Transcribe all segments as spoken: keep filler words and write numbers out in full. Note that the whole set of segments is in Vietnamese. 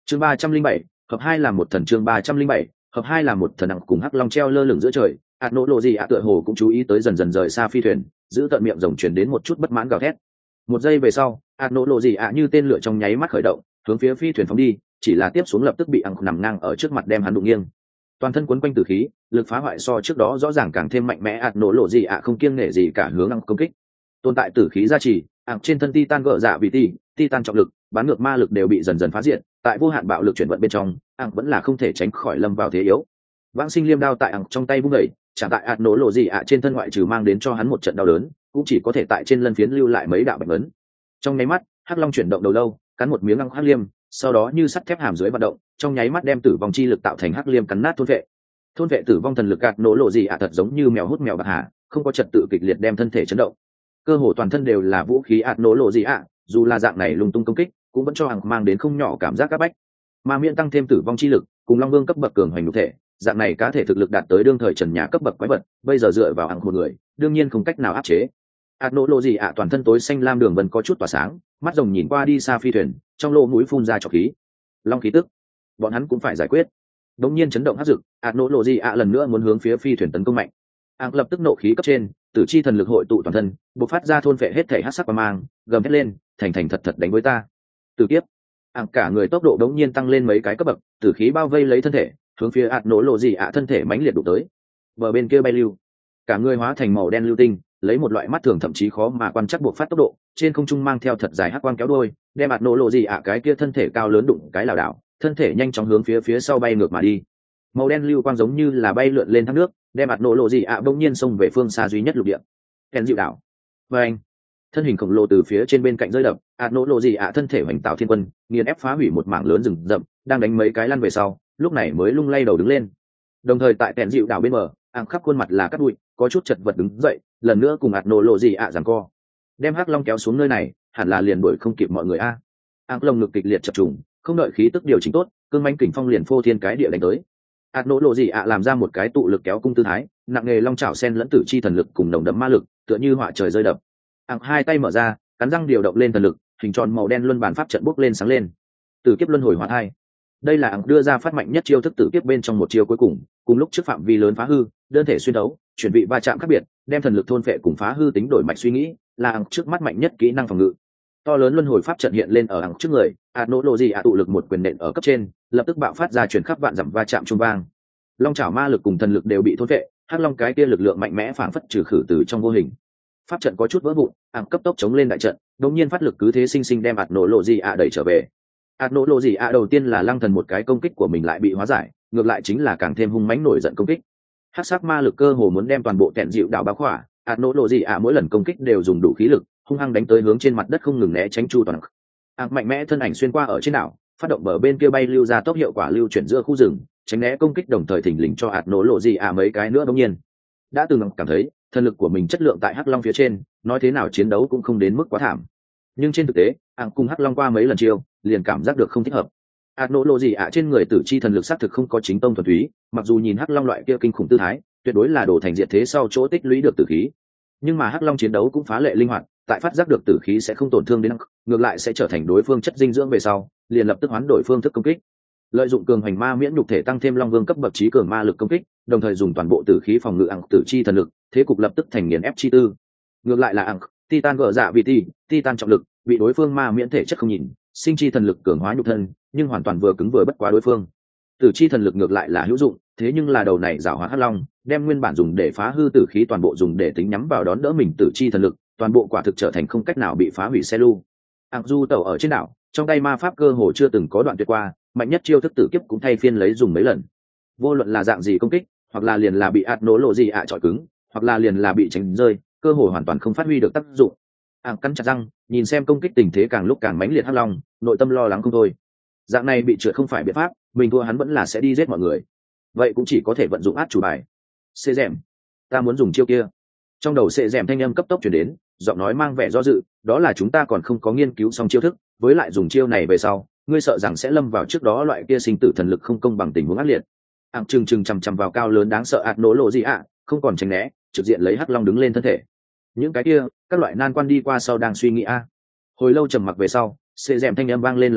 chương ba trăm linh bảy hợp hai là một thần chương ba trăm linh bảy hợp hai là một thần nặng cùng hắc long treo lơ lửng giữa trời. ạt nỗ lộ gì ạ tựa hồ cũng chú ý tới dần dần rời xa phi thuyền, giữ tận miệng rồng chuyển đến một chút bất mãn gào thét. Một giây về sau, ạt nỗ lộ gì ạ như tên lửa trong nháy mắt khởi động, hướng phía phi thuyền phóng đi, chỉ là tiếp xuống lập tức bị ẳng nằm ngang ở trước mặt đem hắn đụng nghiêng. Toàn thân quấn quanh tử khí, lực phá hoại so trước đó rõ ràng càng thêm mạnh mẽ. ạt nỗ lộ gì ạ không kiêng nể gì cả hướng ẳng công kích. Tồn tại tử khí gia trì, ẳng trên thân titan gỡ dạ vì ti, titan trọng lực, bán ngược ma lực đều bị dần dần phá diệt. Tại vô hạn bạo lực chuyển vận bên trong, ẳng vẫn là không thể tránh khỏi lâm vào thế yếu. Vãng sinh liêm đao tại ẳng trong tay vung đẩy, trả tại ạt nỗ lộ gì ạ trên thân ngoại trừ mang đến cho hắn một trận đau đớn, cũng chỉ có thể tại trên lân phiến lưu lại mấy đạo bạch ấn. Trong nháy mắt, hắc long chuyển động đầu lâu, cắn một miếng ăng hắc liêm, sau đó như sắt thép hàm dưới vận động, trong nháy mắt đem tử vong chi lực tạo thành hắc liêm cắn nát thôn vệ. Thôn vệ tử vong thần lực gạt nỗ lộ gì ạ thật giống như mèo hút mèo bạc hà, không có trật tự kịch liệt đem thân thể chấn động. Cơ hồ toàn thân đều là vũ khí ạt nỗ lộ gì ạ, dù là dạng này lung tung công kích, cũng vẫn cho hàng mang đến không nhỏ cảm giác áp bách. Mà miễn tăng thêm tử vong chi lực, cùng long vương cấp bậc cường hành nhục thể, dạng này cá thể thực lực đạt tới đương thời trần nhà cấp bậc quái vật, bây giờ dựa vào hàng một người, đương nhiên không cách nào áp chế. ạt nỗ lộ gì ạ toàn thân tối xanh lam đường vân có chút tỏa sáng, mắt rồng nhìn qua đi xa phi thuyền, trong lỗ mũi phun ra trọc khí. Long khí tức, bọn hắn cũng phải giải quyết. Đống nhiên chấn động hắc dực, ạt nỗ lộ gì ạ lần nữa muốn hướng phía phi thuyền tấn công mạnh. Áng lập tức nộ khí cấp trên, tử chi thần lực hội tụ toàn thân, bộc phát ra thôn vệ hết thể hắc sắc và mang, gầm hết lên, thành thành thật thật đánh với ta. Từ tiếp, Áng cả người tốc độ đống nhiên tăng lên mấy cái cấp bậc, tử khí bao vây lấy thân thể, hướng phía ạt nỗ lộ gì ạ thân thể mãnh liệt đụng tới. Bờ bên kia bay lưu, cả người hóa thành màu đen lưu tinh, lấy một loại mắt thường thậm chí khó mà quan trắc buộc phát tốc độ, trên không trung mang theo thật dài hắc quang kéo đuôi, đem ạt nỗ lộ gì ạ cái kia thân thể cao lớn đụng cái lảo đảo, thân thể nhanh chóng hướng phía phía sau bay ngược mà đi. Màu đen lưu quang giống như là bay lượn lên thác nước, đem ạt nỗ lộ gì ạ bỗng nhiên xông về phương xa duy nhất lục địa, kèn dịu đảo. Và anh, thân hình khổng lồ từ phía trên bên cạnh rơi đập, ạt nỗ lộ gì ạ thân thể hoành tạo thiên quân, nghiền ép phá hủy một mảng lớn rừng rậm, đang đánh mấy cái lăn về sau, lúc này mới lung lay đầu đứng lên. Đồng thời tại kèn dịu đảo bên bờ, áng khắp khuôn mặt là cát bụi, có chút chật vật đứng dậy, lần nữa cùng ạt nỗ lộ gì ạ giằng co. Đem hắc long kéo xuống nơi này, hẳn là liền đuổi không kịp mọi người a. Áng lồng ngực kịch liệt chập trùng, không đợi khí tức điều chỉnh tốt, cương mãnh kình phong liền phô thiên cái địa đánh tới. ạt nỗ lộ gì ạ làm ra một cái tụ lực kéo cung tư thái, nặng nghề long chảo sen lẫn tử chi thần lực cùng đồng đấm ma lực, tựa như họa trời rơi đập. Áng hai tay mở ra, cắn răng điều động lên thần lực, hình tròn màu đen luân bàn pháp trận bốc lên sáng lên. Tử kiếp luân hồi hóa thai. Đây là Áng đưa ra phát mạnh nhất chiêu thức tử kiếp bên trong một chiêu cuối cùng, cùng lúc trước phạm vi lớn phá hư, đơn thể xuyên đấu, chuyển vị va chạm khác biệt, đem thần lực thôn phệ cùng phá hư tính đổi mạch suy nghĩ, là Áng trước mắt mạnh nhất kỹ năng phòng ngự. To lớn luân hồi pháp trận hiện lên ở Áng trước người, ạt nỗ lộ gì ạ tụ lực một quyền nện ở cấp trên, lập tức bạo phát ra chuyển khắp vạn dặm va chạm trung vang. Long chảo ma lực cùng thần lực đều bị thôn phệ, hắc long cái kia lực lượng mạnh mẽ phảng phất trừ khử từ trong vô hình. Pháp trận có chút vỡ vụn, Áng cấp tốc chống lên đại trận, đột nhiên phát lực cứ thế sinh sinh đem ạt nỗ lộ gì ạ đẩy trở về. ạt nỗ lộ gì ạ đầu tiên là lăng thần một cái công kích của mình lại bị hóa giải, ngược lại chính là càng thêm hung mãnh nổi giận công kích. Hắc sắc ma lực cơ hồ muốn đem toàn bộ kẹn dịu đảo bao khỏa, ạt nỗ lộ gì ạ mỗi lần công kích đều dùng đủ khí lực, hung hăng đánh tới hướng trên mặt đất không ngừng né tránh chu toàn. Áng mạnh mẽ thân ảnh xuyên qua ở trên đảo, phát động bờ bên kia bay lưu ra tốc hiệu quả lưu chuyển giữa khu rừng, tránh né công kích đồng thời thỉnh lình cho ạt nỗ lộ gì ạ mấy cái nữa đương nhiên. Đã từng cảm thấy thần lực của mình chất lượng tại hắc long phía trên, nói thế nào chiến đấu cũng không đến mức quá thảm. Nhưng trên thực tế, Áng cùng hắc long qua mấy lần chiêu, liền cảm giác được không thích hợp. ạt nỗ lộ gì ạ trên người tử chi thần lực xác thực không có chính tông thuần túy, mặc dù nhìn hắc long loại kia kinh khủng tư thái, tuyệt đối là đổ thành diệt thế sau chỗ tích lũy được tử khí. Nhưng mà hắc long chiến đấu cũng phá lệ linh hoạt, tại phát giác được tử khí sẽ không tổn thương đến, ngược lại sẽ trở thành đối phương chất dinh dưỡng về sau, liền lập tức hoán đổi phương thức công kích. Lợi dụng cường hành ma miễn nhục thể tăng thêm long vương cấp bậc trí cường ma lực công kích, đồng thời dùng toàn bộ tử khí phòng ngự Áng tử chi thần lực, thế cục lập tức thành nghiền ép chi tư. Ngược lại là Áng, titan gở dạ vị ti, titan trọng lực, bị đối phương ma miễn thể chất không nhìn, sinh chi thần lực cường hóa nhục thân, nhưng hoàn toàn vừa cứng vừa bất quá đối phương. Tử chi thần lực ngược lại là hữu dụng, thế nhưng là đầu này giảo hóa hắc long, đem nguyên bản dùng để phá hư tử khí toàn bộ dùng để tính nhắm vào đón đỡ mình tử chi thần lực, toàn bộ quả thực trở thành không cách nào bị phá hủy xe lưu. Áng du tẩu ở trên đảo, trong tay ma pháp cơ hồ chưa từng có đoạn tuyệt qua, mạnh nhất chiêu thức tử kiếp cũng thay phiên lấy dùng mấy lần. Vô luận là dạng gì công kích, hoặc là liền là bị ạt nỗ lộ gì ạ chọi cứng, hoặc là liền là bị tránh rơi, cơ hồ hoàn toàn không phát huy được tác dụng. Áng cắn chặt răng, nhìn xem công kích tình thế càng lúc càng mãnh liệt hắc long, nội tâm lo lắng không thôi. Dạng này bị trượt không phải biện pháp, mình thua hắn vẫn là sẽ đi giết mọi người. Vậy cũng chỉ có thể vận dụng át chủ bài. Xê dẻm, ta muốn dùng chiêu kia. Trong đầu xê dẻm thanh âm cấp tốc chuyển đến, giọng nói mang vẻ do dự, đó là chúng ta còn không có nghiên cứu xong chiêu thức, với lại dùng chiêu này về sau, ngươi sợ rằng sẽ lâm vào trước đó loại kia sinh tử thần lực không công bằng tình huống ác liệt. Áng trừng trừng chằm chằm vào cao lớn đáng sợ ạt nỗ lộ gì ạ, không còn tránh né, trực diện lấy hắc long đứng lên thân thể. Những cái kia, các loại nan quan đi qua sau đang suy nghĩ a. Hồi lâu trầm mặc về sau, xê dẻm thanh âm vang lên lần nữa,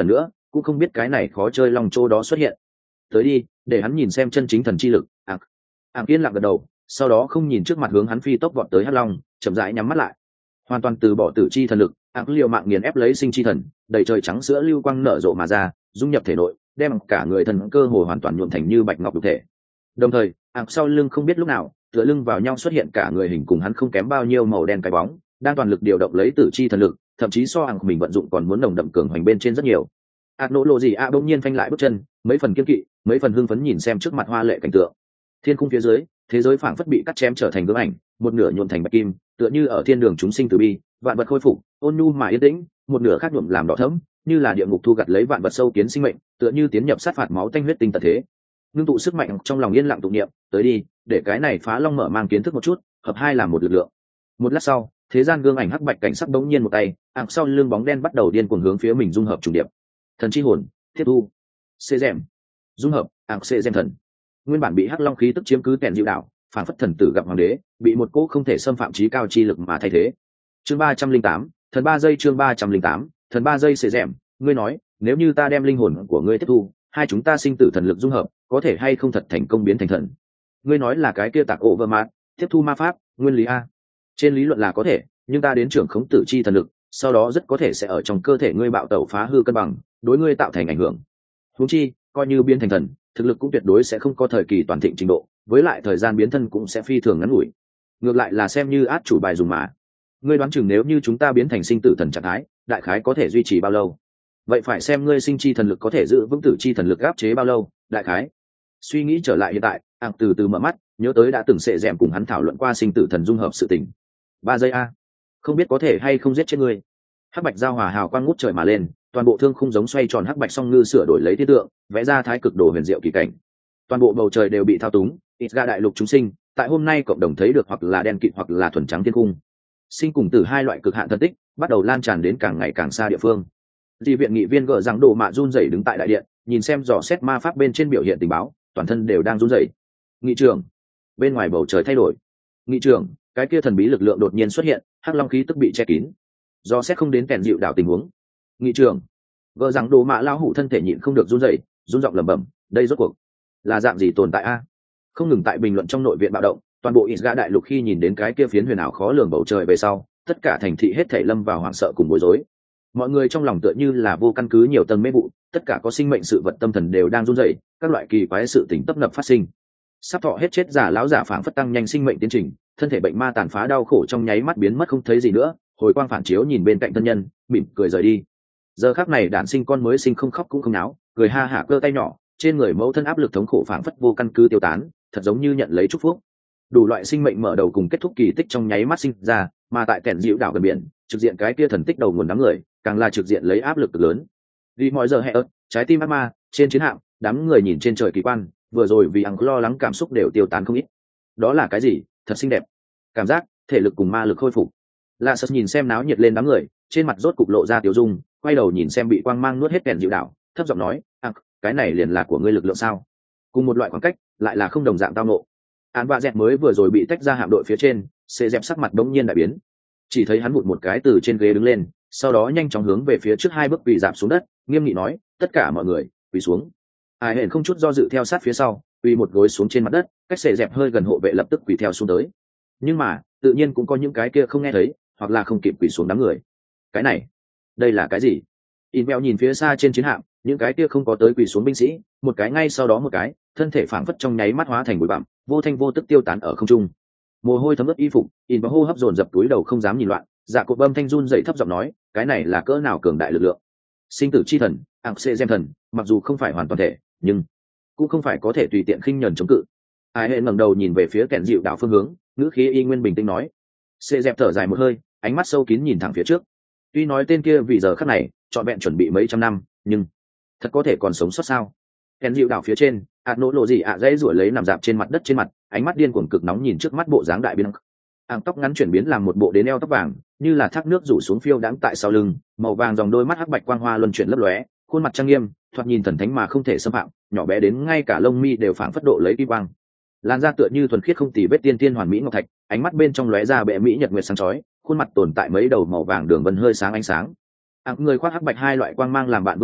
cũng không biết cái này khó chơi lòng châu đó xuất hiện. Tới đi, để hắn nhìn xem chân chính thần chi lực. Ảng Ảng yên lặng gật đầu, sau đó không nhìn trước mặt hướng hắn phi tốc vọt tới hắc long, chậm rãi nhắm mắt lại, hoàn toàn từ bỏ tử chi thần lực. Ảng liều mạng nghiền ép lấy sinh chi thần, đầy trời trắng sữa lưu quang nở rộ mà ra, dung nhập thể nội, đem cả người thần cơ hồ hoàn toàn nhuộm thành như bạch ngọc đục thể. Đồng thời, Ảng sau lưng không biết lúc nào tựa lưng vào nhau xuất hiện cả người hình cùng hắn không kém bao nhiêu màu đen cái bóng, đang toàn lực điều động lấy tử chi thần lực, thậm chí so Ảng mình vận dụng còn muốn nồng đậm cường hoành bên trên rất nhiều. Ác nỗ lộ gì a bỗng nhiên phanh lại bước chân, mấy phần kiên kỵ, mấy phần hưng phấn nhìn xem trước mặt hoa lệ cảnh tượng. Thiên khung phía dưới, thế giới phảng phất bị cắt chém trở thành gương ảnh, một nửa nhuộm thành bạch kim, tựa như ở thiên đường chúng sinh từ bi, vạn vật khôi phục, ôn nhu mà yên tĩnh, một nửa khác nhuộm làm đỏ thẫm, như là địa ngục thu gặt lấy vạn vật sâu kiến sinh mệnh, tựa như tiến nhập sát phạt máu tanh huyết tinh tật thế. Ngưng tụ sức mạnh trong lòng yên lặng tụng niệm, tới đi, để cái này phá long mở mang kiến thức một chút, hợp hai làm một lực lượng. Một lát sau, thế gian gương ảnh hắc bạch cảnh sắc bỗng nhiên một tay, ạng sau lưng bóng đen bắt đầu điên cuồng hướng phía mình dung hợp trùng điệp. Thần chi hồn, tiếp thu, xê rèm, dung hợp, ạng xê rèm thần. Nguyên bản bị hắc long khí tức chiếm cứ kèn dịu đảo, phản phất thần tử gặp hoàng đế, bị một cỗ không thể xâm phạm trí cao chi lực mà thay thế. Chương ba trăm linh tám, thần ba giây chương ba trăm linh tám, thần ba giây xê rèm. Ngươi nói, nếu như ta đem linh hồn của ngươi tiếp thu, hai chúng ta sinh tử thần lực dung hợp, có thể hay không thật thành công biến thành thần? Ngươi nói là cái kia tạc ổ vơ mát, tiếp thu ma pháp, nguyên lý a? Trên lý luận là có thể, nhưng ta đến trưởng khống tử chi thần lực, sau đó rất có thể sẽ ở trong cơ thể ngươi bạo tẩu phá hư cân bằng, đối ngươi tạo thành ảnh hưởng. Huống chi, coi như biến thành thần, thực lực cũng tuyệt đối sẽ không có thời kỳ toàn thịnh trình độ, với lại thời gian biến thân cũng sẽ phi thường ngắn ngủi. Ngược lại là xem như át chủ bài dùng mà. Ngươi đoán chừng nếu như chúng ta biến thành sinh tử thần trạng thái, đại khái có thể duy trì bao lâu? Vậy phải xem ngươi sinh chi thần lực có thể giữ vững tử chi thần lực áp chế bao lâu, đại khái. Suy nghĩ trở lại hiện tại, ạng từ từ mở mắt, nhớ tới đã từng sệ dẻm cùng hắn thảo luận qua sinh tử thần dung hợp sự tình. Ba giây a, không biết có thể hay không giết chết ngươi. Hắc bạch giao hòa hào quang ngút trời mà lên, toàn bộ thương khung giống xoay tròn hắc bạch song ngư sửa đổi lấy tiết tượng, vẽ ra thái cực đồ huyền diệu kỳ cảnh. Toàn bộ bầu trời đều bị thao túng, ít ra đại lục chúng sinh, tại hôm nay cộng đồng thấy được hoặc là đen kịt hoặc là thuần trắng thiên cung. Sinh cùng tử hai loại cực hạn thân tích, bắt đầu lan tràn đến càng ngày càng xa địa phương. Dị viện nghị viên gỡ rằng đồ mạ run rẩy đứng tại đại điện, nhìn xem dò xét ma pháp bên trên biểu hiện tình báo, toàn thân đều đang run rẩy. Nghị trưởng, bên ngoài bầu trời thay đổi. Nghị trưởng, cái kia thần bí lực lượng đột nhiên xuất hiện, hắc long khí tức bị che kín. Do xét không đến kèn dịu đảo tình huống. Nghị trưởng, gỡ rằng đồ mạ lao hủ thân thể nhịn không được run rẩy, run giọng lẩm bẩm, đây rốt cuộc là dạng gì tồn tại a? Không ngừng tại bình luận trong nội viện bạo động, toàn bộ Isga đại lục khi nhìn đến cái kia phiến huyền ảo khó lường bầu trời về sau, tất cả thành thị hết thảy lâm vào hoảng sợ cùng bối rối. Mọi người trong lòng tựa như là vô căn cứ nhiều tầng mê vụ, tất cả có sinh mệnh sự vật tâm thần đều đang run rẩy, các loại kỳ quái sự tình tấp nập phát sinh. Sắp thọ hết chết giả lão giả phảng phất tăng nhanh sinh mệnh tiến trình, thân thể bệnh ma tàn phá đau khổ trong nháy mắt biến mất không thấy gì nữa, hồi quang phản chiếu nhìn bên cạnh thân nhân, mỉm cười rời đi. Giờ khắc này đản sinh con mới sinh không khóc cũng không náo, cười ha hả cơ tay nhỏ, trên người mẫu thân áp lực thống khổ phảng phất vô căn cứ tiêu tán, thật giống như nhận lấy chúc phúc. Đủ loại sinh mệnh mở đầu cùng kết thúc kỳ tích trong nháy mắt sinh ra, mà tại kẻn dịu đảo gần biển, trực diện cái kia thần tích đầu nguồn đám người, càng là trực diện lấy áp lực cực lớn. Vì mọi giờ hệ ớt, trái tim ác ma, trên chiến hạm, đám người nhìn trên trời kỳ quan, vừa rồi vì ăn lo lắng cảm xúc đều tiêu tán không ít. Đó là cái gì? Thật xinh đẹp. Cảm giác, thể lực cùng ma lực khôi phục. Lạ Sật nhìn xem náo nhiệt lên đám người, trên mặt rốt cục lộ ra tiêu dung, quay đầu nhìn xem bị quang mang nuốt hết kẻn dịu đảo, thấp giọng nói, "À, cái này liền là của ngươi lực lượng sao?" Cùng một loại khoảng cách, lại là không đồng dạng tao nộ. Án vạ dẹt mới vừa rồi bị tách ra hạm đội phía trên, xê dẹp sắc mặt đống nhiên đại biến. Chỉ thấy hắn vụt một cái từ trên ghế đứng lên, sau đó nhanh chóng hướng về phía trước hai bước quỳ dạp xuống đất, nghiêm nghị nói, tất cả mọi người quỳ xuống. Ai hẹn không chút do dự theo sát phía sau, quỳ một gối xuống trên mặt đất, cách xê dẹp hơi gần hộ vệ lập tức quỳ theo xuống tới. Nhưng mà tự nhiên cũng có những cái kia không nghe thấy, hoặc là không kịp quỳ xuống đám người. Cái này, đây là cái gì? Inbel nhìn phía xa trên chiến hạm, những cái kia không có tới quỳ xuống binh sĩ, một cái ngay sau đó một cái, thân thể phảng phất trong nháy mắt hóa thành bụi bặm, vô thanh vô tức tiêu tán ở không trung. Mồ hôi thấm ướt y phục, Inbel hô hấp dồn dập túi đầu không dám nhìn loạn, dạ cột bâm thanh run dậy thấp giọng nói, cái này là cỡ nào cường đại lực lượng? Sinh tử chi thần, ác xê gem thần, mặc dù không phải hoàn toàn thể, nhưng cũng không phải có thể tùy tiện khinh nhẫn chống cự. Ai hệ ngẩng đầu nhìn về phía kẻn dịu đảo phương hướng, ngữ khí y nguyên bình tĩnh nói, xê dẹp thở dài một hơi, ánh mắt sâu kín nhìn thẳng phía trước. Tuy nói tên kia vì giờ khắc này trọn vẹn chuẩn bị mấy trăm năm, nhưng thật có thể còn sống sót sao? Kẻn dịu đảo phía trên, ạt nỗ lộ gì ạ dãy ruổi lấy nằm dạp trên mặt đất trên mặt, ánh mắt điên cuồng cực nóng nhìn trước mắt bộ dáng đại biến. Áng tóc ngắn chuyển biến làm một bộ đến eo tóc vàng, như là thác nước rủ xuống phiêu đãng tại sau lưng, màu vàng dòng đôi mắt hắc bạch quang hoa luân chuyển lấp lóe, khuôn mặt trang nghiêm, thoạt nhìn thần thánh mà không thể xâm phạm, nhỏ bé đến ngay cả lông mi đều phảng phất độ lấy kim quang. Làn da tựa như thuần khiết không tì vết tiên tiên hoàn mỹ ngọc thạch, ánh mắt bên trong lóe ra bệ mỹ nhật nguyệt sáng chói, khuôn mặt tồn tại mấy đầu màu vàng đường vân hơi sáng ánh sáng. Áng người khoác hắc bạch hai loại quang mang làm bạn vương bảo,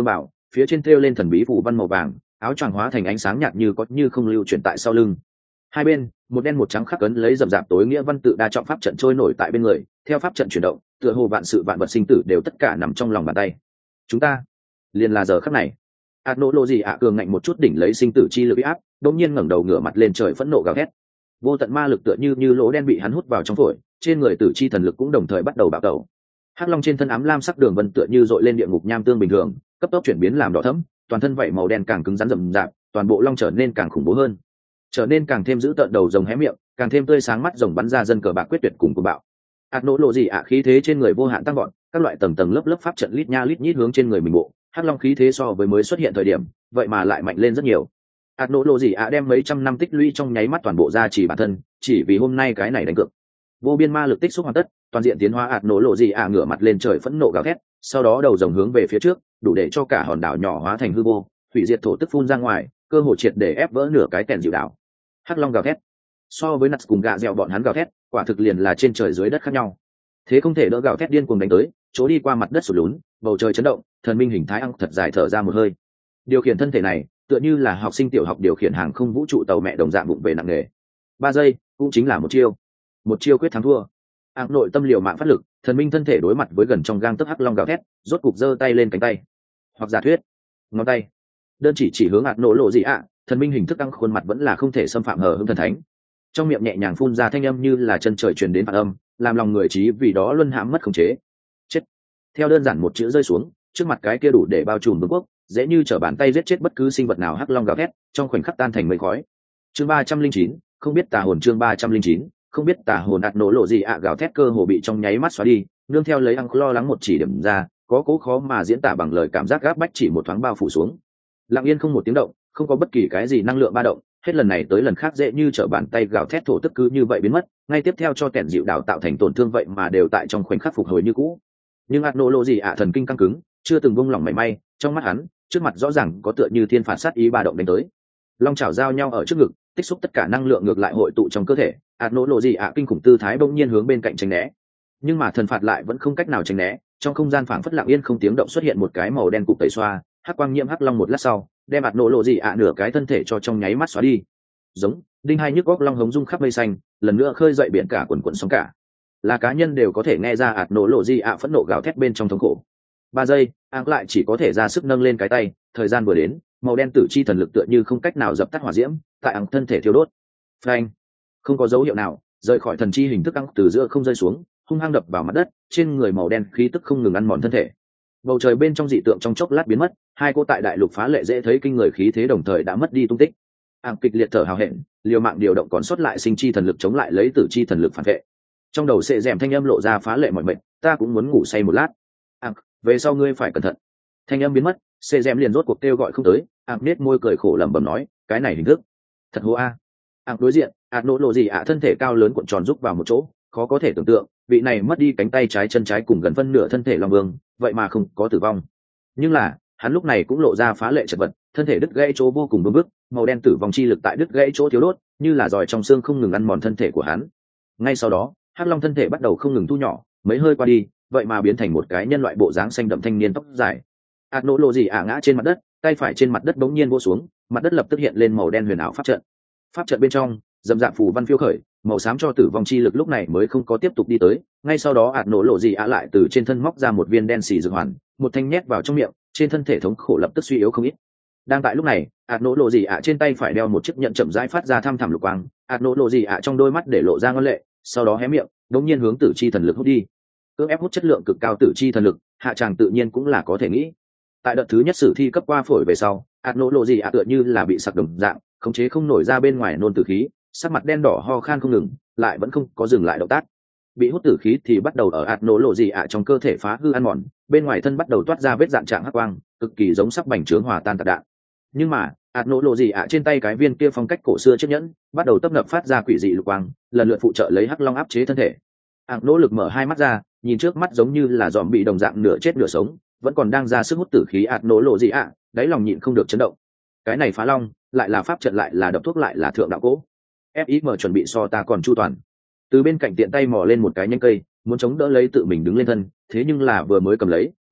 phía trên thêu lên thần bí phủ văn màu vàng, áo choàng hóa thành ánh sáng nhạt như có như không lưu chuyển tại sau lưng. Hai bên, một đen một trắng khắc cấn lấy rậm rạp tối nghĩa văn tự đa trọng pháp trận trôi nổi tại bên người, theo pháp trận chuyển động, tựa hồ vạn sự vạn vật sinh tử đều tất cả nằm trong lòng bàn tay. Chúng ta, liền là giờ khắc này. Át nỗ lộ gì ạ cường ngạnh một chút đỉnh lấy sinh tử chi lực uy áp, đột nhiên ngẩng đầu ngửa mặt lên trời phẫn nộ gào thét. Vô tận ma lực tựa như như lỗ đen bị hắn hút vào trong phổi, trên người tử chi thần lực cũng đồng thời bắt đầu bạo tẩu. Hắc long trên thân ám lam sắc đường vân tựa như dội lên địa ngục nham tương bình thường, cấp tốc chuyển biến làm đỏ thẫm, toàn thân vảy màu đen càng cứng rắn rậm rạp, toàn bộ long trở nên càng khủng bố hơn, trở nên càng thêm dữ tợn, đầu rồng hé miệng, càng thêm tươi sáng, mắt rồng bắn ra dân cờ bạc quyết tuyệt cùng của bạo. Át nỗ lộ gì ạ khí thế trên người vô hạn tăng vọt, các loại tầng tầng lớp lớp pháp trận lít nha lít nhít hướng trên người mình bộ. Hắc long khí thế so với mới xuất hiện thời điểm, vậy mà lại mạnh lên rất nhiều. Át nỗ lộ gì ạ đem mấy trăm năm tích lũy trong nháy mắt toàn bộ ra chỉ bản thân, chỉ vì hôm nay cái này đánh cược. Vô biên ma lực tích xúc hoàn tất, toàn diện tiến hóa. Át nỗ lộ gì ạ ngửa mặt lên trời phẫn nộ gào thét, sau đó đầu rồng hướng về phía trước, đủ để cho cả hòn đảo nhỏ hóa thành hư vô, hủy diệt thổ tức phun ra ngoài, cơ hội triệt để ép vỡ nửa cái kèn dịu đảo. Hắc long gào thét, so với nặt cùng gạ dẻo bọn hắn gào thét, quả thực liền là trên trời dưới đất khác nhau. Thế không thể đỡ, gào thét điên cuồng đánh tới, chỗ đi qua mặt đất sụt lún, bầu trời chấn động, thần minh hình thái ăn thật dài thở ra một hơi. Điều khiển thân thể này, tựa như là học sinh tiểu học điều khiển hàng không vũ trụ tàu mẹ đồng dạng, bụng về nặng nề. Ba giây, cũng chính là một chiêu, một chiêu quyết thắng thua. Ác nội tâm liều mạng phát lực, thần minh thân thể đối mặt với gần trong gang tấc hắc long gào thét, rốt cục giơ tay lên cánh tay, hoặc giả thuyết, ngón tay, đơn chỉ chỉ hướng ạt nổ lộ gì ạ. Thần minh hình thức ăn khuôn mặt vẫn là không thể xâm phạm hờ hững thần thánh, trong miệng nhẹ nhàng phun ra thanh âm như là chân trời truyền đến phản âm, làm lòng người trí vì đó luân hãm mất khống chế. Chết. Theo đơn giản một chữ rơi xuống, trước mặt cái kia đủ để bao trùm vương quốc, dễ như trở bàn tay giết chết bất cứ sinh vật nào. Hắc long gào thét, trong khoảnh khắc tan thành mây khói. Chương ba trăm linh chín, không biết tà hồn. Chương ba trăm linh chín, không biết tà hồn. Ạt nổ lộ gì ạ gào thét cơ hồ bị trong nháy mắt xóa đi, nương theo lấy ăn lo lắng một chỉ điểm ra, có cố khó mà diễn tả bằng lời cảm giác gáp bách chỉ một thoáng bao phủ xuống. Lặng yên không một tiếng động, không có bất kỳ cái gì năng lượng ba động, hết lần này tới lần khác dễ như trở bàn tay gào thét thổ tức cứ như vậy biến mất, ngay tiếp theo cho kẻn dịu đảo tạo thành tổn thương vậy mà đều tại trong khoảnh khắc phục hồi như cũ. Nhưng ạt nổ lộ gì ạ thần kinh căng cứng, chưa từng buông lỏng mảy may, trong mắt hắn, trước mặt rõ ràng có tựa như thiên phạt sát ý ba động đánh tới. Long chảo giao nhau ở trước ngực, tích xúc tất cả năng lượng ngược lại hội tụ trong cơ thể. Ạt nổ lộ gì ạ kinh khủng tư thái bỗng nhiên hướng bên cạnh tránh né, nhưng mà thần phạt lại vẫn không cách nào tránh né. Trong không gian phảng phất lặng yên không tiếng động xuất hiện một cái màu đen cục tẩy xoa, hắc quang nhiễm hắc long một lát sau, đem ạt nổ lộ gì ạ nửa cái thân thể cho trong nháy mắt xóa đi. Giống đinh hai nhức góc long hống rung khắp mây xanh, lần nữa khơi dậy biển cả quần quần sóng cả, là cá nhân đều có thể nghe ra ạt nổ lộ gì ạ phẫn nộ gào thét bên trong thống khổ. Ba giây, áng lại chỉ có thể ra sức nâng lên cái tay, thời gian vừa đến, màu đen tử chi thần lực tựa như không cách nào dập tắt hỏa diễm, tại áng thân thể thiêu đốt. Phanh, không có dấu hiệu nào, rời khỏi thần chi hình thức áng từ giữa không rơi xuống, hung hăng đập vào mặt đất, trên người màu đen khí tức không ngừng ăn mòn thân thể. Bầu trời bên trong dị tượng trong chốc lát biến mất, hai cô tại đại lục phá lệ dễ thấy kinh người khí thế đồng thời đã mất đi tung tích. Áng kịch liệt thở hào hẹn, liều mạng điều động còn sót lại sinh chi thần lực chống lại lấy tử chi thần lực phản vệ. Trong đầu sệ rèm thanh âm lộ ra phá lệ mọi mệnh, ta cũng muốn ngủ say một lát. Áng, về sau ngươi phải cẩn thận. Thanh âm biến mất, sệ rèm liền rốt cuộc kêu gọi không tới. Áng nết môi cười khổ lẩm bẩm nói, cái này hình thức thật hô a. Áng đối diện, ạt nỗ lộ gì ạ thân thể cao lớn cuộn tròn rúc vào một chỗ, khó có thể tưởng tượng, vị này mất đi cánh tay trái chân trái cùng gần phân nửa thân thể long vương, vậy mà không có tử vong. Nhưng là hắn lúc này cũng lộ ra phá lệ chật vật, thân thể đứt gãy chỗ vô cùng bướng bức, màu đen tử vong chi lực tại đứt gãy chỗ thiếu đốt, như là giòi trong xương không ngừng ăn mòn thân thể của hắn. Ngay sau đó, hắc long thân thể bắt đầu không ngừng thu nhỏ, mấy hơi qua đi, vậy mà biến thành một cái nhân loại bộ dáng xanh đậm thanh niên tóc dài. ạt nỗ lộ gì ả ngã trên mặt đất, tay phải trên mặt đất bỗng nhiên vỗ xuống, mặt đất lập tức hiện lên màu đen huyền ảo pháp trận. Pháp trận bên trong dầm dạp phù văn phiêu khởi, màu xám cho tử vong chi lực lúc này mới không có tiếp tục đi tới. Ngay sau đó ạt nổ lộ gì ạ lại từ trên thân móc ra một viên đen xì dược hoàn, một thanh nhét vào trong miệng, trên thân thể thống khổ lập tức suy yếu không ít. Đang tại lúc này, ạt nổ lộ gì ạ trên tay phải đeo một chiếc nhận chậm rãi phát ra thăm thẳm lục quang, ạt nổ lộ gì ạ trong đôi mắt để lộ ra ngân lệ, sau đó hé miệng, đống nhiên hướng tử chi thần lực hút đi. Cưỡng ép hút chất lượng cực cao tử chi thần lực, hạ tràng tự nhiên cũng là có thể nghĩ. Tại đợt thứ nhất sử thi cấp qua phổi về sau, ạt nổ lộ gì ạ tựa như là bị sặc đồng dạng, khống chế không nổi ra bên ngoài nôn tử khí, sắc mặt đen đỏ ho khan không ngừng, lại vẫn không có dừng lại động tác. Bị hút tử khí thì bắt đầu ở ạt nổ lộ gì ạ trong cơ thể phá hư ăn mòn, bên ngoài thân bắt đầu toát ra vết dạn trạng hắc quang, cực kỳ giống sắc bành trướng hòa tan tạc đạn. Nhưng mà ạt nổ lộ gì ạ trên tay cái viên kia phong cách cổ xưa chiếc nhẫn bắt đầu tấp nập phát ra quỷ dị lục quang, lần lượt phụ trợ lấy hắc long áp chế thân thể. ạt nỗ lực mở hai mắt ra, nhìn trước mắt giống như là dòm bị đồng dạng nửa chết nửa sống, vẫn còn đang ra sức hút tử khí ạt nỗ lộ gì ạ, đáy lòng nhịn không được chấn động. Cái này phá long lại là pháp trận, lại là đập thuốc, lại là thượng đạo cỗ. Fim chuẩn bị so ta còn chu toàn. Từ bên cạnh tiện tay mò lên một cái nhánh cây, muốn chống đỡ lấy tự mình đứng lên thân, thế nhưng là vừa mới cầm lấy,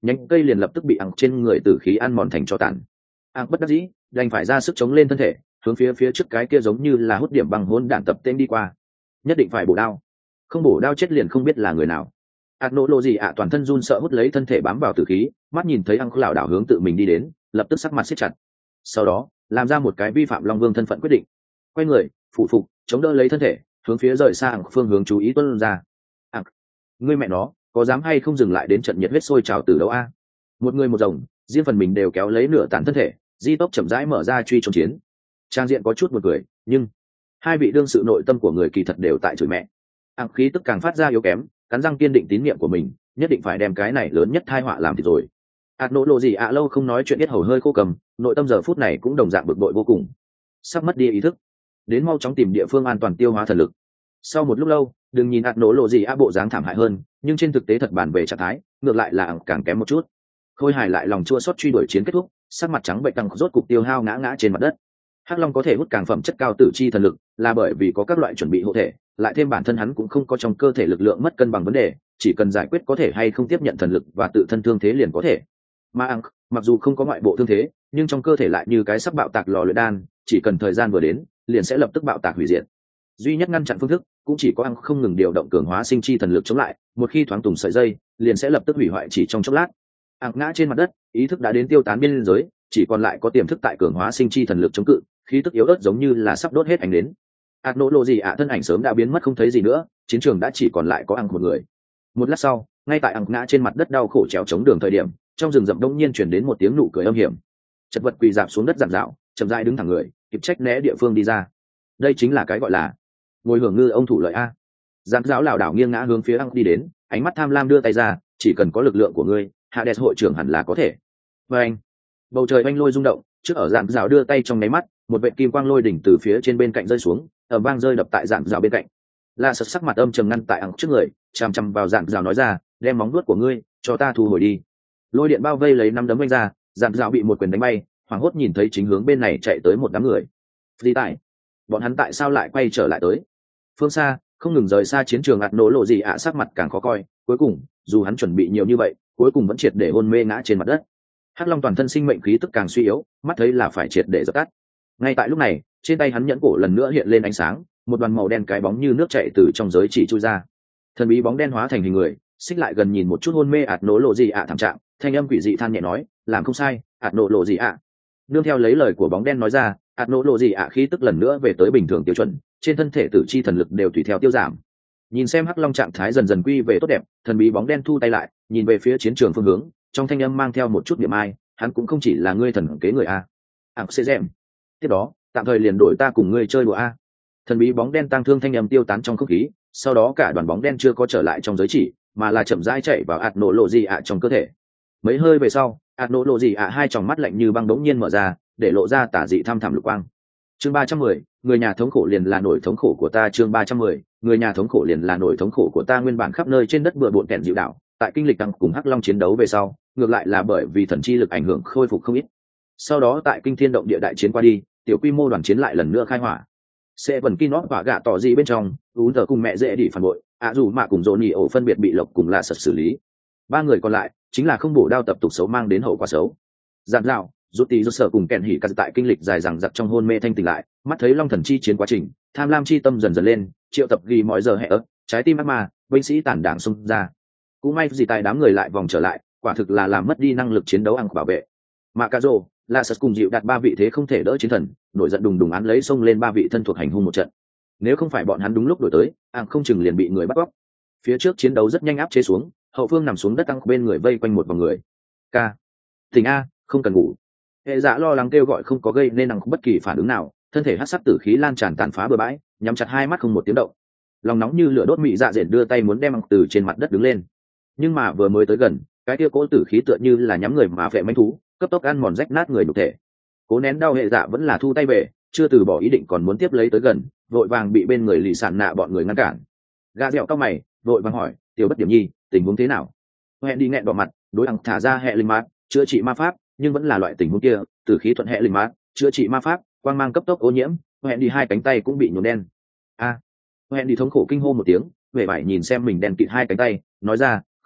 nhánh cây liền lập tức bị ăng trên người tử khí ăn mòn thành cho tàn. Ăng bất đắc dĩ đành phải ra sức chống lên thân thể, hướng phía phía trước cái kia giống như là hút điểm bằng hỗn đạn tập tên đi qua. Nhất định phải bổ đao, không bổ đao chết liền không biết là người nào. ạt nỗ lộ gì ạ toàn thân run sợ hút lấy thân thể bám vào tử khí, mắt nhìn thấy ăng lảo đảo hướng tự mình đi đến, lập tức sắc mặt siết chặt. Sau đó làm ra một cái vi phạm long vương thân phận quyết định, quay người phủ phục chống đỡ lấy thân thể, hướng phía rời xa ăng phương hướng chú ý tuân ra. ăng ngươi mẹ nó có dám hay không dừng lại đến trận nhiệt huyết sôi trào từ đấu a? Một người một rồng riêng phần mình đều kéo lấy nửa tàn thân thể, di tốc chậm rãi mở ra truy chống chiến. Trang diện có chút một cười, nhưng hai vị đương sự nội tâm của người kỳ thật đều tại chửi mẹ. ăng khí tức càng phát ra yếu kém, cắn răng kiên định tín nhiệm của mình, nhất định phải đem cái này lớn nhất tai họa làm thì rồi. ạt nỗ lộ gì ạ lâu không nói chuyện biết hầu hơi khô cầm, nội tâm giờ phút này cũng đồng dạng bực bội vô cùng, sắp mất đi ý thức, đến mau chóng tìm địa phương an toàn tiêu hóa thần lực. Sau một lúc lâu, đừng nhìn ạt nỗ lộ gì ạ bộ dáng thảm hại hơn, nhưng trên thực tế thật bản về trạng thái ngược lại là càng kém một chút. Khôi hài lại lòng chua xót truy đuổi chiến kết thúc, sắc mặt trắng bệnh tăng rốt cục tiêu hao ngã ngã trên mặt đất. Hắc Long có thể hút càng phẩm chất cao tử chi thần lực, là bởi vì có các loại chuẩn bị hộ thể, lại thêm bản thân hắn cũng không có trong cơ thể lực lượng mất cân bằng vấn đề, chỉ cần giải quyết có thể hay không tiếp nhận thần lực và tự thân thương thế liền có thể. Mà Ang, mặc dù không có ngoại bộ thương thế, nhưng trong cơ thể lại như cái sắp bạo tạc lò luyện đan, chỉ cần thời gian vừa đến, liền sẽ lập tức bạo tạc hủy diệt. Duy nhất ngăn chặn phương thức, cũng chỉ có Ang không ngừng điều động cường hóa sinh chi thần lực chống lại, một khi thoáng tùng sợi dây, liền sẽ lập tức hủy hoại chỉ trong chốc lát. Ang ngã trên mặt đất, ý thức đã đến tiêu tán biên giới, chỉ còn lại có tiềm thức tại cường hóa sinh chi thần lực chống cự, khí tức yếu ớt giống như là sắp đốt hết ánh đến. ạt nỗ lộ gì ạ thân ảnh sớm đã biến mất không thấy gì nữa, chiến trường đã chỉ còn lại có Ang một người. Một lát sau, ngay tại Ang ngã trên mặt đất đau khổ trèo chống đường thời điểm, trong rừng rậm đông nhiên chuyển đến một tiếng nụ cười âm hiểm. Chật vật quỳ dạp xuống đất giản dạo, chậm rãi đứng thẳng người, kịp trách né địa phương đi ra. Đây chính là cái gọi là ngồi hưởng ngư ông thủ lợi a. Giản dạo lảo đảo nghiêng ngã hướng phía Ang đi đến, ánh mắt tham lam đưa tay ra, chỉ cần có lực lượng của ngươi, Hades hội trưởng hẳn là có thể. Và anh, bầu trời oanh lôi rung động, trước ở giản dạo đưa tay trong nháy mắt, một vệt kim quang lôi đỉnh từ phía trên bên cạnh rơi xuống, ầm vang rơi đập tại giản dạo bên cạnh. La sật sắc mặt âm trầm ngăn tại Ang trước người, chằm chằm vào giản dạo nói ra, đem móng vuốt của ngươi cho ta thu hồi đi. Lôi điện bao vây lấy năm đấm đánh ra, giản dạo bị một quyền đánh bay, hoảng hốt nhìn thấy chính hướng bên này chạy tới một đám người. Đi tại, bọn hắn tại sao lại quay trở lại tới? Phương xa, không ngừng rời xa chiến trường ạt nỗ lộ gì ạ sắc mặt càng khó coi, cuối cùng, dù hắn chuẩn bị nhiều như vậy, cuối cùng vẫn triệt để hôn mê ngã trên mặt đất. Hắc Long toàn thân sinh mệnh khí tức càng suy yếu, mắt thấy là phải triệt để dập tắt. Ngay tại lúc này, trên tay hắn nhẫn cổ lần nữa hiện lên ánh sáng, một đoàn màu đen cái bóng như nước chảy từ trong giới chỉ chui ra. Thần bí bóng đen hóa thành hình người, xích lại gần nhìn một chút hôn mê ạt nỗ lộ gì ạ thảm trạng, thanh âm quỷ dị than nhẹ nói, làm không sai, ạt nỗ lộ gì ạ. Nương theo lấy lời của bóng đen nói ra, ạt nỗ lộ gì ạ khí tức lần nữa về tới bình thường tiêu chuẩn, trên thân thể tử chi thần lực đều tùy theo tiêu giảm. Nhìn xem Hắc Long trạng thái dần dần quy về tốt đẹp, thần bí bóng đen thu tay lại, nhìn về phía chiến trường phương hướng, trong thanh âm mang theo một chút niệm ai, hắn cũng không chỉ là ngươi thần kế người a. Ảng sẽ dèm. Tiếp đó, tạm thời liền đổi ta cùng ngươi chơi đùa a. Thần bí bóng đen tăng thương thanh âm tiêu tán trong không khí, sau đó cả đoàn bóng đen chưa có trở lại trong giới chỉ, mà là chậm rãi chạy vào ạt nỗ lộ gì ạ trong cơ thể. Mấy hơi về sau, ạt nỗ lộ gì ạ hai tròng mắt lạnh như băng đống nhiên mở ra, để lộ ra tả dị thăm thẳm lục quang. Chương ba trăm mười, người nhà thống khổ liền là nỗi thống khổ của ta. Chương ba trăm mười, người nhà thống khổ liền là nỗi thống khổ của ta. Nguyên bản khắp nơi trên đất bừa bộn kẹn dịu đảo, tại kinh lịch tăng cùng Hắc Long chiến đấu về sau, ngược lại là bởi vì thần chi lực ảnh hưởng khôi phục không ít. Sau đó tại kinh thiên động địa đại chiến qua đi, tiểu quy mô đoàn chiến lại lần nữa khai hỏa. Sẽ vần kinh nót và gạ tỏ gì bên trong, ún giờ cùng mẹ dễ đi phản bội, ạ dù mà cùng dồn nhị ổ phân biệt bị lộc cùng là sật xử lý. Ba người còn lại chính là không bổ đao tập tục xấu mang đến hậu quả xấu. Giản dạo rút tí rút sở cùng kèn hỉ cắt tại kinh lịch dài dằng dặc trong hôn mê thanh tỉnh lại, mắt thấy long thần chi chiến quá trình, tham lam chi tâm dần dần lên, triệu tập ghi mọi giờ hẹ ớt, trái tim ác ma, binh sĩ tản đảng xung ra. Cũng may gì tại đám người lại vòng trở lại, quả thực là làm mất đi năng lực chiến đấu ăn bảo vệ. Mà cà rô là sật cùng dịu đặt ba vị thế không thể đỡ chiến thần, nổi giận đùng đùng án lấy xông lên ba vị thân thuộc hành hung một trận. Nếu không phải bọn hắn đúng lúc đổi tới, ăn không chừng liền bị người bắt cóc. Phía trước chiến đấu rất nhanh áp chế xuống, hậu phương nằm xuống đất tăng bên người vây quanh một vòng người. Ca, tỉnh a, không cần ngủ. Hệ dạ lo lắng kêu gọi không có gây nên năng bất kỳ phản ứng nào, thân thể hắc sắc tử khí lan tràn tàn phá bừa bãi, nhắm chặt hai mắt không một tiếng động. Lòng nóng như lửa đốt mị dạ dện đưa tay muốn đem từ trên mặt đất đứng lên, nhưng mà vừa mới tới gần, cái kia cỗ tử khí tựa như là nhắm người mà vệ manh thú, cấp tốc ăn mòn rách nát người nhục thể. Cố nén đau hệ dạ vẫn là thu tay về, chưa từ bỏ ý định còn muốn tiếp lấy tới gần, vội vàng bị bên người lì sản nạ bọn người ngăn cản. Gà dẻo cao mày, vội vàng hỏi, tiểu bất điểm nhi, tình huống thế nào? Hẹn đi nghẹn đỏ mặt, đối ẳng thả ra hệ linh mát, chữa trị ma pháp, nhưng vẫn là loại tình huống kia, tử khí thuận hệ linh mát, chữa trị ma pháp, quang mang cấp tốc ô nhiễm, hẹn đi hai cánh tay cũng bị nhuộm đen. A, hẹn đi thống khổ kinh hô một tiếng, vẻ vải nhìn xem mình đèn kịt hai cánh tay, nói ra, không được,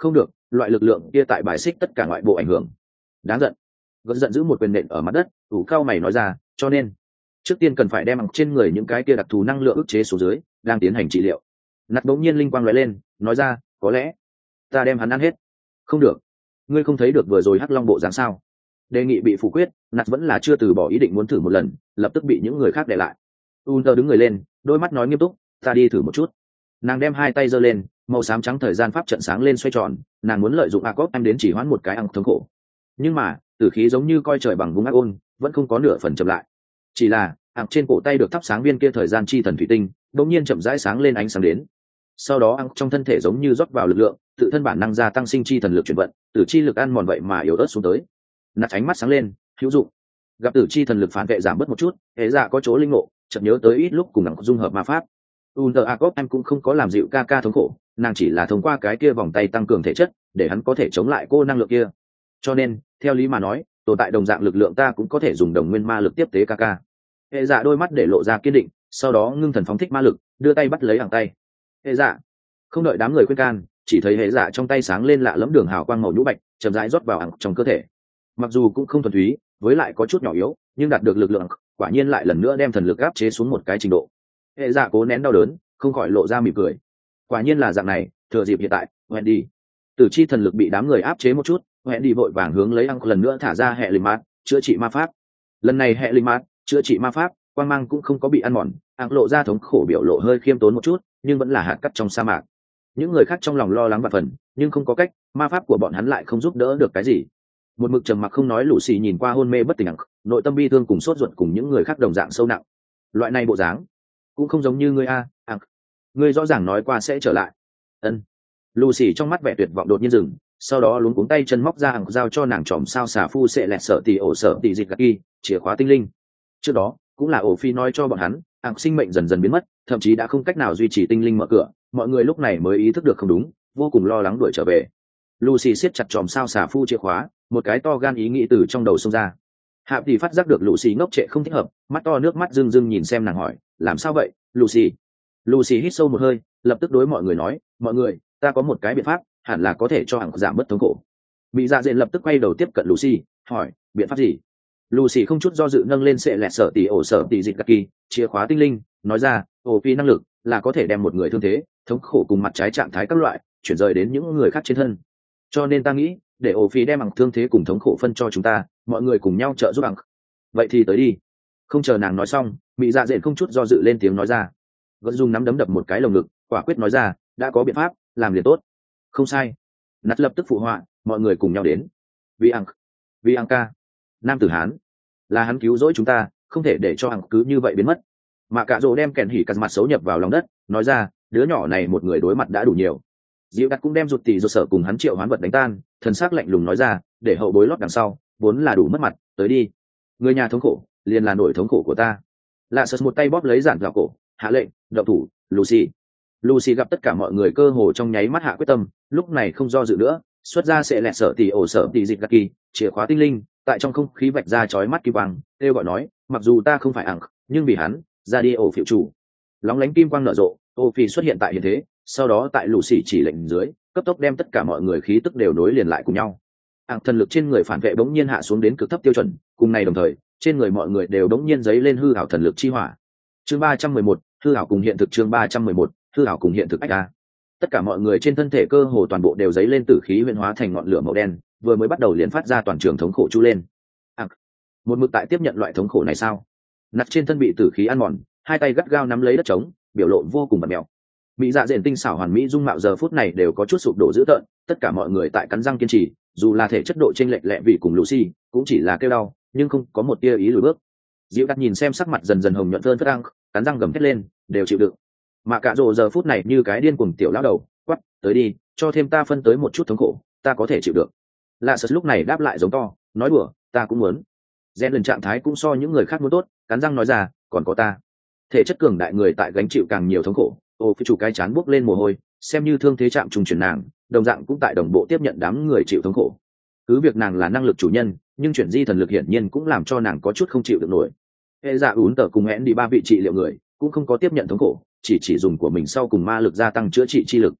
loại lực lượng kia tại bài xích tất cả ngoại bộ ảnh hưởng. Đáng giận. Gật giận giữ một quyền nện ở mặt đất, ủ cao mày nói ra, cho nên trước tiên cần phải đem trên người những cái kia đặc thù năng lượng ức chế xuống dưới, đang tiến hành trị liệu. Nạt bỗng nhiên linh quang lóe lên, nói ra, có lẽ ta đem hắn ăn hết. Không được, ngươi không thấy được vừa rồi hắc long bộ dáng sao? Đề nghị bị phủ quyết, Nạt vẫn là chưa từ bỏ ý định muốn thử một lần, lập tức bị những người khác đè lại. Unter đứng người lên, đôi mắt nói nghiêm túc, ta đi thử một chút. Nàng đem hai tay giơ lên, màu xám trắng thời gian pháp trận sáng lên xoay tròn, nàng muốn lợi dụng Akot em đến chỉ hoãn một cái ăn thống khổ. Nhưng mà, tử khí giống như coi trời bằng vùng ác ôn, vẫn không có nửa phần chậm lại. Chỉ là, ạc trên cổ tay được thắp sáng viên kia thời gian chi thần thủy tinh, đột nhiên chậm rãi sáng lên ánh sáng đến. Sau đó ạc trong thân thể giống như rót vào lực lượng, tự thân bản năng gia tăng sinh chi thần lực chuyển vận, tử chi lực ăn mòn vậy mà yếu ớt xuống tới. Nạt ánh mắt sáng lên, hữu dụng. Gặp tử chi thần lực phản vệ giảm bớt một chút, hệ dạ có chỗ linh ngộ, chợt nhớ tới ít lúc cùng ạc dung hợp ma pháp. Unter Akot em cũng không có làm dịu ca ca thống khổ, nàng chỉ là thông qua cái kia vòng tay tăng cường thể chất, để hắn có thể chống lại cô năng lượng kia. Cho nên, theo lý mà nói, tồn tại đồng dạng lực lượng ta cũng có thể dùng đồng nguyên ma lực tiếp tế ca ca. Hệ dạ đôi mắt để lộ ra kiên định, sau đó ngưng thần phóng thích ma lực, đưa tay bắt lấy hàng tay. Hệ dạ, không đợi đám người khuyên can, chỉ thấy hệ dạ trong tay sáng lên lạ lẫm đường hào quang màu nhũ bạch, chậm rãi rót vào ẳng trong cơ thể. Mặc dù cũng không thuần túy, với lại có chút nhỏ yếu, nhưng đạt được lực lượng, quả nhiên lại lần nữa đem thần lực áp chế xuống một cái trình độ. Hệ dạ cố nén đau đớn, không khỏi lộ ra mỉm cười. Quả nhiên là dạng này, thừa dịp hiện tại, Wendy, tử chi thần lực bị đám người áp chế một chút, Wendy vội vàng hướng lấy ăng lần nữa thả ra hệ linh mát, chữa trị ma pháp. Lần này hệ linh mát, chữa trị ma pháp, quang mang cũng không có bị ăn mòn, ăng lộ ra thống khổ biểu lộ hơi khiêm tốn một chút, nhưng vẫn là hạt cát trong sa mạc. Những người khác trong lòng lo lắng và phần, nhưng không có cách, ma pháp của bọn hắn lại không giúp đỡ được cái gì. Một mực trầm mặc không nói lũ xì nhìn qua hôn mê bất tỉnh ăng, nội tâm bi thương cùng sốt ruột cùng những người khác đồng dạng sâu nặng. Loại này bộ dáng cũng không giống như ngươi a, ăng. Ngươi rõ ràng nói qua sẽ trở lại. Ân. Lucy trong mắt vẻ tuyệt vọng đột nhiên dừng, sau đó luống cuống tay chân móc ra hàng giao cho nàng tròm sao xà phu sẽ lẹt sợ tỉ ổ sợ tỉ dịch gạt kỳ, chìa khóa tinh linh. Trước đó, cũng là ổ phi nói cho bọn hắn, hàng sinh mệnh dần dần biến mất, thậm chí đã không cách nào duy trì tinh linh mở cửa, mọi người lúc này mới ý thức được không đúng, vô cùng lo lắng đuổi trở về. Lucy siết chặt tròm sao xà phu chìa khóa, một cái to gan ý nghĩ từ trong đầu xông ra. Hạ thì phát giác được Lucy ngốc trệ không thích hợp, mắt to nước mắt rưng rưng nhìn xem nàng hỏi, làm sao vậy, Lucy? Lucy hít sâu một hơi, lập tức đối mọi người nói, mọi người, ta có một cái biện pháp, hẳn là có thể cho hàng giảm bớt thống khổ. Mỹ dạ dện lập tức quay đầu tiếp cận Lucy, hỏi, biện pháp gì? Lucy không chút do dự nâng lên sệ lẹt sở tỷ ổ sở tỷ dịch gạt kỳ, chìa khóa tinh linh, nói ra, ổ phi năng lực là có thể đem một người thương thế, thống khổ cùng mặt trái trạng thái các loại chuyển rời đến những người khác trên thân. Cho nên ta nghĩ, để ổ phi đem bằng thương thế cùng thống khổ phân cho chúng ta, mọi người cùng nhau trợ giúp bằng. Vậy thì tới đi. Không chờ nàng nói xong, Mỹ dạ dện không chút do dự lên tiếng nói ra. Gật dùng nắm đấm đập một cái lồng ngực, quả quyết nói ra, đã có biện pháp, làm liền tốt. Không sai. Nát lập tức phụ họa, mọi người cùng nhau đến. Vì ăn, vì ăn ca, nam tử hán, là hắn cứu rỗi chúng ta, không thể để cho ăn cứ như vậy biến mất. Mà cả rồ đem kèn hỉ cắt mặt xấu nhập vào lòng đất, nói ra, đứa nhỏ này một người đối mặt đã đủ nhiều. Diệu đặt cũng đem rụt tỉ rụt sở cùng hắn triệu hoán vật đánh tan, thần sắc lạnh lùng nói ra, để hậu bối lót đằng sau, vốn là đủ mất mặt, tới đi. Người nhà thống khổ, liền là nỗi thống khổ của ta. Lạ sật một tay bóp lấy giản vào cổ, hạ lệnh, động thủ, Lucy. Lucy gặp tất cả mọi người cơ hồ trong nháy mắt hạ quyết tâm, lúc này không do dự nữa, xuất ra sẽ lẹt sở tỷ ổ sở tỷ dịch gạt kỳ, chìa khóa tinh linh, tại trong không khí vạch ra chói mắt kim quang, kêu gọi nói, mặc dù ta không phải ẳng, nhưng vì hắn, ra đi ổ phiệu chủ. Lóng lánh kim quang nở rộ, ổ phi xuất hiện tại hiện thế, sau đó tại Lucy chỉ lệnh dưới, cấp tốc đem tất cả mọi người khí tức đều nối liền lại cùng nhau. Ẳng thần lực trên người phản vệ bỗng nhiên hạ xuống đến cực thấp tiêu chuẩn, cùng này đồng thời, trên người mọi người đều bỗng nhiên giấy lên hư ảo thần lực chi hỏa. Chương ba trăm mười một, hư ảo cùng hiện thực. Chương ba trăm mười một, hư ảo cùng hiện thực ách a. Tất cả mọi người trên thân thể cơ hồ toàn bộ đều giấy lên tử khí huyễn hóa thành ngọn lửa màu đen, vừa mới bắt đầu liền phát ra toàn trường thống khổ chu lên. À, một mực tại tiếp nhận loại thống khổ này sao? Nặt trên thân bị tử khí ăn mòn, hai tay gắt gao nắm lấy đất trống, biểu lộ vô cùng bặm mèo. Mỹ dạ dện tinh xảo hoàn mỹ dung mạo giờ phút này đều có chút sụp đổ dữ tợn, tất cả mọi người tại cắn răng kiên trì, dù là thể chất độ chênh lệch lẹ vì cùng Lucy, cũng chỉ là kêu đau, nhưng không có một tia ý lùi bước. Diệu đặt nhìn xem sắc mặt dần dần hồng nhuận phơn phất ăn, cắn răng gầm thét lên, đều chịu đựng. Mà cả rồ giờ phút này như cái điên cuồng tiểu lão đầu, quát, tới đi, cho thêm ta phân tới một chút thống khổ, ta có thể chịu được. Lạ sật lúc này đáp lại giống to, nói đùa, ta cũng muốn. Gen lần trạng thái cũng so những người khác muốn tốt, cắn răng nói ra, còn có ta. Thể chất cường đại người tại gánh chịu càng nhiều thống khổ, ô phi chủ cái chán buốc lên mồ hôi, xem như thương thế chạm trùng chuyển nàng, đồng dạng cũng tại đồng bộ tiếp nhận đám người chịu thống khổ. Cứ việc nàng là năng lực chủ nhân, nhưng chuyển di thần lực hiển nhiên cũng làm cho nàng có chút không chịu được nổi. Hệ dạ ún tờ cùng hẹn đi ba vị trị liệu người cũng không có tiếp nhận thống khổ, chỉ chỉ dùng của mình sau cùng ma lực gia tăng chữa trị chi lực.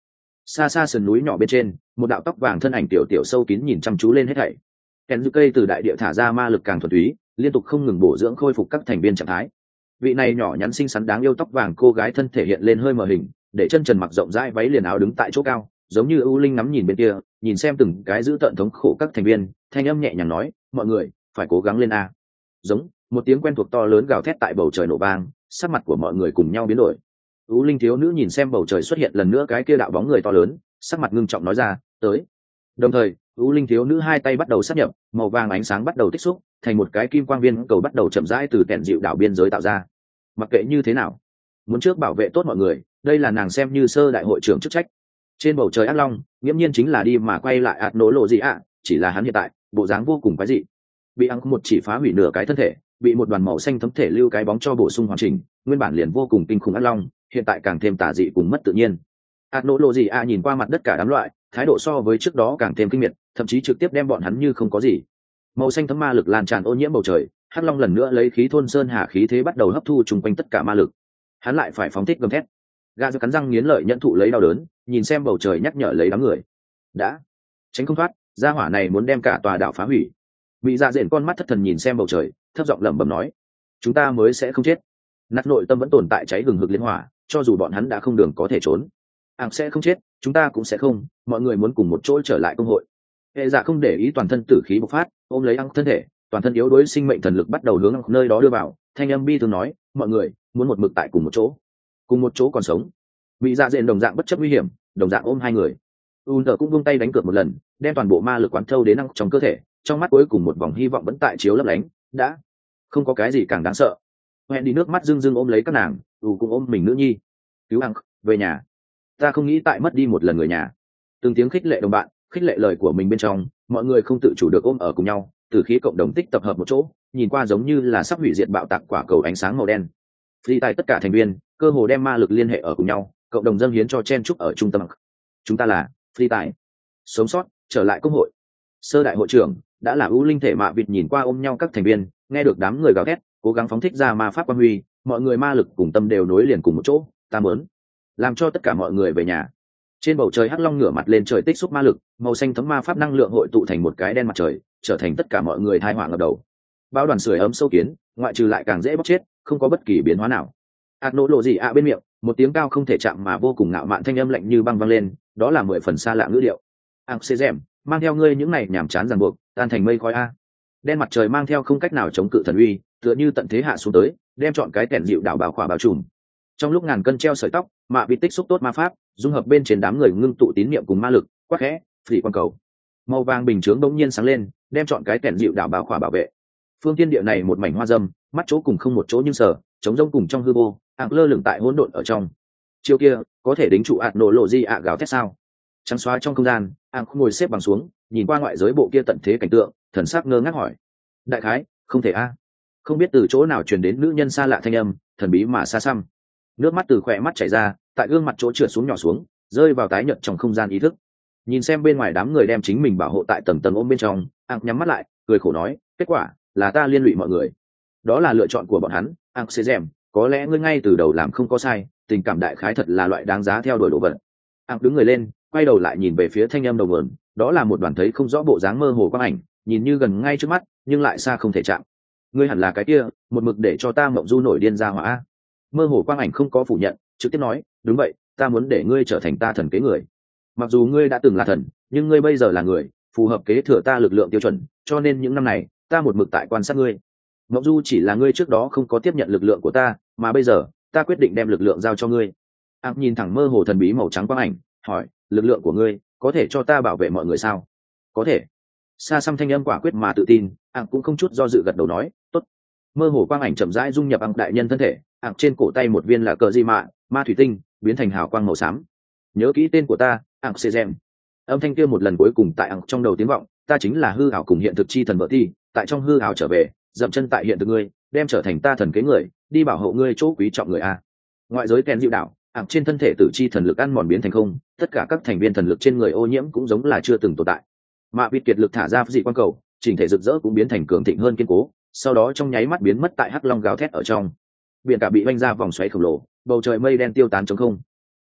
xa xa sườn núi nhỏ bên trên, một đạo tóc vàng thân ảnh tiểu tiểu sâu kín nhìn chăm chú lên hết thảy. Kèn dư cây từ đại địa thả ra ma lực càng thuần túy, liên tục không ngừng bổ dưỡng khôi phục các thành viên trạng thái. Vị này nhỏ nhắn xinh xắn đáng yêu tóc vàng cô gái thân thể hiện lên hơi mờ hình, để chân trần mặc rộng rãi váy liền áo đứng tại chỗ cao, giống như ưu linh ngắm nhìn bên kia, nhìn xem từng cái giữ tận thống khổ các thành viên, thanh âm nhẹ nhàng nói, mọi người phải cố gắng lên a. Giống một tiếng quen thuộc to lớn gào thét tại bầu trời nổ vang, sắc mặt của mọi người cùng nhau biến đổi. ưu linh thiếu nữ nhìn xem bầu trời xuất hiện lần nữa cái kia đạo bóng người to lớn, sắc mặt ngưng trọng nói ra, tới. Đồng thời ưu linh thiếu nữ hai tay bắt đầu sát nhập, màu vàng ánh sáng bắt đầu tích xúc thành một cái kim quang viên cầu bắt đầu chậm rãi từ kẹn dịu đảo biên giới tạo ra. Mặc kệ như thế nào, muốn trước bảo vệ tốt mọi người, đây là nàng xem như sơ đại hội trưởng chức trách. Trên bầu trời ác long nghiễm nhiên chính là đi mà quay lại ạt nổ lộ gì ạ, chỉ là hắn hiện tại bộ dáng vô cùng quái dị, bị ăn một chỉ phá hủy nửa cái thân thể, bị một đoàn màu xanh thấm thể lưu cái bóng cho bổ sung hoàn chỉnh, nguyên bản liền vô cùng kinh khủng ác long hiện tại càng thêm tà dị cùng mất tự nhiên. ạt nổ lộ gì ạ nhìn qua mặt đất cả đám loại, thái độ so với trước đó càng thêm kinh miệt, thậm chí trực tiếp đem bọn hắn như không có gì. Màu xanh thấm ma lực lan tràn ô nhiễm bầu trời, hắc long lần nữa lấy khí thôn sơn hà khí thế bắt đầu hấp thu chung quanh tất cả ma lực. Hắn lại phải phóng thích gầm thét. Gà giơ cắn răng nghiến lợi nhận thụ lấy đau đớn, nhìn xem bầu trời nhắc nhở lấy đám người. Đã tránh không thoát, gia hỏa này muốn đem cả tòa đảo phá hủy. Bị dạ dện con mắt thất thần nhìn xem bầu trời, thấp giọng lẩm bẩm nói, chúng ta mới sẽ không chết. Nát nội tâm vẫn tồn tại cháy hừng hực liên hỏa, cho dù bọn hắn đã không đường có thể trốn, ảng sẽ không chết, chúng ta cũng sẽ không. Mọi người muốn cùng một chỗ trở lại công hội. Hệ dạ không để ý toàn thân tử khí bộc phát, ôm lấy ăn thân thể, toàn thân yếu đuối sinh mệnh thần lực bắt đầu hướng nơi đó đưa vào. Thanh âm bi thường nói, mọi người muốn một mực tại cùng một chỗ, cùng một chỗ còn sống. Bị dạ dện đồng dạng bất chấp nguy hiểm, đồng dạng ôm hai người. Un tờ cũng vung tay đánh cược một lần, đem toàn bộ ma lực quán thâu đến năng trong cơ thể, trong mắt cuối cùng một vòng hy vọng vẫn tại chiếu lấp lánh. Đã không có cái gì càng đáng sợ. Hẹn đi nước mắt rưng rưng ôm lấy các nàng, u cũng ôm mình nữ nhi. Cứu ăn về nhà, ta không nghĩ tại mất đi một lần người nhà. Từng tiếng khích lệ đồng bạn, khích lệ lời của mình bên trong, mọi người không tự chủ được ôm ở cùng nhau, từ khí cộng đồng tích tập hợp một chỗ, nhìn qua giống như là sắp hủy diệt bạo tạc quả cầu ánh sáng màu đen. Phi tại tất cả thành viên cơ hồ đem ma lực liên hệ ở cùng nhau, cộng đồng dâng hiến cho chen trúc ở trung tâm. Chúng ta là Phi tài, sống sót trở lại công hội. Sơ đại hội trưởng đã là ưu linh thể mạ vịt nhìn qua ôm nhau các thành viên, nghe được đám người gào thét, cố gắng phóng thích ra ma pháp quang huy, mọi người ma lực cùng tâm đều nối liền cùng một chỗ. Ta muốn làm cho tất cả mọi người về nhà. Trên bầu trời hắc long ngửa mặt lên trời tích xúc ma lực, màu xanh thấm ma pháp năng lượng hội tụ thành một cái đen mặt trời, trở thành tất cả mọi người thai họa ngập đầu. Bao đoàn sưởi ấm sâu kiến, ngoại trừ lại càng dễ bóc chết, không có bất kỳ biến hóa nào. Ác nỗ lộ gì ạ bên miệng, một tiếng cao không thể chạm mà vô cùng ngạo mạn thanh âm lạnh như băng vang lên, đó là mười phần xa lạ ngữ điệu. Ác xê dẻm, mang theo ngươi những này nhảm chán ràng buộc, tan thành mây khói a. Đen mặt trời mang theo không cách nào chống cự thần uy, tựa như tận thế hạ xuống tới, đem chọn cái tẻn dịu đảo bảo khỏa bao trùm. Trong lúc ngàn cân treo sợi tóc, mạ bị tích xúc tốt ma pháp, dung hợp bên trên đám người ngưng tụ tín niệm cùng ma lực, quắc khẽ, phỉ quan cầu. Màu vàng bình chướng bỗng nhiên sáng lên, đem chọn cái tẻn dịu đảo bảo khỏa bảo vệ. Phương thiên địa này một mảnh hoa dâm, mắt chỗ cùng không một chỗ nhưng sở, chống rông cùng trong hư vô, ạng lơ lửng tại hỗn độn ở trong. Chiêu kia có thể đính trụ ạt nổ lộ di ạ gào thét sao? Trắng xóa trong không gian, ạng ngồi xếp bằng xuống, nhìn qua ngoại giới bộ kia tận thế cảnh tượng, thần sắc ngơ ngác hỏi: đại khái không thể a? Không biết từ chỗ nào truyền đến nữ nhân xa lạ thanh âm, thần bí mà xa xăm. Nước mắt từ khỏe mắt chảy ra, tại gương mặt chỗ trượt xuống nhỏ xuống, rơi vào tái nhợt trong không gian ý thức. Nhìn xem bên ngoài đám người đem chính mình bảo hộ tại tầng tầng ôm bên trong, ạng nhắm mắt lại, cười khổ nói: kết quả là ta liên lụy mọi người, đó là lựa chọn của bọn hắn. Ạng xê dẻm, có lẽ ngươi ngay từ đầu làm không có sai, tình cảm đại khái thật là loại đáng giá theo đuổi đồ vật. Ạng đứng người lên, quay đầu lại nhìn về phía thanh âm đầu nguồn, đó là một đoàn thấy không rõ bộ dáng mơ hồ quang ảnh, nhìn như gần ngay trước mắt, nhưng lại xa không thể chạm. Ngươi hẳn là cái kia, một mực để cho ta mộng du nổi điên ra hỏa. Mơ hồ quang ảnh không có phủ nhận, trực tiếp nói: đúng vậy, ta muốn để ngươi trở thành ta thần kế người. Mặc dù ngươi đã từng là thần, nhưng ngươi bây giờ là người, phù hợp kế thừa ta lực lượng tiêu chuẩn, cho nên những năm này ta một mực tại quan sát ngươi. Mộng du chỉ là ngươi trước đó không có tiếp nhận lực lượng của ta, mà bây giờ ta quyết định đem lực lượng giao cho ngươi. Ác nhìn thẳng mơ hồ thần bí màu trắng quang ảnh, hỏi: lực lượng của ngươi có thể cho ta bảo vệ mọi người sao? Có thể. Xa xăm thanh âm quả quyết mà tự tin, Ác cũng không chút do dự gật đầu nói: tốt. Mơ hồ quang ảnh chậm rãi dung nhập Ác đại nhân thân thể, Ác trên cổ tay một viên là cờ di mạ, ma thủy tinh, biến thành hào quang màu xám. Nhớ kỹ tên của ta, Ác Sezem. Âm thanh kia một lần cuối cùng tại Ác trong đầu tiếng vọng, ta chính là hư ảo cùng hiện thực chi thần vợ thi, tại trong hư ảo trở về, dậm chân tại hiện thực ngươi, đem trở thành ta thần kế người, đi bảo hộ ngươi chỗ quý trọng người a. Ngoại giới kèn dịu đảo, Ác trên thân thể tử chi thần lực ăn mòn biến thành không, tất cả các thành viên thần lực trên người ô nhiễm cũng giống là chưa từng tồn tại. Mạ Vịt kiệt lực thả ra dị quang cầu, chỉnh thể rực rỡ cũng biến thành cường thịnh hơn kiên cố, sau đó trong nháy mắt biến mất tại hắc long gào thét ở trong. Biển cả bị vanh ra vòng xoáy khổng lồ, bầu trời mây đen tiêu tán trống không.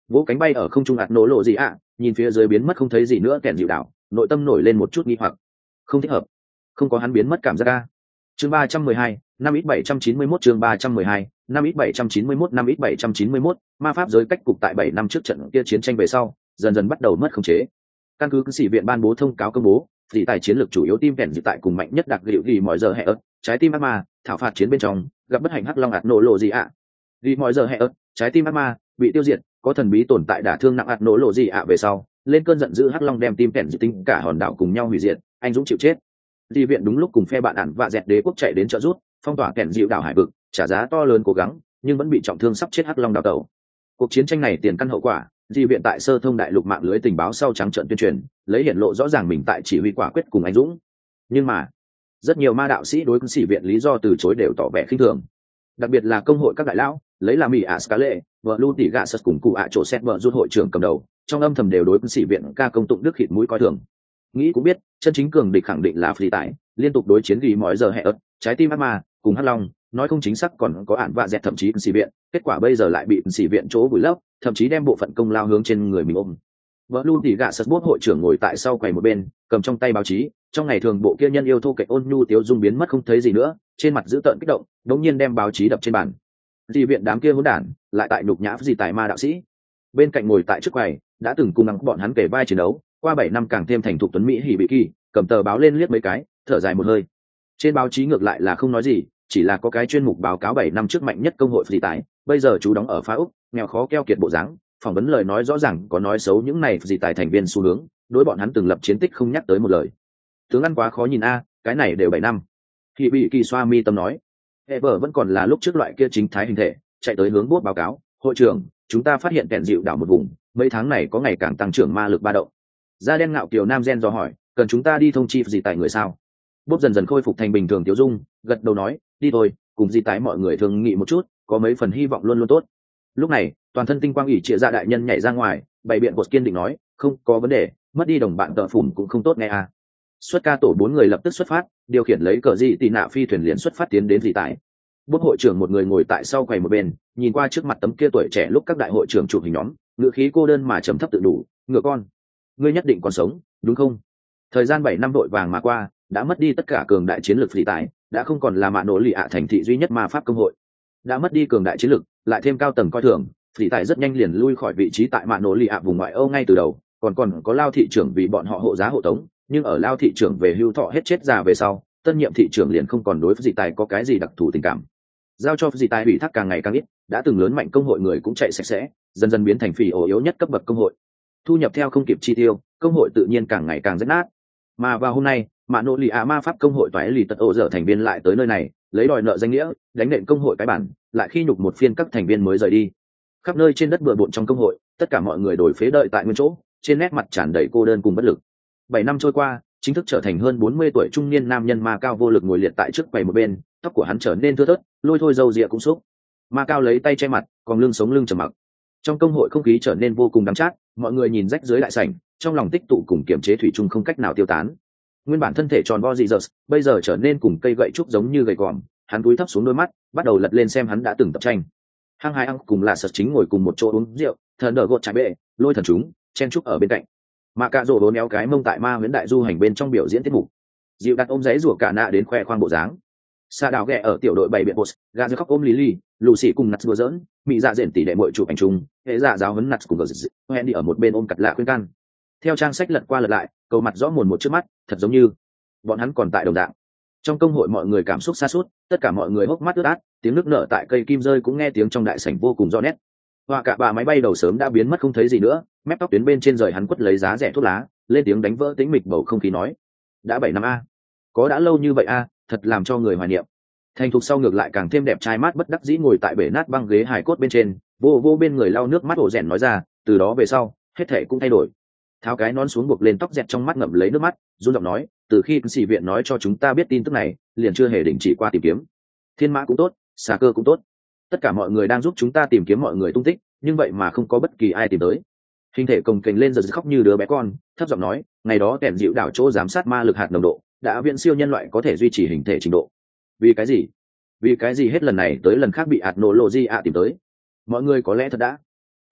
vỗ cánh bay ở không trung ạt nổ lộ gì ạ, nhìn phía dưới biến mất không thấy gì nữa kèn dịu đảo, nội tâm nổi lên một chút nghi hoặc. Không thích hợp, không có hắn biến mất cảm giác a. Chương ba trăm mười hai, năm ít bảy trăm chín mươi mốt chương ba trăm mười hai, năm ít bảy trăm chín mươi mốt năm ít bảy trăm chín mươi mốt, ma pháp giới cách cục tại bảy năm trước trận kia chiến tranh về sau, dần dần bắt đầu mất khống chế. Căn cứ sĩ viện ban bố thông cáo công bố, dị tài chiến lược chủ yếu team kèn dự tại cùng mạnh nhất đặc liệu gì mọi giờ hệ ớt, trái tim ác ma, thảo phạt chiến bên trong, gặp bất hạnh hắc long ạt nổ lộ gì ạ. Vì mọi giờ hệ ớt, trái tim ác ma bị tiêu diệt, có thần bí tồn tại đả thương nặng ạt nổ lộ gì ạ về sau, lên cơn giận dữ hắc long đem team kèn dự tính cả hòn đảo cùng nhau hủy diệt, anh dũng chịu chết. Dị viện đúng lúc cùng phe bạn ản và dẹt đế quốc chạy đến trợ giúp, phong tỏa kèn dịu đảo hải vực, trả giá to lớn cố gắng, nhưng vẫn bị trọng thương sắp chết hắc long đào tẩu. Cuộc chiến tranh này tiền căn hậu quả, dị viện tại sơ thông đại lục mạng lưới tình báo sau trắng trợn tuyên truyền, lấy hiển lộ rõ ràng mình tại chỉ huy quả quyết cùng anh dũng. Nhưng mà rất nhiều ma đạo sĩ đối với sĩ viện lý do từ chối đều tỏ vẻ khinh thường, đặc biệt là công hội các đại lão, lấy làm mỹ ascale vợ lu tỉ gạ sật cùng cụ ạ chỗ xét vợ rút hội trưởng cầm đầu, trong âm thầm đều đối với sĩ viện ca công tụng đức khịt mũi coi thường. Nghĩ cũng biết chân chính cường địch khẳng định là phi tải, liên tục đối chiến ghi mọi giờ hệ ớt, trái tim ác ma cùng hắc long, nói không chính xác còn có ạn vạ dẹt thậm chí sĩ viện, kết quả bây giờ lại bị sĩ viện chỗ vùi lấp, thậm chí đem bộ phận công lao hướng trên người mình ôm. Vợ luôn thì gạ sật bốt hội trưởng ngồi tại sau quầy một bên, cầm trong tay báo chí, trong ngày thường bộ kia nhân yêu thô kệch ôn nhu tiếu dung biến mất không thấy gì nữa, trên mặt dữ tợn kích động, đống nhiên đem báo chí đập trên bàn. Dị viện đám kia hỗn đản, lại tại nhục nhã gì tài ma đạo sĩ. Bên cạnh ngồi tại trước quầy, đã từng cùng ngắm bọn hắn kể vai chiến đấu, qua bảy năm càng thêm thành thục tuấn mỹ hỉ bị kỳ, cầm tờ báo lên liếc mấy cái, thở dài một hơi. Trên báo chí ngược lại là không nói gì, chỉ là có cái chuyên mục báo cáo bảy năm trước mạnh nhất công hội phi tải, bây giờ chú đóng ở phá úc, nghèo khó keo kiệt bộ dáng, phỏng vấn lời nói rõ ràng có nói xấu những này gì tài thành viên xu hướng, đối bọn hắn từng lập chiến tích không nhắc tới một lời. Tướng ăn quá khó nhìn a, cái này đều bảy năm. Hỉ bị kỳ xoa mi tâm nói, Ever vẫn còn là lúc trước loại kia chính thái hình thể, chạy tới hướng bốt báo cáo, hội trưởng, chúng ta phát hiện kẹn dịu đảo một vùng, mấy tháng này có ngày càng tăng trưởng ma lực ba động. Da đen ngạo kiều nam gen do hỏi, cần chúng ta đi thông chi gì tài người sao? Bốt dần dần khôi phục thành bình thường tiêu dung, gật đầu nói, đi thôi, cùng gì tái mọi người thương nghị một chút, có mấy phần hy vọng luôn luôn tốt. Lúc này toàn thân tinh quang ủy trịa dạ đại nhân nhảy ra ngoài, bày biện bột kiên định nói, không có vấn đề, mất đi đồng bạn tợ phủn cũng không tốt nghe à. Xuất ca tổ bốn người lập tức xuất phát, điều khiển lấy cờ dị tị nạ phi thuyền liền xuất phát tiến đến dị tải. Bốt hội trưởng một người ngồi tại sau quầy một bên, nhìn qua trước mặt tấm kia tuổi trẻ lúc các đại hội trưởng chụp hình nhóm, ngựa khí cô đơn mà trầm thấp tự đủ, ngựa con, ngươi nhất định còn sống, đúng không? Thời gian bảy năm vội vàng mà qua, đã mất đi tất cả cường đại chiến lược dị tải, đã không còn là mạ nổ lì ạ thành thị duy nhất ma pháp công hội, đã mất đi cường đại chiến lược, lại thêm cao tầng coi thường, dị tải rất nhanh liền lui khỏi vị trí tại mạ nổ lì ạ vùng ngoại ô ngay từ đầu, còn còn có lao thị trưởng vì bọn họ hộ giá hộ tống, nhưng ở lao thị trưởng về hưu thọ hết chết già về sau, tân nhiệm thị trưởng liền không còn đối với dị tài có cái gì đặc thù tình cảm, giao cho dị tài ủy thác càng ngày càng ít, đã từng lớn mạnh công hội người cũng chạy sạch sẽ, dần dần biến thành phỉ ổ yếu nhất cấp bậc công hội, thu nhập theo không kịp chi tiêu, công hội tự nhiên càng ngày càng rách nát. Mà vào hôm nay, mạ nỗ lì ạ ma pháp công hội toái lì tật ổ dở thành viên lại tới nơi này, lấy đòi nợ danh nghĩa, đánh nện công hội cái bản, lại khi nhục một phiên các thành viên mới rời đi. Khắp nơi trên đất bừa bộn trong công hội, tất cả mọi người đổi phế đợi tại nguyên chỗ, trên nét mặt tràn đầy cô đơn cùng bất lực. Bảy năm trôi qua, chính thức trở thành hơn bốn mươi tuổi trung niên nam nhân ma cao vô lực ngồi liệt tại trước quầy một bên, tóc của hắn trở nên thưa thớt, lôi thôi râu ria cũng xúc. Ma cao lấy tay che mặt, còn lưng sống lưng trầm mặc. Trong công hội không khí trở nên vô cùng đắng chát, mọi người nhìn rách dưới đại sảnh, trong lòng tích tụ cùng kiềm chế thủy chung không cách nào tiêu tán. Nguyên bản thân thể tròn vo dị dợt, bây giờ trở nên cùng cây gậy trúc giống như gầy còm, hắn cúi thấp xuống đôi mắt, bắt đầu lật lên xem hắn đã từng tập tranh. Hang hai ăn cùng là sật chính ngồi cùng một chỗ uống rượu, thần đỡ gột trái bệ, lôi thần chúng, chen trúc ở bên cạnh. Mà cạ rổ đốn éo cái mông tại ma huyễn đại du hành bên trong biểu diễn tiết mục. Dịu đặt ôm giấy rủa cả nạ đến khoe khoang bộ dáng. Sa đào ghẹ ở tiểu đội bảy biện boss, gà dưới khóc ôm Lily, lù xì cùng nặt đùa giỡn, mị dạ rền tỉ đệ muội chụp ảnh chung, hệ dạ giáo huấn nặt cùng gờ dị, hẹn đi ở một bên ôm cặt lạ khuyên can. Theo trang sách lật qua lật lại, cầu mặt rõ mồn một trước mắt, thật giống như bọn hắn còn tại đồng dạng. Trong công hội mọi người cảm xúc xa suốt, tất cả mọi người hốc mắt ướt át, tiếng nước nở tại cây kim rơi cũng nghe tiếng trong đại sảnh vô cùng rõ nét. Hoa cả bà máy bay đầu sớm đã biến mất không thấy gì nữa, mép tóc tuyến bên trên rời hắn quất lấy giá rẻ thuốc lá, lên tiếng đánh vỡ tĩnh mịch bầu không khí nói: đã bảy năm a, có đã lâu như vậy a, thật làm cho người hoài niệm. Thành thục sau ngược lại càng thêm đẹp trai mát bất đắc dĩ ngồi tại bể nát băng ghế hài cốt bên trên, vô vô bên người lau nước mắt ổ rèn nói ra, từ đó về sau hết thể cũng thay đổi. Tháo cái nón xuống buộc lên tóc dẹt trong mắt ngậm lấy nước mắt, run giọng nói, từ khi sĩ viện nói cho chúng ta biết tin tức này, liền chưa hề đình chỉ qua tìm kiếm. Thiên mã cũng tốt, xà cơ cũng tốt, tất cả mọi người đang giúp chúng ta tìm kiếm mọi người tung tích, nhưng vậy mà không có bất kỳ ai tìm tới. Hình thể cồng kềnh lên giật khóc như đứa bé con, thấp giọng nói, ngày đó kèn dịu đảo chỗ giám sát ma lực hạt nồng độ đã viễn siêu nhân loại có thể duy trì hình thể trình độ. Vì cái gì? Vì cái gì hết lần này tới lần khác bị ạt nổ lộ di ạ tìm tới? Mọi người có lẽ thật đã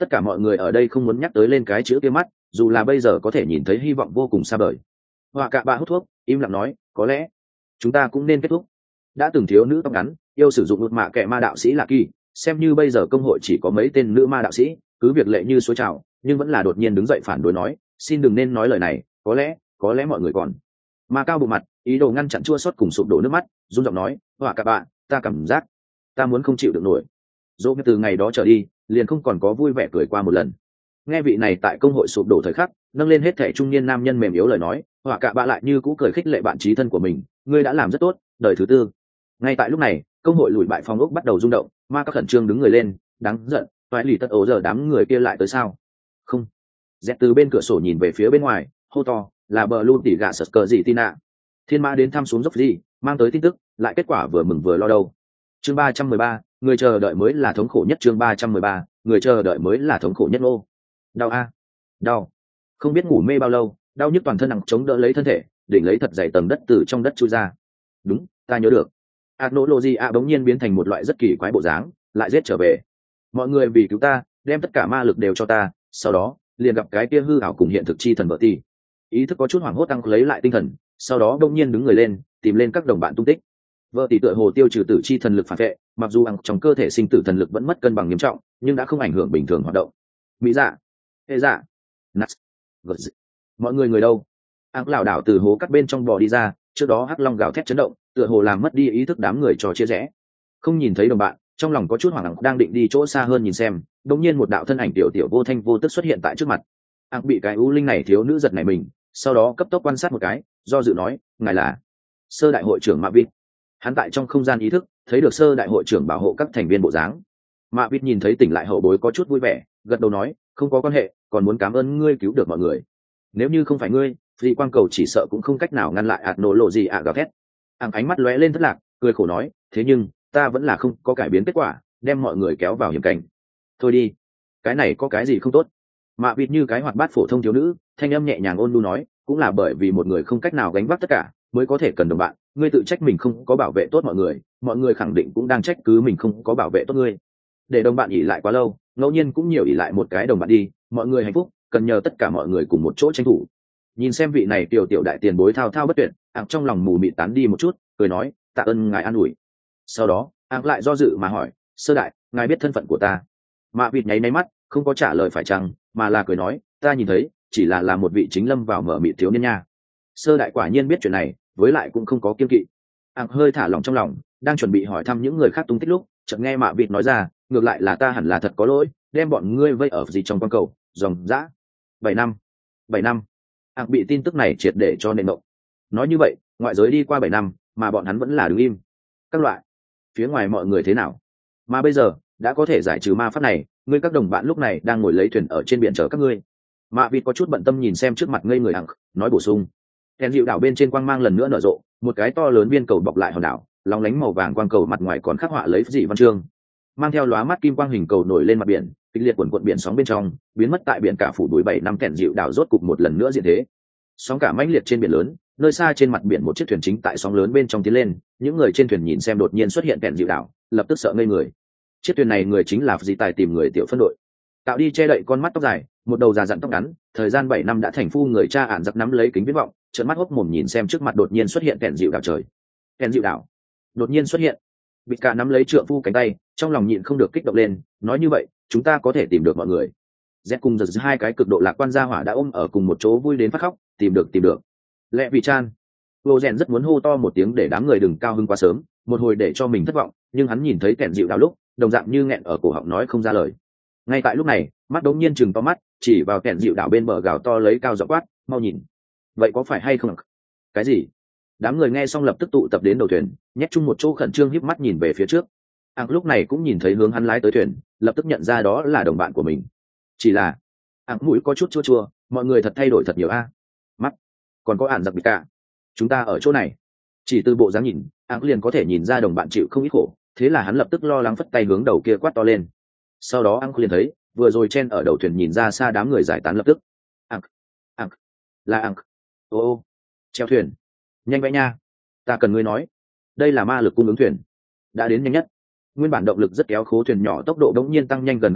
tất cả mọi người ở đây không muốn nhắc tới lên cái chữ kia mắt, dù là bây giờ có thể nhìn thấy hy vọng vô cùng xa vời. Họa cạ bạ hút thuốc im lặng nói, có lẽ chúng ta cũng nên kết thúc. Đã từng thiếu nữ tóc ngắn yêu sử dụng một mạ kệ ma đạo sĩ là kỳ, xem như bây giờ công hội chỉ có mấy tên nữ ma đạo sĩ, cứ việc lệ như suối trào, nhưng vẫn là đột nhiên đứng dậy phản đối nói, xin đừng nên nói lời này, có lẽ có lẽ mọi người còn. Ma cao bộ mặt ý đồ ngăn chặn chua xót cùng sụp đổ nước mắt, run giọng nói, họa cạ bạ, ta cảm giác ta muốn không chịu được nổi. Dỗ từ ngày đó trở đi liền không còn có vui vẻ cười qua một lần. Nghe vị này tại công hội sụp đổ thời khắc nâng lên hết thẻ trung niên nam nhân mềm yếu lời nói, họa cạ bạ lại như cũ cười khích lệ bạn trí thân của mình, ngươi đã làm rất tốt, đời thứ tư. Ngay tại lúc này công hội lùi bại phong ốc bắt đầu rung động, ma các khẩn trương đứng người lên, đáng giận, toại lì tất ố giờ đám người kia lại tới sao? Không. Dẹt từ bên cửa sổ nhìn về phía bên ngoài, hô to, là bờ lu tỉ gạ sật cờ gì tina. Thiên mã đến thăm xuống dốc gì, mang tới tin tức, lại kết quả vừa mừng vừa lo đâu. Chương ba trăm mười ba, người chờ đợi mới là thống khổ nhất. Chương ba trăm mười ba, người chờ đợi mới là thống khổ nhất. Ô, đau a, đau. Không biết ngủ mê bao lâu, đau nhức toàn thân nặng chống đỡ lấy thân thể, đỉnh lấy thật dày tầng đất từ trong đất chui ra. Đúng, ta nhớ được. Ethnology a bỗng nhiên biến thành một loại rất kỳ quái bộ dáng, lại giết trở về. Mọi người vì cứu ta, đem tất cả ma lực đều cho ta, sau đó liền gặp cái kia hư ảo cùng hiện thực chi thần vợ tỷ. Ý thức có chút hoảng hốt tăng lấy lại tinh thần, sau đó bỗng nhiên đứng người lên, tìm lên các đồng bạn tung tích. Vợ tỷ tựa hồ tiêu trừ tử chi thần lực phản vệ, mặc dù ăn trong cơ thể sinh tử thần lực vẫn mất cân bằng nghiêm trọng, nhưng đã không ảnh hưởng bình thường hoạt động. Mỹ dạ, hệ dạ, nats, vật dị. Mọi người người đâu? Ăn lảo đảo từ hố cắt bên trong bò đi ra, trước đó hắc long gào thét chấn động, tựa hồ làm mất đi ý thức đám người trò chia rẽ. Không nhìn thấy đồng bạn, trong lòng có chút hoảng loạn, đang định đi chỗ xa hơn nhìn xem, đột nhiên một đạo thân ảnh tiểu tiểu vô thanh vô tức xuất hiện tại trước mặt. Ăn bị cái u linh này thiếu nữ giật nảy mình, sau đó cấp tốc quan sát một cái, do dự nói, ngài là sơ đại hội trưởng Mạ Vịt. Hắn tại trong không gian ý thức thấy được sơ đại hội trưởng bảo hộ các thành viên bộ dáng. Mạ Vịt nhìn thấy tỉnh lại hậu bối có chút vui vẻ, gật đầu nói, không có quan hệ, còn muốn cảm ơn ngươi cứu được mọi người. Nếu như không phải ngươi, thì quang cầu chỉ sợ cũng không cách nào ngăn lại ạt nổ lộ gì ạ gào thét. Ảng ánh mắt lóe lên thất lạc, cười khổ nói, thế nhưng ta vẫn là không có cải biến kết quả, đem mọi người kéo vào hiểm cảnh. Thôi đi, cái này có cái gì không tốt. Mạ Vịt như cái hoạt bát phổ thông thiếu nữ, thanh âm nhẹ nhàng ôn nhu nói, cũng là bởi vì một người không cách nào gánh vác tất cả mới có thể cần đồng bạn, ngươi tự trách mình không có bảo vệ tốt mọi người, mọi người khẳng định cũng đang trách cứ mình không có bảo vệ tốt ngươi. Để đồng bạn ỉ lại quá lâu, ngẫu nhiên cũng nhiều ỉ lại một cái đồng bạn đi, mọi người hạnh phúc cần nhờ tất cả mọi người cùng một chỗ tranh thủ. Nhìn xem vị này tiểu tiểu đại tiền bối thao thao bất tuyệt, ạng trong lòng mù mịt tán đi một chút, cười nói, tạ ơn ngài an ủi. Sau đó ạng lại do dự mà hỏi, sơ đại, ngài biết thân phận của ta? Mạ Vịt nháy máy mắt, không có trả lời phải chăng, mà là cười nói, ta nhìn thấy chỉ là là một vị chính lâm vào mở mịt thiếu niên nha. Sơ đại quả nhiên biết chuyện này, với lại cũng không có kiên kỵ. Ạng hơi thả lòng trong lòng, đang chuẩn bị hỏi thăm những người khác tung tích lúc chợt nghe Mạ Vịt nói ra, ngược lại là ta hẳn là thật có lỗi, đem bọn ngươi vây ở gì trong quan cầu dòng dã bảy năm. Bảy năm. Ạng bị tin tức này triệt để cho nên động. Nói như vậy ngoại giới đi qua bảy năm mà bọn hắn vẫn là đứng im. Các loại phía ngoài mọi người thế nào? Mà bây giờ đã có thể giải trừ ma pháp này, ngươi các đồng bạn lúc này đang ngồi lấy thuyền ở trên biển chờ các ngươi. Mạ Vịt có chút bận tâm nhìn xem trước mặt ngây người Ạng, nói bổ sung, đèn dịu đảo bên trên quang mang lần nữa nở rộ, một cái to lớn viên cầu bọc lại hòn đảo, lóng lánh màu vàng quang cầu mặt ngoài còn khắc họa lấy dị văn chương, mang theo lóa mắt kim quang hình cầu nổi lên mặt biển, kịch liệt quần quận biển sóng bên trong, biến mất tại biển cả phủ đuổi bảy năm kẹn dịu đảo rốt cục một lần nữa diện thế. Sóng cả mãnh liệt trên biển lớn, nơi xa trên mặt biển một chiếc thuyền chính tại sóng lớn bên trong tiến lên, những người trên thuyền nhìn xem đột nhiên xuất hiện kẹn dịu đảo, lập tức sợ ngây người. Chiếc thuyền này người chính là dị tài tìm người tiểu phân đội. Tạo đi che đậy con mắt tóc dài, một đầu già dặn tóc ngắn, thời gian bảy năm đã thành phu người cha ản giặc nắm lấy kính viễn vọng, trợn mắt hốc mồm nhìn xem trước mặt đột nhiên xuất hiện kẹn dịu đảo trời. Kẹn dịu đảo đột nhiên xuất hiện. Bịt cả nắm lấy trượng phu cánh tay, trong lòng nhịn không được kích động lên, nói như vậy chúng ta có thể tìm được mọi người. Z cùng giật hai cái cực độ lạc quan gia hỏa đã ôm ở cùng một chỗ vui đến phát khóc, tìm được tìm được. Lẹ vì chan Lô Rèn rất muốn hô to một tiếng để đám người đừng cao hứng quá sớm, một hồi để cho mình thất vọng, nhưng hắn nhìn thấy kẹn dịu đảo lúc đồng dạng như nghẹn ở cổ họng nói không ra lời. Ngay tại lúc này mắt đống nhiên chừng to mắt, chỉ vào kẹn dịu đảo bên bờ gào to lấy cao giọng quát, mau nhìn, vậy có phải hay không? Cái gì? Đám người nghe xong lập tức tụ tập đến đầu thuyền, nhét chung một chỗ khẩn trương híp mắt nhìn về phía trước. Ảng lúc này cũng nhìn thấy hướng hắn lái tới thuyền, lập tức nhận ra đó là đồng bạn của mình. Chỉ là Ảng mũi có chút chua chua, mọi người thật thay đổi thật nhiều a. Mắt còn có ản giặc bị cả, chúng ta ở chỗ này. Chỉ từ bộ dáng nhìn, Ảng liền có thể nhìn ra đồng bạn chịu không ít khổ, thế là hắn lập tức lo lắng phất tay hướng đầu kia quát to lên. Sau đó Ảng liền thấy vừa rồi chen ở đầu thuyền nhìn ra xa đám người giải tán lập tức. Ảng, Ảng, là Ảng. Ô ô, treo thuyền, nhanh vậy nha, ta cần ngươi nói, đây là ma lực cung ứng thuyền đã đến nhanh nhất. Nguyên bản động lực rất kéo khố thuyền nhỏ tốc độ đống nhiên tăng nhanh gần gấp đôi,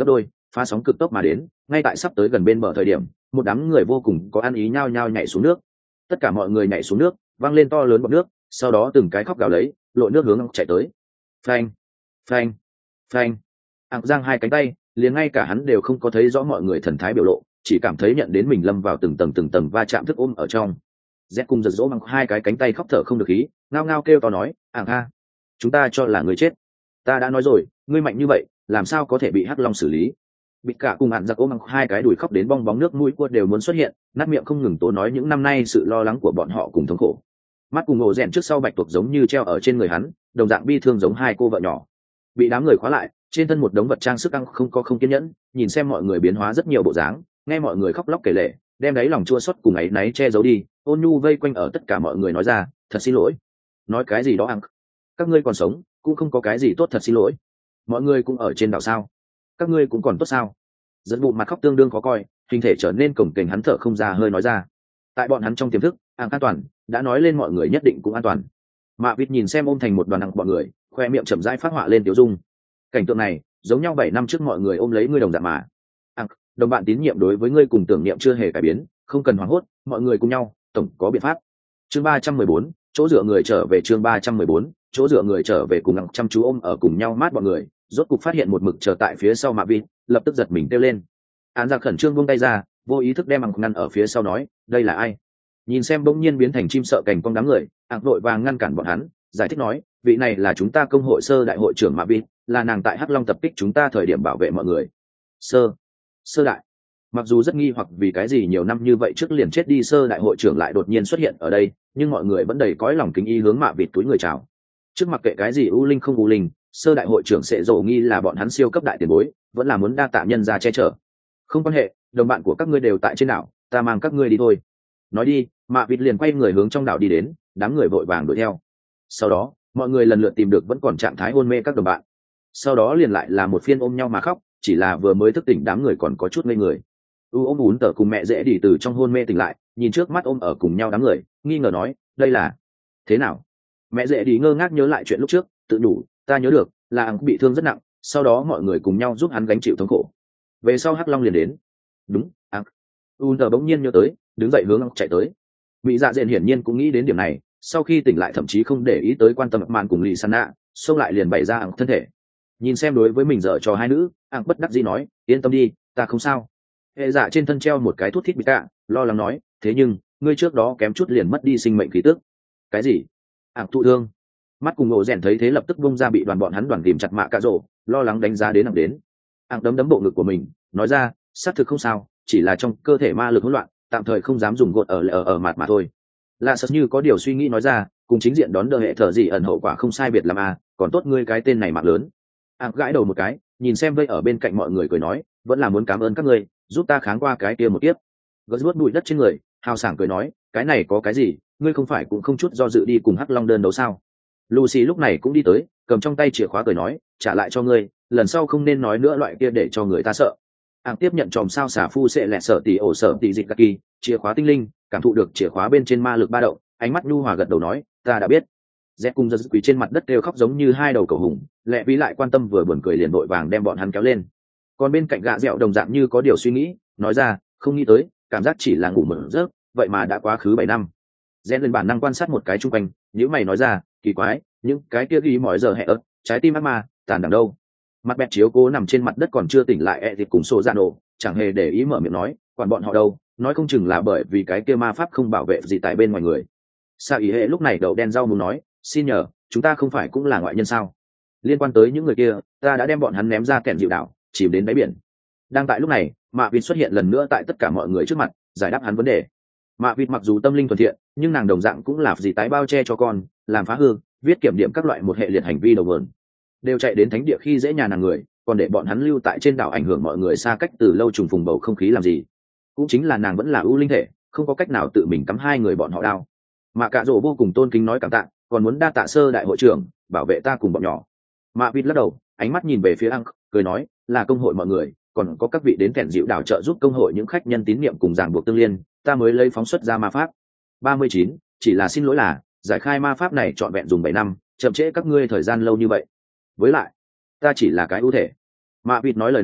phá sóng cực tốc mà đến, ngay tại sắp tới gần bên bờ thời điểm, một đám người vô cùng có ăn ý nhao nhao nhảy xuống nước. Tất cả mọi người nhảy xuống nước, văng lên to lớn bọt nước, sau đó từng cái khóc gào lấy, lội nước hướng chạy tới. Phanh, phanh, phanh. Ảng giang hai cánh tay, liền ngay cả hắn đều không có thấy rõ mọi người thần thái biểu lộ, chỉ cảm thấy nhận đến mình lâm vào từng tầng từng tầng va chạm thức ôm ở trong. Z cùng giật dỗ bằng hai cái cánh tay khóc thở không được khí, ngao ngao kêu to nói, Ảng ha, chúng ta cho là người chết. Ta đã nói rồi, ngươi mạnh như vậy, làm sao có thể bị hắc long xử lý? Bị cả cùng ạn giặc ôm bằng hai cái đùi khóc đến bong bóng nước mũi cua đều muốn xuất hiện, nát miệng không ngừng tố nói những năm nay sự lo lắng của bọn họ cùng thống khổ. Mắt cùng ổ rèn trước sau bạch tuộc giống như treo ở trên người hắn, đồng dạng bi thương giống hai cô vợ nhỏ. Bị đám người khóa lại, trên thân một đống vật trang sức ăn không có không kiên nhẫn, nhìn xem mọi người biến hóa rất nhiều bộ dáng, nghe mọi người khóc lóc kể lể, đem đáy lòng chua xót cùng ấy náy che giấu đi, ôn nhu vây quanh ở tất cả mọi người nói ra, thật xin lỗi. Nói cái gì đó ăn? Các ngươi còn sống, cũng không có cái gì tốt thật xin lỗi. Mọi người cũng ở trên đảo sao? Các ngươi cũng còn tốt sao? Dẫn bụng mặt khóc tương đương khó coi, hình thể trở nên cổng kềnh, hắn thở không ra hơi nói ra. Tại bọn hắn trong tiềm thức, an an toàn, đã nói lên mọi người nhất định cũng an toàn. Mạ Vịt nhìn xem ôm thành một đoàn nặng bọn người, khoe miệng chậm rãi phát họa lên tiểu dung. Cảnh tượng này, giống nhau bảy năm trước mọi người ôm lấy ngươi đồng dạng mà. À, đồng bạn tín nhiệm đối với ngươi cùng tưởng niệm chưa hề cải biến, không cần hoảng hốt, mọi người cùng nhau, tổng có biện pháp. Chương ba trăm mười bốn, chỗ dựa người trở về. Chương ba trăm mười bốn, chỗ dựa người trở về cùng nặng chăm chú ôm ở cùng nhau mát bọn người, rốt cục phát hiện một mực chờ tại phía sau Mạ Vịt, lập tức giật mình kêu lên. Án giặc khẩn trương buông tay ra, vô ý thức đem ẳng ngăn ở phía sau nói, đây là ai? Nhìn xem bỗng nhiên biến thành chim sợ cành cong đám người, ẳng vội vàng ngăn cản bọn hắn, giải thích nói, vị này là chúng ta công hội sơ đại hội trưởng Mạ Vịt, là nàng tại Hắc Long tập kích chúng ta thời điểm bảo vệ mọi người. Sơ, sơ đại. Mặc dù rất nghi hoặc vì cái gì nhiều năm như vậy trước liền chết đi sơ đại hội trưởng lại đột nhiên xuất hiện ở đây, nhưng mọi người vẫn đầy cõi lòng kính y hướng Mạ Vịt túi người chào. Trước mặc kệ cái gì u linh không u linh, sơ đại hội trưởng sẽ dỗ nghi là bọn hắn siêu cấp đại tiền bối, vẫn là muốn đa tạ nhân ra che chở. Không quan hệ, đồng bạn của các ngươi đều tại trên đảo, ta mang các ngươi đi thôi. Nói đi, Mạ Vịt liền quay người hướng trong đảo đi đến, đám người vội vàng đuổi theo. Sau đó, mọi người lần lượt tìm được vẫn còn trạng thái hôn mê các đồng bạn. Sau đó liền lại là một phiên ôm nhau mà khóc, chỉ là vừa mới thức tỉnh đám người còn có chút ngây người. U ôm ún tở cùng mẹ dễ đi từ trong hôn mê tỉnh lại, nhìn trước mắt ôm ở cùng nhau đám người, nghi ngờ nói, đây là thế nào? Mẹ dễ đi ngơ ngác nhớ lại chuyện lúc trước, tự đủ, ta nhớ được, là hắn bị thương rất nặng, sau đó mọi người cùng nhau giúp hắn gánh chịu thống khổ. Về sau Hắc Long liền đến. Đúng, ác. Un tờ bỗng nhiên nhớ tới, đứng dậy hướng chạy tới. Mỹ Dạ Dện hiển nhiên cũng nghĩ đến điểm này, sau khi tỉnh lại thậm chí không để ý tới quan tâm màn cùng Lì Sanna, xông lại liền bày ra ẳng thân thể. Nhìn xem đối với mình dở cho hai nữ, ẳng bất đắc dĩ nói, yên tâm đi, ta không sao. Hệ dạ trên thân treo một cái thuốc thít bị cạ, lo lắng nói, thế nhưng ngươi trước đó kém chút liền mất đi sinh mệnh khí tức. Cái gì? Ẳng thụ thương. Mắt cùng ngộ rèn thấy thế lập tức bung ra bị đoàn bọn hắn đoàn tìm chặt Mạ Cạ Rổ, lo lắng đánh giá đến ẳng đến. Ẳng đấm đấm bộ ngực của mình, nói ra, xác thực không sao, chỉ là trong cơ thể ma lực hỗn loạn, tạm thời không dám dùng gột ở ở ở mặt mà thôi. Lạ sật như có điều suy nghĩ nói ra, cùng chính diện đón đỡ hệ thở gì ẩn hậu quả không sai biệt làm à, còn tốt ngươi cái tên này mạng lớn. Ảng gãi đầu một cái, nhìn xem vây ở bên cạnh mọi người cười nói, vẫn là muốn cảm ơn các ngươi, giúp ta kháng qua cái kia một tiếp. Gớt vuốt bụi đất trên người, hào sảng cười nói, cái này có cái gì, ngươi không phải cũng không chút do dự đi cùng Hắc Long đơn đấu sao? Lucy lúc này cũng đi tới, cầm trong tay chìa khóa cười nói, trả lại cho ngươi, lần sau không nên nói nữa loại kia để cho người ta sợ. Ảng tiếp nhận chòm sao xả phu sẽ lẹ sợ tỷ ổ sợ tỷ dịch kỳ, chìa khóa tinh linh, cảm thụ được chìa khóa bên trên ma lực ba động, ánh mắt nhu hòa gật đầu nói, ta đã biết. Dẹt cùng giật quỳ trên mặt đất đều khóc giống như hai đầu cầu hùng, lẹ ví lại quan tâm vừa buồn cười liền vội vàng đem bọn hắn kéo lên. Còn bên cạnh gạ dẹo đồng dạng như có điều suy nghĩ, nói ra, không nghĩ tới, cảm giác chỉ là ngủ một giấc, vậy mà đã quá khứ bảy năm. Dẹt lên bản năng quan sát một cái chung quanh, nếu mày nói ra, kỳ quái, những cái kia ghi mỏi giờ hẹ ớt, trái tim ác ma, tàn đằng đâu? Mặt bẹt chiếu cố nằm trên mặt đất còn chưa tỉnh lại ẹ thịt cùng sổ ra nổ, chẳng hề để ý mở miệng nói, quản bọn họ đâu, nói không chừng là bởi vì cái kia ma pháp không bảo vệ gì tại bên ngoài người. Sa ý hệ lúc này đầu đen rau muốn nói, xin nhờ, chúng ta không phải cũng là ngoại nhân sao? Liên quan tới những người kia, ta đã đem bọn hắn ném ra kẻn dịu đảo, chìm đến đáy biển. Đang tại lúc này, Mạ Vịt xuất hiện lần nữa tại tất cả mọi người trước mặt, giải đáp hắn vấn đề. Mạ Vịt mặc dù tâm linh thuần thiện, nhưng nàng đồng dạng cũng là gì tái bao che cho con, làm phá hư, viết kiểm điểm các loại một hệ liệt hành vi đầu vườn, đều chạy đến thánh địa khi dễ nhà nàng người, còn để bọn hắn lưu tại trên đảo ảnh hưởng mọi người xa cách từ lâu trùng phùng bầu không khí làm gì? Cũng chính là nàng vẫn là ưu linh thể, không có cách nào tự mình cắm hai người bọn họ đao. Mạ Cạ Rổ vô cùng tôn kính nói cảm tạ, còn muốn đa tạ sơ đại hội trưởng bảo vệ ta cùng bọn nhỏ. Mạ Vịt lắc đầu, ánh mắt nhìn về phía Ang, cười nói, là công hội mọi người, còn có các vị đến kẻn dịu đảo trợ giúp công hội những khách nhân tín nhiệm cùng ràng buộc tương liên, ta mới lấy phóng xuất ra ma pháp. ba mươi chín, chỉ là xin lỗi là giải khai ma pháp này trọn vẹn dùng bảy năm, chậm trễ các ngươi thời gian lâu như vậy. Với lại, ta chỉ là cái ưu thể. Mạ Vịt nói lời này,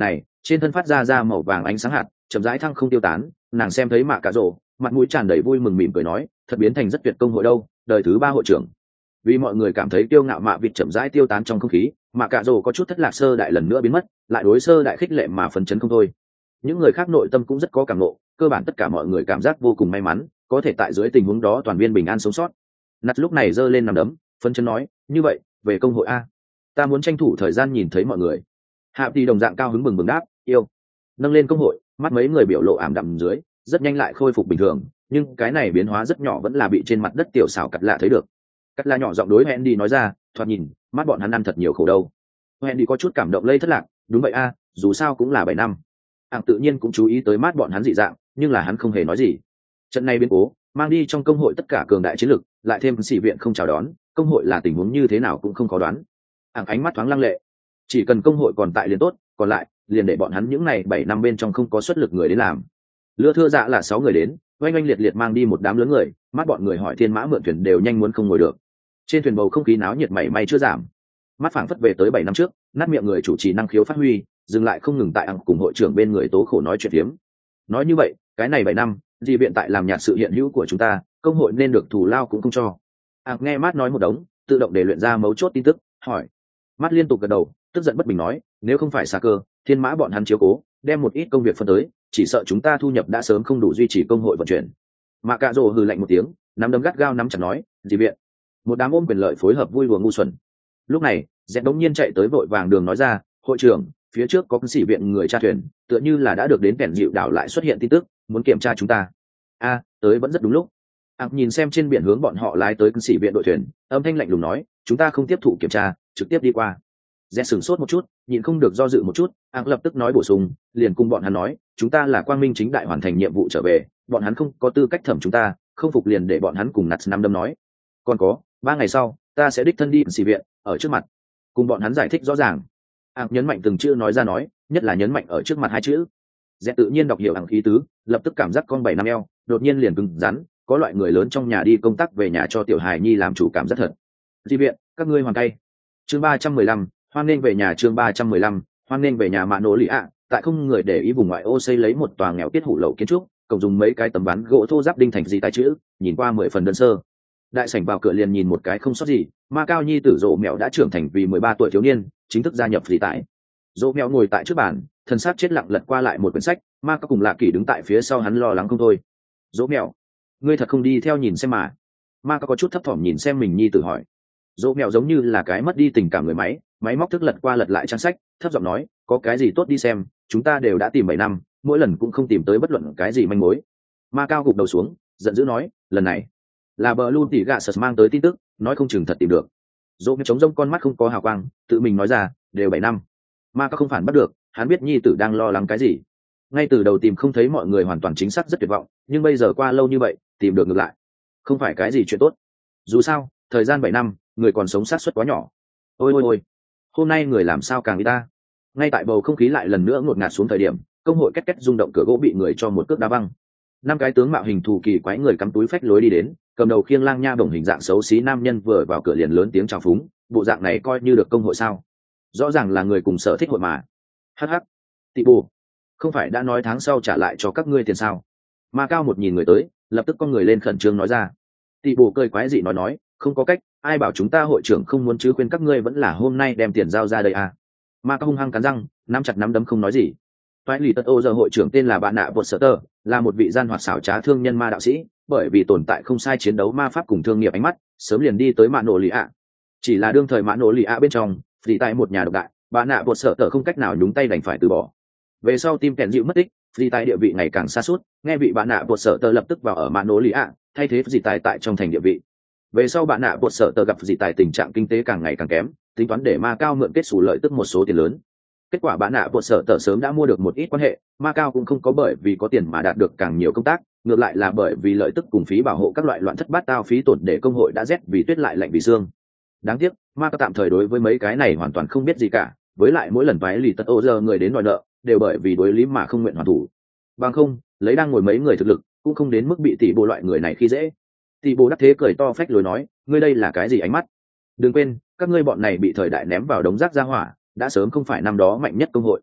trên thân phát ra ra màu vàng ánh sáng hạt, chậm rãi thăng không tiêu tán. Nàng xem thấy Mạ Cạ Rồ, mặt mũi tràn đầy vui mừng mỉm cười nói, thật biến thành rất tuyệt công hội đâu, đời thứ ba hội trưởng. Vì mọi người cảm thấy kiêu ngạo Mạ Vịt chậm rãi tiêu tán trong không khí, Mạ Cạ Rồ có chút thất lạc sơ đại lần nữa biến mất, lại đối sơ đại khích lệ mà phấn chấn không thôi. Những người khác nội tâm cũng rất có cảm ngộ, cơ bản tất cả mọi người cảm giác vô cùng may mắn, có thể tại dưới tình huống đó toàn viên bình an sống sót. Nặt lúc này giơ lên nằm đấm, phấn chấn nói, như vậy, về công hội a, ta muốn tranh thủ thời gian nhìn thấy mọi người. Hạ Tỷ đồng dạng cao hứng bừng bừng đáp, yêu. Nâng lên công hội, mắt mấy người biểu lộ ảm đạm dưới, rất nhanh lại khôi phục bình thường, nhưng cái này biến hóa rất nhỏ vẫn là bị trên mặt đất tiểu xảo cắt lạ thấy được. Cắt lạ nhỏ giọng đối Hendy nói ra, thoạt nhìn, mắt bọn hắn ăn thật nhiều khổ đâu. Hendy có chút cảm động lây thất lạc, đúng vậy a, dù sao cũng là bảy năm. Hạng tự nhiên cũng chú ý tới mắt bọn hắn dị dạng, nhưng là hắn không hề nói gì. Trận này biến cố, mang đi trong công hội tất cả cường đại chiến lực, lại thêm sĩ viện không chào đón, công hội là tình huống như thế nào cũng không khó đoán. Hạng ánh mắt thoáng lăng lệ, chỉ cần công hội còn tại liền tốt, còn lại liền để bọn hắn những này bảy năm bên trong không có xuất lực người đến làm. Lưa thưa dạ là sáu người đến, oanh oanh liệt liệt mang đi một đám lớn người, mắt bọn người hỏi thiên mã mượn thuyền đều nhanh muốn không ngồi được. Trên thuyền bầu không khí náo nhiệt mảy may chưa giảm, mắt phảng phất về tới bảy năm trước, nát miệng người chủ trì năng khiếu phát huy, dừng lại không ngừng tại ăn cùng hội trưởng bên người tố khổ nói chuyện phiếm. Nói như vậy, cái này bảy năm, gì viện tại làm nhạt sự hiện hữu của chúng ta, công hội nên được thù lao cũng không cho. À, nghe mát nói một đống, tự động để luyện ra mấu chốt tin tức, hỏi. Mát liên tục gật đầu, tức giận bất bình nói, nếu không phải xà cơ, thiên mã bọn hắn chiếu cố, đem một ít công việc phân tới, chỉ sợ chúng ta thu nhập đã sớm không đủ duy trì công hội vận chuyển. Mạ Cạ Rồ hừ lạnh một tiếng, nắm đấm gắt gao nắm chặt nói, gì viện. Một đám ôm quyền lợi phối hợp vui đùa ngu xuẩn. Lúc này, Dẹt đống nhiên chạy tới vội vàng đường nói ra, hội trưởng, phía trước có sĩ viện người tra thuyền, tựa như là đã được đến kẻn dịu đảo lại xuất hiện tin tức, muốn kiểm tra chúng ta. A, tới vẫn rất đúng lúc. Ác nhìn xem trên biển hướng bọn họ lái tới sĩ viện đội thuyền, âm thanh lạnh lùng nói, chúng ta không tiếp thụ kiểm tra, trực tiếp đi qua. Dẹt sửng sốt một chút, nhịn không được do dự một chút, Ác lập tức nói bổ sung, liền cùng bọn hắn nói, chúng ta là quang minh chính đại hoàn thành nhiệm vụ trở về, bọn hắn không có tư cách thẩm chúng ta, không phục liền để bọn hắn cùng nạt năm đâm nói. Còn có, ba ngày sau, ta sẽ đích thân đi sĩ viện, ở trước mặt, cùng bọn hắn giải thích rõ ràng. Ác nhấn mạnh từng chữ nói ra nói, nhất là nhấn mạnh ở trước mặt hai chữ. Dẹt tự nhiên đọc hiểu Ác ý tứ, lập tức cảm giác con bảy năm eo, đột nhiên liền cứng rắn, có loại người lớn trong nhà đi công tác về nhà cho tiểu hài nhi làm chủ cảm rất thật. Di viện, các ngươi hoàn tay. Chương ba trăm mười lăm, hoan nên về nhà. Chương ba trăm mười lăm, hoan nên về nhà. Mạ Nỗ Lì ạ, tại không người để ý vùng ngoại ô xây lấy một tòa nghèo tiết hủ lậu kiến trúc, cộng dùng mấy cái tấm ván gỗ thô ráp đinh thành gì tái chữ, nhìn qua mười phần đơn sơ. Đại sảnh vào cửa liền nhìn một cái không sót gì, Ma Cao Nhi tử Dỗ Mèo đã trưởng thành vì mười ba tuổi thiếu niên, chính thức gia nhập gì tại. Dỗ Mèo ngồi tại trước bàn, thân xác chết lặng lật qua lại một quyển sách, Ma Cao cùng Lạ Kỳ đứng tại phía sau hắn lo lắng không thôi. Dỗ Mèo, ngươi thật không đi theo nhìn xem mà. Ma Cao có chút thấp thỏm nhìn xem mình nhi tử hỏi. Dỗ Mèo giống như là cái mất đi tình cảm người máy, máy móc thức lật qua lật lại trang sách, thấp giọng nói, có cái gì tốt đi xem, chúng ta đều đã tìm bảy năm, mỗi lần cũng không tìm tới bất luận cái gì manh mối. Ma Cao gục đầu xuống, giận dữ nói, lần này là bờ luôn tỉ gạ sật mang tới tin tức, nói không chừng thật tìm được. Dỗ Mèo chống rông con mắt không có hào quang, tự mình nói ra, đều bảy năm. Ma Cao không phản bắt được, hắn biết nhi tử đang lo lắng cái gì. Ngay từ đầu tìm không thấy mọi người hoàn toàn chính xác rất tuyệt vọng, nhưng bây giờ qua lâu như vậy, tìm được ngược lại, không phải cái gì chuyện tốt. Dù sao, thời gian bảy năm, người còn sống sát suất quá nhỏ. Ôi ôi ôi, hôm nay người làm sao càng ít ta. Ngay tại bầu không khí lại lần nữa ngột ngạt xuống thời điểm, công hội két két rung động, cửa gỗ bị người cho một cước đá văng. Năm cái tướng mạo hình thù kỳ quái người cắm túi phách lối đi đến, cầm đầu khiêng lang nha bổng hình dạng xấu xí nam nhân vừa vào cửa liền lớn tiếng chào phúng, bộ dạng này coi như được công hội sao? Rõ ràng là người cùng sở thích hội mà. Hắc hắc, tị bù, không phải đã nói tháng sau trả lại cho các ngươi tiền sao? Ma Cao một nhìn người tới, lập tức con người lên khẩn trương nói ra. Tị bù cười quái dị nói nói, không có cách, ai bảo chúng ta hội trưởng không muốn chứ, khuyên các ngươi vẫn là hôm nay đem tiền giao ra đây à? Ma Cao hung hăng cắn răng, nắm chặt nắm đấm không nói gì. Toái lì tật ô giờ hội trưởng tên là bạn nạ bột sở tơ, là một vị gian hoạt xảo trá thương nhân ma đạo sĩ, bởi vì tồn tại không sai chiến đấu ma pháp cùng thương nghiệp ánh mắt, sớm liền đi tới Mạ Nỗ Lì ạ. Chỉ là đương thời Mạ Nỗ Lì ạ bên trong, vì tại một nhà độc đại, bạn nạ bột sở tơ không cách nào nhúng tay đành phải từ bỏ. Về sau tim kèn dịu mất tích, vì tại địa vị ngày càng xa suốt, nghe vị bạn nạ bột sở tơ lập tức vào ở Mạ Nỗ Lì ạ, thay thế dì tài tại trong thành địa vị. Về sau bạn nạ bột sở tơ gặp dì tài tình trạng kinh tế càng ngày càng kém, tính toán để Ma Cao mượn kết xù lợi tức một số tiền lớn. Kết quả bạn nạ bột sở tờ sớm đã mua được một ít quan hệ, Ma Cao cũng không có bởi vì có tiền mà đạt được càng nhiều công tác, ngược lại là bởi vì lợi tức cùng phí bảo hộ các loại loạn thất bát tao phí tổn để công hội đã rét vì tuyết lại lạnh vì xương. Đáng tiếc, Ma Cao tạm thời đối với mấy cái này hoàn toàn không biết gì cả, với lại mỗi lần vái lì tật ô giờ người đến đòi nợ, đều bởi vì đối lý mà không nguyện hoàn thủ. Bằng không, lấy đang ngồi mấy người thực lực, cũng không đến mức bị tỷ bộ loại người này khi dễ. Tỷ bộ đắc thế cười to phách lối nói, ngươi đây là cái gì ánh mắt? Đừng quên, các ngươi bọn này bị thời đại ném vào đống rác ra hỏa, đã sớm không phải năm đó mạnh nhất công hội.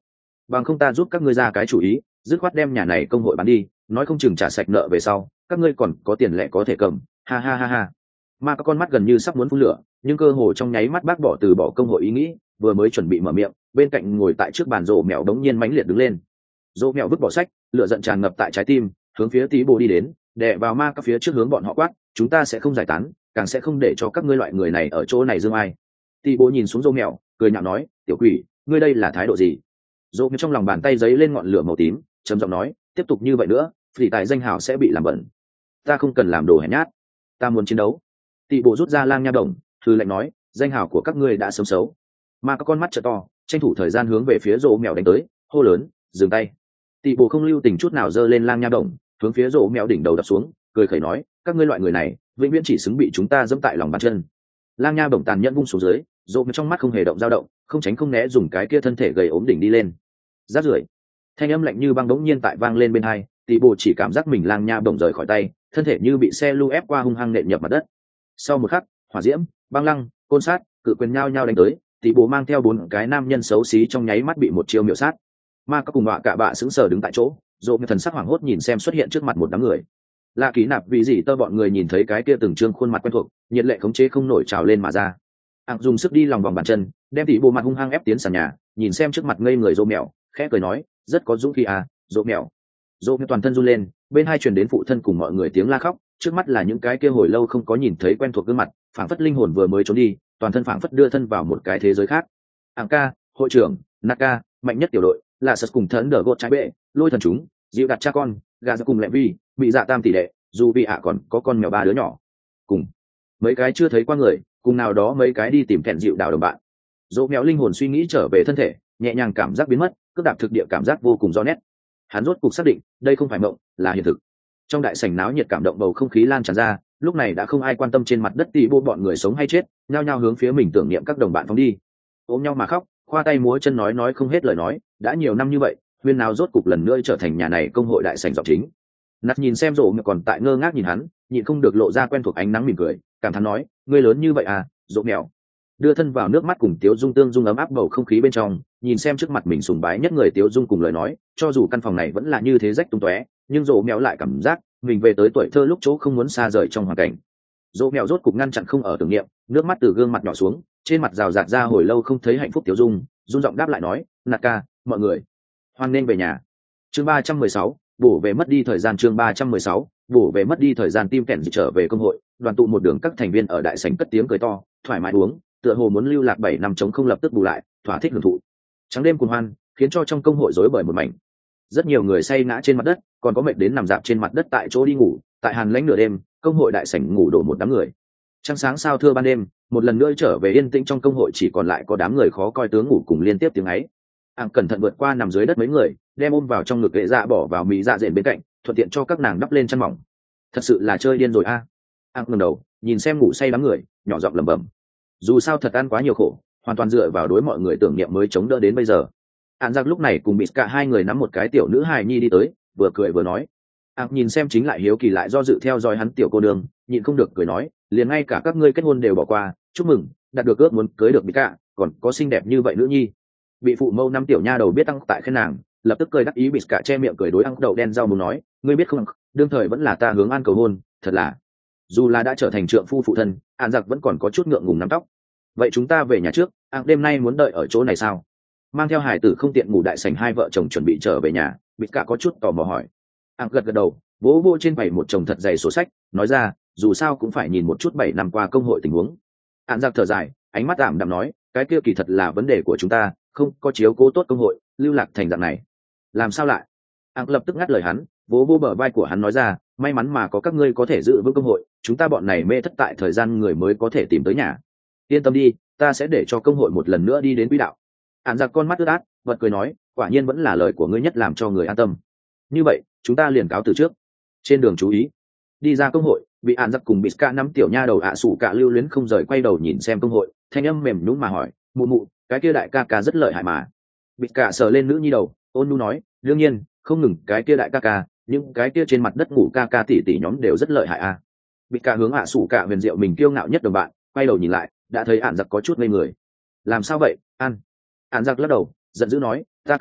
bằng không ta giúp các ngươi ra cái chủ ý, dứt khoát đem nhà này công hội bán đi, nói không chừng trả sạch nợ về sau các ngươi còn có tiền lẻ có thể cầm. Ha ha ha ha. Ma các con mắt gần như sắp muốn phun lửa, nhưng cơ hồ trong nháy mắt bác bỏ từ bỏ công hội ý nghĩ, vừa mới chuẩn bị mở miệng, bên cạnh ngồi tại trước bàn rổ mèo đống nhiên mãnh liệt đứng lên. Rổ mèo vứt bỏ sách, lửa giận tràn ngập tại trái tim, hướng phía tí bồ đi đến, đè vào ma các phía trước hướng bọn họ quát, chúng ta sẽ không giải tán, càng sẽ không để cho các ngươi loại người này ở chỗ này dương ai. Tí bồ nhìn xuống rổ mèo, cười nhạo nói, tiểu quỷ, ngươi đây là thái độ gì? Rổ mèo trong lòng bàn tay giấy lên ngọn lửa màu tím, trầm giọng nói, tiếp tục như vậy nữa, phỉ tài danh hào sẽ bị làm bẩn. Ta không cần làm đồ hèn nhát, ta muốn chiến đấu. Tỷ bộ rút ra lang nha đồng, thư lệnh nói, danh hào của các ngươi đã sớm xấu. Mà các con mắt trợ to, tranh thủ thời gian hướng về phía rổ mèo đánh tới, hô lớn, dừng tay. Tỷ bộ không lưu tình chút nào giơ lên lang nha đồng, hướng phía rổ mèo đỉnh đầu đập xuống, cười khẩy nói, các ngươi loại người này vĩnh viễn chỉ xứng bị chúng ta dẫm tại lòng bàn chân. Lang nha bổng tàn nhẫn vung xuống dưới, rổ mèo trong mắt không hề động dao động, không tránh không né dùng cái kia thân thể gầy ốm đỉnh đi lên. Rát rưởi. Thanh âm lạnh như băng đống nhiên tại vang lên bên hai, tỷ bộ chỉ cảm giác mình lang nha bổng rời khỏi tay, thân thể như bị xe lu ép qua hung hăng nện nhập mặt đất. Sau một khắc, hỏa diễm, băng lăng, côn sát, cự quyền nhau nhau đánh tới, tỷ bố mang theo bốn cái nam nhân xấu xí trong nháy mắt bị một chiêu miểu sát. Ma các cùng họa cả bạ sững sờ đứng tại chỗ, rộ thần sắc hoảng hốt nhìn xem xuất hiện trước mặt một đám người. Lạ Ký Nạp vì gì tơ bọn người nhìn thấy cái kia từng trương khuôn mặt quen thuộc, nhiệt lệ khống chế không nổi trào lên mà ra. Ảng dùng sức đi lòng vòng bàn chân, đem tỷ bố mặt hung hăng ép tiến sàn nhà, nhìn xem trước mặt ngây người rộ mèo, khẽ cười nói, rất có dũng khí à, rộ mèo. Rộ mèo toàn thân run lên, bên hai truyền đến phụ thân cùng mọi người tiếng la khóc, trước mắt là những cái kia hồi lâu không có nhìn thấy quen thuộc gương mặt, phảng phất linh hồn vừa mới trốn đi, toàn thân phảng phất đưa thân vào một cái thế giới khác. Ảng ca, hội trưởng, Naka, mạnh nhất tiểu đội, là sật cùng thẫn đỡ gột trái bệ, lôi thần chúng, dịu đặt cha con, gà ra cùng lẹ vi, bị dạ tam tỷ đệ, dù bị ạ còn có con mèo ba đứa nhỏ, cùng mấy cái chưa thấy qua người, cùng nào đó mấy cái đi tìm kẹn dịu đảo đồng bạn. Dỗ mèo linh hồn suy nghĩ trở về thân thể, nhẹ nhàng cảm giác biến mất, cước đạp thực địa cảm giác vô cùng rõ nét. Hắn rốt cục xác định, đây không phải mộng, là hiện thực. Trong đại sảnh náo nhiệt cảm động bầu không khí lan tràn ra, lúc này đã không ai quan tâm trên mặt đất tỷ bô bọn người sống hay chết, nhao nhao hướng phía mình tưởng niệm các đồng bạn phóng đi, ôm nhau mà khóc, khoa tay múa chân nói nói không hết lời nói. Đã nhiều năm như vậy, huyên nào rốt cục lần nữa trở thành nhà này công hội đại sảnh giọng chính. Nạt nhìn xem rộ mèo còn tại ngơ ngác nhìn hắn, nhịn không được lộ ra quen thuộc ánh nắng mỉm cười, cảm thán nói, ngươi lớn như vậy à, rộ mèo. Đưa thân vào nước mắt cùng Tiếu Dung tương dung ấm áp bầu không khí bên trong, nhìn xem trước mặt mình sùng bái nhất người Tiếu Dung cùng lời nói, cho dù căn phòng này vẫn là như thế rách tung tóe, nhưng rộ mèo lại cảm giác mình về tới tuổi thơ lúc chỗ không muốn xa rời trong hoàn cảnh. Rộ mèo rốt cục ngăn chặn không ở tưởng niệm, nước mắt từ gương mặt nhỏ xuống, trên mặt rào rạt ra hồi lâu không thấy hạnh phúc Tiếu Dung, run giọng đáp lại nói, Naka, mọi người, hoan nên về nhà. Chương ba trăm mười sáu, bổ về mất đi thời gian. Chương ba trăm mười sáu, bổ về mất đi thời gian. Tim kèn trở về công hội, đoàn tụ một đường các thành viên ở đại sảnh cất tiếng cười to, thoải mái uống, tựa hồ muốn lưu lạc bảy năm chống không lập tức bù lại, thỏa thích hưởng thụ. Trắng đêm cuồng hoan, khiến cho trong công hội rối bời một mảnh. Rất nhiều người say ngã trên mặt đất, còn có mệt đến nằm dạp trên mặt đất tại chỗ đi ngủ. Tại hàn lãnh nửa đêm, công hội đại sảnh ngủ đổ một đám người. Trăng sáng sao thưa ban đêm, một lần nữa trở về yên tĩnh trong công hội chỉ còn lại có đám người khó coi tướng ngủ cùng liên tiếp tiếng ấy. Ảng cẩn thận vượt qua nằm dưới đất mấy người, đem ôm vào trong ngực lệ dạ bỏ vào mỹ dạ dện bên cạnh, thuận tiện cho các nàng đắp lên chăn mỏng. Thật sự là chơi điên rồi a. Ảng ngẩng đầu, nhìn xem ngủ say đám người, nhỏ giọng lẩm bẩm. Dù sao thật ăn quá nhiều khổ, hoàn toàn dựa vào đối mọi người tưởng niệm mới chống đỡ đến bây giờ. Ảng giặc lúc này cùng bị cả hai người nắm một cái tiểu nữ hài nhi đi tới, vừa cười vừa nói. Ảng nhìn xem chính lại hiếu kỳ lại do dự theo dõi hắn tiểu cô đường, nhịn không được cười nói, liền ngay cả các ngươi kết hôn đều bỏ qua, chúc mừng, đạt được ước muốn cưới được bị cả, còn có xinh đẹp như vậy nữ nhi. Bị phụ mâu năm tiểu nha đầu biết tăng tại khen nàng, lập tức cười đắc ý, bị cả che miệng cười đối ăn đậu đen rau muốn nói, ngươi biết không, đương thời vẫn là ta hướng an cầu hôn, thật là, dù là đã trở thành trượng phu phụ thân, An giặc vẫn còn có chút ngượng ngùng nắm tóc. Vậy chúng ta về nhà trước, An đêm nay muốn đợi ở chỗ này sao? Mang theo hải tử không tiện ngủ đại sảnh hai vợ chồng chuẩn bị trở về nhà, bị cả có chút tò mò hỏi. An gật gật đầu, vỗ vỗ trên bày một chồng thật dày sổ sách, nói ra, dù sao cũng phải nhìn một chút bảy năm qua công hội tình huống. An giặc thở dài, ánh mắt ảm đạm nói, cái kia kỳ thật là vấn đề của chúng ta, không có chiếu cố tốt công hội, lưu lạc thành dạng này. Làm sao lại? An lập tức ngắt lời hắn, vỗ vỗ bờ vai của hắn nói ra, may mắn mà có các ngươi có thể giữ vững công hội, chúng ta bọn này mê thất tại thời gian người mới có thể tìm tới nhà. Yên tâm đi, ta sẽ để cho công hội một lần nữa đi đến quỹ đạo. Ản giặc con mắt ướt át, vật cười nói, quả nhiên vẫn là lời của ngươi nhất làm cho người an tâm. Như vậy, chúng ta liền cáo từ trước. Trên đường chú ý, đi ra công hội, bị Ản giặc cùng bị cả năm tiểu nha đầu ạ sủ cả lưu luyến không rời quay đầu nhìn xem công hội, thanh âm mềm nhũn mà hỏi, mụ mụ, cái kia đại ca ca rất lợi hại mà. Bị cả sờ lên nữ nhi đầu, ôn nhu nói, đương nhiên, không ngừng cái kia đại ca ca, những cái kia trên mặt đất ngủ ca ca tỷ tỷ nhóm đều rất lợi hại a. Bị cả hướng ạ sủ cả huyền diệu mình kiêu ngạo nhất đồng bạn, quay đầu nhìn lại, đã thấy Ản giặc có chút ngây người. Làm sao vậy, An? Ản giặc lắc đầu, giận dữ nói, ta cảm giác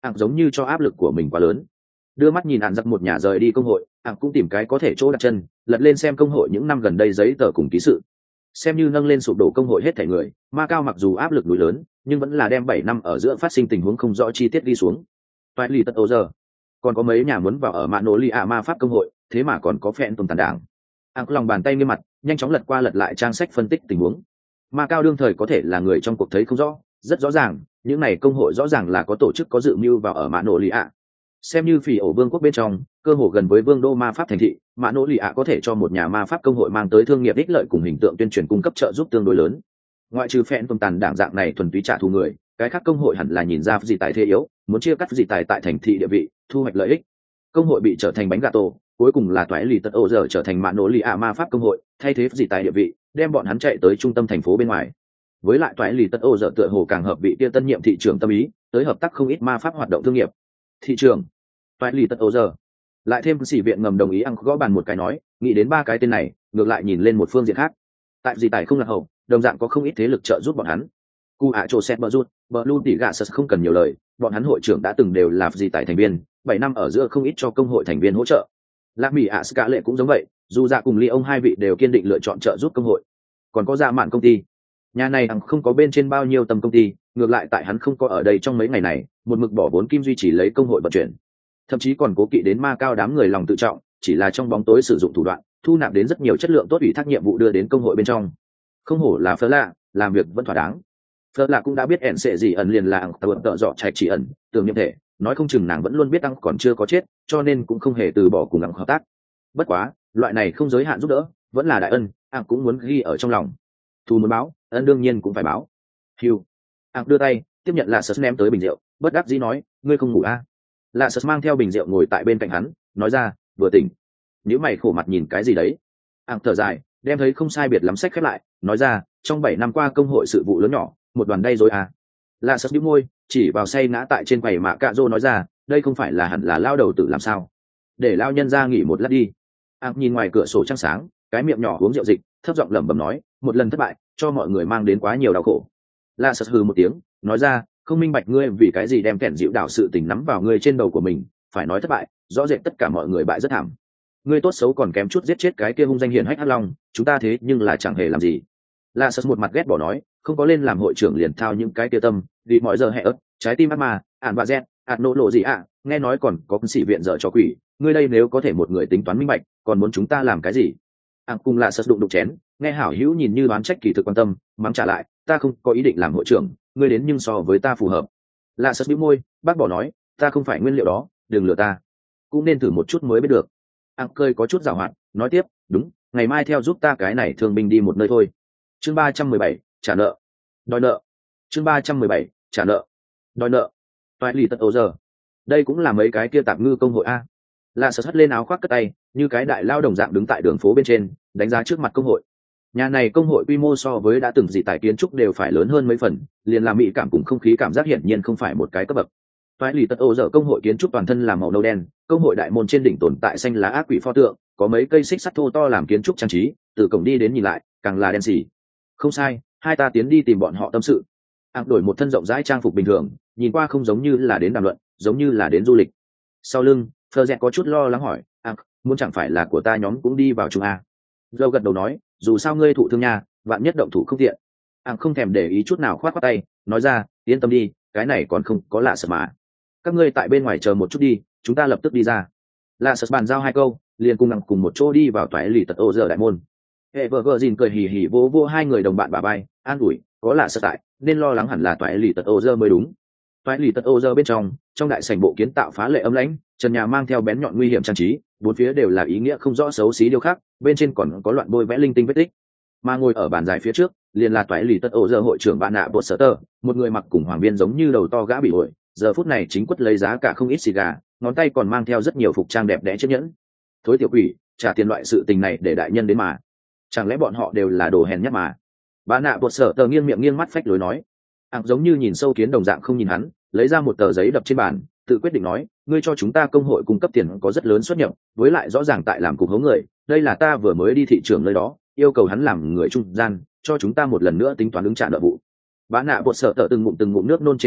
ảng giống như cho áp lực của mình quá lớn. Đưa mắt nhìn ạn giặc một nhà rời đi công hội, ảng cũng tìm cái có thể chỗ đặt chân, lật lên xem công hội những năm gần đây giấy tờ cùng ký sự. Xem như nâng lên sụp đổ công hội hết thảy người, Macau mặc dù áp lực núi lớn, nhưng vẫn là đem bảy năm ở giữa phát sinh tình huống không rõ chi tiết đi xuống. Toại lì tật ấu giờ, còn có mấy nhà muốn vào ở Mạn Nỗ Lì ạ ma pháp công hội, thế mà còn có phẹn tồn tàn đảng. Ảng lòng bàn tay nghiêm mặt, nhanh chóng lật qua lật lại trang sách phân tích tình huống. Macau đương thời có thể là người trong cuộc thấy không rõ, rất rõ ràng, những này công hội rõ ràng là có tổ chức có dự mưu vào ở Mạn Nỗ Lì ạ. Xem như phỉ ổ vương quốc bên trong, cơ hồ gần với vương đô ma pháp thành thị, Mạn Nỗ Lì ạ có thể cho một nhà ma pháp công hội mang tới thương nghiệp ích lợi cùng hình tượng tuyên truyền cung cấp trợ giúp tương đối lớn. Ngoại trừ phẹn tồn tàn đảng dạng này thuần túy trả thù người, cái khác công hội hẳn là nhìn ra gì tài thế yếu, muốn chia cắt gì tài tại thành thị địa vị, thu hoạch lợi ích. Công hội bị trở thành bánh gà tổ, cuối cùng là toái lì tật ổ giờ trở thành Mạn Nỗ Lì ạ ma pháp công hội, thay thế gì tài địa vị, đem bọn hắn chạy tới trung tâm thành phố bên ngoài. Với lại toái lì tật ổ giờ tựa hồ càng hợp vị kia tân nhiệm thị trưởng tâm ý, tới hợp tác không ít ma pháp hoạt động thương nghiệp. Thị trường toại lì tật ấu giờ, lại thêm sĩ viện ngầm đồng ý ăn gõ bàn một cái nói, nghĩ đến ba cái tên này, ngược lại nhìn lên một phương diện khác. Tại gì tài không lạc hậu, đồng dạng có không ít thế lực trợ giúp bọn hắn. Cu ạ trổ xét bờ rút, bờ lu tỉ gạ sật không cần nhiều lời, bọn hắn hội trưởng đã từng đều là gì tài thành viên, bảy năm ở giữa không ít cho công hội thành viên hỗ trợ. Lạc mỹ ạ ska lệ cũng giống vậy, dù dạ cùng ly ông hai vị đều kiên định lựa chọn trợ giúp công hội. Còn có dạ mạn công ty, nhà này thằng không có bên trên bao nhiêu tầm công ty, ngược lại tại hắn không có ở đây trong mấy ngày này, một mực bỏ vốn kim duy trì lấy công hội vận chuyển, thậm chí còn cố kỵ đến ma cao đám người lòng tự trọng, chỉ là trong bóng tối sử dụng thủ đoạn thu nạp đến rất nhiều chất lượng tốt ủy thác nhiệm vụ đưa đến công hội bên trong. Không hổ là Phở Lạ, làm việc vẫn thỏa đáng. Phở Lạ cũng đã biết ẻn sẽ gì ẩn liền là tờ tợ dọ chạy chỉ ẩn tưởng nhiệm thể, nói không chừng nàng vẫn luôn biết ăn còn chưa có chết, cho nên cũng không hề từ bỏ cùng ăn hợp tác. Bất quá loại này không giới hạn giúp đỡ vẫn là đại ân, ăn cũng muốn ghi ở trong lòng. Thù muốn báo, ân đương nhiên cũng phải báo. Hiu, ăn đưa tay tiếp nhận là sớt ném tới bình rượu, bất đắc dĩ nói, ngươi không ngủ à? Lạ sật mang theo bình rượu ngồi tại bên cạnh hắn, nói ra, vừa tỉnh. Nếu mày khổ mặt nhìn cái gì đấy? Ảng thở dài, đem thấy không sai biệt lắm sách khép lại, nói ra, trong bảy năm qua công hội sự vụ lớn nhỏ, một đoàn đay rồi à? Lạ sật nhíu môi, chỉ vào say ngã tại trên quầy mạ cạ rô nói ra, đây không phải là hẳn là lao đầu tử làm sao? Để lao nhân ra nghỉ một lát đi. Ảng nhìn ngoài cửa sổ trăng sáng, cái miệng nhỏ uống rượu dịch, thấp giọng lẩm bẩm nói, một lần thất bại, cho mọi người mang đến quá nhiều đau khổ. Lạ sật hừ một tiếng, nói ra, không minh bạch ngươi vì cái gì đem kẻn dịu đảo sự tình nắm vào ngươi trên đầu của mình, phải nói thất bại, rõ rệt tất cả mọi người bại rất thảm. Ngươi tốt xấu còn kém chút giết chết cái kia hung danh hiển hách hắc long, chúng ta thế nhưng là chẳng hề làm gì. La Sật một mặt ghét bỏ nói, không có lên làm hội trưởng liền thao những cái kia tâm, vì mọi giờ hẹ ớt, trái tim ác mà, ản và gen, ản nỗ lộ gì ạ, nghe nói còn có sĩ viện dở cho quỷ, ngươi đây nếu có thể một người tính toán minh bạch, còn muốn chúng ta làm cái gì? Ản cùng La Sật đụng đụng chén, nghe hảo hữu nhìn như đoán trách kỳ thực quan tâm, mắng trả lại, ta không có ý định làm hội trưởng, ngươi đến nhưng so với ta phù hợp. Lạ sật bĩu môi, bác bỏ nói, ta không phải nguyên liệu đó, đừng lừa ta, cũng nên thử một chút mới biết được. Ăng cơi có chút giảo hoạt, nói tiếp, đúng, ngày mai theo giúp ta cái này thương binh đi một nơi thôi. Chương ba trăm mười bảy, trả nợ, đòi nợ. Chương ba trăm mười bảy, trả nợ, đòi nợ. Toại lì tật ấu giờ, đây cũng là mấy cái kia tạp ngư công hội a. Lạ sật hất lên áo khoác cất tay, như cái đại lao đồng dạng đứng tại đường phố bên trên, đánh giá trước mặt công hội. Nhà này công hội quy mô so với đã từng gì tại kiến trúc đều phải lớn hơn mấy phần, liền làm mỹ cảm cùng không khí cảm giác hiển nhiên không phải một cái cấp bậc. Toại lì tật ấu giờ công hội kiến trúc toàn thân là màu nâu đen, công hội đại môn trên đỉnh tồn tại xanh lá ác quỷ pho tượng, có mấy cây xích sắt thô to làm kiến trúc trang trí, từ cổng đi đến nhìn lại, càng là đen xỉ. Không sai, hai ta tiến đi tìm bọn họ tâm sự. Ác đổi một thân rộng rãi trang phục bình thường, nhìn qua không giống như là đến đàm luận, giống như là đến du lịch. Sau lưng, Fleur Dẹt có chút lo lắng hỏi, "Ác, muốn chẳng phải là của ta nhóm cũng đi vào chung a?" Dâu gật đầu nói, dù sao ngươi thụ thương nha, vạn nhất động thủ không tiện. Ảng không thèm để ý chút nào khoát khoát tay, nói ra, yên tâm đi, cái này còn không có lạ sợ mà. Các ngươi tại bên ngoài chờ một chút đi, chúng ta lập tức đi ra. Lạ sợ bàn giao hai câu, liền cùng Ảng cùng một chỗ đi vào toái lì tật ô giờ đại môn. Hệ vợ vợ dìn cười hì hì vỗ vỗ hai người đồng bạn bà bay, an ủi, có lạ sợ tại, nên lo lắng hẳn là toái lì tật ô giờ mới đúng. Toái lì tật ô giờ bên trong, trong đại sảnh bộ kiến tạo phá lệ ấm lãnh, trần nhà mang theo bén nhọn nguy hiểm trang trí, bốn phía đều là ý nghĩa không rõ xấu xí điêu khắc, bên trên còn có loạn bôi vẽ linh tinh vết tích. Mà ngồi ở bàn dài phía trước, liền là toái lì tất ổ giờ hội trưởng bạn nạ bột sở tơ, một người mặc cùng hoàng viên giống như đầu to gã bị ổi, giờ phút này chính quất lấy giá cả không ít xì gà, ngón tay còn mang theo rất nhiều phục trang đẹp đẽ chiếc nhẫn. Thối tiểu quỷ, trả tiền loại sự tình này để đại nhân đến mà, chẳng lẽ bọn họ đều là đồ hèn nhát mà? Bạn nạ bột sở tơ nghiêng miệng nghiêng mắt phách lối nói, ạng giống như nhìn sâu kiến đồng dạng không nhìn hắn, lấy ra một tờ giấy đập trên bàn, tự quyết định nói, ngươi cho chúng ta công hội cung cấp tiền có rất lớn xuất nhập, với lại rõ ràng tại làm cục hố người, đây là ta vừa mới đi thị trường nơi đó, yêu cầu hắn làm người trung gian, cho chúng ta một lần nữa tính toán ứng trả nợ vụ. Bạn nạ bột sợ tợ từng ngụm từng ngụm nước nôn trên mặt đất,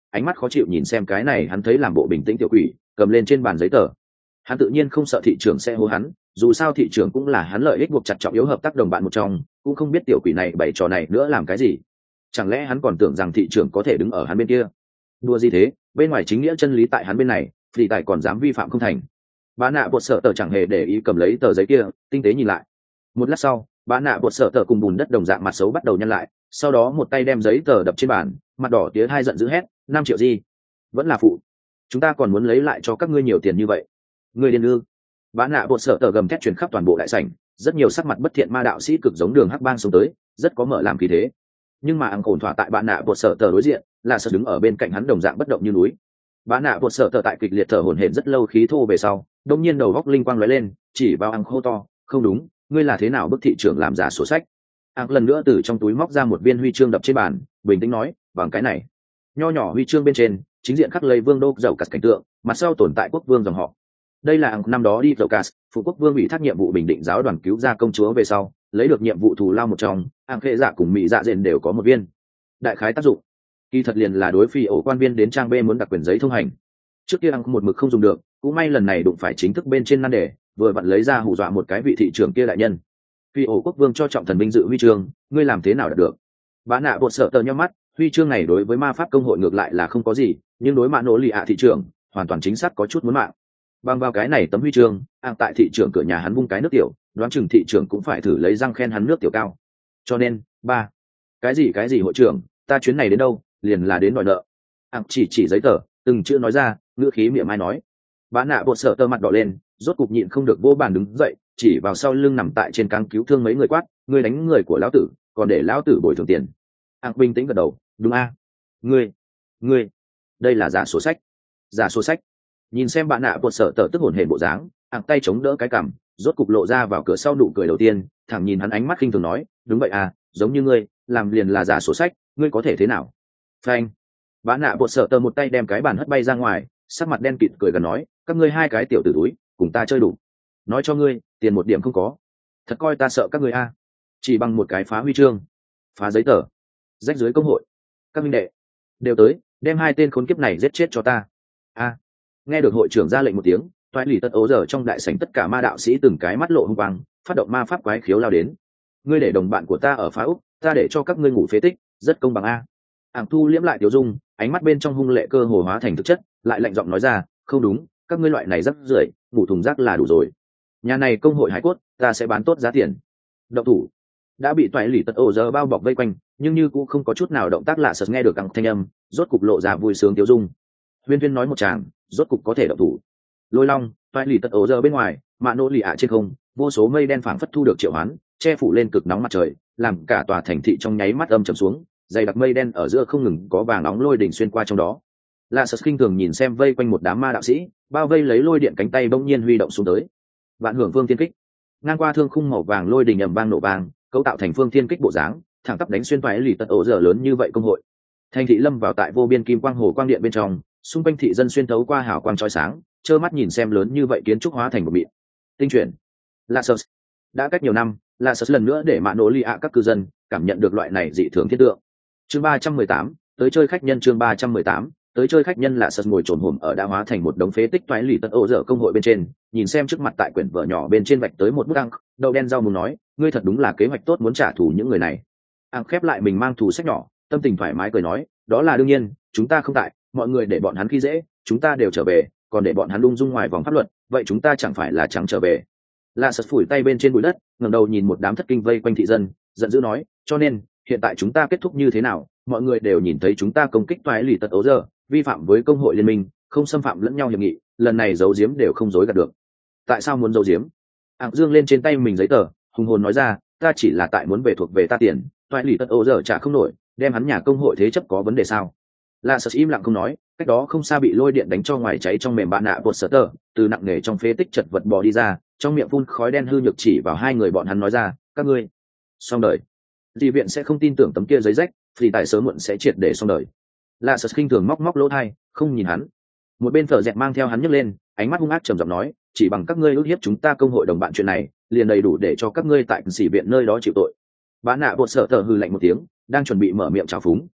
ánh mắt khó chịu nhìn xem cái này hắn thấy làm bộ bình tĩnh tiểu quỷ cầm lên trên bàn giấy tờ. Hắn tự nhiên không sợ thị trưởng sẽ hô hắn, dù sao thị trưởng cũng là hắn lợi ích buộc chặt trọng yếu hợp tác đồng bạn một trong, cũng không biết tiểu quỷ này bày trò này nữa làm cái gì. Chẳng lẽ hắn còn tưởng rằng thị trưởng có thể đứng ở hắn bên kia? Đùa gì thế, bên ngoài chính nghĩa chân lý tại hắn bên này, vì tại còn dám vi phạm không thành. Bà nạ bột sợ tờ chẳng hề để ý cầm lấy tờ giấy kia, tinh tế nhìn lại. Một lát sau, bà nạ bột sợ tờ cùng bùn đất đồng dạng mặt xấu bắt đầu nhăn lại, sau đó một tay đem giấy tờ đập trên bàn, mặt đỏ tía hai giận dữ hét, năm triệu gì? Vẫn là phụ. Chúng ta còn muốn lấy lại cho các ngươi nhiều tiền như vậy. Ngươi điên ư? Bà nạ bột sợ tờ gầm thét truyền khắp toàn bộ đại sảnh, rất nhiều sắc mặt bất thiện ma đạo sĩ cực giống đường hắc bang xuống tới, rất có mở làm khí thế. Nhưng mà ăn ổn thỏa tại bà nạ bột sợ tờ đối diện, là sợ đứng ở bên cạnh hắn đồng dạng bất động như núi. Bà nạ bột sợ tờ tại kịch liệt thở hổn hển rất lâu khí thô về sau, đông nhiên đầu góc linh quang lóe lên, chỉ vào ăn khô to, không đúng, ngươi là thế nào bức thị trưởng làm giả sổ sách? Ăn lần nữa từ trong túi móc ra một viên huy chương đập trên bàn, bình tĩnh nói, bằng cái này. Nho nhỏ huy chương bên trên, chính diện khắc lấy vương đô dầu cắt cảnh tượng, mặt sau tồn tại quốc vương dòng họ. Đây là năm đó đi dầu cắt, phụ quốc vương bị thác nhiệm vụ bình định giáo đoàn cứu ra công chúa về sau, lấy được nhiệm vụ thù lao một trong, ăn khệ dạ cùng mỹ dạ dền đều có một viên. Đại khái tác dụng, kỳ thật liền là đối phi ổ quan viên đến trang B muốn đặc quyền giấy thông hành. Trước kia ăn một mực không dùng được, cũng may lần này đụng phải chính thức bên trên nan đề, vừa vặn lấy ra hù dọa một cái vị thị trưởng kia đại nhân. Phi ổ quốc vương cho trọng thần binh dự huy chương, ngươi làm thế nào đạt được? Bá nạ bột sợ tờ nhau mắt, huy chương này đối với ma pháp công hội ngược lại là không có gì, nhưng đối mã nỗ lì ạ thị trưởng hoàn toàn chính xác có chút muốn mạng. Bằng vào cái này tấm huy chương, ăn tại thị trưởng cửa nhà hắn vung cái nước tiểu, đoán chừng thị trưởng cũng phải thử lấy răng khen hắn nước tiểu cao. Cho nên, ba, cái gì cái gì hội trưởng, ta chuyến này đến đâu, liền là đến đòi nợ. Ăn chỉ chỉ giấy tờ, từng chữ nói ra, ngữ khí miệng mai nói. Bá nạ bột sợ tơ mặt đỏ lên, rốt cục nhịn không được vô bàn đứng dậy, chỉ vào sau lưng nằm tại trên cáng cứu thương mấy người quát, ngươi đánh người của lão tử, còn để lão tử bồi thường tiền. Ăn bình tĩnh gật đầu, đúng a, ngươi, ngươi, đây là giả sổ sách, giả sổ sách. Nhìn xem bạn nạ bột sợ tờ tức hổn hển bộ dáng, ăn tay chống đỡ cái cằm, rốt cục lộ ra vào cửa sau nụ cười đầu tiên, thẳng nhìn hắn ánh mắt khinh thường nói, đúng vậy à, giống như ngươi, làm liền là giả sổ sách, ngươi có thể thế nào? Phanh. Bạn nạ bột sợ tờ một tay đem cái bàn hất bay ra ngoài, sắc mặt đen kịt cười gần nói, các ngươi hai cái tiểu tử túi, cùng ta chơi đủ. Nói cho ngươi, tiền một điểm không có. Thật coi ta sợ các ngươi a? Chỉ bằng một cái phá huy chương, phá giấy tờ, rách dưới công hội. Các minh đệ, đều tới, đem hai tên khốn kiếp này giết chết cho ta. A. Nghe được hội trưởng ra lệnh một tiếng, toại lì tất ố giờ trong đại sảnh tất cả ma đạo sĩ từng cái mắt lộ hung quang, phát động ma pháp quái khiếu lao đến. Ngươi để đồng bạn của ta ở phá úc, ta để cho các ngươi ngủ phế tích, rất công bằng a. Ảng thu liễm lại tiểu dung, ánh mắt bên trong hung lệ cơ hồ hóa thành thực chất, lại lạnh giọng nói ra, không đúng, các ngươi loại này rắc rưởi, ngủ thùng rác là đủ rồi. Nhà này công hội hải cốt, ta sẽ bán tốt giá tiền. Động thủ. Đã bị toại lì tất ố giờ bao bọc vây quanh, nhưng như cũng không có chút nào động tác lạ sật nghe được Ảng thanh âm, rốt cục lộ ra vui sướng tiểu dung. Huyên Huyên nói một tràng, rốt cục có thể động thủ. Lôi long, toại lì tất ố giờ bên ngoài, mạ nỗ lì ạ trên không, vô số mây đen phảng phất thu được triệu hoán, che phủ lên cực nóng mặt trời, làm cả tòa thành thị trong nháy mắt âm trầm xuống, dày đặc mây đen ở giữa không ngừng có vàng nóng lôi đỉnh xuyên qua trong đó. Lạ sật khinh thường nhìn xem vây quanh một đám ma đạo sĩ, bao vây lấy lôi điện cánh tay bỗng nhiên huy động xuống tới. Vạn hưởng phương thiên kích, ngang qua thương khung màu vàng lôi đỉnh ầm vang nổ vang, cấu tạo thành phương thiên kích bộ dáng, thẳng tắp đánh xuyên toái lì tật ổ giờ lớn như vậy công hội. Thành thị lâm vào tại vô biên kim quang hồ quang điện bên trong, xung quanh thị dân xuyên thấu qua hào quang chói sáng, trơ mắt nhìn xem lớn như vậy kiến trúc hóa thành một mịn. Tinh chuyển. Lassus. Đã cách nhiều năm, Lassus lần nữa để mạ nỗ lì ạ các cư dân cảm nhận được loại này dị thường thiên tượng. Chương ba trăm mười tám, tới chơi khách nhân chương ba trăm mười tám, tới chơi khách nhân Lassus ngồi trồn hổm ở đã hóa thành một đống phế tích toái lì tật ổ dở công hội bên trên, nhìn xem trước mặt tại quyển vở nhỏ bên trên vạch tới một bức đăng, đầu đen rau muốn nói, ngươi thật đúng là kế hoạch tốt muốn trả thù những người này. Ang khép lại mình mang thù sách nhỏ, tâm tình thoải mái cười nói, đó là đương nhiên, chúng ta không tại, mọi người để bọn hắn khi dễ, chúng ta đều trở về, còn để bọn hắn lung dung ngoài vòng pháp luật, vậy chúng ta chẳng phải là trắng trở về. La Sật phủi tay bên trên bụi đất, ngẩng đầu nhìn một đám thất kinh vây quanh thị dân, giận dữ nói, cho nên, hiện tại chúng ta kết thúc như thế nào, mọi người đều nhìn thấy chúng ta công kích toái lì tật ấu giờ, vi phạm với công hội liên minh, không xâm phạm lẫn nhau hiệp nghị, lần này giấu giếm đều không dối gạt được. Tại sao muốn giấu giếm? Ảng dương lên trên tay mình giấy tờ, hùng hồn nói ra, ta chỉ là tại muốn về thuộc về ta tiền, toại lì tật ấu giờ trả không nổi, đem hắn nhà công hội thế chấp có vấn đề sao? La Sật im lặng không nói, cách đó không xa bị lôi điện đánh cho ngoài cháy trong mềm bạn nạ bột sở tờ, từ nặng nề trong phế tích chật vật bò đi ra, trong miệng phun khói đen hư nhược chỉ vào hai người bọn hắn nói ra, các ngươi xong đời. Dị viện sẽ không tin tưởng tấm kia giấy rách, vì tại sớm muộn sẽ triệt để xong đời. La Sật khinh thường móc móc lỗ tai, không nhìn hắn. Một bên Phở Dẹt mang theo hắn nhấc lên, ánh mắt hung ác trầm giọng nói, chỉ bằng các ngươi ước hiếp chúng ta công hội đồng bạn chuyện này, liền đầy đủ để cho các ngươi tại sĩ viện nơi đó chịu tội. Bạn nạ bột sở tờ hư lạnh một tiếng, đang chuẩn bị mở miệng chào phúng,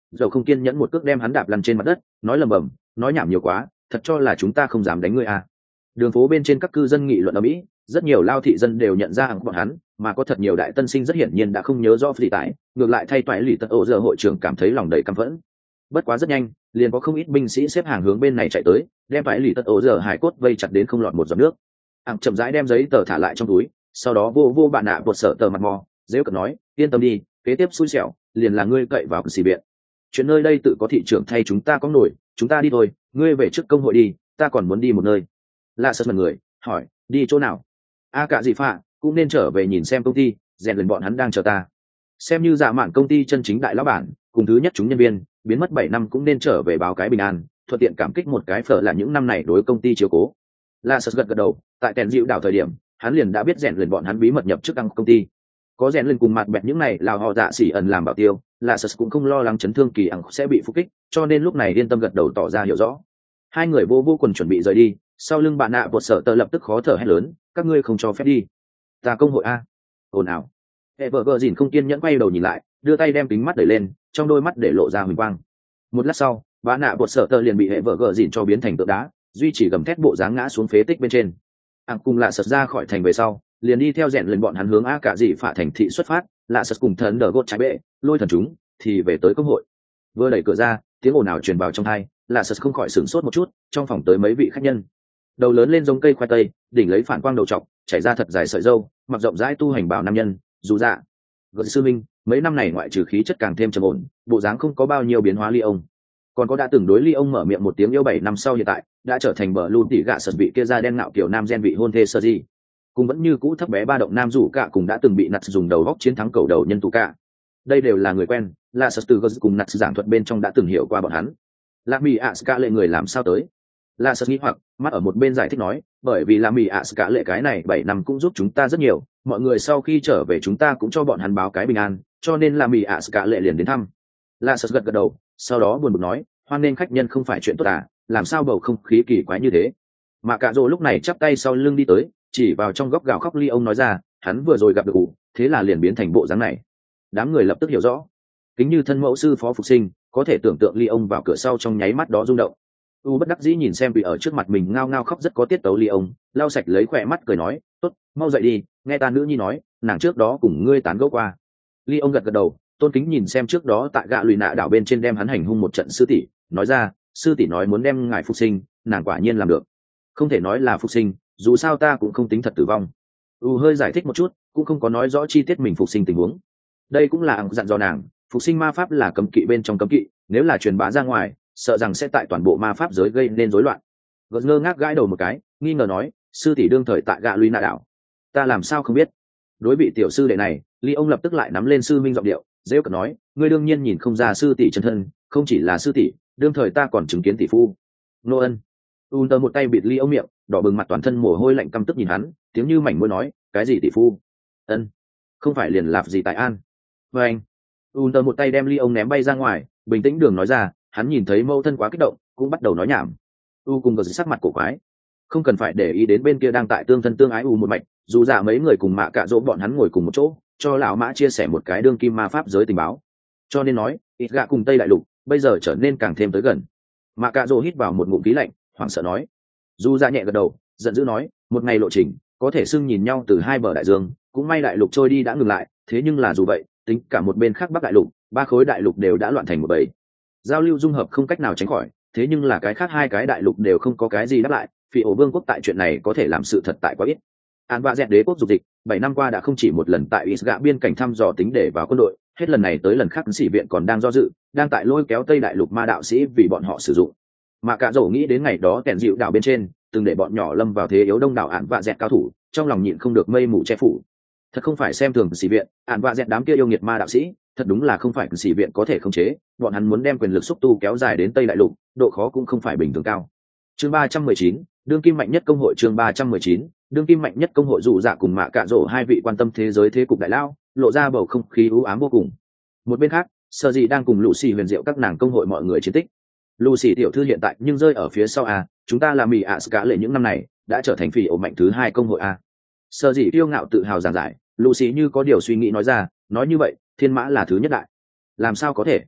dầu không kiên nhẫn một cước đem hắn đạp lăn trên mặt đất, nói lầm bầm, nói nhảm nhiều quá, thật cho là chúng ta không dám đánh ngươi à. Đường phố bên trên các cư dân nghị luận ở mỹ, rất nhiều lao thị dân đều nhận ra hàng bọn hắn, mà có thật nhiều đại tân sinh rất hiển nhiên đã không nhớ rõ phi tải, ngược lại thay toại lì tật ổ giờ hội trưởng cảm thấy lòng đầy căm phẫn. Bất quá rất nhanh, liền có không ít binh sĩ xếp hàng hướng bên này chạy tới, đem toại lì tật ổ giờ hải cốt vây chặt đến không lọt một giọt nước. Hàng chậm rãi đem giấy tờ thả lại trong túi, sau đó vô vô bạn nạ bột sợ tờ mặt mò, dễ cận nói, yên tâm đi, kế tiếp xui xẻo, liền là ngươi cậy vào xì biện. Chuyện nơi đây tự có thị trưởng thay chúng ta có nổi, chúng ta đi thôi, ngươi về trước công hội đi, ta còn muốn đi một nơi. Lạ sật mật người, hỏi, đi chỗ nào? A cả gì phạ, cũng nên trở về nhìn xem công ty, rèn luyện bọn hắn đang chờ ta. Xem như dạ mạn công ty chân chính đại lão bản, cùng thứ nhất chúng nhân viên, biến mất bảy năm cũng nên trở về báo cái bình an, thuận tiện cảm kích một cái phở là những năm này đối công ty chiếu cố. Lạ sật gật gật đầu, tại tèn dịu đảo thời điểm, hắn liền đã biết rèn luyện bọn hắn bí mật nhập chức đăng công ty. Có rèn luyện cùng mặt bẹt những này là họ dạ xỉ ẩn làm bảo tiêu, Lạ sật cũng không lo lắng chấn thương kỳ ẩn sẽ bị phục kích, cho nên lúc này yên tâm gật đầu tỏ ra hiểu rõ. Hai người vô vô quần chuẩn bị rời đi, sau lưng bạn nạ bột sợ tờ lập tức khó thở hét lớn, các ngươi không cho phép đi. Ta công hội a. Ồn ào. Hệ vợ gờ dìn không kiên nhẫn quay đầu nhìn lại, đưa tay đem kính mắt đẩy lên, trong đôi mắt để lộ ra huỳnh quang. Một lát sau, bạn nạ bột sợ tờ liền bị hệ vợ gờ dìn cho biến thành tượng đá, duy chỉ gầm thét bộ dáng ngã xuống phế tích bên trên. Ảng cùng Lạ sật ra khỏi thành về sau, liền đi theo rèn lên bọn hắn hướng a cả dị phả thành thị xuất phát. Lạ sật cùng thần đờ gột trái bệ, lôi thần chúng thì về tới công hội. Vừa đẩy cửa ra, tiếng ồn ào truyền vào trong tai, Lạ sật không khỏi sửng sốt một chút, trong phòng tới mấy vị khách nhân. Đầu lớn lên giống cây khoai tây, đỉnh lấy phản quang đầu trọc, chảy ra thật dài sợi râu, mặc rộng rãi tu hành bảo nam nhân, dù dạ. Gợi sư minh, mấy năm này ngoại trừ khí chất càng thêm trầm ổn, bộ dáng không có bao nhiêu biến hóa ly ông. Còn có đã từng đối ly ông mở miệng một tiếng yêu bảy năm sau hiện tại, đã trở thành bờ luôn tỉ gạ sật vị kia da đen ngạo kiểu nam gen vị hôn thê sơ gì. Cùng vẫn như cũ thấp bé ba động nam rủ cả cùng đã từng bị nặt dùng đầu góc chiến thắng cầu đầu nhân tù cả. Đây đều là người quen, là sật từ cùng nặt giảng thuật bên trong đã từng hiểu qua bọn hắn. Lạc Mị ạ Ska lệ người làm sao tới? Là sật nghĩ hoặc, mắt ở một bên giải thích nói, bởi vì Lạc Mị ạ Ska lệ cái này bảy năm cũng giúp chúng ta rất nhiều, mọi người sau khi trở về chúng ta cũng cho bọn hắn báo cái bình an, cho nên Lạc Mị ạ Ska lệ liền đến thăm. Là sật gật gật đầu, sau đó buồn bực nói, hoan nên khách nhân không phải chuyện tốt à, làm sao bầu không khí kỳ quái như thế? Mà Cạ Dỗ lúc này chắp tay sau lưng đi tới, chỉ vào trong góc gào khóc ly ông nói ra, hắn vừa rồi gặp được ủ, thế là liền biến thành bộ dáng này. Đám người lập tức hiểu rõ, kính như thân mẫu sư phó phục sinh, có thể tưởng tượng ly ông vào cửa sau trong nháy mắt đó rung động. U bất đắc dĩ nhìn xem vì ở trước mặt mình ngao ngao khóc rất có tiết tấu ly ông, lau sạch lấy khỏe mắt cười nói, tốt, mau dậy đi, nghe ta nữ nhi nói, nàng trước đó cùng ngươi tán gẫu qua. Ly ông gật gật đầu, tôn kính nhìn xem trước đó tại gạ lùi nạ đảo bên trên đem hắn hành hung một trận sư tỷ, nói ra, sư tỷ nói muốn đem ngài phục sinh, nàng quả nhiên làm được. Không thể nói là phục sinh, dù sao ta cũng không tính thật tử vong. U hơi giải thích một chút, cũng không có nói rõ chi tiết mình phục sinh tình huống. Đây cũng là dặn dò nàng, phục sinh ma pháp là cấm kỵ bên trong cấm kỵ, nếu là truyền bá ra ngoài, sợ rằng sẽ tại toàn bộ ma pháp giới gây nên rối loạn. Gật ngơ ngác gãi đầu một cái, nghi ngờ nói, sư tỷ đương thời tại gạ lùi nạ đảo, ta làm sao không biết? Đối vị tiểu sư đệ này, Ly ông lập tức lại nắm lên sư minh giọng điệu, rêu cợt nói, ngươi đương nhiên nhìn không ra sư tỷ chân thân, không chỉ là sư tỷ, đương thời ta còn chứng kiến tỷ phu. Nô ân. Un tơ một tay bịt Ly ông miệng, đỏ bừng mặt toàn thân mồ hôi lạnh căm tức nhìn hắn, tiếng như mảnh môi nói, cái gì tỷ phu? Ân, không phải liền lạp gì tại an. Và anh. Un tơ một tay đem Ly ông ném bay ra ngoài, bình tĩnh đường nói ra, hắn nhìn thấy mâu thân quá kích động, cũng bắt đầu nói nhảm. U cùng gật sắc mặt cổ quái, không cần phải để ý đến bên kia đang tại tương thân tương ái U một mạch, dù dạ mấy người cùng Mạ Cạ Dỗ bọn hắn ngồi cùng một chỗ, cho lão mã chia sẻ một cái đương kim ma pháp giới tình báo. Cho nên nói, ít gạ cùng Tây Đại Lục bây giờ trở nên càng thêm tới gần. Mạ Cạ Dỗ hít vào một ngụm khí lạnh, hoảng sợ nói. Dù dạ nhẹ gật đầu, giận dữ nói, một ngày lộ trình có thể xưng nhìn nhau từ hai bờ đại dương, cũng may đại lục trôi đi đã ngừng lại, thế nhưng là dù vậy, tính cả một bên khác Bắc Đại Lục, ba khối đại lục đều đã loạn thành một bầy. Giao lưu dung hợp không cách nào tránh khỏi, thế nhưng là cái khác hai cái đại lục đều không có cái gì đáp lại, Phi ổ vương quốc tại chuyện này có thể làm sự thật tại quá ít. An Vạ Dẹt đế quốc dục dịch, bảy năm qua đã không chỉ một lần tại Isga biên cảnh thăm dò tính để vào quân đội, hết lần này tới lần khác sĩ viện còn đang do dự, đang tại lôi kéo Tây Đại Lục ma đạo sĩ vì bọn họ sử dụng. Mà cả dầu nghĩ đến ngày đó kèn dịu đảo bên trên, từng để bọn nhỏ lâm vào thế yếu đông đảo An Vạ Dẹt cao thủ, trong lòng nhịn không được mây mù che phủ. Thật không phải xem thường sĩ viện, An Vạ Dẹt đám kia yêu nghiệt ma đạo sĩ, thật đúng là không phải sĩ viện có thể khống chế, bọn hắn muốn đem quyền lực xúc tu kéo dài đến Tây Đại Lục, độ khó cũng không phải bình thường cao. Chương ba trăm mười chín, đương kim mạnh nhất công hội chương ba trăm mười chín, đương kim mạnh nhất công hội dụ dạ cùng Mạ Cạ Dỗ hai vị quan tâm thế giới thế cục đại lao, lộ ra bầu không khí u ám vô cùng. Một bên khác, Sở Dị đang cùng Lucy huyền diệu các nàng công hội mọi người chiến tích. Lucy tiểu thư hiện tại nhưng rơi ở phía sau a, chúng ta là Mị ạ Ska lệ những năm này, đã trở thành phỉ ổ mạnh thứ hai công hội a. Sở Dị kiêu ngạo tự hào giảng giải, Lucy như có điều suy nghĩ nói ra, nói như vậy, Thiên Mã là thứ nhất đại. Làm sao có thể?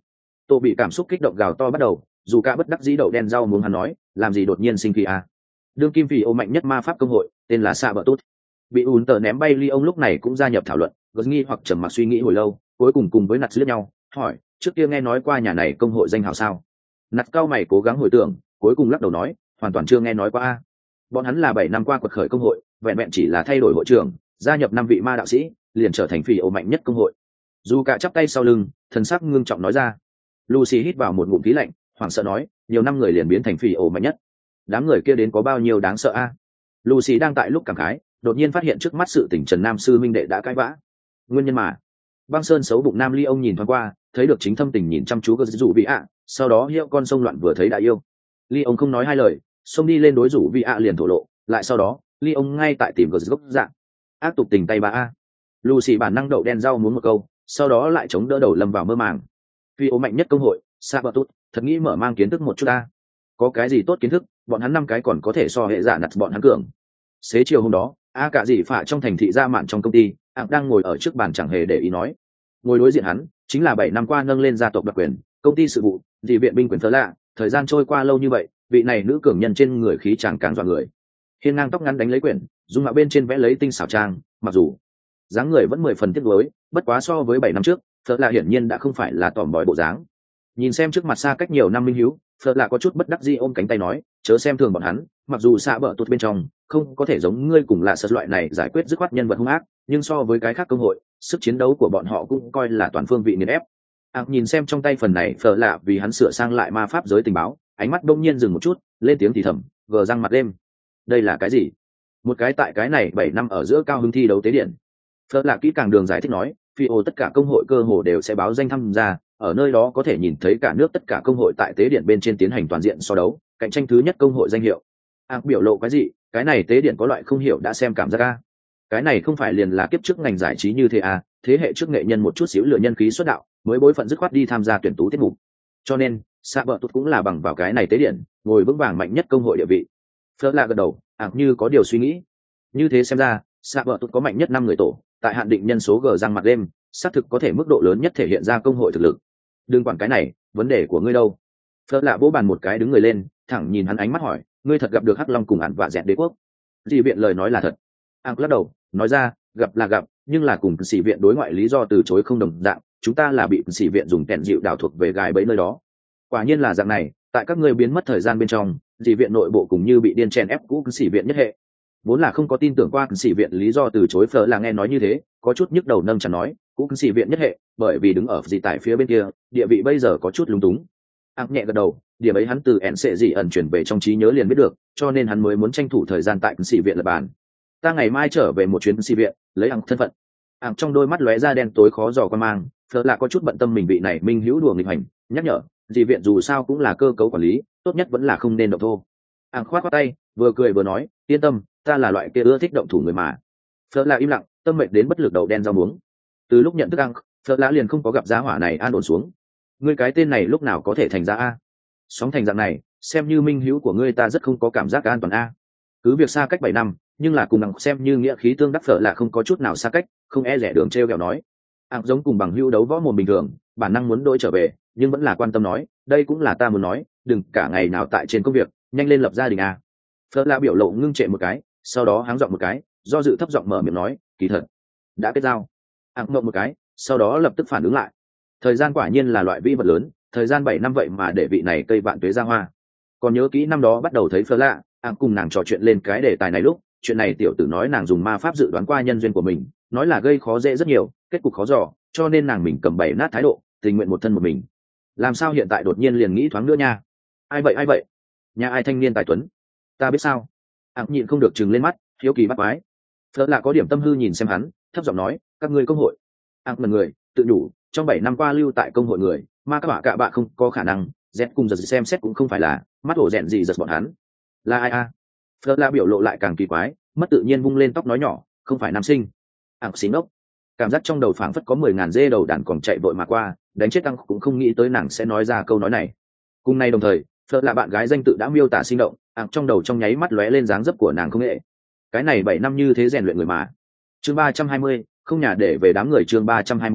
Tô bị cảm xúc kích động gào to bắt đầu, dù cả bất đắc dĩ đậu đen rau muống hắn nói, làm gì đột nhiên sinh khí à? Đương kim phỉ ô mạnh nhất ma pháp công hội, tên là Sa Bờ Tốt. Bị ùn tờ ném bay ly ông lúc này cũng gia nhập thảo luận, gật nghi hoặc trầm mặc suy nghĩ hồi lâu, cuối cùng cùng với nặt liếc nhau, hỏi, trước kia nghe nói qua nhà này công hội danh hào sao? Nặt cao mày cố gắng hồi tưởng, cuối cùng lắc đầu nói, hoàn toàn chưa nghe nói qua a. Bọn hắn là bảy năm qua quật khởi công hội, vẹn vẹn chỉ là thay đổi hội trưởng, gia nhập năm vị ma đạo sĩ, liền trở thành phỉ ô mạnh nhất công hội. Dù cả chắp tay sau lưng, thần sắc ngưng trọng nói ra. Lucy hít vào một ngụm khí lạnh, hoảng sợ nói, nhiều năm người liền biến thành phỉ ô mạnh nhất. Đám người kia đến có bao nhiêu đáng sợ a? Lucy đang tại lúc cảm khái, đột nhiên phát hiện trước mắt sự tình Trần Nam sư minh đệ đã cãi vã. Nguyên nhân mà, băng sơn xấu bụng Nam Ly ông nhìn thoáng qua, thấy được chính thâm tình nhìn chăm chú cơ rủ vị ạ, sau đó hiệu con sông loạn vừa thấy đã yêu. Ly ông không nói hai lời, xông đi lên đối rủ vị ạ liền thổ lộ, lại sau đó, Ly ông ngay tại tìm gờ gốc dạng, ác tục tình tay ba a. Lucy bản năng đậu đen rau muốn một câu, sau đó lại chống đỡ đầu lâm vào mơ màng. Phi ố mạnh nhất công hội, Sabatut, thật nghĩ mở mang kiến thức một chút ta. Có cái gì tốt kiến thức, bọn hắn năm cái còn có thể so hệ giả nặt bọn hắn cường. Xế chiều hôm đó, a cả gì phạ trong thành thị ra mạn trong công ty, ạng đang ngồi ở trước bàn chẳng hề để ý nói. Ngồi đối diện hắn, chính là bảy năm qua nâng lên gia tộc đặc quyền, công ty sự vụ, dị viện binh quyền phớ lạ, thời gian trôi qua lâu như vậy, vị này nữ cường nhân trên người khí chàng càng dọa người. Hiên ngang tóc ngắn đánh lấy quyển, dung mạo bên trên vẽ lấy tinh xảo trang, mặc dù dáng người vẫn mười phần tiếc nuối, bất quá so với bảy năm trước, phớ lạ hiển nhiên đã không phải là tỏm bòi bộ dáng. Nhìn xem trước mặt xa cách nhiều năm minh hiếu, phật là có chút bất đắc dĩ ôm cánh tay nói, chớ xem thường bọn hắn, mặc dù xạ bờ tụt bên trong không có thể giống ngươi cùng là sật loại này giải quyết dứt khoát nhân vật hung ác, nhưng so với cái khác công hội, sức chiến đấu của bọn họ cũng coi là toàn phương vị nghiền ép. Ác nhìn xem trong tay phần này phở lạ vì hắn sửa sang lại ma pháp giới tình báo, ánh mắt đông nhiên dừng một chút, lên tiếng thì thầm, gờ răng mặt đêm. Đây là cái gì? Một cái tại cái này bảy năm ở giữa cao hứng thi đấu tế điện. Phở lạ kỹ càng đường giải thích nói, phi ô tất cả công hội cơ hồ đều sẽ báo danh tham gia, ở nơi đó có thể nhìn thấy cả nước tất cả công hội tại tế điện bên trên tiến hành toàn diện so đấu, cạnh tranh thứ nhất công hội danh hiệu. Ác biểu lộ cái gì? Cái này tế điện có loại không hiểu đã xem cảm giác a. Cái này không phải liền là kiếp trước ngành giải trí như thế à? Thế hệ trước nghệ nhân một chút xíu lựa nhân khí xuất đạo, mới bối phận dứt khoát đi tham gia tuyển tú tiết mục. Cho nên, Sa Bờ Tụt cũng là bằng vào cái này tế điện, ngồi vững vàng mạnh nhất công hội địa vị. Phớt lạ gật đầu, ác như có điều suy nghĩ. Như thế xem ra, Sa Bờ Tụt có mạnh nhất năm người tổ, tại hạn định nhân số gờ răng mặt đêm, xác thực có thể mức độ lớn nhất thể hiện ra công hội thực lực. Đừng quản cái này, vấn đề của ngươi đâu? Phớt lạ vỗ bàn một cái đứng người lên, thẳng nhìn hắn ánh mắt hỏi, ngươi thật gặp được Hắc Long cùng ản vạ dẹt đế quốc? Dị viện lời nói là thật. Ác lắc đầu, nói ra, gặp là gặp, nhưng là cùng sĩ viện đối ngoại lý do từ chối không đồng dạng, chúng ta là bị sĩ viện dùng kẹn dịu đảo thuộc về gài bẫy nơi đó. Quả nhiên là dạng này, tại các ngươi biến mất thời gian bên trong, sĩ viện nội bộ cũng như bị điên chèn ép cũ sĩ viện nhất hệ. Vốn là không có tin tưởng qua sĩ viện lý do từ chối, phở là nghe nói như thế, có chút nhức đầu nâng chẳng nói, cũ sĩ viện nhất hệ, bởi vì đứng ở dị tại phía bên kia, địa vị bây giờ có chút lúng túng. Ác nhẹ gật đầu, điểm ấy hắn từ ẻn sệ dị ẩn chuyển về trong trí nhớ liền biết được, cho nên hắn mới muốn tranh thủ thời gian tại sĩ viện lập bàn. Ta ngày mai trở về một chuyến sĩ viện, lấy ăn thân phận. Ảng trong đôi mắt lóe ra đen tối khó dò quan mang, phở là có chút bận tâm mình vị này minh hữu đùa nghịch hành, nhắc nhở, dị viện dù sao cũng là cơ cấu quản lý, tốt nhất vẫn là không nên động thô. Ảng khoát khoát tay, vừa cười vừa nói, yên tâm, ta là loại kia ưa thích động thủ người mà. Phở là im lặng, tâm mệt đến bất lực đầu đen rau muống. Từ lúc nhận thức Ảng, phở là liền không có gặp giá hỏa này an ổn xuống. Ngươi cái tên này lúc nào có thể thành ra a? Sóng thành dạng này, xem như minh hữu của ngươi ta rất không có cảm giác an toàn a. Cứ việc xa cách bảy năm, nhưng là cùng bằng xem như nghĩa khí tương đắc, phở là không có chút nào xa cách, không e rẻ đường treo kẹo nói. Ảng giống cùng bằng hữu đấu võ mồm bình thường, bản năng muốn đôi trở về, nhưng vẫn là quan tâm nói, đây cũng là ta muốn nói, đừng cả ngày nào tại trên công việc, nhanh lên lập gia đình a. Phở là biểu lộ ngưng trệ một cái, sau đó háng giọng một cái, do dự thấp giọng mở miệng nói, kỳ thật đã kết giao. Ảng ngậm một cái, sau đó lập tức phản ứng lại. Thời gian quả nhiên là loại vi vật lớn, thời gian bảy năm vậy mà để vị này cây vạn tuế ra hoa. Còn nhớ kỹ năm đó bắt đầu thấy phở lạ, Ảng cùng nàng trò chuyện lên cái đề tài này lúc, chuyện này tiểu tử nói nàng dùng ma pháp dự đoán qua nhân duyên của mình, nói là gây khó dễ rất nhiều, kết cục khó dò, cho nên nàng mình cầm bày nát thái độ, tình nguyện một thân một mình. Làm sao hiện tại đột nhiên liền nghĩ thoáng nữa nha? Ai vậy ai vậy? Nhà ai thanh niên tài tuấn? Ta biết sao? Ảng nhịn không được trừng lên mắt, hiếu kỳ bắt quái. Phở lạ có điểm tâm hư nhìn xem hắn, thấp giọng nói, các ngươi công hội. Ảng mật người, tự đủ, trong bảy năm qua lưu tại công hội người, mà các bạn cả bạn không có khả năng, dẹt cùng giật xem xét cũng không phải là, mắt hổ rèn gì giật bọn hắn. Là ai a? Phật la biểu lộ lại càng kỳ quái, mất tự nhiên vung lên tóc nói nhỏ, không phải nam sinh. Ảng xí ngốc, cảm giác trong đầu phảng phất có mười ngàn dê đầu đàn còn chạy vội mà qua, đánh chết tăng cũng không nghĩ tới nàng sẽ nói ra câu nói này. Cùng nay đồng thời, Phật là bạn gái danh tự đã miêu tả sinh động, Ảng trong đầu trong nháy mắt lóe lên dáng dấp của nàng không nghệ. Cái này bảy năm như thế rèn luyện người mà. Chương ba trăm hai mươi, không nhà để về đám người chương ba trăm hai mươi,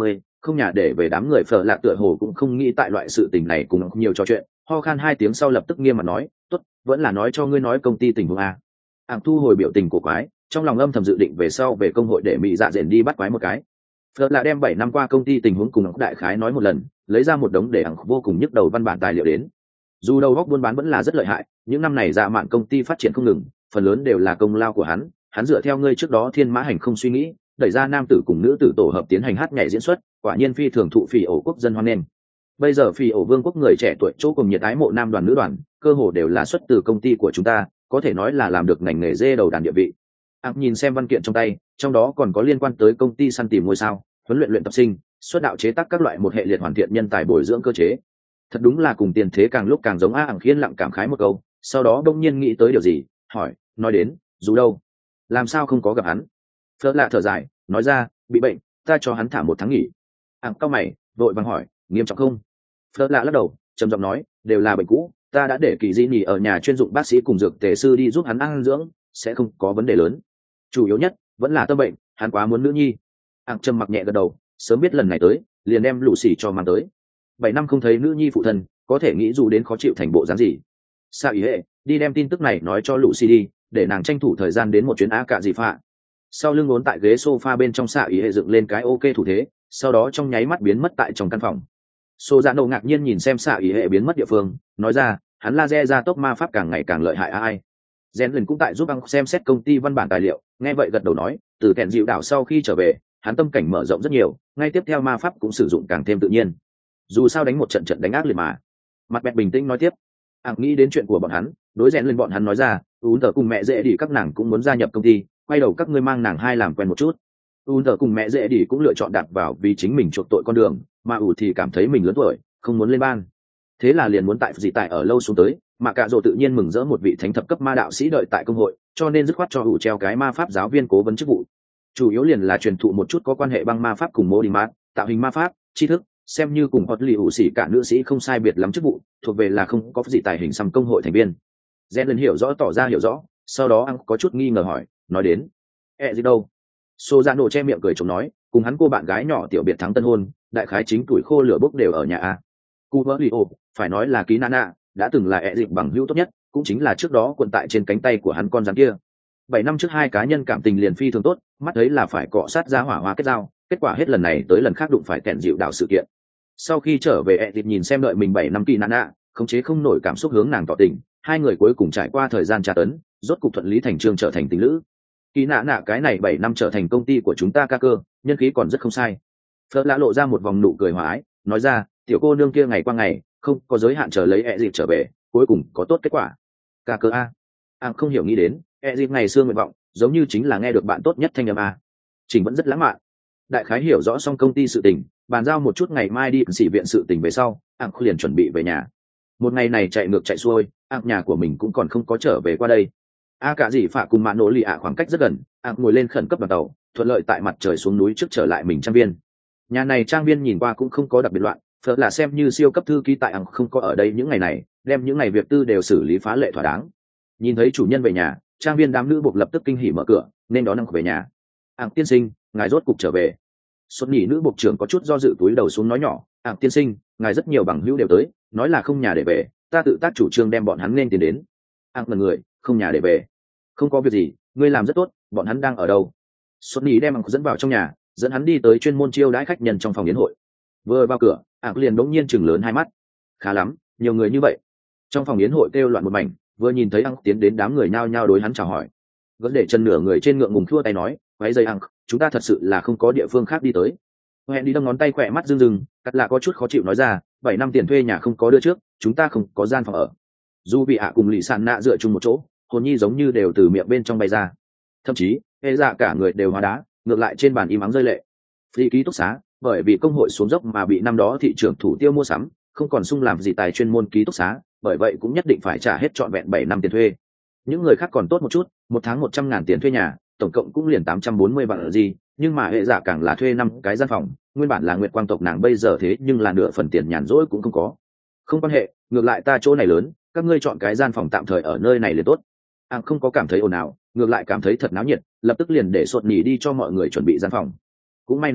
không nhà để về. Đám người phở lạ tựa hồ cũng không nghĩ tại loại sự tình này cùng nhiều trò chuyện, ho khan hai tiếng sau lập tức nghiêm mặt nói, tốt, vẫn là nói cho ngươi nói công ty tình huống a. Ảng thu hồi biểu tình của quái, trong lòng âm thầm dự định về sau về công hội để mỹ dạ dện đi bắt quái một cái. Phở lạ đem bảy năm qua công ty tình huống cùng đại khái nói một lần, lấy ra một đống để Ảng vô cùng nhức đầu văn bản tài liệu đến. Dù đầu góc buôn bán vẫn là rất lợi hại, những năm này dạ mạn công ty phát triển không ngừng, phần lớn đều là công lao của hắn. Hắn dựa theo ngươi trước đó thiên mã hành không suy nghĩ, đẩy ra nam tử cùng nữ tử tổ hợp tiến hành hát nhảy diễn xuất, quả nhiên phi thường thụ phỉ ổ quốc dân hoan nghênh. Bây giờ phỉ ổ vương quốc người trẻ tuổi chỗ cùng nhiệt ái mộ nam đoàn nữ đoàn, cơ hồ đều là xuất từ công ty của chúng ta, có thể nói là làm được ngành nghề dê đầu đàn địa vị. Ác nhìn xem văn kiện trong tay, trong đó còn có liên quan tới công ty săn tìm ngôi sao, huấn luyện luyện tập sinh, xuất đạo chế tác các loại một hệ liệt hoàn thiện nhân tài bồi dưỡng cơ chế. Thật đúng là cùng tiền thế càng lúc càng giống. A Ảng khiên lặng cảm khái một câu, sau đó đông nhiên nghĩ tới điều gì, hỏi, nói đến, dù đâu, làm sao không có gặp hắn? Phớt lạ thở dài, nói ra, bị bệnh, ta cho hắn thả một tháng nghỉ. Ảng cau mày, vội vàng hỏi, nghiêm trọng không? Phớt lạ lắc đầu, trầm giọng nói, đều là bệnh cũ, ta đã để kỳ di nghỉ ở nhà chuyên dụng bác sĩ cùng dược tề sư đi giúp hắn ăn dưỡng, sẽ không có vấn đề lớn. Chủ yếu nhất vẫn là tâm bệnh, hắn quá muốn nữ nhi. Ảng trầm mặc nhẹ gật đầu, sớm biết lần này tới, liền đem lũ xỉ cho mang tới. Bảy năm không thấy nữ nhi phụ thân, có thể nghĩ dù đến khó chịu thành bộ dáng gì. Sa ý hệ, đi đem tin tức này nói cho lũ xỉ đi, để nàng tranh thủ thời gian đến một chuyến á cả gì phạ. Sau lưng ngốn tại ghế sofa bên trong xạ ý hệ dựng lên cái ok thủ thế, sau đó trong nháy mắt biến mất tại trong căn phòng. Sô dạ nổ ngạc nhiên nhìn xem xạ ý hệ biến mất địa phương, nói ra, hắn laser ra tốc ma pháp càng ngày càng lợi hại. Ai Gen lần cũng tại giúp băng xem xét công ty văn bản tài liệu, nghe vậy gật đầu nói, từ kèn dịu đảo sau khi trở về, hắn tâm cảnh mở rộng rất nhiều, ngay tiếp theo ma pháp cũng sử dụng càng thêm tự nhiên. Dù sao đánh một trận trận đánh ác liệt mà. Mặt bẹt bình tĩnh nói tiếp, ảng nghĩ đến chuyện của bọn hắn, đối Gen lên bọn hắn nói ra, ún tờ cùng mẹ dễ đi các nàng cũng muốn gia nhập công ty, quay đầu các ngươi mang nàng hai làm quen một chút. ún tờ cùng mẹ dễ đi cũng lựa chọn đặt vào vì chính mình chuộc tội con đường, mà ủ thì cảm thấy mình lớn tuổi, không muốn lên ban, thế là liền muốn tại gì tại ở lâu xuống tới. Mà cả rồ tự nhiên mừng rỡ một vị thánh thập cấp ma đạo sĩ đợi tại công hội, cho nên dứt khoát cho ủ treo cái ma pháp giáo viên cố vấn chức vụ, chủ yếu liền là truyền thụ một chút có quan hệ băng ma pháp cùng mô đi mát, tạo hình ma pháp tri thức, xem như cùng hot lì ủ sĩ cả nữ sĩ không sai biệt lắm chức vụ, thuộc về là không có gì tài hình xăm công hội thành viên. Gen lần hiểu rõ tỏ ra hiểu rõ, sau đó ăn có chút nghi ngờ hỏi, nói đến ẹ gì đâu? Sô ra nổ che miệng cười chồng nói, cùng hắn cô bạn gái nhỏ tiểu biệt thắng tân hôn, đại khái chính tuổi khô lửa bốc đều ở nhà a. Cu vợ lì ô, phải nói là ký nana, đã từng là ẹ dịch bằng hữu tốt nhất, cũng chính là trước đó quận tại trên cánh tay của hắn con rắn kia. Bảy năm trước hai cá nhân cảm tình liền phi thường tốt, mắt thấy là phải cọ sát ra hỏa hoa kết giao, kết quả hết lần này tới lần khác đụng phải kẹn dịu đảo sự kiện. Sau khi trở về ẹ dịch nhìn xem đợi mình bảy năm kỳ nana, khống chế không nổi cảm xúc hướng nàng tỏ tình, hai người cuối cùng trải qua thời gian tra tấn, rốt cục thuận lý thành trương trở thành tình lữ. Kỳ nạ nạ cái này bảy năm trở thành công ty của chúng ta ca cơ, nhân khí còn rất không sai. Phớt lạ lộ ra một vòng nụ cười hòa ái, nói ra, tiểu cô nương kia ngày qua ngày, không có giới hạn chờ lấy ẹ dịp trở về, cuối cùng có tốt kết quả. Ca cơ a. À không hiểu nghĩ đến, ẹ dịp ngày xưa nguyện vọng, giống như chính là nghe được bạn tốt nhất thanh âm a. Trình vẫn rất lãng mạn. Đại khái hiểu rõ xong công ty sự tình, bàn giao một chút ngày mai đi xỉ viện sự tình về sau, ạng liền chuẩn bị về nhà. Một ngày này chạy ngược chạy xuôi, ạng nhà của mình cũng còn không có trở về qua đây. A cả gì phạ cùng mạ nổ lì ạ khoảng cách rất gần, ạng ngồi lên khẩn cấp đoàn tàu, thuận lợi tại mặt trời xuống núi trước trở lại mình trang viên. Nhà này trang viên nhìn qua cũng không có đặc biệt loạn, phở là xem như siêu cấp thư ký tại ạng không có ở đây những ngày này, đem những ngày việc tư đều xử lý phá lệ thỏa đáng. Nhìn thấy chủ nhân về nhà, trang viên đám nữ buộc lập tức kinh hỉ mở cửa, nên đón ạng về nhà. Ạng tiên sinh, ngài rốt cục trở về. Xuất nhị nữ buộc trưởng có chút do dự túi đầu xuống nói nhỏ, ạng tiên sinh, ngài rất nhiều bằng hữu đều tới, nói là không nhà để về, ta tự tác chủ trương đem bọn hắn nên tiền đến. Ạng là người, không nhà để về. Không có việc gì, ngươi làm rất tốt, bọn hắn đang ở đâu? Xuất nhị đem ạng dẫn vào trong nhà, dẫn hắn đi tới chuyên môn chiêu đãi khách nhân trong phòng yến hội. Vừa vào cửa, ạng liền đống nhiên chừng lớn hai mắt. Khá lắm, nhiều người như vậy. Trong phòng yến hội kêu loạn một mảnh, vừa nhìn thấy ạng tiến đến, đám người nhao nhao đối hắn chào hỏi. Gớt để chân nửa người trên ngượng ngùng thua tay nói, váy dây ạng, chúng ta thật sự là không có địa phương khác đi tới. Hẹn đi đâm ngón tay khỏe mắt rưng rưng, cắt lạ có chút khó chịu nói ra, bảy năm tiền thuê nhà không có đưa trước, chúng ta không có gian phòng ở. Dù bị ạ cùng lì sàn nạ dựa chung một chỗ, hồn nhi giống như đều từ miệng bên trong bay ra. Thậm chí hệ dạ cả người đều hóa đá, ngược lại trên bàn im ắng rơi lệ. Phi ký túc xá, bởi vì công hội xuống dốc mà bị năm đó thị trưởng thủ tiêu mua sắm, không còn sung làm gì tài chuyên môn ký túc xá, bởi vậy cũng nhất định phải trả hết trọn vẹn bảy năm tiền thuê. Những người khác còn tốt một chút, một tháng một trăm ngàn tiền thuê nhà, tổng cộng cũng liền tám trăm bốn mươi vạn ở gì, nhưng mà hệ giả càng là thuê năm cái gian phòng, nguyên bản là nguyệt quang tộc nàng bây giờ thế nhưng là nửa phần tiền nhàn rỗi cũng không có. Không quan hệ, ngược lại ta chỗ này lớn, các ngươi chọn cái gian phòng tạm thời ở nơi này liền tốt. Ảng không có cảm thấy ồn ào, ngược lại cảm thấy thật náo nhiệt, lập tức liền để sột nhỉ đi cho mọi người chuẩn bị gian phòng. Cũng may năm đó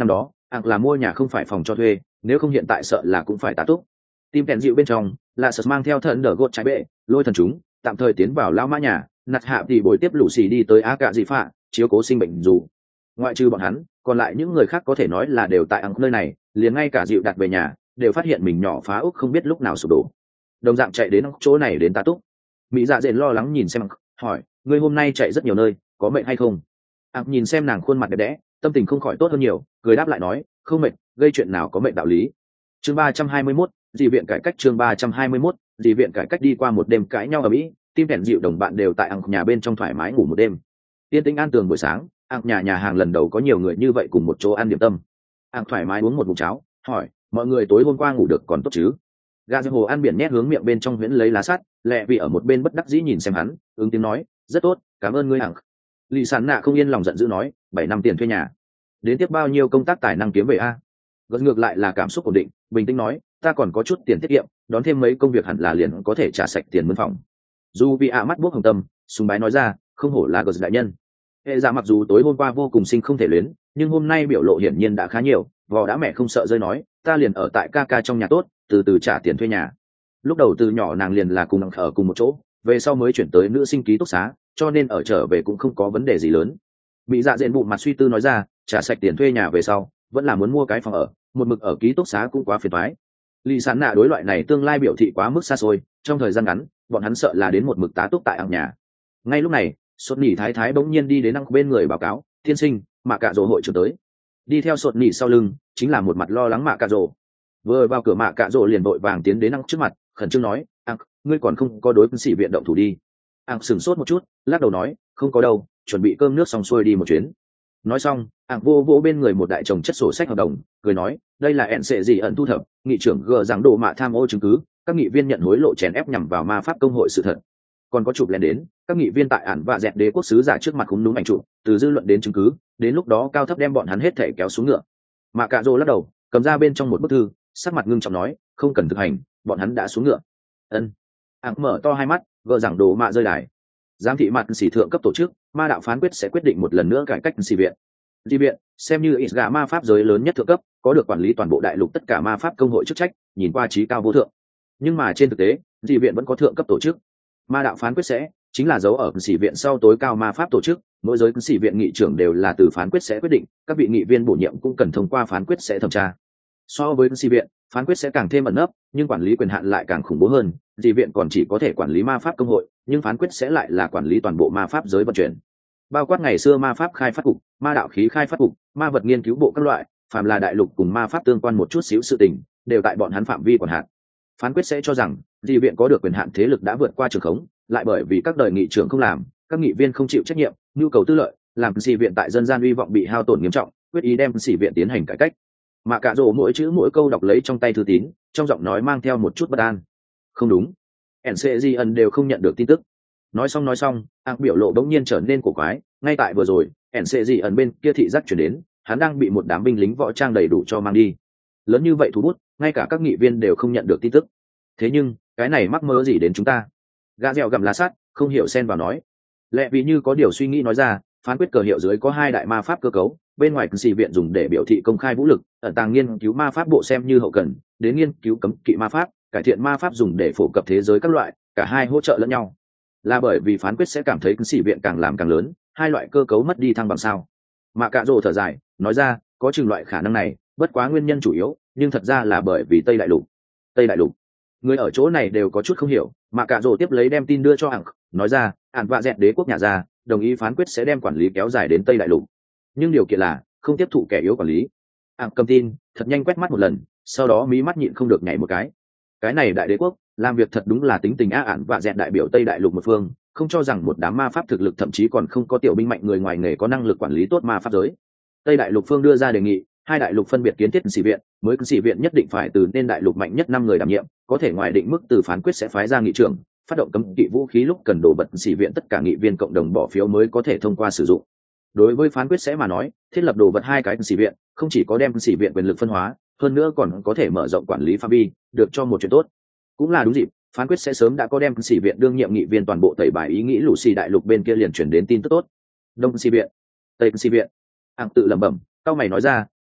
ạc là mua nhà không phải phòng cho thuê, nếu không hiện tại sợ là cũng phải tá túc. Tim kèn dịu bên trong là sật mang theo thần đờ gột trái bệ lôi thần chúng tạm thời tiến vào lao mã nhà, nặt hạ thì bồi tiếp lũ xì đi tới á cạ dị phạ chiếu cố sinh bệnh dù. Ngoại trừ bọn hắn, còn lại những người khác có thể nói là đều tại ạc nơi này, liền ngay cả dịu đặt về nhà đều phát hiện mình nhỏ phá úc không biết lúc nào sụp đổ, đồng dạng chạy đến chỗ này đến tá túc. Mỹ dạ dện lo lắng nhìn xem hỏi, ngươi hôm nay chạy rất nhiều nơi, có mệt hay không? ạc nhìn xem nàng khuôn mặt đẹp đẽ, tâm tình không khỏi tốt hơn nhiều, cười đáp lại nói, không mệt, gây chuyện nào có mệt đạo lý. Chương ba trăm hai mươi mốt, dị viện cải cách. Chương ba trăm hai mươi mốt, dị viện cải cách. Đi qua một đêm cãi nhau ở mỹ, tim kèn dịu đồng bạn đều tại ạc nhà bên trong thoải mái ngủ một đêm. Tiên tĩnh an tường buổi sáng, ạc nhà nhà hàng lần đầu có nhiều người như vậy cùng một chỗ ăn điểm tâm. ạc thoải mái uống một ngụm cháo, hỏi, mọi người tối hôm qua ngủ được còn tốt chứ? Gà hồ ăn biển nhét hướng miệng bên trong huyễn lấy lá sắt, lẹ vì ở một bên bất đắc dĩ nhìn xem hắn, ứng tiếng nói, rất tốt, cảm ơn ngươi hằng. Lì sản nạ không yên lòng giận dữ nói, bảy năm tiền thuê nhà, đến tiếp bao nhiêu công tác tài năng kiếm về a? Gật ngược lại là cảm xúc ổn định, bình tĩnh nói, ta còn có chút tiền tiết kiệm, đón thêm mấy công việc hẳn là liền có thể trả sạch tiền mướn phòng. Dù vì ạ mắt buốc hồng tâm, sùng bái nói ra, không hổ là gật đại nhân. Hệ dạ mặc dù tối hôm qua vô cùng sinh không thể luyến, nhưng hôm nay biểu lộ hiển nhiên đã khá nhiều, vò đã mẹ không sợ rơi nói, ta liền ở tại ca ca trong nhà tốt, từ từ trả tiền thuê nhà. Lúc đầu từ nhỏ nàng liền là cùng ở cùng một chỗ, về sau mới chuyển tới nữ sinh ký túc xá, cho nên ở trở về cũng không có vấn đề gì lớn. Mỹ dạ dện bụng mặt suy tư nói ra, trả sạch tiền thuê nhà về sau vẫn là muốn mua cái phòng ở, một mực ở ký túc xá cũng quá phiền toái. Lý sản nạ đối loại này tương lai biểu thị quá mức xa xôi, trong thời gian ngắn bọn hắn sợ là đến một mực tá túc tại ạc nhà. Ngay lúc này sột nỉ thái thái bỗng nhiên đi đến ạc bên người báo cáo, tiên sinh, mạ cạ rồ hội trưởng tới. Đi theo sột nỉ sau lưng chính là một mặt lo lắng mạ cạ rồ. Vừa vào cửa mạ cạ rồ liền vội vàng tiến đến ạc trước mặt, khẩn trương nói, ạc, ngươi còn không có đối với sĩ viện động thủ đi? ạc sửng sốt một chút, lắc đầu nói, không có đâu, chuẩn bị cơm nước xong xuôi đi một chuyến. Nói xong ạc vô vô bên người một đại chồng chất sổ sách hợp đồng, cười nói, đây là ẹn sệ gì ẩn thu thập, nghị trưởng gờ giảng đồ mạ tham ô chứng cứ, các nghị viên nhận hối lộ chèn ép nhằm vào ma pháp công hội sự thật. Còn có chụp lên đến các nghị viên tại ản và dẹt đế quốc sứ giả trước mặt khúng đúng ảnh chụp, từ dư luận đến chứng cứ, đến lúc đó cao thấp đem bọn hắn hết thể kéo xuống ngựa. Mạ cạ rồ lắc đầu, cầm ra bên trong một bức thư, sắc mặt ngưng trọng nói, không cần thực hành, bọn hắn đã xuống ngựa. Ân. ạc mở to hai mắt, gờ giảng đồ mạ rơi đài. Giám thị mặt sĩ thượng cấp tổ chức, ma đạo phán quyết sẽ quyết định một lần nữa cải cách sĩ viện. Dị viện xem như Isga ma pháp giới lớn nhất thượng cấp, có được quản lý toàn bộ đại lục tất cả ma pháp công hội chức trách, nhìn qua trí cao vô thượng. Nhưng mà trên thực tế, dị viện vẫn có thượng cấp tổ chức. Ma đạo phán quyết sẽ chính là dấu ở sĩ viện sau tối cao ma pháp tổ chức, mỗi giới sĩ viện nghị trưởng đều là từ phán quyết sẽ quyết định, các vị nghị viên bổ nhiệm cũng cần thông qua phán quyết sẽ thẩm tra. So với sĩ viện, phán quyết sẽ càng thêm ẩn nấp, nhưng quản lý quyền hạn lại càng khủng bố hơn. Dị viện còn chỉ có thể quản lý ma pháp công hội, nhưng phán quyết sẽ lại là quản lý toàn bộ ma pháp giới vận chuyển, bao quát ngày xưa ma pháp khai phát cục, ma đạo khí khai phát cục, ma vật nghiên cứu bộ các loại, phàm là đại lục cùng ma pháp tương quan một chút xíu sự tình, đều tại bọn hắn phạm vi quản hạn. Phán quyết sẽ cho rằng dị viện có được quyền hạn thế lực đã vượt qua trường khống, lại bởi vì các đời nghị trưởng không làm, các nghị viên không chịu trách nhiệm, nhu cầu tư lợi, làm dị viện tại dân gian uy vọng bị hao tổn nghiêm trọng, quyết ý đem dị viện tiến hành cải cách. Mà cả rồ mỗi chữ mỗi câu đọc lấy trong tay thư tín, trong giọng nói mang theo một chút bất an. Không đúng, en xê giê ẩn đều không nhận được tin tức. Nói xong nói xong ạc biểu lộ bỗng nhiên trở nên cổ quái, ngay tại vừa rồi en xê giê ẩn bên kia thị giác chuyển đến, hắn đang bị một đám binh lính võ trang đầy đủ cho mang đi. Lớn như vậy thú bút, ngay cả các nghị viên đều không nhận được tin tức. Thế nhưng cái này mắc mơ gì đến chúng ta? Gã dẻo gặm lá sát, không hiểu xen vào nói. Lẽ vì như có điều suy nghĩ nói ra, phán quyết cờ hiệu dưới có hai đại ma pháp cơ cấu, bên ngoài sĩ viện dùng để biểu thị công khai vũ lực, ẩn tàng nghiên cứu ma pháp bộ xem như hậu cần, đến nghiên cứu cấm kỵ ma pháp, cải thiện ma pháp dùng để phổ cập thế giới các loại, cả hai hỗ trợ lẫn nhau. Là bởi vì phán quyết sẽ cảm thấy sĩ viện càng làm càng lớn, hai loại cơ cấu mất đi thăng bằng sao? Mà cạ rồ thở dài nói ra, có chừng loại khả năng này, bất quá nguyên nhân chủ yếu nhưng thật ra là bởi vì tây đại lục tây đại lục người ở chỗ này đều có chút không hiểu. Mà cạ rồ tiếp lấy đem tin đưa cho ảng, nói ra ạn vạ dẹt đế quốc nhà ra đồng ý phán quyết sẽ đem quản lý kéo dài đến tây đại lục, nhưng điều kiện là không tiếp thụ kẻ yếu quản lý. Ảng cầm tin thật nhanh quét mắt một lần, sau đó mí mắt nhịn không được nhảy một cái. Cái này đại đế quốc làm việc thật đúng là tính tình á. Ạn vạ dẹt đại biểu tây đại lục một phương, không cho rằng một đám ma pháp thực lực thậm chí còn không có tiểu binh mạnh người ngoài nghề có năng lực quản lý tốt ma pháp giới. Tây đại lục phương đưa ra đề nghị, hai đại lục phân biệt kiến thiết sĩ viện, mới sĩ viện nhất định phải từ nên đại lục mạnh nhất năm người đảm nhiệm, có thể ngoài định mức từ phán quyết sẽ phái ra nghị trưởng, phát động cấm kỵ vũ khí lúc cần đổ bật sĩ viện tất cả nghị viên cộng đồng bỏ phiếu mới có thể thông qua sử dụng. Đối với phán quyết sẽ mà nói, thiết lập đồ vật hai cái sĩ viện, không chỉ có đem sĩ viện quyền lực phân hóa, hơn nữa còn có thể mở rộng quản lý phạm vi, được cho một chuyện tốt. Cũng là đúng dịp, phán quyết sẽ sớm đã có đem sĩ viện đương nhiệm nghị viên toàn bộ tẩy bài ý nghĩ lũ xì đại lục bên kia liền chuyển đến tin tức tốt. Đông sĩ viện, tây sĩ viện. Ảng tự lẩm bẩm, cao mày nói ra,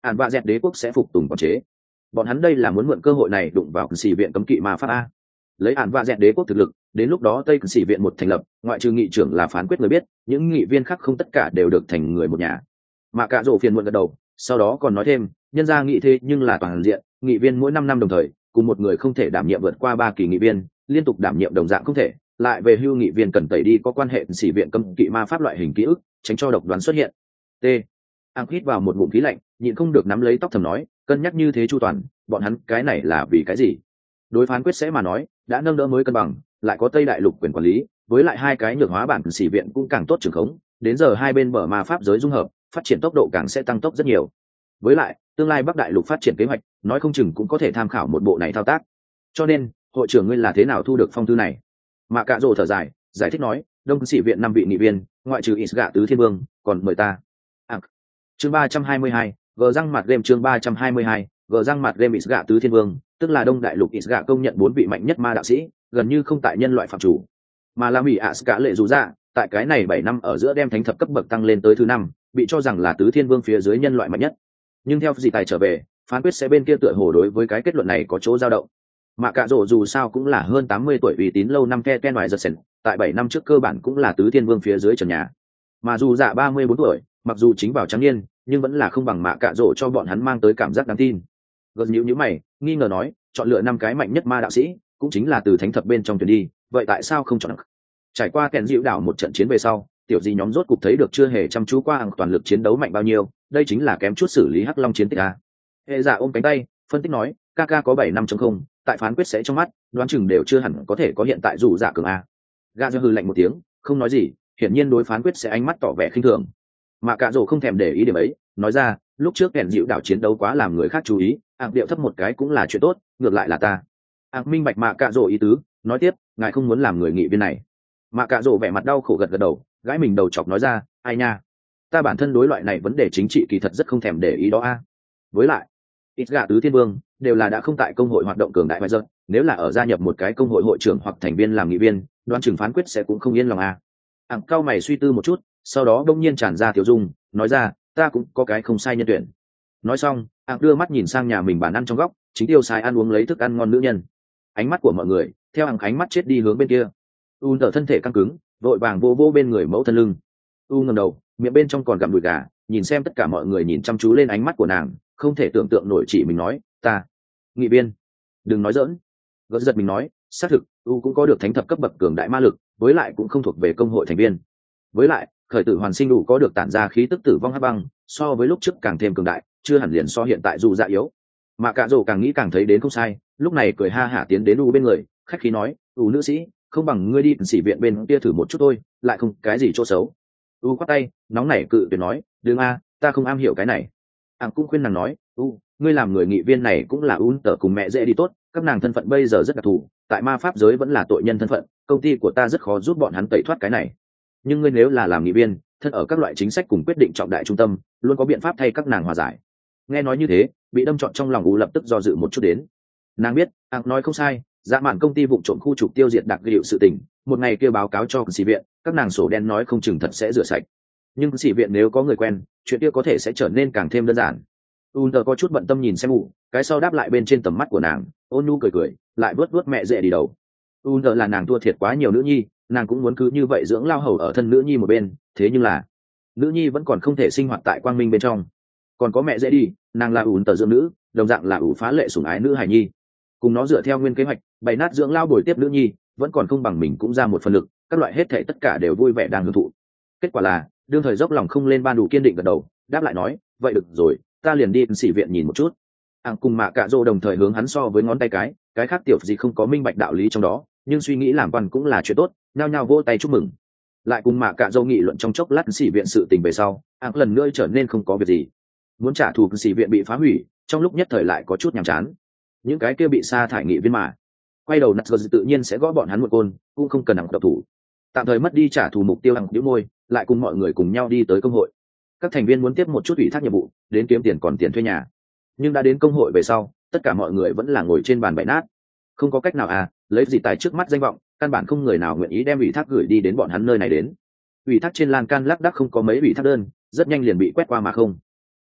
ản vạ dẹt đế quốc sẽ phục tùng quản chế. Bọn hắn đây là muốn mượn cơ hội này đụng vào sĩ viện cấm kỵ ma pháp a. Lấy ản vạ dẹt đế quốc thực lực, đến lúc đó tây sĩ viện một thành lập, ngoại trừ nghị trưởng là phán quyết người biết, những nghị viên khác không tất cả đều được thành người một nhà. Mà cả rổ phiền muộn gật đầu, sau đó còn nói thêm, nhân ra nghị thế nhưng là toàn diện, nghị viên mỗi năm năm đồng thời, cùng một người không thể đảm nhiệm vượt qua ba kỳ nghị viên, liên tục đảm nhiệm đồng dạng không thể, lại về hưu nghị viên cần tẩy đi có quan hệ sĩ viện cấm kỵ ma pháp loại hình ký ức, tránh cho độc đoán xuất hiện. T. Ang hít vào một ngụm khí lạnh, nhịn không được nắm lấy tóc thầm nói, cân nhắc như thế chu toàn, bọn hắn cái này là vì cái gì? Đối phán quyết sẽ mà nói, đã nâng đỡ mới cân bằng, lại có Tây Đại Lục quyền quản lý, với lại hai cái nhược hóa bản sĩ viện cũng càng tốt trường khống, đến giờ hai bên bờ ma pháp giới dung hợp, phát triển tốc độ càng sẽ tăng tốc rất nhiều. Với lại, tương lai Bắc Đại Lục phát triển kế hoạch, nói không chừng cũng có thể tham khảo một bộ này thao tác. Cho nên, hội trưởng ngươi là thế nào thu được phong thư này? Mạ Cạ Rồ thở dài, giải thích nói, Đông sĩ viện năm vị nghị viên, ngoại trừ Isga tứ thiên vương, còn mời ta. À, chương ba trăm hai mươi hai, gờ răng mặt game chương ba trăm hai mươi hai, gờ răng mặt game Isga tứ thiên vương, tức là Đông Đại Lục Isga công nhận bốn vị mạnh nhất ma đạo sĩ, gần như không tại nhân loại phạm chủ, mà là mỹ Aska lệ dù dạ, tại cái này bảy năm ở giữa đem thánh thập cấp bậc tăng lên tới thứ năm, bị cho rằng là tứ thiên vương phía dưới nhân loại mạnh nhất. Nhưng theo dị tài trở về, phán quyết sẽ bên kia tựa hồ đối với cái kết luận này có chỗ dao động. Mà cả rổ dù sao cũng là hơn tám mươi tuổi uy tín lâu năm ke ken ngoài giật sền, tại bảy năm trước cơ bản cũng là tứ thiên vương phía dưới trần nhà. Mà dù dạ ba mươi bốn tuổi, mặc dù chính vào trắng niên, nhưng vẫn là không bằng mạ cả rổ cho bọn hắn mang tới cảm giác đáng tin. Gật nhíu nhíu mày, nghi ngờ nói, chọn lựa năm cái mạnh nhất ma đạo sĩ, cũng chính là từ thánh thập bên trong tuyển đi, vậy tại sao không chọn? Trải qua kèn dịu đảo một trận chiến về sau, tiểu di nhóm rốt cục thấy được chưa hề chăm chú qua hàng toàn lực chiến đấu mạnh bao nhiêu, đây chính là kém chút xử lý hắc long chiến tích a. Hệ giả ôm cánh tay, phân tích nói, ca ca có bảy năm trong không, tại phán quyết sẽ trong mắt, đoán chừng đều chưa hẳn có thể có hiện tại dù giả cường a. Gà hư lạnh một tiếng, không nói gì, hiển nhiên đối phán quyết sẽ ánh mắt tỏ vẻ khinh thường. Mà cả rồ không thèm để ý điểm ấy, nói ra, lúc trước kèn dịu đảo chiến đấu quá làm người khác chú ý, ạng điệu thấp một cái cũng là chuyện tốt, ngược lại là ta. Ạng minh bạch mạ cả rồ ý tứ, nói tiếp, ngài không muốn làm người nghị viên này. Mạ cả rồ vẻ mặt đau khổ gật gật đầu, gái mình đầu chọc nói ra, ai nha, ta bản thân đối loại này vấn đề chính trị kỳ thật rất không thèm để ý đó a. Với lại, ít gà tứ thiên vương đều là đã không tại công hội hoạt động cường đại bây giờ, nếu là ở gia nhập một cái công hội hội trưởng hoặc thành viên làm nghị viên, đoán chừng phán quyết sẽ cũng không yên lòng a. Ạng cao mày suy tư một chút, sau đó đông nhiên tràn ra tiểu dung, nói ra, ta cũng có cái không sai nhân tuyển. Nói xong, Ạng đưa mắt nhìn sang nhà mình bàn ăn trong góc, chính tiêu sai ăn uống lấy thức ăn ngon nữ nhân. Ánh mắt của mọi người theo Ạng ánh mắt chết đi hướng bên kia. U tở thân thể căng cứng, vội vàng vô vô bên người mẫu thân lưng. U ngẩng đầu, miệng bên trong còn gặm đùi gà, nhìn xem tất cả mọi người nhìn chăm chú lên ánh mắt của nàng, không thể tưởng tượng nổi chỉ mình nói, ta, nghị viên, đừng nói dỡn. Gật giật mình nói, xác thực, U cũng có được thánh thập cấp bậc cường đại ma lực, với lại cũng không thuộc về công hội thành viên. Với lại, khởi tử hoàn sinh đủ có được tản ra khí tức tử vong hắc băng, so với lúc trước càng thêm cường đại, chưa hẳn liền so hiện tại dù dạ yếu. Mà cả rồ càng nghĩ càng thấy đến không sai, lúc này cười ha hả tiến đến U bên người, khách khí nói, U nữ sĩ, không bằng ngươi đi sĩ viện bên kia thử một chút thôi, lại không cái gì chỗ xấu. U quát tay, nóng nảy cự tuyệt nói, đừng a, ta không am hiểu cái này. Ảng cũng khuyên nàng nói, U, ngươi làm người nghị viên này cũng là Un tở cùng mẹ dễ đi tốt, các nàng thân phận bây giờ rất đặc thù, tại ma pháp giới vẫn là tội nhân thân phận, công ty của ta rất khó giúp bọn hắn tẩy thoát cái này. Nhưng ngươi nếu là làm nghị viên, thân ở các loại chính sách cùng quyết định trọng đại trung tâm, luôn có biện pháp thay các nàng hòa giải. Nghe nói như thế, bị đâm trọn trong lòng U lập tức do dự một chút đến. Nàng biết, Ảng nói không sai, dạ mạn công ty vụ trộm khu trục tiêu diệt đặc hiệu sự tình, một ngày kia báo cáo cho sĩ viện, các nàng sổ đen nói không chừng thật sẽ rửa sạch. Nhưng sĩ viện nếu có người quen, chuyện kia có thể sẽ trở nên càng thêm đơn giản. Unter có chút bận tâm nhìn xem U, cái sau đáp lại bên trên tầm mắt của nàng, ôn nhu cười cười, lại vớt vớt mẹ dễ đi đầu. Unter là nàng thua thiệt quá nhiều nữ nhi, nàng cũng muốn cứ như vậy dưỡng lao hầu ở thân nữ nhi một bên, thế nhưng là nữ nhi vẫn còn không thể sinh hoạt tại quang minh bên trong. Còn có mẹ dễ đi, nàng là Unter dưỡng nữ, đồng dạng là ủ phá lệ sủng ái nữ hài nhi. Cùng nó dựa theo nguyên kế hoạch, bày nát dưỡng lao bồi tiếp nữ nhi, vẫn còn không bằng mình cũng ra một phần lực, các loại hết thảy tất cả đều vui vẻ đang hưởng thụ. Kết quả là, đương thời dốc lòng không lên ban đủ kiên định gật đầu, đáp lại nói, vậy được rồi, ta liền đi sĩ viện nhìn một chút. Ảng cùng Mạ Cạ Rồ đồng thời hướng hắn so với ngón tay cái, cái khác tiểu gì không có minh bạch đạo lý trong đó, nhưng suy nghĩ làm quan cũng là chuyện tốt, nhao nhao vỗ tay chúc mừng. Lại cùng Mạ Cạ Rồ nghị luận trong chốc lát sĩ viện sự tình về sau, Ảng lần nữa trở nên không có việc gì. Muốn trả thù sĩ viện bị phá hủy, trong lúc nhất thời lại có chút nhàm chán. Những cái kia bị sa thải nghị viên mà quay đầu nặt tự nhiên sẽ gõ bọn hắn một côn, cũng không cần Ảng độc thủ. Tạm thời mất đi trả thù mục tiêu Ảng đĩu môi, lại cùng mọi người cùng nhau đi tới công hội. Các thành viên muốn tiếp một chút ủy thác nhiệm vụ, đến kiếm tiền còn tiền thuê nhà. Nhưng đã đến công hội về sau, tất cả mọi người vẫn là ngồi trên bàn bày nát. Không có cách nào à, lấy gì tài trước mắt danh vọng, căn bản không người nào nguyện ý đem ủy thác gửi đi đến bọn hắn nơi này đến. Ủy thác trên lan can lác đác không có mấy ủy thác đơn, rất nhanh liền bị quét qua mà không.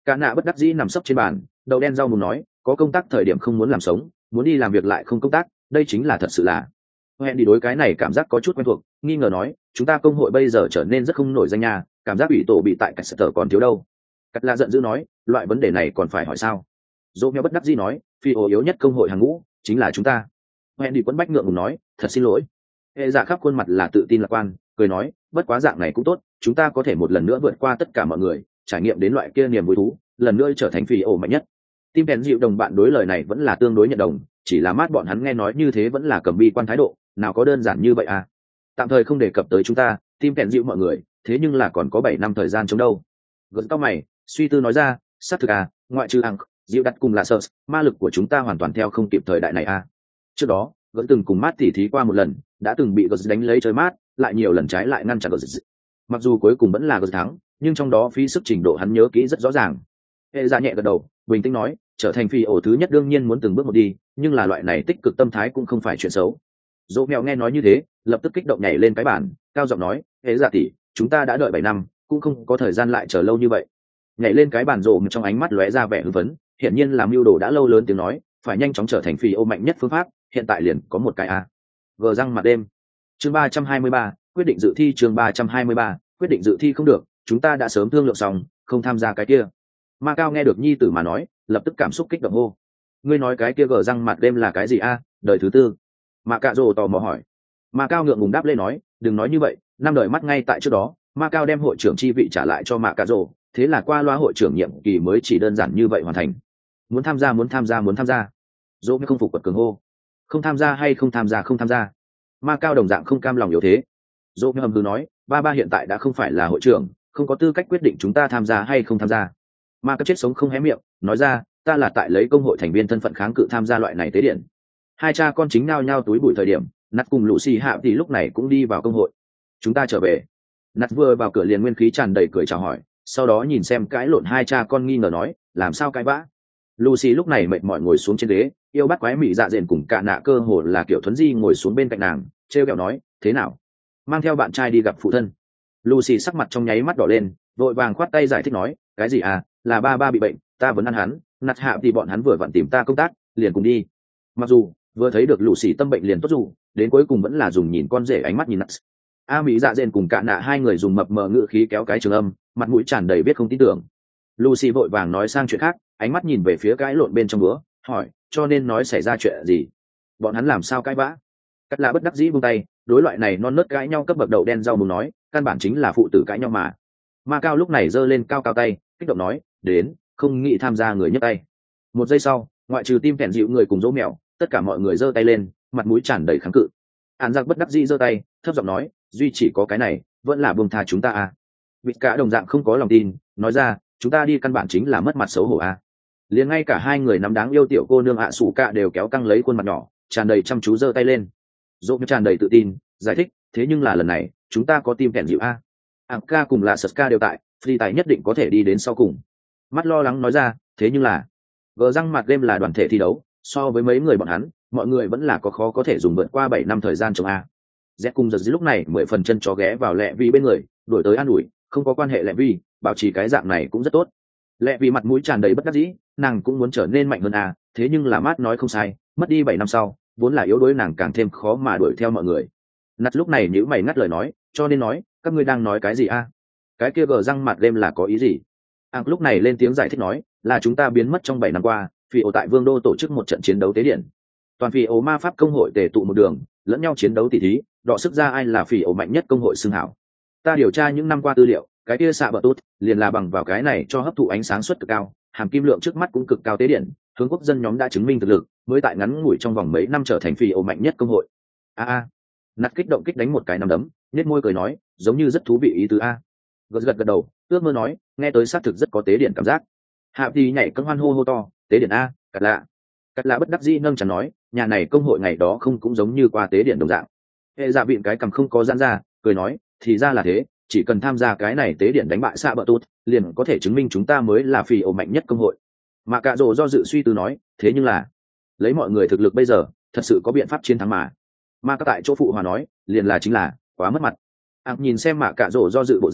Cả nạ bất đắc dĩ nằm sấp trên bàn, đầu đen rau mù nói, có công tác thời điểm không muốn làm sống, muốn đi làm việc lại không công tác, đây chính là thật sự là. Hẹn đi đối cái này cảm giác có chút quen thuộc, nghi ngờ nói, chúng ta công hội bây giờ trở nên rất không nổi danh nha, cảm giác ủy tổ bị tại cảnh sở còn thiếu đâu. Cắt lạ giận dữ nói, loại vấn đề này còn phải hỏi sao? Dỗ mèo bất đắc dĩ nói, phi ổ yếu nhất công hội hàng ngũ chính là chúng ta. Hẹn đi quấn bách ngượng ngùng nói, thật xin lỗi. Hệ dạ khắp khuôn mặt là tự tin lạc quan, cười nói, bất quá dạng này cũng tốt, chúng ta có thể một lần nữa vượt qua tất cả mọi người, trải nghiệm đến loại kia niềm vui thú, lần nữa trở thành phi ổ mạnh nhất. Tim bèn dịu đồng bạn đối lời này vẫn là tương đối nhận đồng, chỉ là mát bọn hắn nghe nói như thế vẫn là cầm bi quan thái độ, nào có đơn giản như vậy à? Tạm thời không đề cập tới chúng ta, tim bèn dịu mọi người, thế nhưng là còn có bảy năm thời gian chống đâu. Gần cao mày, suy tư nói ra, xác thực à, ngoại trừ ăn, dịu đặt cùng là sợ, ma lực của chúng ta hoàn toàn theo không kịp thời đại này à. Trước đó, vẫn từng cùng mát tỉ thí qua một lần, đã từng bị Gật đánh lấy chơi mát, lại nhiều lần trái lại ngăn chặn Gật. Mặc dù cuối cùng vẫn là Gật thắng, nhưng trong đó phí sức trình độ hắn nhớ kỹ rất rõ ràng. Hệ dạ nhẹ gật đầu, bình tĩnh nói, trở thành phi ổ thứ nhất đương nhiên muốn từng bước một đi, nhưng là loại này tích cực tâm thái cũng không phải chuyện xấu. Dỗ mèo nghe nói như thế, lập tức kích động nhảy lên cái bàn, cao giọng nói, hệ dạ tỷ, chúng ta đã đợi bảy năm, cũng không có thời gian lại chờ lâu như vậy. Nhảy lên cái bàn rộ trong ánh mắt lóe ra vẻ hưng phấn, hiển nhiên là mưu đồ đã lâu lớn tiếng nói, phải nhanh chóng trở thành phi ổ mạnh nhất phương pháp, hiện tại liền có một cái a. Gờ răng mặt đêm. Chương ba trăm hai mươi ba, quyết định dự thi chương ba trăm hai mươi ba, quyết định dự thi không được, chúng ta đã sớm thương lượng xong, không tham gia cái kia. Ma Cao nghe được nhi tử mà nói, lập tức cảm xúc kích động hô. Ngươi nói cái kia gờ răng mặt đêm là cái gì a? Đời thứ tư. Ma Cạ Rồ tò mò hỏi. Ma Cao ngượng ngùng đáp lên nói, đừng nói như vậy, năm đời mắt ngay tại trước đó, Ma Cao đem hội trưởng chi vị trả lại cho Ma Cạ Rồ, thế là qua loa hội trưởng nhiệm kỳ mới chỉ đơn giản như vậy hoàn thành. Muốn tham gia muốn tham gia muốn tham gia. Dỗ không phục quật cường hô. Không tham gia hay không tham gia không tham gia. Ma Cao đồng dạng không cam lòng yếu thế. Dỗ hầm hừ nói, ba ba hiện tại đã không phải là hội trưởng, không có tư cách quyết định chúng ta tham gia hay không tham gia. Ma Cao chết sống không hé miệng, nói ra, ta là tại lấy công hội thành viên thân phận kháng cự tham gia loại này tế điện. Hai cha con chính nao nhao túi bụi thời điểm, Nat cùng Lucy hạ thì lúc này cũng đi vào công hội. Chúng ta trở về. Nat vừa vào cửa liền nguyên khí tràn đầy cười chào hỏi, sau đó nhìn xem cãi lộn hai cha con nghi ngờ nói, làm sao cãi vã? Lucy lúc này mệt mỏi ngồi xuống trên ghế, yêu bắt quái mị dạ dện cùng cả nạ cơ hồ là kiểu thuấn di ngồi xuống bên cạnh nàng, trêu kẹo nói, thế nào? Mang theo bạn trai đi gặp phụ thân. Lucy sắc mặt trong nháy mắt đỏ lên, vội vàng khoát tay giải thích nói, cái gì à, là ba ba bị bệnh, ta vẫn ăn hắn, Nat hạ thì bọn hắn vừa vặn tìm ta công tác, liền cùng đi. Mặc dù vừa thấy được Lucy tâm bệnh liền tốt dù, đến cuối cùng vẫn là dùng nhìn con rể ánh mắt nhìn Nat. A mỹ dạ dện cùng cả nạ hai người dùng mập mờ ngữ khí kéo cái trường âm, mặt mũi tràn đầy biết không tin tưởng. Lucy vội vàng nói sang chuyện khác, ánh mắt nhìn về phía cái lộn bên trong bữa, hỏi, cho nên nói xảy ra chuyện gì? Bọn hắn làm sao cãi vã? Cắt lạ bất đắc dĩ buông tay, đối loại này non nớt cãi nhau cấp bậc đầu đen rau mù nói, căn bản chính là phụ tử cãi nhau mà. Ma Cao lúc này giơ lên cao cao tay, kích động nói, đến, không nghĩ tham gia người nhấc tay. Một giây sau, ngoại trừ tim phèn dịu người cùng dỗ mèo, tất cả mọi người giơ tay lên, mặt mũi tràn đầy kháng cự. Án giặc bất đắc dĩ giơ tay, thấp giọng nói, duy chỉ có cái này, vẫn là buông tha chúng ta à? Vịt cả đồng dạng không có lòng tin, nói ra, chúng ta đi căn bản chính là mất mặt xấu hổ à? Liền ngay cả hai người nắm đáng yêu tiểu cô nương ạ sủ cạ đều kéo căng lấy khuôn mặt nhỏ, tràn đầy chăm chú giơ tay lên. Dỗ tràn đầy tự tin, giải thích, thế nhưng là lần này, chúng ta có tim phèn dịu a. Anka cùng là Sasuke đều tại, phi tài nhất định có thể đi đến sau cùng. Mắt lo lắng nói ra, thế nhưng là, gờ răng mặt game là đoàn thể thi đấu, so với mấy người bọn hắn, mọi người vẫn là có khó có thể dùng vượt qua bảy năm thời gian trong a. Z cùng giật lúc này mười phần chân chó ghé vào lẹ vi bên người, đổi tới an ủi, không có quan hệ lẹ vi, bảo trì cái dạng này cũng rất tốt. Lẹ vi mặt mũi tràn đầy bất đắc dĩ, nàng cũng muốn trở nên mạnh hơn à, thế nhưng là mát nói không sai, mất đi bảy năm sau, vốn là yếu đuối nàng càng thêm khó mà đuổi theo mọi người. Nặt lúc này nhíu mày ngắt lời nói, cho nên nói, các ngươi đang nói cái gì a? À? Cái kia gờ răng mặt game là có ý gì? Ảng lúc này lên tiếng giải thích nói, là chúng ta biến mất trong bảy năm qua, phi ổ tại Vương đô tổ chức một trận chiến đấu tế điện. Toàn phi ổ ma pháp công hội tề tụ một đường, lẫn nhau chiến đấu tỉ thí, đọ sức ra ai là phi ổ mạnh nhất công hội xưng hảo. Ta điều tra những năm qua tư liệu, cái kia xạ bờ tốt, liền là bằng vào cái này cho hấp thụ ánh sáng suất cực cao, hàm kim lượng trước mắt cũng cực cao tế điện, hướng quốc dân nhóm đã chứng minh thực lực, mới tại ngắn ngủi trong vòng mấy năm trở thành phi ổ mạnh nhất công hội. A a, nạt kích động kích đánh một cái nắm đấm, nét môi cười nói, giống như rất thú vị ý tứ a. Gật gật gật đầu, ước mơ nói, nghe tới xác thực rất có tế điện cảm giác. Hạ thì nhảy cân hoan hô hô to, tế điện a, cắt lạ. Cắt lạ bất đắc dĩ nâng chắn nói, nhà này công hội ngày đó không cũng giống như qua tế điện đồng dạng. Hệ dạ vịn cái cầm không có giãn ra, cười nói, thì ra là thế, chỉ cần tham gia cái này tế điện đánh bại xạ bờ tốt, liền có thể chứng minh chúng ta mới là phi ổ mạnh nhất công hội. Mà cạ rồ do dự suy tư nói, thế nhưng là lấy mọi người thực lực bây giờ, thật sự có biện pháp chiến thắng mà. Mà các tại chỗ phụ hòa nói, liền là chính là quá mất mặt. Ảng nhìn xem mạ cạ rồ do dự bộ dáng,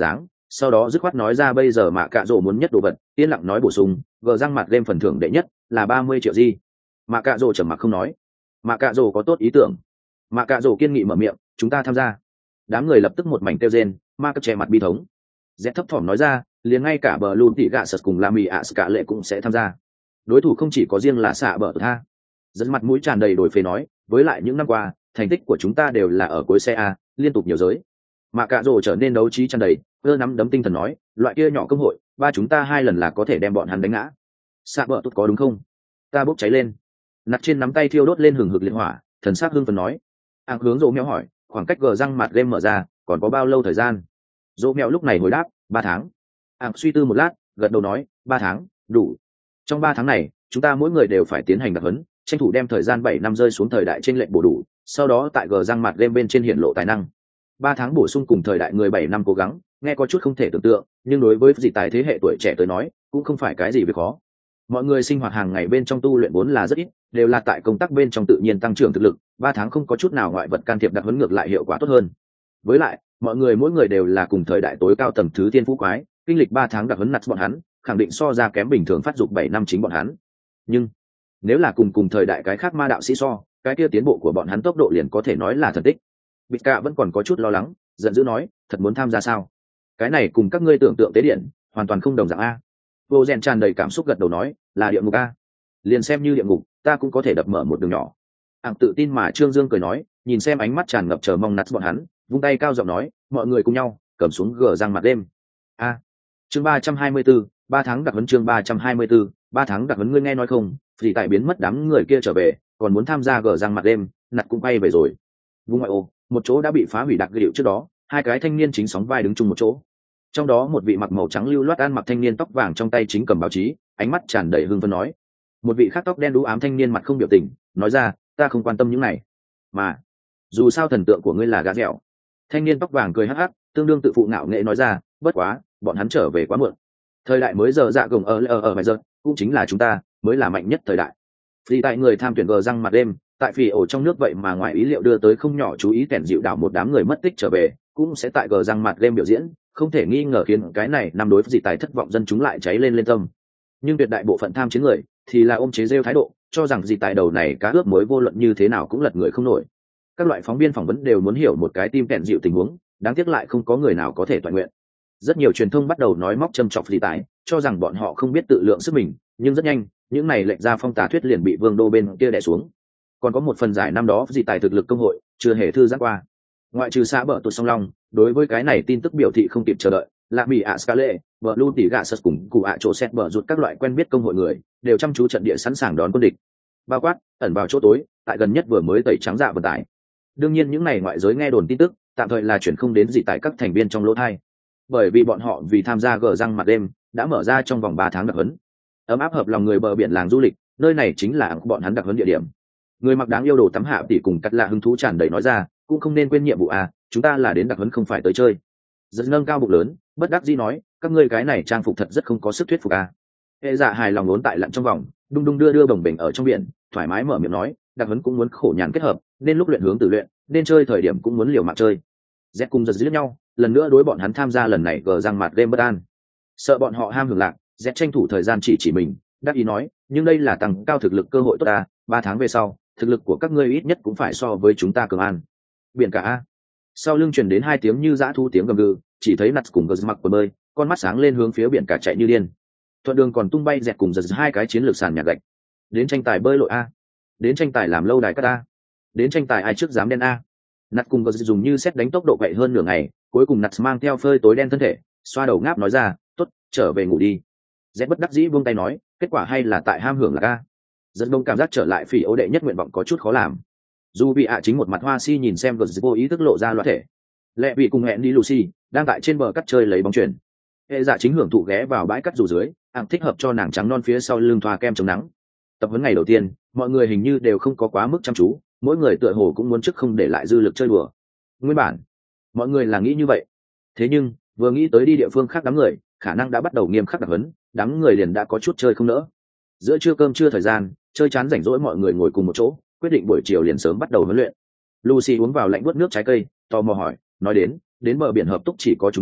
sau đó dứt khoát nói ra bây giờ mạ cạ rổ muốn nhất đồ vật, yên lặng nói bổ sung gờ răng mặt game phần thưởng đệ nhất là ba mươi triệu gì. Mạ cạ rổ trầm mặc không nói. Mạ cạ rổ có tốt ý tưởng. Mạ cạ rổ kiên nghị mở miệng, chúng ta tham gia. Đám người lập tức một mảnh kêu rên, ma cấp che mặt bi thống. Z thấp thỏm nói ra, liền ngay cả bờ luôn tỉ gạ sật cùng la mì ạ cả lệ cũng sẽ tham gia. Đối thủ không chỉ có riêng là xạ bờ tha. Dẫn mặt mũi tràn đầy đổi phế nói, với lại những năm qua thành tích của chúng ta đều là ở cuối xe A, liên tục nhiều giới. Mạ cạ rổ trở nên đấu trí tràn đầy, ơ nắm đấm tinh thần nói, loại kia nhỏ công hội ba chúng ta hai lần là có thể đem bọn hắn đánh ngã. Xạ bờ tốt có đúng không? Ta bốc cháy lên. Nặt trên nắm tay thiêu đốt lên hừng hực liệt hỏa, thần sắc hưng phấn nói. Áng hướng rộ mèo hỏi, khoảng cách gờ răng mặt game mở ra còn có bao lâu thời gian? Rộ mèo lúc này hồi đáp, ba tháng. Áng suy tư một lát, gật đầu nói, ba tháng đủ. Trong ba tháng này chúng ta mỗi người đều phải tiến hành đặc huấn, tranh thủ đem thời gian bảy năm rơi xuống thời đại trên lệnh bổ đủ, sau đó tại gờ răng mặt game bên trên hiện lộ tài năng. Ba tháng bổ sung cùng thời đại người bảy năm cố gắng, nghe có chút không thể tưởng tượng, nhưng đối với dị tài thế hệ tuổi trẻ tới nói cũng không phải cái gì việc khó. Mọi người sinh hoạt hàng ngày bên trong tu luyện vốn là rất ít, đều là tại công tác bên trong tự nhiên tăng trưởng thực lực, ba tháng không có chút nào ngoại vật can thiệp đặc huấn ngược lại hiệu quả tốt hơn. Với lại mọi người mỗi người đều là cùng thời đại tối cao tầng thứ tiên phú quái, kinh lịch ba tháng đặc huấn nặt bọn hắn khẳng định so ra kém bình thường phát dục bảy năm chính bọn hắn. Nhưng nếu là cùng cùng thời đại cái khác ma đạo sĩ so, cái kia tiến bộ của bọn hắn tốc độ liền có thể nói là thần tích. Bịt Cạ vẫn còn có chút lo lắng, giận dữ nói, thật muốn tham gia sao? Cái này cùng các ngươi tưởng tượng tế điện hoàn toàn không đồng dạng a. Vô Rèn tràn đầy cảm xúc gật đầu nói, là địa ngục a. Liền xem như địa ngục, ta cũng có thể đập mở một đường nhỏ. Ảng tự tin mà Trương Dương cười nói, nhìn xem ánh mắt tràn ngập chờ mong nặt bọn hắn, vung tay cao giọng nói, mọi người cùng nhau cầm xuống gờ răng mặt đêm. A. Chương ba trăm hai mươi tư, ba tháng đặc huấn chương ba trăm hai mươi tư, ba tháng đặc huấn ngươi nghe nói không? Vì tại biến mất đám người kia trở về, còn muốn tham gia gờ răng mặt đêm, nặt cũng bay về rồi. Vùng ngoại ô, một chỗ đã bị phá hủy đặc điệu trước đó, hai cái thanh niên chính sóng vai đứng chung một chỗ. Trong đó một vị mặc màu trắng lưu loát ăn mặc thanh niên tóc vàng trong tay chính cầm báo chí, ánh mắt tràn đầy hưng phấn nói. Một vị khác tóc đen đũ ám thanh niên mặt không biểu tình, nói ra, ta không quan tâm những này, mà dù sao thần tượng của ngươi là gã dẻo. Thanh niên tóc vàng cười hắc hắc, tương đương tự phụ ngạo nghệ nói ra, bất quá bọn hắn trở về quá muộn. Thời đại mới giờ dạ gồng ở ở ở vài giờ, cũng chính là chúng ta mới là mạnh nhất thời đại. Vì tại người tham tuyển gờ răng mặt đêm, tại phỉ ổ trong nước vậy mà ngoài ý liệu đưa tới không nhỏ chú ý kèn dịu đảo một đám người mất tích trở về, cũng sẽ tại gờ răng mặt đêm biểu diễn, không thể nghi ngờ khiến cái này năm đối dị tài thất vọng dân chúng lại cháy lên lên tâm. Nhưng tuyệt đại bộ phận tham chiến người thì là ôm chế rêu thái độ, cho rằng dị tài đầu này cá ướp mới vô luận như thế nào cũng lật người không nổi. Các loại phóng viên phỏng vấn đều muốn hiểu một cái tim kèn dịu tình huống, đáng tiếc lại không có người nào có thể toàn nguyện. Rất nhiều truyền thông bắt đầu nói móc châm chọc dị tài, cho rằng bọn họ không biết tự lượng sức mình, nhưng rất nhanh những này lệnh ra phong tà thuyết liền bị vương đô bên kia đè xuống. Còn có một phần giải năm đó dị tài thực lực công hội chưa hề thư giãn qua. Ngoại trừ xã bờ tụt song long, đối với cái này tin tức biểu thị không kịp chờ đợi, là mỹ ạ scale vợ lu tỉ gạ sật cùng cụ ạ chỗ xét bờ rụt các loại quen biết công hội người đều chăm chú trận địa sẵn sàng đón quân địch. Bao quát ẩn vào chỗ tối, tại gần nhất vừa mới tẩy trắng dạ vận tải. Đương nhiên những này ngoại giới nghe đồn tin tức tạm thời là chuyển không đến dị tại các thành viên trong lỗ thai, bởi vì bọn họ vì tham gia gờ răng mặt đêm đã mở ra trong vòng ba tháng đặc huấn, ấm áp hợp lòng người bờ biển làng du lịch, nơi này chính là bọn hắn đặc huấn địa điểm. Người mặc đáng yêu đồ tắm hạ tỷ cùng cắt lạ hứng thú tràn đầy nói ra, cũng không nên quên nhiệm vụ à, chúng ta là đến đặc huấn không phải tới chơi. Rất nâng cao bụng lớn, bất đắc dĩ nói, các ngươi cái này trang phục thật rất không có sức thuyết phục à. Hệ dạ hài lòng lốn tại lặn trong vòng, đung đung đưa đưa bồng bềnh ở trong biển, thoải mái mở miệng nói, đặc huấn cũng muốn khổ nhàn kết hợp, nên lúc luyện hướng tự luyện, nên chơi thời điểm cũng muốn liều mạng chơi. Z cùng giật giết nhau, lần nữa đối bọn hắn tham gia lần này gờ răng mặt game bất an, sợ bọn họ ham hưởng lạc, Z tranh thủ thời gian chỉ chỉ mình, đắc ý nói, nhưng đây là tăng cao thực lực cơ hội tốt ta, ba tháng về sau thực lực của các ngươi ít nhất cũng phải so với chúng ta cường an. Biển cả a. Sau lưng truyền đến hai tiếng như dã thu tiếng gầm gừ, chỉ thấy nặt cùng gờ mặc quần bơi, con mắt sáng lên hướng phía biển cả chạy như điên. Thuận đường còn tung bay dẹt cùng giật hai cái chiến lược sàn nhạc gạch. Đến tranh tài bơi lội a, đến tranh tài làm lâu đài cát a, đến tranh tài ai trước dám đen a. Nặt cùng gờ dùng như xét đánh tốc độ vậy hơn nửa ngày, cuối cùng nặt mang theo phơi tối đen thân thể, xoa đầu ngáp nói ra, tốt, trở về ngủ đi. Dẹt bất đắc dĩ buông tay nói, kết quả hay là tại ham hưởng là a. Rất đông cảm giác trở lại phỉ ấu đệ nhất nguyện vọng có chút khó làm. Dù bị ạ chính một mặt hoa si nhìn xem gờ vô ý thức lộ ra loạn thể. Lệ bị cùng hẹn đi Lucy đang tại trên bờ cắt chơi lấy bóng chuyền. Hệ dạ chính hưởng thụ ghé vào bãi cắt dù dưới, ạng thích hợp cho nàng trắng non phía sau lưng thoa kem chống nắng. Tập huấn ngày đầu tiên, mọi người hình như đều không có quá mức chăm chú, mỗi người tựa hồ cũng muốn trước không để lại dư lực chơi đùa. Nguyên bản, mọi người là nghĩ như vậy. Thế nhưng, vừa nghĩ tới đi địa phương khác đám người, khả năng đã bắt đầu nghiêm khắc đặc huấn, đám người liền đã có chút chơi không nỡ. Giữa trưa cơm trưa thời gian, chơi chán rảnh rỗi mọi người ngồi cùng một chỗ, quyết định buổi chiều liền sớm bắt đầu huấn luyện. Lucy uống vào lạnh buốt nước trái cây, tò mò hỏi, nói đến, đến bờ biển hợp túc chỉ có chúng ta,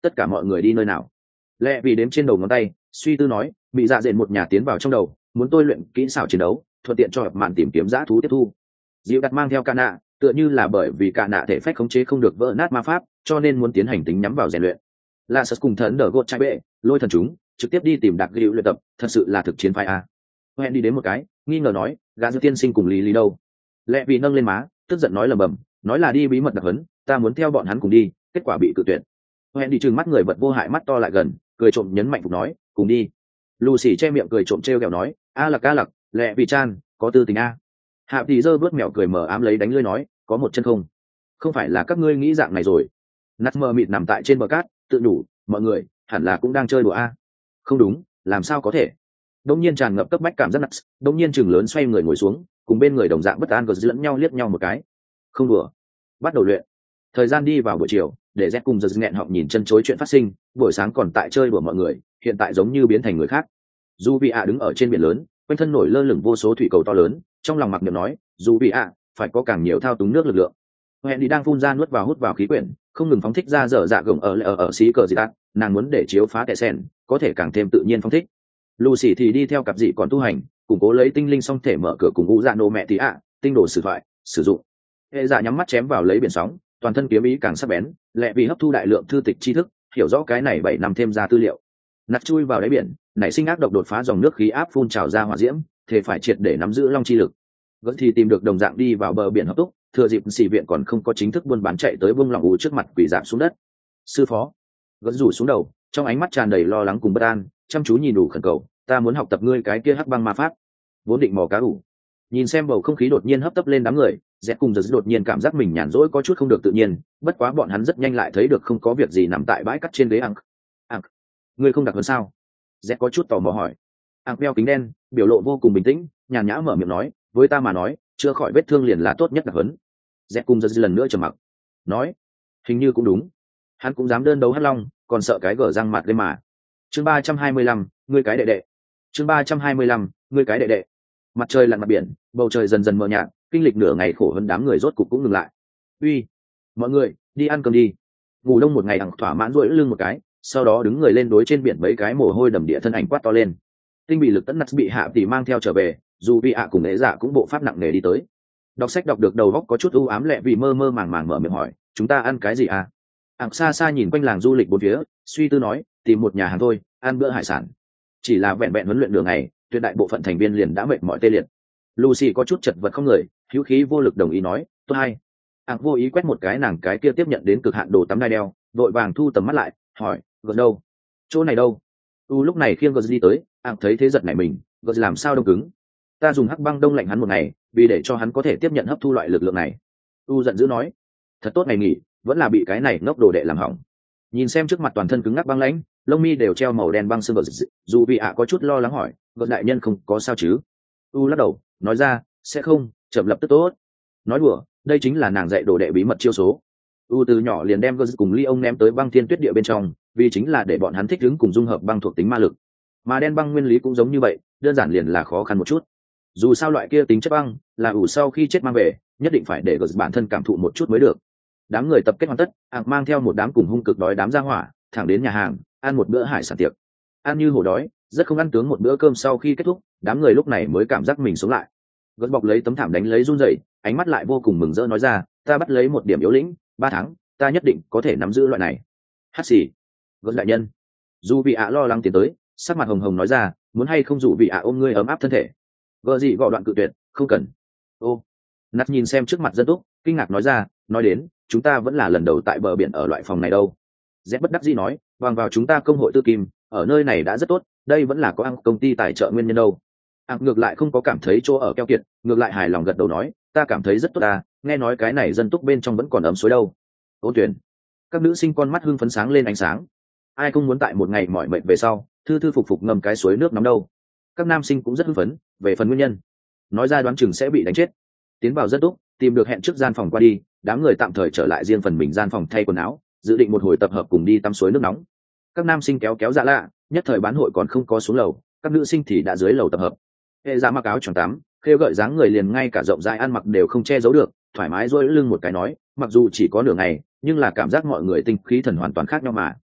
tất cả mọi người đi nơi nào? Lẹ vì đếm trên đầu ngón tay, suy tư nói, bị dạ dện một nhà tiến vào trong đầu, muốn tôi luyện kỹ xảo chiến đấu, thuận tiện cho hợp mạn tìm kiếm dã thú tiếp thu. Diệu đặt mang theo ca nạ, tựa như là bởi vì ca nạ thể phách khống chế không được vỡ nát ma pháp, cho nên muốn tiến hành tính nhắm vào rèn luyện. La Sật cùng thần đỡ gột trai bệ, lôi thần chúng, trực tiếp đi tìm đặc Diệu luyện tập, thật sự là thực chiến phái a. Hẹn đi đến một cái, nghi ngờ nói, gã giữa tiên sinh cùng lý lý đâu? Lẹ vì nâng lên má, tức giận nói lầm bầm, nói là đi bí mật đặc huấn, ta muốn theo bọn hắn cùng đi, kết quả bị cự tuyệt. Hẹn đi trừng mắt người vật vô hại mắt to lại gần, cười trộm nhấn mạnh phục nói, cùng đi. Lucy che miệng cười trộm trêu ghẹo nói, a lặc a lặc, lẹ vì chan, có tư tình a. Hạ thì giơ bước mèo cười mở ám lấy đánh lưỡi nói, có một chân không? Không phải là các ngươi nghĩ dạng này rồi. Nát mờ mịt nằm tại trên bờ cát, tự đủ, mọi người hẳn là cũng đang chơi đùa a. Không đúng, làm sao có thể? Đông nhiên tràn ngập cấp bách cảm giác nặng, đông nhiên chừng lớn xoay người ngồi xuống, cùng bên người đồng dạng bất an gật lẫn nhau liếc nhau một cái. Không đùa, bắt đầu luyện. Thời gian đi vào buổi chiều, để Z cùng giật nghẹn họng nhìn chân chối chuyện phát sinh, buổi sáng còn tại chơi đùa mọi người, hiện tại giống như biến thành người khác. Dù vị ạ đứng ở trên biển lớn, quanh thân nổi lơ lửng vô số thủy cầu to lớn, trong lòng mặc niệm nói, dù vị ạ phải có càng nhiều thao túng nước lực lượng. Hẹn đi đang phun ra nuốt vào hút vào khí quyển, không ngừng phóng thích ra dở dạ gồng ở ở ở xí cờ gì tát, nàng muốn để chiếu phá tệ sen, có thể càng thêm tự nhiên phóng thích. Lucy thì đi theo cặp dị còn tu hành, củng cố lấy tinh linh song thể mở cửa cùng ngũ dạ nô mẹ tí ạ, tinh đồ sử thoại, sử dụng. Hệ dạ nhắm mắt chém vào lấy biển sóng, toàn thân kiếm ý càng sắc bén, lẹ vì hấp thu đại lượng thư tịch tri thức, hiểu rõ cái này bảy năm thêm ra tư liệu. Nặt chui vào đáy biển, nảy sinh ác độc đột phá dòng nước khí áp phun trào ra hỏa diễm, thể phải triệt để nắm giữ long chi lực. Vẫn thì tìm được đồng dạng đi vào bờ biển hợp túc, thừa dịp xỉ viện còn không có chính thức buôn bán chạy tới vương lòng ù trước mặt quỷ giảm xuống đất. Sư phó, vẫn rủ xuống đầu, trong ánh mắt tràn đầy lo lắng cùng bất an, chăm chú nhìn đủ khẩn cầu, ta muốn học tập ngươi cái kia hắc băng ma pháp. Vốn định mò cá ủ, nhìn xem bầu không khí đột nhiên hấp tấp lên đám người, dẹt cùng giật đột nhiên cảm giác mình nhàn rỗi có chút không được tự nhiên, bất quá bọn hắn rất nhanh lại thấy được không có việc gì nằm tại bãi cắt trên ghế ăn. Ăn, ngươi không đặc hơn sao? Dẹt có chút tò mò hỏi. Ăn đeo kính đen, biểu lộ vô cùng bình tĩnh, nhàn nhã mở miệng nói, với ta mà nói, chưa khỏi vết thương liền là tốt nhất đặc hấn. Dẹt cùng giật lần nữa trầm mặc, nói, hình như cũng đúng, hắn cũng dám đơn đấu hắc long, còn sợ cái gở răng mặt lên mà. Chương ba trăm hai mươi lăm, ngươi cái đệ đệ. Chương ba trăm hai mươi lăm, ngươi cái đệ đệ. Mặt trời lặn mặt biển, bầu trời dần dần mờ nhạt, kinh lịch nửa ngày khổ hơn đám người rốt cục cũng ngừng lại. Uy, mọi người, đi ăn cơm đi. Ngủ đông một ngày đằng thỏa mãn duỗi lưng một cái, sau đó đứng người lên đối trên biển mấy cái mồ hôi đầm địa thân ảnh quát to lên. Tinh bị lực tấn nắt bị hạ tỷ mang theo trở về, dù vị ạ cùng ế dạ cũng bộ pháp nặng nề đi tới. Đọc sách đọc được đầu óc có chút u ám lẹ vì mơ mơ màng màng mở miệng hỏi, chúng ta ăn cái gì à? Ảng xa xa nhìn quanh làng du lịch bốn phía, suy tư nói, tìm một nhà hàng thôi, ăn bữa hải sản. Chỉ là vẹn vẹn huấn luyện đường này, tuyệt đại bộ phận thành viên liền đã mệt mỏi tê liệt. Lucy có chút chật vật không người, hữu khí vô lực đồng ý nói, tôi hay. Ảng vô ý quét một cái nàng cái kia tiếp nhận đến cực hạn đồ tắm đai đeo, vội vàng thu tầm mắt lại, hỏi, gần đâu? Chỗ này đâu? U lúc này khiêng gờ đi tới, Ảng thấy thế giật nảy mình, gờ làm sao đông cứng? Ta dùng hắc băng đông lạnh hắn một ngày, vì để cho hắn có thể tiếp nhận hấp thu loại lực lượng này. U giận dữ nói, thật tốt ngày nghỉ, vẫn là bị cái này ngốc đồ đệ làm hỏng. Nhìn xem trước mặt toàn thân cứng ngắc băng lãnh, lông mi đều treo màu đen băng xương gờ, dù vị ạ có chút lo lắng hỏi, gờ đại nhân không có sao chứ? U lắc đầu, nói ra, sẽ không, chậm lập tức tốt. Nói đùa, đây chính là nàng dạy đồ đệ bí mật chiêu số. U từ nhỏ liền đem gờ cùng ly ông ném tới băng thiên tuyết địa bên trong, vì chính là để bọn hắn thích ứng cùng dung hợp băng thuộc tính ma lực. Mà đen băng nguyên lý cũng giống như vậy, đơn giản liền là khó khăn một chút. Dù sao loại kia tính chất băng là ủ sau khi chết mang về, nhất định phải để gờ bản thân cảm thụ một chút mới được. Đám người tập kết hoàn tất, Ảng mang theo một đám cùng hung cực đói đám ra hỏa, thẳng đến nhà hàng, ăn một bữa hải sản tiệc. Ăn như hổ đói, rất không ăn tướng một bữa cơm sau khi kết thúc, đám người lúc này mới cảm giác mình sống lại. Gật bọc lấy tấm thảm đánh lấy run rẩy, ánh mắt lại vô cùng mừng rỡ nói ra, ta bắt lấy một điểm yếu lĩnh, ba tháng, ta nhất định có thể nắm giữ loại này. Hát xì, gật đại nhân. Dù vị ạ lo lắng tiến tới, sắc mặt hồng hồng nói ra, muốn hay không dụ vị ạ ôm ngươi ấm áp thân thể. Gợ gì gọ đoạn cự tuyệt, không cần. Ô, nát nhìn xem trước mặt dân túc, kinh ngạc nói ra, nói đến, chúng ta vẫn là lần đầu tại bờ biển ở loại phòng này đâu. Z bất đắc dĩ nói, bằng vào chúng ta công hội tư kim, ở nơi này đã rất tốt, đây vẫn là có ăn công ty tài trợ nguyên nhân đâu. Ăn ngược lại không có cảm thấy chỗ ở keo kiệt, ngược lại hài lòng gật đầu nói, ta cảm thấy rất tốt ta, nghe nói cái này dân túc bên trong vẫn còn ấm suối đâu. Ô tuyển, các nữ sinh con mắt hưng phấn sáng lên ánh sáng. Ai không muốn tại một ngày mỏi mệt về sau, thư thư phục phục ngâm cái suối nước nóng đâu. Các nam sinh cũng rất hưng phấn, về phần nguyên nhân, nói ra đoán chừng sẽ bị đánh chết. Tiến vào dân túc, tìm được hẹn trước gian phòng qua đi, đám người tạm thời trở lại riêng phần mình gian phòng thay quần áo, dự định một hồi tập hợp cùng đi tắm suối nước nóng. Các nam sinh kéo kéo dạ lạ, nhất thời bán hội còn không có xuống lầu, các nữ sinh thì đã dưới lầu tập hợp. Hệ ra mặc áo choàng tắm, khêu gợi dáng người liền ngay cả rộng rãi ăn mặc đều không che giấu được, thoải mái duỗi lưng một cái nói, mặc dù chỉ có nửa ngày, nhưng là cảm giác mọi người tinh khí thần hoàn toàn khác nhau mà.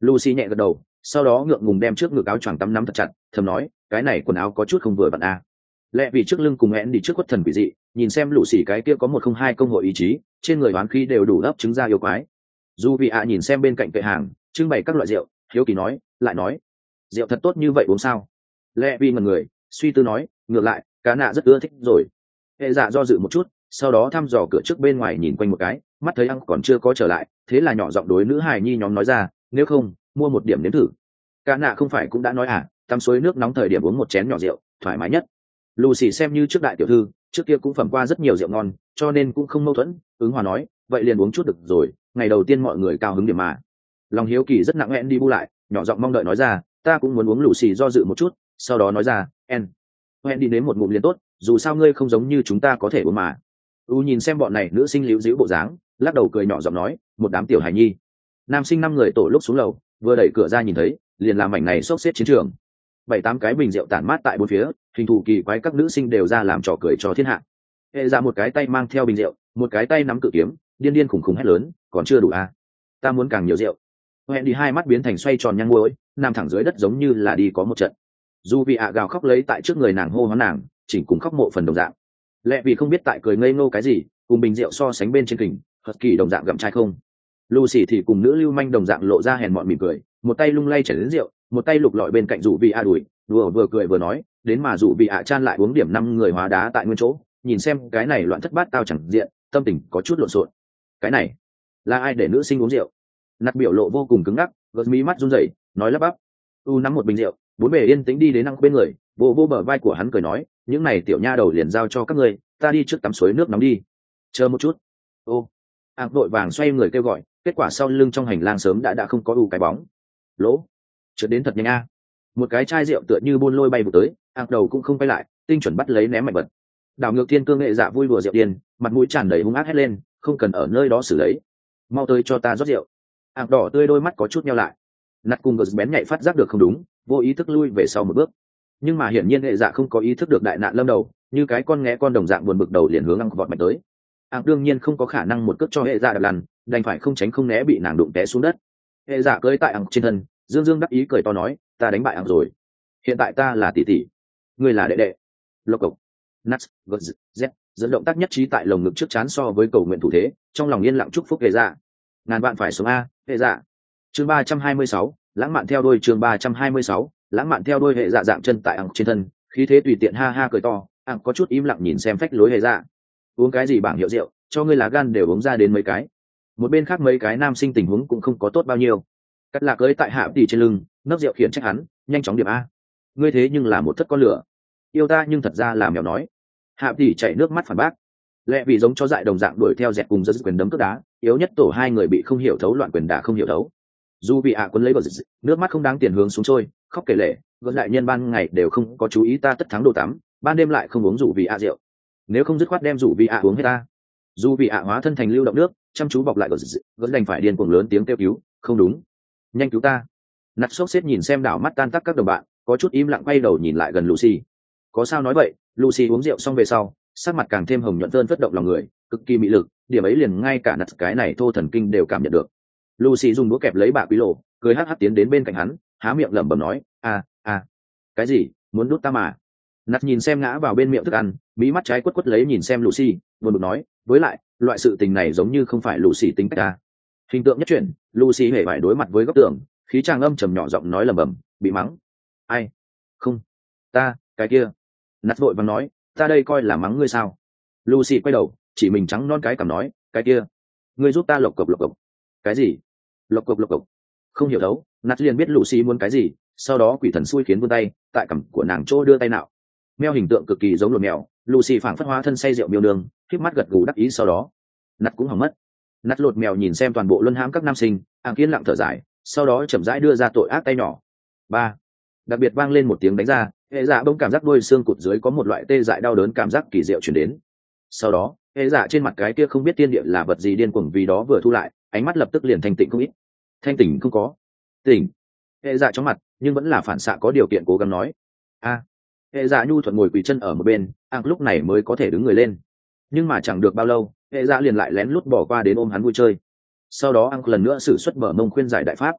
Lucy nhẹ gật đầu, sau đó ngượng ngùng đem trước ngực áo choàng tắm nắm thật chặt, thầm nói, cái này quần áo có chút không vừa vặn a. À. Lẽ vì trước lưng cùng én đi trước quất thần quỷ dị, nhìn xem Lucy cái kia có một không hai công hội ý chí, trên người oán khí đều đủ ấp trứng ra yêu quái. Dù vì ạ nhìn xem bên cạnh kệ hàng, trưng bày các loại rượu, hiếu kỳ nói, lại nói, rượu thật tốt như vậy uống sao? Lẽ vì ngần người, suy tư nói, ngược lại, cá nạ rất ưa thích rồi. Hệ dạ do dự một chút, sau đó thăm dò cửa trước bên ngoài nhìn quanh một cái, mắt thấy ăn còn chưa có trở lại, thế là nhỏ giọng đối nữ hài nhi nhóm nói ra, nếu không mua một điểm nếm thử. Cả nạ không phải cũng đã nói à, tắm suối nước nóng thời điểm uống một chén nhỏ rượu thoải mái nhất. Lucy xem như trước đại tiểu thư, trước kia cũng phẩm qua rất nhiều rượu ngon, cho nên cũng không mâu thuẫn, ứng hòa nói, vậy liền uống chút được rồi, ngày đầu tiên mọi người cao hứng điểm mà. Lòng hiếu kỳ rất nặng, hẹn đi bu lại, nhỏ giọng mong đợi nói ra, ta cũng muốn uống. Lucy do dự một chút, sau đó nói ra, en hẹn đi nếm một ngụm liền tốt, dù sao ngươi không giống như chúng ta có thể uống mà. U nhìn xem bọn này nữ sinh liễu díu bộ dáng, lắc đầu cười nhỏ giọng nói, một đám tiểu hài nhi. Nam sinh năm người tổ lúc xuống lầu, vừa đẩy cửa ra nhìn thấy, liền làm mảnh này xốc xếp chiến trường. Bảy tám cái bình rượu tản mát tại bốn phía, hình thù kỳ quái các nữ sinh đều ra làm trò cười cho thiên hạ. Hệ ra một cái tay mang theo bình rượu, một cái tay nắm cự kiếm, điên điên khủng khủng hét lớn, còn chưa đủ à? Ta muốn càng nhiều rượu. Hẹn đi hai mắt biến thành xoay tròn nhang muối, nằm thẳng dưới đất giống như là đi có một trận. Dù vì ạ gào khóc lấy tại trước người nàng hô hoán nàng, chỉnh cùng khóc mộ phần đồng dạng. Lẽ vì không biết tại cười ngây ngô cái gì, cùng bình rượu so sánh bên trên kình, hật kỳ đồng dạng gặm chai không. Lucy thì cùng nữ lưu manh đồng dạng lộ ra hèn mọn mỉm cười, một tay lung lay chảy đến rượu, một tay lục lọi bên cạnh rủ vị a đuổi, đùa vừa cười vừa nói, đến mà rủ vị a chan lại uống điểm năm người hóa đá tại nguyên chỗ, nhìn xem cái này loạn thất bát tao chẳng diện, tâm tình có chút lộn xộn. Cái này là ai để nữ sinh uống rượu? Nát biểu lộ vô cùng cứng ngắc, gật mí mắt run rẩy, nói lắp bắp. U nắm một bình rượu, bốn bề yên tĩnh đi đến năng bên người, vô vô bờ vai của hắn cười nói, những này tiểu nha đầu liền giao cho các ngươi, ta đi trước tắm suối nước nóng đi. Chờ một chút. Ô. Ảng đội vàng xoay người kêu gọi, kết quả sau lưng trong hành lang sớm đã đã không có u cái bóng. Lỗ. Trượt đến thật nhanh a. Một cái chai rượu tựa như buôn lôi bay vụ tới, Ảng đầu cũng không quay lại, tinh chuẩn bắt lấy ném mạnh vật. Đảo ngược thiên cương nghệ dạ vui đùa rượu điên, mặt mũi tràn đầy hung ác hét lên, không cần ở nơi đó xử lấy, mau tới cho ta rót rượu. Ảng đỏ tươi đôi mắt có chút nheo lại. Nát cùng gật bén nhạy phát giác được không đúng, vô ý thức lui về sau một bước. Nhưng mà hiển nhiên nghệ dạ không có ý thức được đại nạn lâm đầu, như cái con nghé con đồng dạng buồn bực đầu liền hướng Ảng vọt mạnh tới. Ảng đương nhiên không có khả năng một cước cho hệ dạ đập lăn, đành phải không tránh không né bị nàng đụng té xuống đất. Hệ dạ cưỡi tại Ảng trên thân, dương dương đắc ý cười to nói, ta đánh bại Ảng rồi, hiện tại ta là tỷ tỷ, ngươi là đệ đệ. Lộc cộc. Nuts, gật z dẫn động tác nhất trí tại lồng ngực trước chán so với cầu nguyện thủ thế, trong lòng yên lặng chúc phúc hệ dạ. Ngàn bạn phải sống a, hệ dạ. Chương ba trăm hai mươi sáu, lãng mạn theo đôi. Chương ba trăm hai mươi sáu, lãng mạn theo đôi. Hệ dạ dạng chân tại Ảng trên thân, khí thế tùy tiện ha ha cười to. Ảng có chút im lặng nhìn xem phách lối hệ dạ. Uống cái gì bảng hiệu rượu, cho ngươi lá gan đều uống ra đến mấy cái. Một bên khác mấy cái nam sinh tình huống cũng không có tốt bao nhiêu. Cắt lạc cưới tại hạ tỷ trên lưng, nấc rượu khiển trách hắn, nhanh chóng điểm a. Ngươi thế nhưng là một thất con lửa, yêu ta nhưng thật ra là mèo nói. Hạ tỷ chảy nước mắt phản bác. Lẽ vì giống chó dại đồng dạng đuổi theo dẹt cùng giật quyền đấm cướp đá, yếu nhất tổ hai người bị không hiểu thấu loạn quyền đả không hiểu thấu. Dù bị ạ quấn lấy bờ giật, nước mắt không đáng tiền hướng xuống trôi, khóc kể lể, gỡ lại nhân ban ngày đều không có chú ý ta tất thắng đồ tắm, ban đêm lại không uống rủ vì ạ rượu. Nếu không dứt khoát đem rủ vì ạ uống hết ta. Dù vì ạ hóa thân thành lưu động nước, chăm chú bọc lại gỡ giật, gỡ đành phải điên cuồng lớn tiếng kêu cứu, không đúng, nhanh cứu ta. Nặt sốc xếp nhìn xem đảo mắt tan tác các đồng bạn, có chút im lặng quay đầu nhìn lại gần Lucy. Có sao nói vậy? Lucy uống rượu xong về sau, sắc mặt càng thêm hồng nhuận hơn, phất động lòng người, cực kỳ mị lực, điểm ấy liền ngay cả nặt cái này thô thần kinh đều cảm nhận được. Lucy dùng đũa kẹp lấy bà quý lộ, cười hắc hắc tiến đến bên cạnh hắn, há miệng lẩm bẩm nói, a a, cái gì, muốn đút ta mà? Nặt nhìn xem ngã vào bên miệng thức ăn, mí mắt trái quất quất lấy nhìn xem Lucy, buồn bực nói, với lại, loại sự tình này giống như không phải Lucy tính cách ta. Hình tượng nhất chuyển, Lucy hề phải đối mặt với góc tường, khí chàng âm trầm nhỏ giọng nói lẩm bẩm, bị mắng. Ai? Không, ta, cái kia. Nặt vội vàng nói, ta đây coi là mắng ngươi sao? Lucy quay đầu, chỉ mình trắng non cái cằm nói, cái kia, ngươi giúp ta lộc cộc lộc cộc. Cái gì? Lộc cộc lộc cộc. Không hiểu thấu, Nặt liền biết Lucy muốn cái gì, sau đó quỷ thần xui khiến vươn tay, tại cằm của nàng chỗ đưa tay nào. Mèo hình tượng cực kỳ giống lột mèo, Lucy phảng phất hóa thân say rượu miêu đường, khép mắt gật gù đắc ý sau đó. Nặt cũng hỏng mất. Nặt lột mèo nhìn xem toàn bộ luân hãm các nam sinh, Ảng Kiên lặng thở dài, sau đó chậm rãi đưa ra tội ác tay nhỏ. Ba. Đặc biệt vang lên một tiếng đánh ra, hệ dạ bỗng cảm giác đôi xương cụt dưới có một loại tê dại đau đớn cảm giác kỳ diệu chuyển đến. Sau đó, hệ dạ trên mặt cái kia không biết tiên địa là vật gì điên cuồng vì đó vừa thu lại, ánh mắt lập tức liền thanh tịnh không ít. Thanh tỉnh không có. Tỉnh. Hệ dạ chóng mặt, nhưng vẫn là phản xạ có điều kiện cố gắng nói. A. Hệ dạ nhu thuận ngồi quỳ chân ở một bên, Ảng lúc này mới có thể đứng người lên. Nhưng mà chẳng được bao lâu, hệ dạ liền lại lén lút bỏ qua đến ôm hắn vui chơi. Sau đó Ảng lần nữa sử xuất bờ mông khuyên giải đại pháp.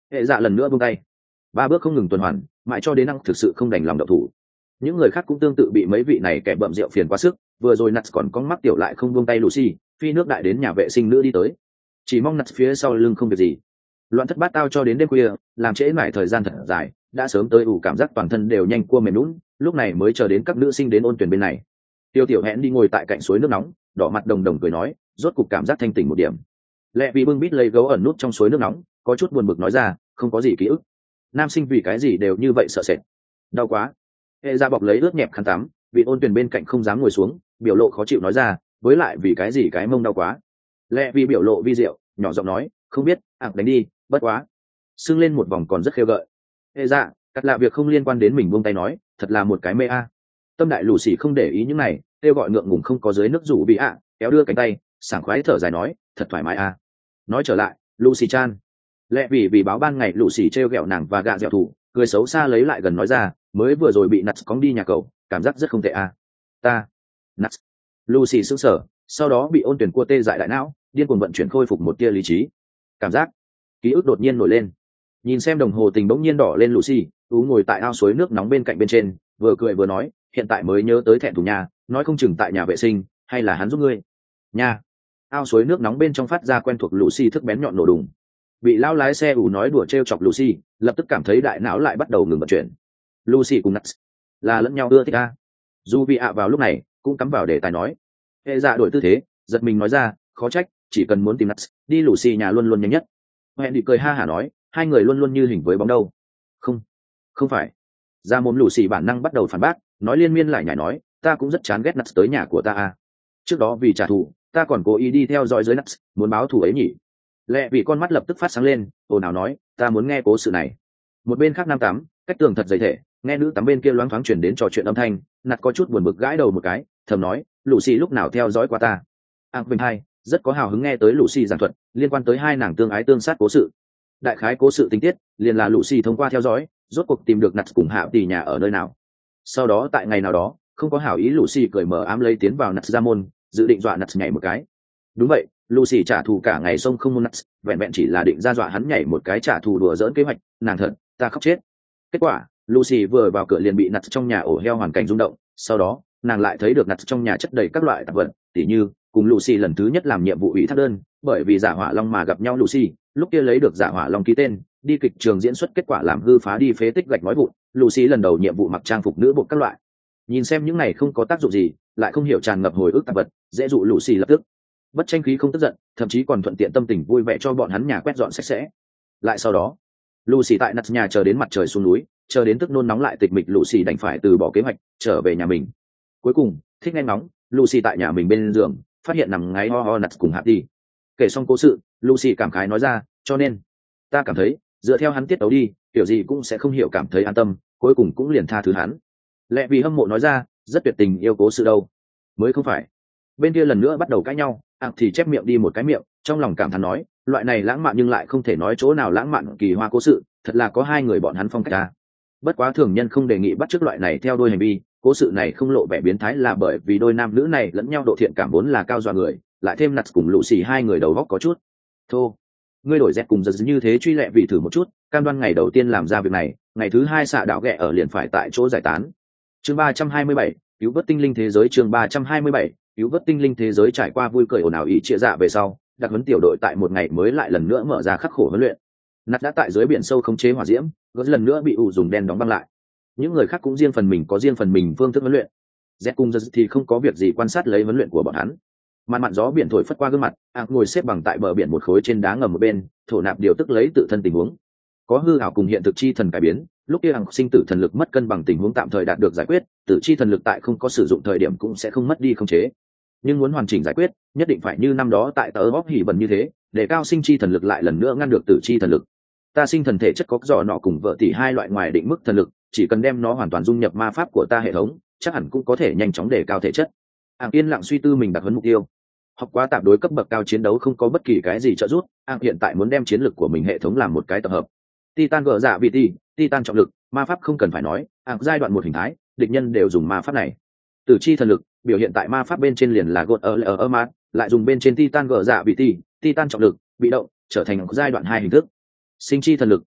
hệ dạ lần nữa buông tay. Ba bước không ngừng tuần hoàn, mãi cho đến năng thực sự không đành lòng động thủ. Những người khác cũng tương tự bị mấy vị này kẻ bậm rượu phiền quá sức, vừa rồi Nuts còn có mắc tiểu lại không buông tay Lucy, phi nước đại đến nhà vệ sinh nữ đi tới. Chỉ mong Nuts phía sau lưng không việc gì. Loạn thất bát tao cho đến đêm khuya, làm trễ mãi thời gian thật dài, đã sớm tới ủ cảm giác toàn thân đều nhanh cua mềm nhũn, lúc này mới chờ đến các nữ sinh đến ôn tuyển bên này. Tiêu Tiểu hẹn đi ngồi tại cạnh suối nước nóng, đỏ mặt đồng đồng cười nói, rốt cục cảm giác thanh tỉnh một điểm. Lẹ vì bưng bít lấy gấu ẩn nút trong suối nước nóng, có chút buồn bực nói ra, không có gì ký ức. Nam sinh vì cái gì đều như vậy sợ sệt. Đau quá. Hệ ra bọc lấy ướt nhẹp khăn tắm, vị ôn tuyển bên cạnh không dám ngồi xuống, biểu lộ khó chịu nói ra, với lại vì cái gì cái mông đau quá. Lẹ vì biểu lộ vi diệu, nhỏ giọng nói, không biết, ạng đánh đi, bất quá. Sưng lên một vòng còn rất khêu gợi. Hệ ra, cắt lạ việc không liên quan đến mình buông tay nói, thật là một cái mê a. Tâm đại lù xì không để ý những này, kêu gọi ngượng ngùng không có dưới nước rủ bị ạ, kéo đưa cánh tay, sảng khoái thở dài nói, thật thoải mái a. Nói trở lại, Lucy Chan. Lẽ vì vì báo ban ngày Lucy treo gẹo nàng và gạ dẻo thủ, cười xấu xa lấy lại gần nói ra, mới vừa rồi bị Nuts cóng đi nhà cậu, cảm giác rất không tệ a. Ta, Nuts. Lucy sững sờ, sau đó bị ôn tuyển cua tê dại đại não, điên cuồng vận chuyển khôi phục một tia lý trí. Cảm giác, ký ức đột nhiên nổi lên. Nhìn xem đồng hồ tình bỗng nhiên đỏ lên Lucy, tú ngồi tại ao suối nước nóng bên cạnh bên trên, vừa cười vừa nói, hiện tại mới nhớ tới thẹn thùng nhà, nói không chừng tại nhà vệ sinh, hay là hắn giúp ngươi. Nha. Ao suối nước nóng bên trong phát ra quen thuộc Lucy thức bén nhọn nổ đùng. Bị lão lái xe ủ nói đùa trêu chọc Lucy, lập tức cảm thấy đại não lại bắt đầu ngừng vận chuyển. Lucy cùng Nuts là lẫn nhau ưa thích a. Dù bị ạ vào lúc này cũng cắm vào để tài nói. Hệ dạ đổi tư thế, giật mình nói ra, khó trách, chỉ cần muốn tìm Nuts, đi Lucy nhà luôn luôn nhanh nhất. Hẹn đi cười ha hả nói, hai người luôn luôn như hình với bóng đâu. Không, không phải. Ra mồm Lucy bản năng bắt đầu phản bác, nói liên miên lại nhảy nói, ta cũng rất chán ghét Nuts tới nhà của ta a. Trước đó vì trả thù, ta còn cố ý đi theo dõi dưới Nuts, muốn báo thù ấy nhỉ. Lẹ vì con mắt lập tức phát sáng lên, ồn ào nói, ta muốn nghe cố sự này. Một bên khác nam tắm, cách tường thật dày thể, nghe nữ tắm bên kia loáng thoáng chuyển đến trò chuyện âm thanh, Nặt có chút buồn bực gãi đầu một cái, thầm nói, Lucy lúc nào theo dõi qua ta. Ác Bình hai rất có hào hứng nghe tới Lucy giảng thuật liên quan tới hai nàng tương ái tương sát cố sự. Đại khái cố sự tình tiết liền là Lucy thông qua theo dõi, rốt cuộc tìm được Nặt cùng Hạ Tỷ nhà ở nơi nào. Sau đó tại ngày nào đó, không có hảo ý Lucy cởi mở ám lấy tiến vào Nặt ra môn, dự định dọa Nặt nhảy một cái. Đúng vậy, Lucy trả thù cả ngày sông không môn Nuts, vẹn vẹn chỉ là định ra dọa hắn nhảy một cái trả thù đùa dỡn kế hoạch, nàng thật, ta khóc chết. Kết quả, Lucy vừa vào cửa liền bị Nuts trong nhà ổ heo hoàn cảnh rung động, sau đó, nàng lại thấy được Nuts trong nhà chất đầy các loại tạp vật, tỉ như, cùng Lucy lần thứ nhất làm nhiệm vụ ủy thác đơn, bởi vì giả hỏa long mà gặp nhau Lucy, lúc kia lấy được giả hỏa long ký tên, đi kịch trường diễn xuất kết quả làm hư phá đi phế tích gạch nói vụn, Lucy lần đầu nhiệm vụ mặc trang phục nữ bộ các loại. Nhìn xem những này không có tác dụng gì, lại không hiểu tràn ngập hồi ức tạp vật, dễ dụ Lucy lập tức bất tranh khí không tức giận, thậm chí còn thuận tiện tâm tình vui vẻ cho bọn hắn nhà quét dọn sạch sẽ. Lại sau đó, Lucy tại Nuts nhà chờ đến mặt trời xuống núi, chờ đến tức nôn nóng lại tịch mịch Lucy đành phải từ bỏ kế hoạch, trở về nhà mình. Cuối cùng, thích nghe ngóng, Lucy tại nhà mình bên giường, phát hiện nằm ngáy ho ho Nuts cùng Hạ đi. Kể xong cố sự, Lucy cảm khái nói ra, cho nên, ta cảm thấy, dựa theo hắn tiết tấu đi, kiểu gì cũng sẽ không hiểu cảm thấy an tâm, cuối cùng cũng liền tha thứ hắn. Lẽ vì hâm mộ nói ra, rất tuyệt tình yêu cố sự đâu. Mới không phải. Bên kia lần nữa bắt đầu cãi nhau, ạc thì chép miệng đi một cái miệng, trong lòng cảm thán nói, loại này lãng mạn nhưng lại không thể nói chỗ nào lãng mạn kỳ hoa cố sự, thật là có hai người bọn hắn phong cách ta. Bất quá thường nhân không đề nghị bắt chước loại này theo đôi hành vi, cố sự này không lộ vẻ biến thái là bởi vì đôi nam nữ này lẫn nhau độ thiện cảm vốn là cao dọa người, lại thêm Nuts cùng Lucy hai người đầu góc có chút. Thô, ngươi đổi dẹt cùng giật như thế truy lẹ vì thử một chút, cam đoan ngày đầu tiên làm ra việc này, ngày thứ hai xạ đạo ghẹ ở liền phải tại chỗ giải tán. Chương ba trăm hai mươi bảy, cứu vớt tinh linh thế giới. Chương ba trăm hai mươi bảy, cứu vớt tinh linh thế giới. Trải qua vui cười ồn ào ý chia dạ về sau, đặc huấn tiểu đội tại một ngày mới lại lần nữa mở ra khắc khổ huấn luyện. Nát đã tại dưới biển sâu khống chế hỏa diễm, gớt lần nữa bị ủ dùng đen đóng băng lại. Những người khác cũng riêng phần mình có riêng phần mình phương thức huấn luyện. Z cùng giật thì không có việc gì quan sát lấy huấn luyện của bọn hắn. Màn mặn gió biển thổi phất qua gương mặt, ạc ngồi xếp bằng tại bờ biển một khối trên đá ngầm một bên, thổ nạp điều tức lấy tự thân tình huống. Có hư ảo cùng hiện thực chi thần cải biến, lúc kia ạc sinh tử thần lực mất cân bằng tình huống tạm thời đạt được giải quyết, tử chi thần lực tại không có sử dụng thời điểm cũng sẽ không mất đi khống chế. Nhưng muốn hoàn chỉnh giải quyết, nhất định phải như năm đó tại tờ bóp hỉ bần như thế, để cao sinh chi thần lực lại lần nữa ngăn được tử chi thần lực. Ta sinh thần thể chất có giò nọ cùng vợ tỷ hai loại ngoài định mức thần lực, chỉ cần đem nó hoàn toàn dung nhập ma pháp của ta hệ thống, chắc hẳn cũng có thể nhanh chóng đề cao thể chất. Ác yên lặng suy tư mình đặt huấn mục tiêu. Học quá tạp đối cấp bậc cao chiến đấu không có bất kỳ cái gì trợ giúp, Ác hiện tại muốn đem chiến lực của mình hệ thống làm một cái tập hợp. Titan gỡ dạ vị ti, Titan trọng lực, ma pháp không cần phải nói, Ác giai đoạn một hình thái, địch nhân đều dùng ma pháp này. Tử chi thần lực, biểu hiện tại ma pháp bên trên liền là God ở ở ở mát, lại dùng bên trên Titan gỡ dạ vị ti, Titan trọng lực, bị động, trở thành giai đoạn hai hình thức. Sinh chi thần lực,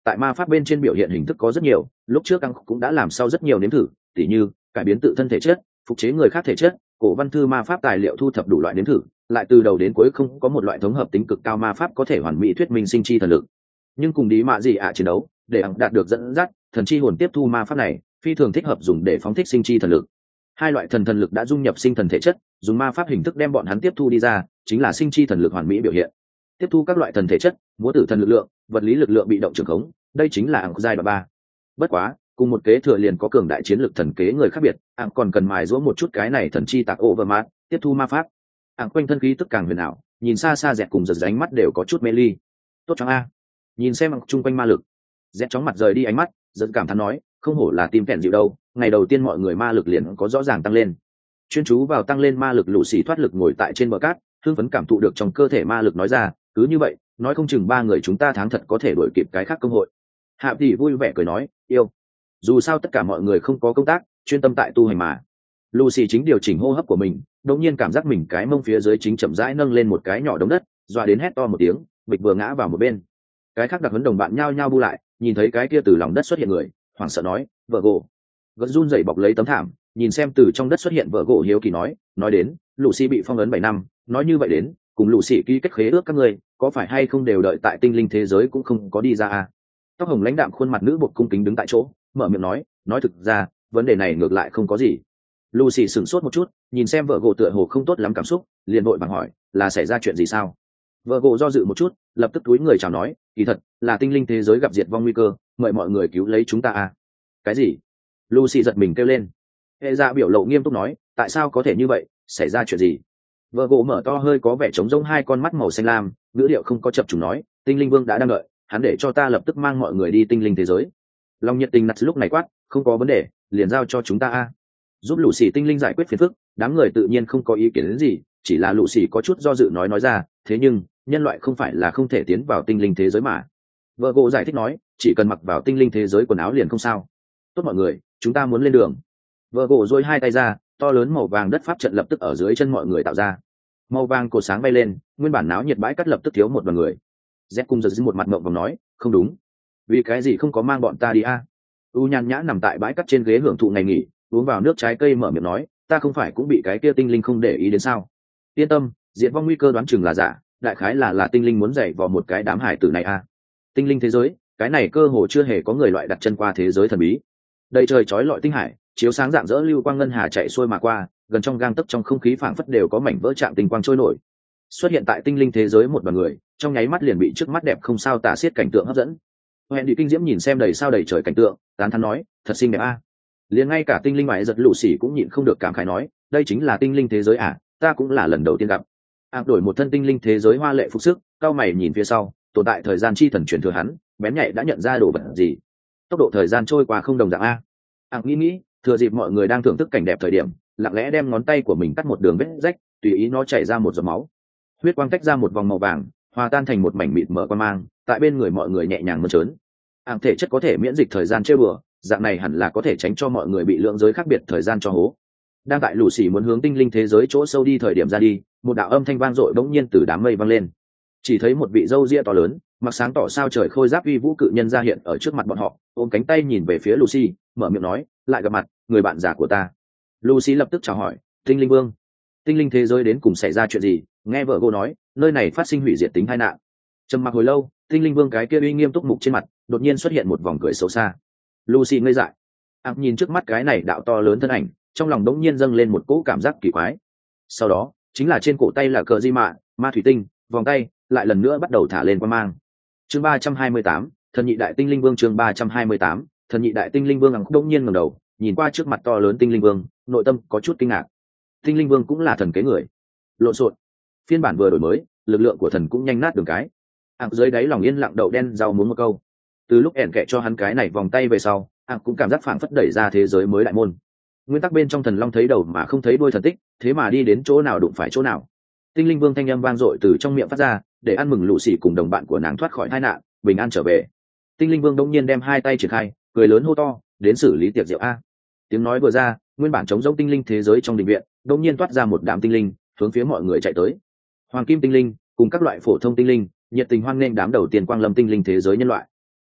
tại ma pháp bên trên biểu hiện hình thức có rất nhiều, lúc trước ăn cũng đã làm sau rất nhiều nếm thử, tỉ như cải biến tự thân thể chất, phục chế người khác thể chất, cổ văn thư ma pháp tài liệu thu thập đủ loại nếm thử, lại từ đầu đến cuối không có một loại thống hợp tính cực cao ma pháp có thể hoàn mỹ thuyết minh sinh chi thần lực. Nhưng cùng đi mạ gì ạ chiến đấu, để ăn đạt được dẫn dắt, thần chi hồn tiếp thu ma pháp này phi thường thích hợp dùng để phóng thích sinh chi thần lực. Hai loại thần thần lực đã dung nhập sinh thần thể chất, dùng ma pháp hình thức đem bọn hắn tiếp thu đi ra, chính là sinh chi thần lực hoàn mỹ biểu hiện. Tiếp thu các loại thần thể chất, múa tử thần lực lượng, vật lý lực lượng bị động trường khống, đây chính là ảng giai đoạn ba. Bất quá, cùng một kế thừa liền có cường đại chiến lực thần kế người khác biệt, ảng còn cần mài giũa một chút cái này thần chi tạc overmat, tiếp thu ma pháp. Ảng quanh thân khí tức càng huyền ảo, nhìn xa xa dẹt cùng giật ánh mắt đều có chút mê ly. Tốt cho a. Nhìn xem ảng chung quanh ma lực, dẹt chóng mặt rời đi ánh mắt, giật cảm thán nói, không hổ là tim phèn dịu đâu, ngày đầu tiên mọi người ma lực liền có rõ ràng tăng lên. Chuyên chú vào tăng lên ma lực, lũ xì thoát lực ngồi tại trên bờ cát, hưng phấn cảm thụ được trong cơ thể ma lực nói ra, cứ như vậy, nói không chừng ba người chúng ta tháng thật có thể đuổi kịp cái khác công hội. Hạ tỷ vui vẻ cười nói, yêu. Dù sao tất cả mọi người không có công tác, chuyên tâm tại tu hành mà. Lucy chính điều chỉnh hô hấp của mình, đột nhiên cảm giác mình cái mông phía dưới chính chậm rãi nâng lên một cái nhỏ đống đất, dọa đến hét to một tiếng, bịch vừa ngã vào một bên. Cái khác đặc huấn đồng bạn nhao nhao bu lại, nhìn thấy cái kia từ lòng đất xuất hiện người, hoảng sợ nói, vợ gỗ. Gật run rẩy bọc lấy tấm thảm, nhìn xem từ trong đất xuất hiện vợ gỗ hiếu kỳ nói, nói đến, Lucy bị phong ấn bảy năm, nói như vậy đến, cùng Lucy ký kết khế ước các ngươi, có phải hay không đều đợi tại tinh linh thế giới cũng không có đi ra à? Tóc hồng lãnh đạm khuôn mặt nữ bột cung kính đứng tại chỗ, mở miệng nói, nói thực ra, vấn đề này ngược lại không có gì. Lucy sửng sốt một chút, nhìn xem vợ gỗ tựa hồ không tốt lắm cảm xúc, liền vội vàng hỏi, là xảy ra chuyện gì sao? Vợ gỗ do dự một chút, lập tức túi người chào nói, kỳ thật, là tinh linh thế giới gặp diệt vong nguy cơ, mời mọi người cứu lấy chúng ta à? Cái gì? Lucy giật mình kêu lên. Hệ dạ biểu lộ nghiêm túc nói, tại sao có thể như vậy, xảy ra chuyện gì? Vợ gỗ mở to hơi có vẻ trống rỗng hai con mắt màu xanh lam, ngữ điệu không có chập trùng nói, tinh linh vương đã đang đợi, hắn để cho ta lập tức mang mọi người đi tinh linh thế giới. Long nhiệt tình nặt lúc này quát, không có vấn đề, liền giao cho chúng ta a. Giúp lũ xì tinh linh giải quyết phiền phức, đám người tự nhiên không có ý kiến đến gì, chỉ là lũ xì có chút do dự nói nói ra, thế nhưng nhân loại không phải là không thể tiến vào tinh linh thế giới mà. Vợ gỗ giải thích nói, chỉ cần mặc vào tinh linh thế giới quần áo liền không sao. Tốt mọi người, chúng ta muốn lên đường. Vợ gỗ dôi hai tay ra, to lớn màu vàng đất pháp trận lập tức ở dưới chân mọi người tạo ra. Màu vàng cột sáng bay lên, nguyên bản náo nhiệt bãi cắt lập tức thiếu một đoàn người. Z cung giật một mặt ngậm vòng nói, không đúng, vì cái gì không có mang bọn ta đi a? U nhàn nhã nằm tại bãi cắt trên ghế hưởng thụ ngày nghỉ, uống vào nước trái cây mở miệng nói, ta không phải cũng bị cái kia tinh linh không để ý đến sao? Yên tâm, diệt vong nguy cơ đoán chừng là giả, đại khái là là tinh linh muốn dạy vào một cái đám hải tử này a. Tinh linh thế giới, cái này cơ hồ chưa hề có người loại đặt chân qua thế giới thần bí. Đầy trời chói lọi tinh hải, chiếu sáng rạng rỡ lưu quang ngân hà chạy xuôi mà qua, gần trong gang tấc trong không khí phảng phất đều có mảnh vỡ chạm tinh quang trôi nổi. Xuất hiện tại tinh linh thế giới một đoàn người, trong nháy mắt liền bị trước mắt đẹp không sao tả xiết cảnh tượng hấp dẫn. Hẹn đi kinh diễm nhìn xem đầy sao đầy trời cảnh tượng, tán thán nói, thật xinh đẹp a. Liền ngay cả tinh linh ngoại giật lũ xỉ cũng nhịn không được cảm khái nói, đây chính là tinh linh thế giới à, ta cũng là lần đầu tiên gặp. Ác đổi một thân tinh linh thế giới hoa lệ phục sức, cao mày nhìn phía sau, tồn tại thời gian chi thần truyền thừa hắn, bén nhạy đã nhận ra đồ vật gì. Tốc độ thời gian trôi qua không đồng dạng a. Ác nghĩ nghĩ, thừa dịp mọi người đang thưởng thức cảnh đẹp thời điểm, lặng lẽ đem ngón tay của mình cắt một đường vết rách, tùy ý nó chảy ra một giọt máu. Huyết quang tách ra một vòng màu vàng, hòa tan thành một mảnh mịt mờ quang mang, tại bên người mọi người nhẹ nhàng mơn trớn. Ảng thể chất có thể miễn dịch thời gian chơi bừa, dạng này hẳn là có thể tránh cho mọi người bị lượng giới khác biệt thời gian cho hố. Đang tại lũ xỉ muốn hướng tinh linh thế giới chỗ sâu đi thời điểm ra đi, một đạo âm thanh vang dội bỗng nhiên từ đám mây vang lên. Chỉ thấy một vị râu ria to lớn, mặc sáng tỏ sao trời khôi giáp uy vũ cự nhân ra hiện ở trước mặt bọn họ, ôm cánh tay nhìn về phía Lucy, mở miệng nói, lại gặp mặt, người bạn già của ta. Lucy lập tức chào hỏi, tinh linh vương. Tinh linh thế giới đến cùng xảy ra chuyện gì? Nghe vợ cô nói, nơi này phát sinh hủy diệt tính tai nạn. Trầm mặc hồi lâu, tinh linh vương cái kia uy nghiêm túc mục trên mặt, đột nhiên xuất hiện một vòng cười xấu xa. Lucy ngây dại, ác nhìn trước mắt cái này đạo to lớn thân ảnh, trong lòng đống nhiên dâng lên một cỗ cảm giác kỳ quái. Sau đó, chính là trên cổ tay là cờ di mạ, ma thủy tinh, vòng tay, lại lần nữa bắt đầu thả lên quang mang. Chương ba trăm hai mươi tám, thần nhị đại tinh linh vương. Chương ba trăm hai mươi tám, thần nhị đại tinh linh vương. Ác đống nhiên ngẩng đầu, nhìn qua trước mặt to lớn tinh linh vương, nội tâm có chút kinh ngạc. Tinh linh vương cũng là thần kế người. Lộn xộn. Phiên bản vừa đổi mới, lực lượng của thần cũng nhanh nát đường cái. Ác dưới đáy lòng yên lặng đậu đen rau muốn một câu. Từ lúc ẻn kệ cho hắn cái này vòng tay về sau, Ác cũng cảm giác phảng phất đẩy ra thế giới mới đại môn. Nguyên tắc bên trong thần long thấy đầu mà không thấy đuôi thần tích, thế mà đi đến chỗ nào đụng phải chỗ nào. Tinh linh vương thanh âm vang dội từ trong miệng phát ra, để ăn mừng lũ xỉ cùng đồng bạn của nàng thoát khỏi tai nạn, bình an trở về. Tinh linh vương đông nhiên đem hai tay triển khai, cười lớn hô to, đến xử lý tiệc rượu a. Tiếng nói vừa ra, nguyên bản trống rỗng tinh linh thế giới trong đình viện đông nhiên toát ra một đám tinh linh, hướng phía mọi người chạy tới. Hoàng kim tinh linh cùng các loại phổ thông tinh linh nhiệt tình hoan nghênh đám đầu tiên quang lâm tinh linh thế giới nhân loại.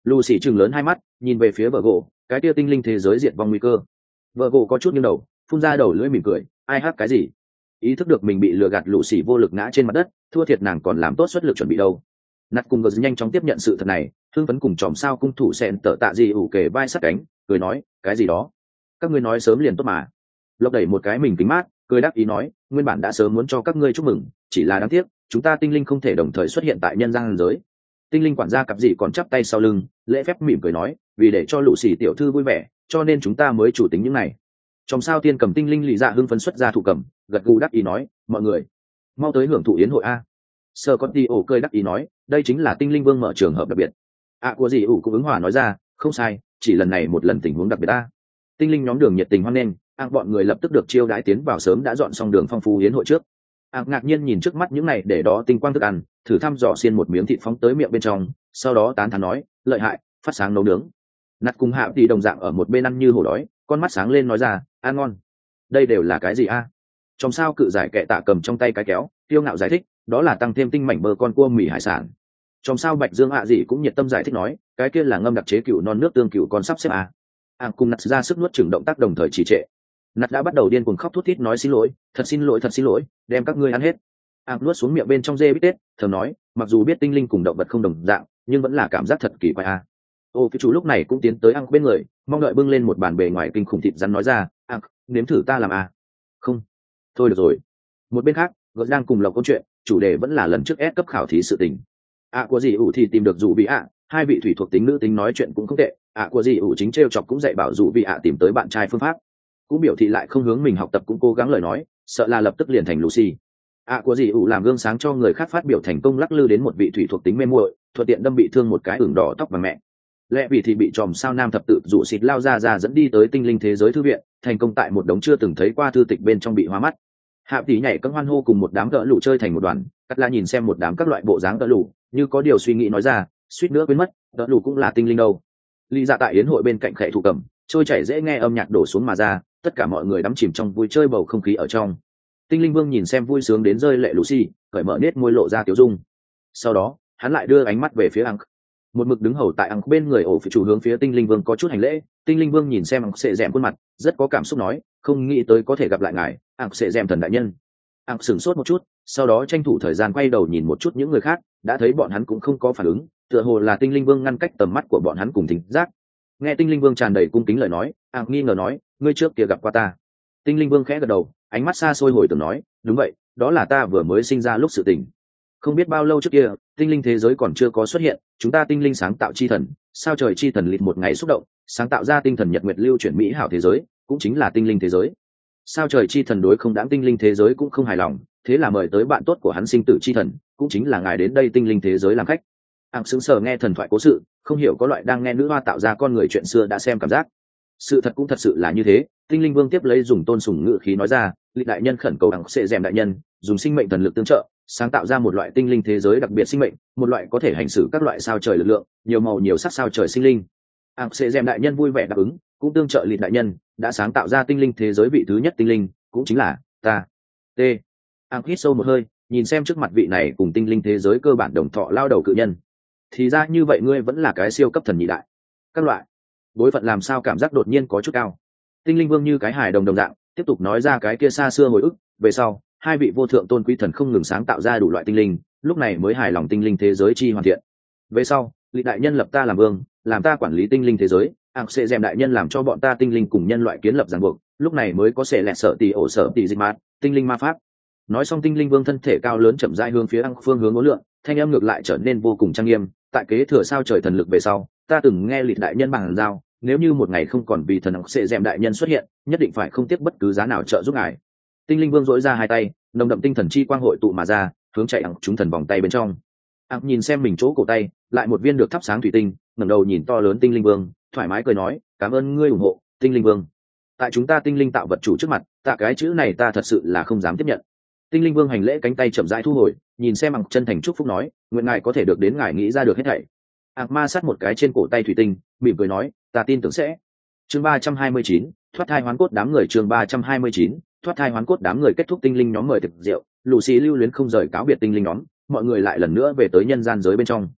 Lucy trừng lớn hai mắt nhìn về phía vợ gỗ, cái kia tinh linh thế giới diệt vong nguy cơ. Vợ gỗ có chút nghiêng đầu phun ra đầu lưỡi mỉm cười, ai hát cái gì. Ý thức được mình bị lừa gạt, Lucy vô lực ngã trên mặt đất, thua thiệt nàng còn làm tốt xuất lực chuẩn bị đâu. Nạt cùng gờ nhanh chóng tiếp nhận sự thật này, hưng phấn cùng chòm sao cung thủ sen tở tạ gì ủ kề vai sát cánh, cười nói, cái gì đó các ngươi nói sớm liền tốt mà. Lộc đẩy một cái mình kính mát, cười đáp ý nói, nguyên bản đã sớm muốn cho các ngươi chúc mừng, chỉ là đáng tiếc chúng ta tinh linh không thể đồng thời xuất hiện tại nhân gian giới. Tinh linh quản gia cặp gì còn chắp tay sau lưng, lễ phép mỉm cười nói, vì để cho lũ xì tiểu thư vui vẻ cho nên chúng ta mới chủ tính những này. Trong sao tiên cầm tinh linh lì dạ hưng phấn xuất ra thủ cầm, gật gù đáp ý nói, mọi người mau tới hưởng thụ yến hội a. Sơ con đi ổ cười đáp ý nói, đây chính là tinh linh vương mở trường hợp đặc biệt. À của gì ủ cũng ứng hòa nói ra, không sai, chỉ lần này một lần tình huống đặc biệt a. Tinh linh nhóm đường nhiệt tình hoan nghênh, ăn bọn người lập tức được chiêu đãi tiến vào sớm đã dọn xong đường phong phú yến hội trước. Ác ngạc nhiên nhìn trước mắt những này để đó tinh quang thức ăn, thử thăm dò xiên một miếng thịt phóng tới miệng bên trong, sau đó tán thán nói, lợi hại, phát sáng nấu nướng. Nạt cùng Hạ thì đồng dạng ở một bên ăn như hổ đói, con mắt sáng lên nói ra, ăn ngon. Đây đều là cái gì a? Trong sao cự giải kệ tạ cầm trong tay cái kéo, tiêu ngạo giải thích, đó là tăng thêm tinh mảnh bơ con cua mì hải sản. Trong sao Bạch Dương ạ gì cũng nhiệt tâm giải thích nói, cái kia là ngâm đặc chế cừu non nước tương cừu con sắp xếp a. À cùng Nạt ra sức nuốt chửng động tác đồng thời trì trệ. Nạt đã bắt đầu điên cuồng khóc thút thít nói xin lỗi, thật xin lỗi thật xin lỗi, đem các ngươi ăn hết. Ác nuốt xuống miệng bên trong dê bít tết, thầm nói, mặc dù biết tinh linh cùng động vật không đồng dạng, nhưng vẫn là cảm giác thật kỳ quái a. Ô cái chú lúc này cũng tiến tới ăn bên người, mong đợi bưng lên một bàn bề ngoài kinh khủng thịt rắn nói ra, ác, nếm thử ta làm a. Không, thôi được rồi. Một bên khác, gợt đang cùng lộc câu chuyện, chủ đề vẫn là lần trước ép cấp khảo thí sự tình. À của gì ủ thì tìm được dụ vị ạ, hai vị thủy thuộc tính nữ tính nói chuyện cũng không tệ. À của gì ủ chính trêu chọc cũng dạy bảo dụ vị ạ tìm tới bạn trai phương pháp, cũng biểu thị lại không hướng mình học tập cũng cố gắng lời nói, sợ là lập tức liền thành Lucy. À của gì ủ làm gương sáng cho người khác phát biểu thành công lắc lư đến một vị thủy thuộc tính mê muội, thuận tiện đâm bị thương một cái ửng đỏ tóc và mẹ. Lẽ vì thì bị tròm sao nam thập tự dụ xịt lao ra ra dẫn đi tới tinh linh thế giới thư viện, thành công tại một đống chưa từng thấy qua thư tịch bên trong bị hoa mắt. Hạ tỷ nhảy cẫng hoan hô cùng một đám cỡ lũ chơi thành một đoàn, cắt la nhìn xem một đám các loại bộ dáng cỡ lũ, như có điều suy nghĩ nói ra, suýt nữa quên mất, cỡ lũ cũng là tinh linh đâu. Lý dạ tại yến hội bên cạnh khệ thủ cầm, trôi chảy dễ nghe âm nhạc đổ xuống mà ra, tất cả mọi người đắm chìm trong vui chơi bầu không khí ở trong. Tinh linh vương nhìn xem vui sướng đến rơi lệ Lucy, cởi mở nết môi lộ ra tiểu dung. Sau đó hắn lại đưa ánh mắt về phía Ankh, một mực đứng hầu tại Ankh bên người ổ phía chủ hướng phía tinh linh vương có chút hành lễ. Tinh linh vương nhìn xem Ankh sệ dẻm khuôn mặt, rất có cảm xúc nói, không nghĩ tới có thể gặp lại ngài, Ankh sệ dẻm thần đại nhân. Ankh sửng sốt một chút, sau đó tranh thủ thời gian quay đầu nhìn một chút những người khác, đã thấy bọn hắn cũng không có phản ứng, tựa hồ là tinh linh vương ngăn cách tầm mắt của bọn hắn cùng thính giác. Nghe tinh linh vương tràn đầy cung kính lời nói, Ankh nghi ngờ nói, ngươi trước kia gặp qua ta. Tinh linh vương khẽ gật đầu, ánh mắt xa xôi hồi tưởng nói, đúng vậy, đó là ta vừa mới sinh ra lúc sự tình. Không biết bao lâu trước kia, tinh linh thế giới còn chưa có xuất hiện, chúng ta tinh linh sáng tạo chi thần, sao trời chi thần lịt một ngày xúc động, sáng tạo ra tinh thần nhật nguyệt lưu chuyển mỹ hảo thế giới, cũng chính là tinh linh thế giới. Sao trời chi thần đối không đáng tinh linh thế giới cũng không hài lòng, thế là mời tới bạn tốt của hắn sinh tử chi thần, cũng chính là ngài đến đây tinh linh thế giới làm khách. Ảng sững sờ nghe thần thoại cố sự, không hiểu có loại đang nghe nữ hoa tạo ra con người chuyện xưa đã xem cảm giác. Sự thật cũng thật sự là như thế. Tinh linh vương tiếp lấy dùng tôn sùng ngữ khí nói ra, lịch đại nhân khẩn cầu Ảng sệ dèm đại nhân dùng sinh mệnh thần lực tương trợ, sáng tạo ra một loại tinh linh thế giới đặc biệt sinh mệnh, một loại có thể hành xử các loại sao trời lực lượng, nhiều màu nhiều sắc sao trời sinh linh. Ảng sệ dèm đại nhân vui vẻ đáp ứng, cũng tương trợ lịch đại nhân đã sáng tạo ra tinh linh thế giới vị thứ nhất tinh linh, cũng chính là ta. T. Ảng hít sâu một hơi, nhìn xem trước mặt vị này cùng tinh linh thế giới cơ bản đồng thọ lao đầu cự nhân. Thì ra như vậy, ngươi vẫn là cái siêu cấp thần nhị đại. Các loại bối phận làm sao cảm giác đột nhiên có chút cao. Tinh linh vương như cái hài đồng đồng dạng tiếp tục nói ra cái kia xa xưa hồi ức. Về sau hai vị vô thượng tôn quý thần không ngừng sáng tạo ra đủ loại tinh linh, lúc này mới hài lòng tinh linh thế giới chi hoàn thiện. Về sau lịch đại nhân lập ta làm vương, làm ta quản lý tinh linh thế giới. Ảng sệ dèm đại nhân làm cho bọn ta tinh linh cùng nhân loại kiến lập ràng buộc, lúc này mới có sẽ lẹt sợ tỷ ổ sợ tỷ dịch mát tinh linh ma pháp. Nói xong tinh linh vương thân thể cao lớn chậm rãi hướng phía Ảng phương hướng ngố lượng, thanh âm ngược lại trở nên vô cùng trang nghiêm. Tại kế thừa sao trời thần lực về sau, ta từng nghe lịch đại nhân bằng giao, nếu như một ngày không còn vì thần Ảng sệ dèm đại nhân xuất hiện, nhất định phải không tiếc bất cứ giá nào trợ giúp ngài. Tinh linh vương dỗi ra hai tay, nồng đậm tinh thần chi quang hội tụ mà ra, hướng chạy Ảng chúng thần vòng tay bên trong. Ảng nhìn xem mình chỗ cổ tay, lại một viên được thắp sáng thủy tinh, ngẩng đầu nhìn to lớn tinh linh vương, thoải mái cười nói, cảm ơn ngươi ủng hộ, tinh linh vương. Tại chúng ta tinh linh tạo vật chủ trước mặt, tạ cái chữ này ta thật sự là không dám tiếp nhận. Tinh linh vương hành lễ cánh tay chậm rãi thu hồi, nhìn xem Ảng chân thành chúc phúc nói, nguyện ngài có thể được đến ngài nghĩ ra được hết thảy. Ảng ma sát một cái trên cổ tay thủy tinh, mỉm cười nói, ta tin tưởng sẽ. Chương ba trăm hai mươi chín, thoát thai hoán cốt đám người. Chương ba trăm hai mươi chín, thoát thai hoán cốt đám người. Kết thúc tinh linh nhóm mời thực rượu, Lucy lưu luyến không rời cáo biệt tinh linh nhóm, mọi người lại lần nữa về tới nhân gian giới bên trong.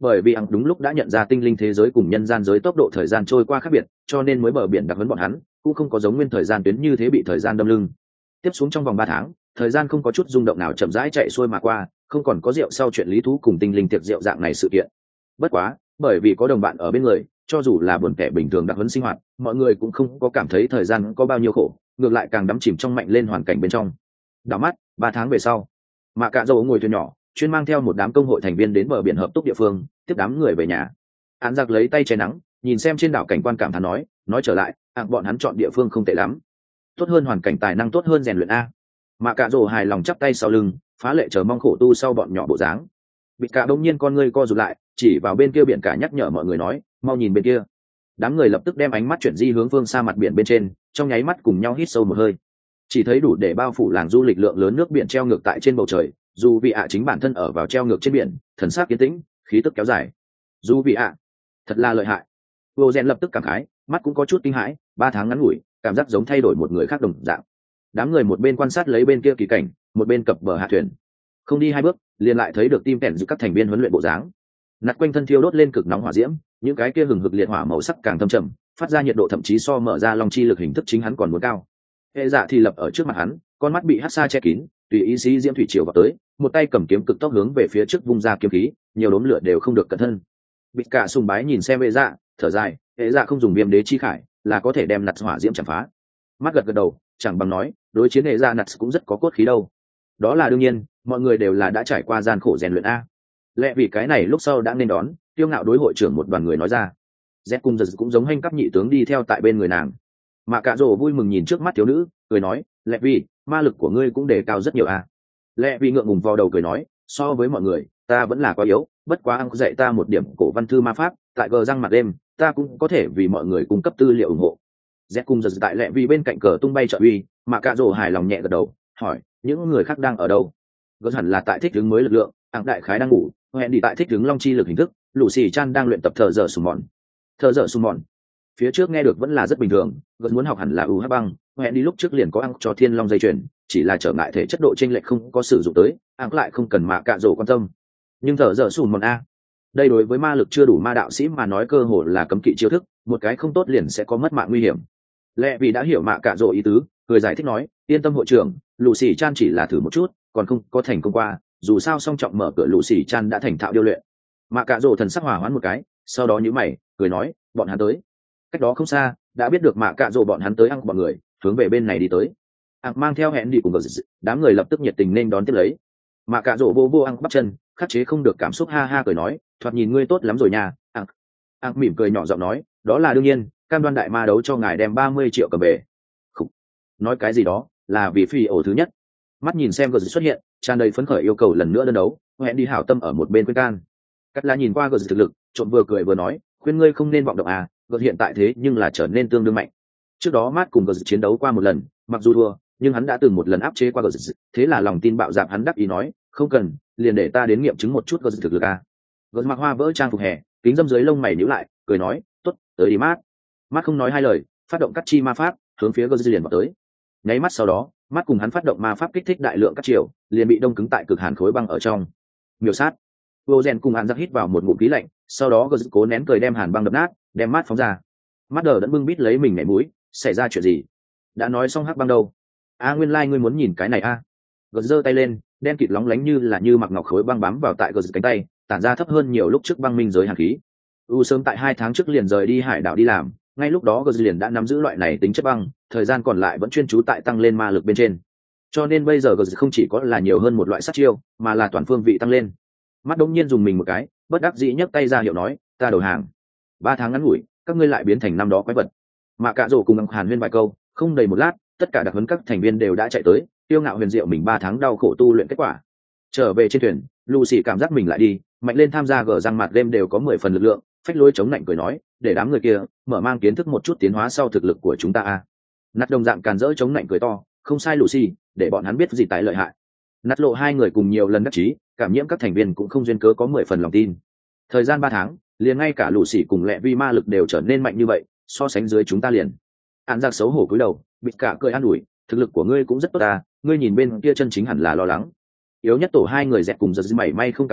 bởi vì ăng đúng lúc đã nhận ra tinh linh thế giới cùng nhân gian giới tốc độ thời gian trôi qua khác biệt, cho nên mới bờ biển đặc huấn bọn hắn cũng không có giống nguyên thời gian tuyến như thế bị thời gian đâm lưng. Tiếp xuống trong vòng ba tháng, thời gian không có chút rung động nào chậm rãi chạy xuôi mà qua, không còn có rượu sau chuyện lý thú cùng tinh linh tiệc rượu dạng này sự kiện. Bất quá, bởi vì có đồng bạn ở bên người, cho dù là buồn kẻ bình thường đặc huấn sinh hoạt, mọi người cũng không có cảm thấy thời gian có bao nhiêu khổ, ngược lại càng đắm chìm trong mạnh lên hoàn cảnh bên trong. Đảo mắt, ba tháng về sau, Mạ Cạ Dầu ngồi thuyền nhỏ, chuyên mang theo một đám công hội thành viên đến bờ biển hợp túc địa phương, tiếp đám người về nhà. Án giặc lấy tay che nắng, nhìn xem trên đảo cảnh quan cảm thán nói, nói trở lại, à, bọn hắn chọn địa phương không tệ lắm, tốt hơn hoàn cảnh tài năng tốt hơn rèn luyện a. Mạ Cạ Dầu hài lòng chắp tay sau lưng, phá lệ chờ mong khổ tu sau bọn nhỏ bộ dáng. Bị Cạ đông nhiên con ngươi co rụt lại, chỉ vào bên kia biển cả nhắc nhở mọi người nói, mau nhìn bên kia. Đám người lập tức đem ánh mắt chuyển di hướng phương xa mặt biển bên trên, trong nháy mắt cùng nhau hít sâu một hơi. Chỉ thấy đủ để bao phủ làng du lịch lượng lớn nước biển treo ngược tại trên bầu trời, dù vị ạ chính bản thân ở vào treo ngược trên biển, thần sắc yên tĩnh, khí tức kéo dài. Dù vị ạ, thật là lợi hại. Vô Gen lập tức cảm khái, mắt cũng có chút kinh hãi, ba tháng ngắn ngủi, cảm giác giống thay đổi một người khác đồng dạng. Đám người một bên quan sát lấy bên kia kỳ cảnh, một bên cập bờ hạ thuyền. Không đi hai bước, liền lại thấy được tim tẻn giữa các thành viên huấn luyện bộ dáng. Nạt quanh thân thiêu đốt lên cực nóng hỏa diễm, những cái kia hừng hực liệt hỏa màu sắc càng thâm trầm, phát ra nhiệt độ thậm chí so mở ra long chi lực hình thức chính hắn còn muốn cao. Hệ dạ thì lập ở trước mặt hắn, con mắt bị hắc sa che kín, tùy ý xí diễm thủy triều vào tới, một tay cầm kiếm cực tốc hướng về phía trước vung ra kiếm khí, nhiều đốm lửa đều không được cẩn thân. Bịt cả sùng bái nhìn xem hệ dạ, thở dài, hệ dạ không dùng viêm đế chi khải, là có thể đem nạt hỏa diễm chạm phá. Mắt gật gật đầu, chẳng bằng nói, đối chiến hệ dạ nạt cũng rất có cốt khí đâu. Đó là đương nhiên, mọi người đều là đã trải qua gian khổ rèn luyện a. Lẽ vì cái này lúc sau đã nên đón, tiêu ngạo đối hội trưởng một đoàn người nói ra. Z cung giật cũng giống hành cấp nhị tướng đi theo tại bên người nàng. Mạ Cạ Dỗ vui mừng nhìn trước mắt thiếu nữ, cười nói, lẽ vì ma lực của ngươi cũng đề cao rất nhiều a. Lẽ vì ngượng ngùng vò đầu cười nói, so với mọi người, ta vẫn là quá yếu, bất quá ăn dạy ta một điểm cổ văn thư ma pháp, tại gờ răng mặt đêm, ta cũng có thể vì mọi người cung cấp tư liệu ủng hộ. Z cung giật tại lẽ vì bên cạnh cờ tung bay trợ uy, Mạ Cạ Dỗ hài lòng nhẹ gật đầu, hỏi, những người khác đang ở đâu? Gớt hẳn là tại thích ứng mới lực lượng, ảng đại khái đang ngủ, hẹn đi tại thích ứng long chi lực hình thức, lũ xì chan đang luyện tập thờ dở sùm mòn. Thờ dở sùm mòn, phía trước nghe được vẫn là rất bình thường, gớt muốn học hẳn là u hát băng, hẹn đi lúc trước liền có ăn cho thiên long dây chuyền, chỉ là trở ngại thể chất độ chênh lệch không có sử dụng tới, ảng lại không cần Mạ Cạ Dỗ quan tâm. Nhưng thờ dở sùm mòn a, đây đối với ma lực chưa đủ ma đạo sĩ mà nói cơ hồ là cấm kỵ chiêu thức, một cái không tốt liền sẽ có mất mạng nguy hiểm. Lẽ vì đã hiểu Mạ Cạ Dỗ ý tứ, cười giải thích nói, yên tâm hội trưởng, lũ xì chan chỉ là thử một chút, còn không có thành công qua, dù sao song trọng mở cửa lũ xì chan đã thành thạo điêu luyện. Mạ Cạ Dỗ thần sắc hòa hoãn một cái, sau đó nhíu mày, cười nói, bọn hắn tới. Cách đó không xa, đã biết được Mạ Cạ Dỗ bọn hắn tới ăn bọn người, hướng về bên này đi tới. Ăn mang theo hẹn đi cùng gật, đám người lập tức nhiệt tình nên đón tiếp lấy. Mạ Cạ Dỗ vô vô ăn bắp chân, khắc chế không được cảm xúc ha ha cười nói, thoạt nhìn ngươi tốt lắm rồi nha. Ăn, ăn mỉm cười nhỏ giọng nói, đó là đương nhiên, cam đoan đại ma đấu cho ngài đem ba mươi triệu cầm về. Khủ. Nói cái gì đó, là vì phi ổ thứ nhất. Mắt nhìn xem gờ xuất hiện, tràn đầy phấn khởi yêu cầu lần nữa đơn đấu, hẹn đi hảo tâm ở một bên khuyên can. Cắt lá nhìn qua gờ thực lực, trộn vừa cười vừa nói, khuyên ngươi không nên vọng động à, gờ hiện tại thế nhưng là trở nên tương đương mạnh. Trước đó Mát cùng gờ chiến đấu qua một lần, mặc dù thua, nhưng hắn đã từng một lần áp chế qua gờ, thế là lòng tin bạo dạn hắn đắc ý nói, không cần, liền để ta đến nghiệm chứng một chút gờ thực lực à. Gờ mặc hoa vỡ trang phục hè, kính dâm dưới lông mày nhíu lại, cười nói, tốt, tới đi Mát. Mát không nói hai lời, phát động cắt chi ma pháp, hướng phía gờ liền vào tới. Nháy mắt sau đó, mắt cùng hắn phát động ma pháp kích thích đại lượng các chiều, liền bị đông cứng tại cực hàn khối băng ở trong. Miêu sát. Vô Gen cùng hắn giặc hít vào một ngụm khí lạnh, sau đó gờ cố nén cười đem hàn băng đập nát, đem mắt phóng ra. Mắt đờ đẫn bưng bít lấy mình nhảy mũi, xảy ra chuyện gì? Đã nói xong hắc băng đâu? A nguyên lai like ngươi muốn nhìn cái này a? À? Gờ giơ tay lên, đen kịt lóng lánh như là như mặc ngọc khối băng bám vào tại gờ cánh tay, tản ra thấp hơn nhiều lúc trước băng minh giới hàn khí. U sớm tại hai tháng trước liền rời đi hải đảo đi làm, ngay lúc đó gờ liền đã nắm giữ loại này tính chất băng, thời gian còn lại vẫn chuyên chú tại tăng lên ma lực bên trên, cho nên bây giờ gờ không chỉ có là nhiều hơn một loại sát chiêu, mà là toàn phương vị tăng lên. Mắt đống nhiên dùng mình một cái, bất đắc dĩ nhấc tay ra hiệu nói, ta đầu hàng. Ba tháng ngắn ngủi, các ngươi lại biến thành năm đó quái vật. Mạ Cạ Dỗ cùng ngọc hàn huyên vài câu, không đầy một lát, tất cả đặc huấn các thành viên đều đã chạy tới, tiêu ngạo huyền diệu mình ba tháng đau khổ tu luyện kết quả. Trở về trên thuyền, Lucy cảm giác mình lại đi mạnh lên, tham gia gờ răng mặt đêm đều có mười phần lực lượng, phách lối chống lạnh cười nói, để đám người kia mở mang kiến thức một chút tiến hóa sau thực lực của chúng ta a. Nát đồng dạng càn rỡ chống lạnh cười to, không sai Lucy, để bọn hắn biết gì tại lợi hại. Nát lộ hai người cùng nhiều lần đắc chí, cảm nhiễm các thành viên cũng không duyên cớ có mười phần lòng tin. Thời gian ba tháng, liền ngay cả Lucy cùng lẹ vi ma lực đều trở nên mạnh như vậy, so sánh dưới chúng ta liền. Án giặc xấu hổ cúi đầu, bịt cả cười an ủi, thực lực của ngươi cũng rất tốt ta, ngươi nhìn bên kia chân chính hẳn là lo lắng. Yếu nhất tổ hai người dẹt cùng giật mảy may không cảm giác,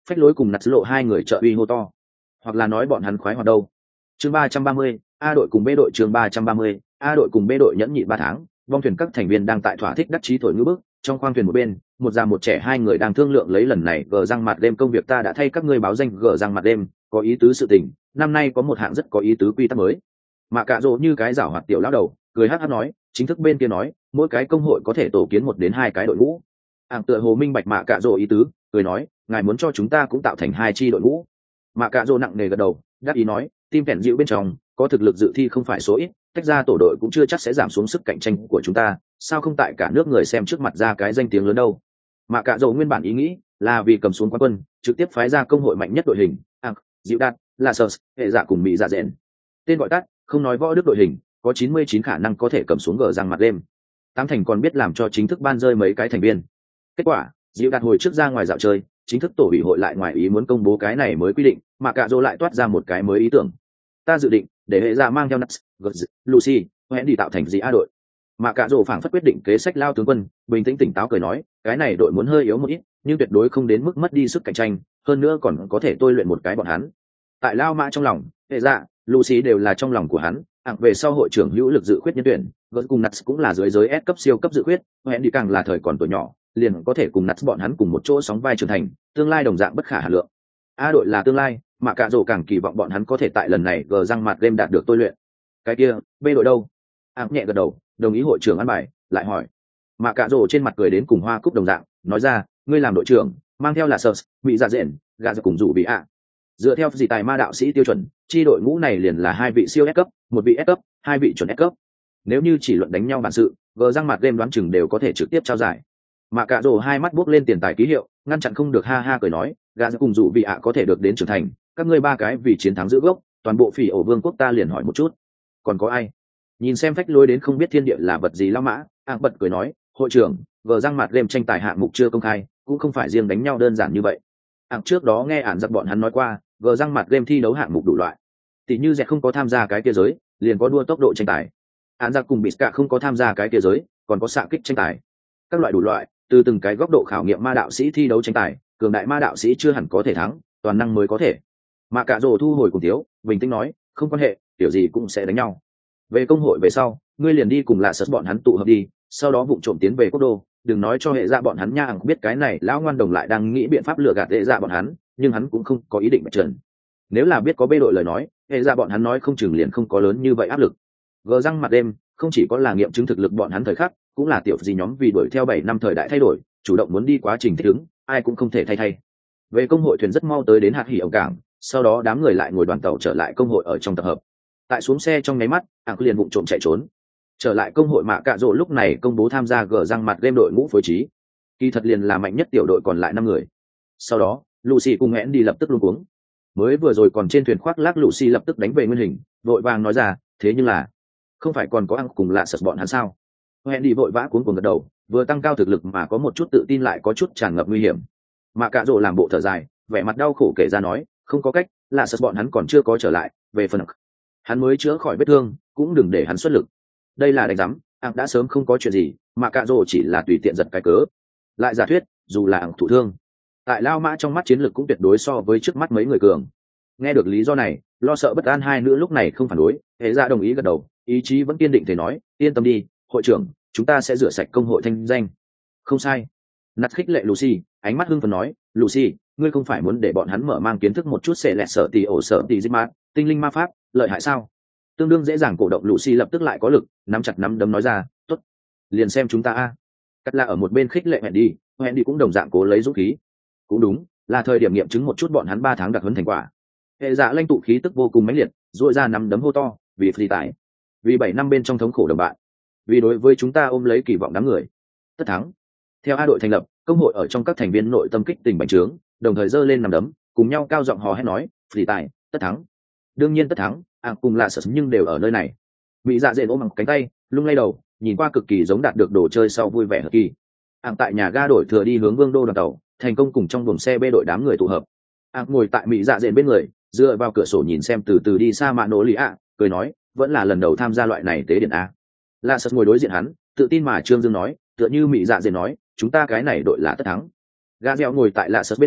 phách lối cùng nặt lộ hai người trợ uy hô to, hoặc là nói bọn hắn khoái hoạt đâu. Chương ba trăm ba mươi, A đội cùng B đội. Chương ba trăm ba mươi, A đội cùng B đội nhẫn nhị ba tháng, vong thuyền các thành viên đang tại thỏa thích đắc chí thổi ngữ bức. Trong khoang thuyền một bên, một già một trẻ hai người đang thương lượng lấy lần này gờ răng mặt đêm công việc. Ta đã thay các ngươi báo danh gờ răng mặt đêm, có ý tứ sự tình, năm nay có một hạng rất có ý tứ quy tắc mới. Mà cạ rỗ như cái giảo hoạt tiểu lão đầu, cười hắc hắc nói, chính thức bên kia nói, mỗi cái công hội có thể tổ kiến một đến hai cái đội ngũ. Ảng tựa hồ minh bạch mạ cạ rỗ ý tứ, cười nói, ngài muốn cho chúng ta cũng tạo thành hai chi đội ngũ. Mạ cạ rỗ nặng nề gật đầu, đáp ý nói, team phèn dịu bên trong có thực lực dự thi không phải số ít, tách ra tổ đội cũng chưa chắc sẽ giảm xuống sức cạnh tranh của chúng ta, sao không tại cả nước người xem trước mặt ra cái danh tiếng lớn đâu. Mạ cạ rỗ nguyên bản ý nghĩ là vì cầm xuống quán quân, trực tiếp phái ra công hội mạnh nhất đội hình, Ảng, dịu đạt, là sờ, hệ giả cùng mỹ dạ dẹn. Tên gọi tắt, không nói võ đức đội hình, có chín mươi chín khả năng có thể cầm xuống gờ răng mặt đêm. Tám thành còn biết làm cho chính thức ban rơi mấy cái thành viên. Kết quả, dịu đạt hồi trước ra ngoài dạo chơi, chính thức tổ ủy hội lại ngoài ý muốn công bố cái này mới quy định, mà cạ rỗ lại toát ra một cái mới ý tưởng. Ta dự định để hệ giả mang theo Nuts, Lucy, hẹn đi tạo thành gì A đội. Mà cạ rỗ phảng phất quyết định kế sách lao tướng quân, bình tĩnh tỉnh táo cười nói, cái này đội muốn hơi yếu một ít, nhưng tuyệt đối không đến mức mất đi sức cạnh tranh, hơn nữa còn có thể tôi luyện một cái bọn hắn. Tại lao mã trong lòng, hệ giả, Lucy đều là trong lòng của hắn. Ảng về sau hội trưởng hữu lực dự khuyết nhân tuyển, gỡ cùng Nuts cũng là dưới giới S cấp siêu cấp dự khuyết, hẹn đi càng là thời còn tuổi nhỏ, liền có thể cùng Nuts bọn hắn cùng một chỗ sóng vai trưởng thành, tương lai đồng dạng bất khả hà lượng. A đội là tương lai, mà cạ rỗ càng kỳ vọng bọn hắn có thể tại lần này gờ răng mặt game đạt được tôi luyện. Cái kia, B đội đâu? Ảng nhẹ gật đầu, đồng ý hội trưởng ăn bài, lại hỏi. Mà cạ rỗ trên mặt cười đến cùng hoa cúc đồng dạng, nói ra, ngươi làm đội trưởng, mang theo là Sers, bị dạ dện, gà ra cùng rủ bị ạ. Dựa theo gì tài ma đạo sĩ tiêu chuẩn, chi đội ngũ này liền là hai vị siêu S cấp, một vị S cấp, hai vị chuẩn S cấp. Nếu như chỉ luận đánh nhau bản sự, gờ răng mặt game đoán chừng đều có thể trực tiếp trao giải. Mà cạ rỗ hai mắt buốc lên tiền tài ký hiệu, ngăn chặn không được, ha ha cười nói, gà ra cùng rủ bị ạ có thể được đến trưởng thành, các ngươi ba cái vì chiến thắng giữ gốc, toàn bộ phỉ ổ vương quốc ta liền hỏi một chút, còn có ai? Nhìn xem phách lối đến không biết thiên địa là vật gì lao mã, Ảng bật cười nói, hội trưởng, gờ răng mặt game tranh tài hạng mục chưa công khai, cũng không phải riêng đánh nhau đơn giản như vậy. Ảng trước đó nghe ản giặc bọn hắn nói qua, gờ răng mặt game thi đấu hạng mục đủ loại, tỷ như dẹt không có tham gia cái kia giới, liền có đua tốc độ tranh tài. Ản giặc cùng bịt cả không có tham gia cái kia giới, còn có xạ kích tranh tài. Các loại đủ loại, từ từng cái góc độ khảo nghiệm ma đạo sĩ thi đấu tranh tài, cường đại ma đạo sĩ chưa hẳn có thể thắng, toàn năng mới có thể. Mà cạ rỗ thu hồi cùng thiếu, bình tĩnh nói, không quan hệ, kiểu gì cũng sẽ đánh nhau. Về công hội về sau, ngươi liền đi cùng lạ sật bọn hắn tụ hợp đi, sau đó vụng trộm tiến về quốc đô, đừng nói cho hệ dạ bọn hắn nha. Biết cái này lão ngoan đồng lại đang nghĩ biện pháp lừa gạt hệ dạ bọn hắn, nhưng hắn cũng không có ý định bạch trần. Nếu là biết có bê đội lời nói, hệ dạ bọn hắn nói không chừng liền không có lớn như vậy áp lực. Gờ răng mặt đêm không chỉ có là nghiệm chứng thực lực bọn hắn thời khắc, cũng là tiểu gì nhóm vì đuổi theo bảy năm thời đại thay đổi, chủ động muốn đi quá trình thích ứng, ai cũng không thể thay thay. Về công hội thuyền rất mau tới đến hạt hỉ ổng cảng, sau đó đám người lại ngồi đoàn tàu trở lại công hội ở trong tập hợp. Tại xuống xe trong nháy mắt, Ảng liền vụng trộm chạy trốn. Trở lại công hội, mạ cạ rỗ lúc này công bố tham gia gờ răng mặt game đội ngũ phối trí. Kỳ thật liền là mạnh nhất tiểu đội còn lại năm người. Sau đó, Lucy cùng hẹn đi lập tức luống cuống. Mới vừa rồi còn trên thuyền khoác lác Lucy lập tức đánh về nguyên hình, vội vàng nói ra, thế nhưng là không phải còn có Ảng cùng lạ sật bọn hắn sao? Hẹn đi vội vã cuống cuồng gật đầu, vừa tăng cao thực lực mà có một chút tự tin lại có chút tràn ngập nguy hiểm. Mạ cạ rỗ làm bộ thở dài, vẻ mặt đau khổ kể ra nói, không có cách, lạ sật bọn hắn còn chưa có trở lại, về phần hắn mới chữa khỏi vết thương, cũng đừng để hắn xuất lực. Đây là đánh giám, Ảng đã sớm không có chuyện gì, mà cạ rỗ chỉ là tùy tiện giật cái cớ. Lại giả thuyết, dù là Ảng thụ thương, tại lao mã trong mắt chiến lược cũng tuyệt đối so với trước mắt mấy người cường. Nghe được lý do này, lo sợ bất an hai nữ lúc này không phản đối, hệ ra đồng ý gật đầu, ý chí vẫn kiên định thể nói, yên tâm đi, hội trưởng, chúng ta sẽ rửa sạch công hội thanh danh. Không sai. Nạt khích lệ Lucy, ánh mắt hưng phấn nói, Lucy, ngươi không phải muốn để bọn hắn mở mang kiến thức một chút sẽ lẹt sợ tỷ ổ sợ tỷ dịch mát, tinh linh ma pháp, lợi hại sao? Tương đương dễ dàng cổ động Lucy lập tức lại có lực, nắm chặt nắm đấm nói ra, tốt, liền xem chúng ta a. Cắt là ở một bên khích lệ hẹn đi, hẹn đi cũng đồng dạng cố lấy dũng khí. Cũng đúng, là thời điểm nghiệm chứng một chút bọn hắn ba tháng đặc huấn thành quả. Hệ dạ lãnh tụ khí tức vô cùng mãnh liệt, duỗi ra nắm đấm hô to, vì phi tải, vì bảy năm bên trong thống khổ đồng bạn, vì đối với chúng ta ôm lấy kỳ vọng đám người. Tất thắng. Theo A đội thành lập, công hội ở trong các thành viên nội tâm kích tình bành trướng, đồng thời giơ lên nắm đấm, cùng nhau cao giọng hò hét nói, phi tải, tất thắng. Đương nhiên tất thắng, à cùng là sợ nhưng đều ở nơi này. Mỹ dạ dễ ôm bằng cánh tay, lung lay đầu, nhìn qua cực kỳ giống đạt được đồ chơi sau vui vẻ hợp kỳ. Ảng tại nhà ga đổi thừa đi hướng vương đô đoàn tàu, thành công cùng trong buồng xe bê đội đám người tụ hợp. Ảng ngồi tại Mỹ dạ dễ bên người, dựa vào cửa sổ nhìn xem từ từ đi xa mạ nổ lì ạ, cười nói, vẫn là lần đầu tham gia loại này tế điện a. La Sật ngồi đối diện hắn, tự tin mà trương dương nói, tựa như Mỹ dạ dễ nói, chúng ta cái này đội là tất thắng. Gà dẻo ngồi tại La Sật bên người,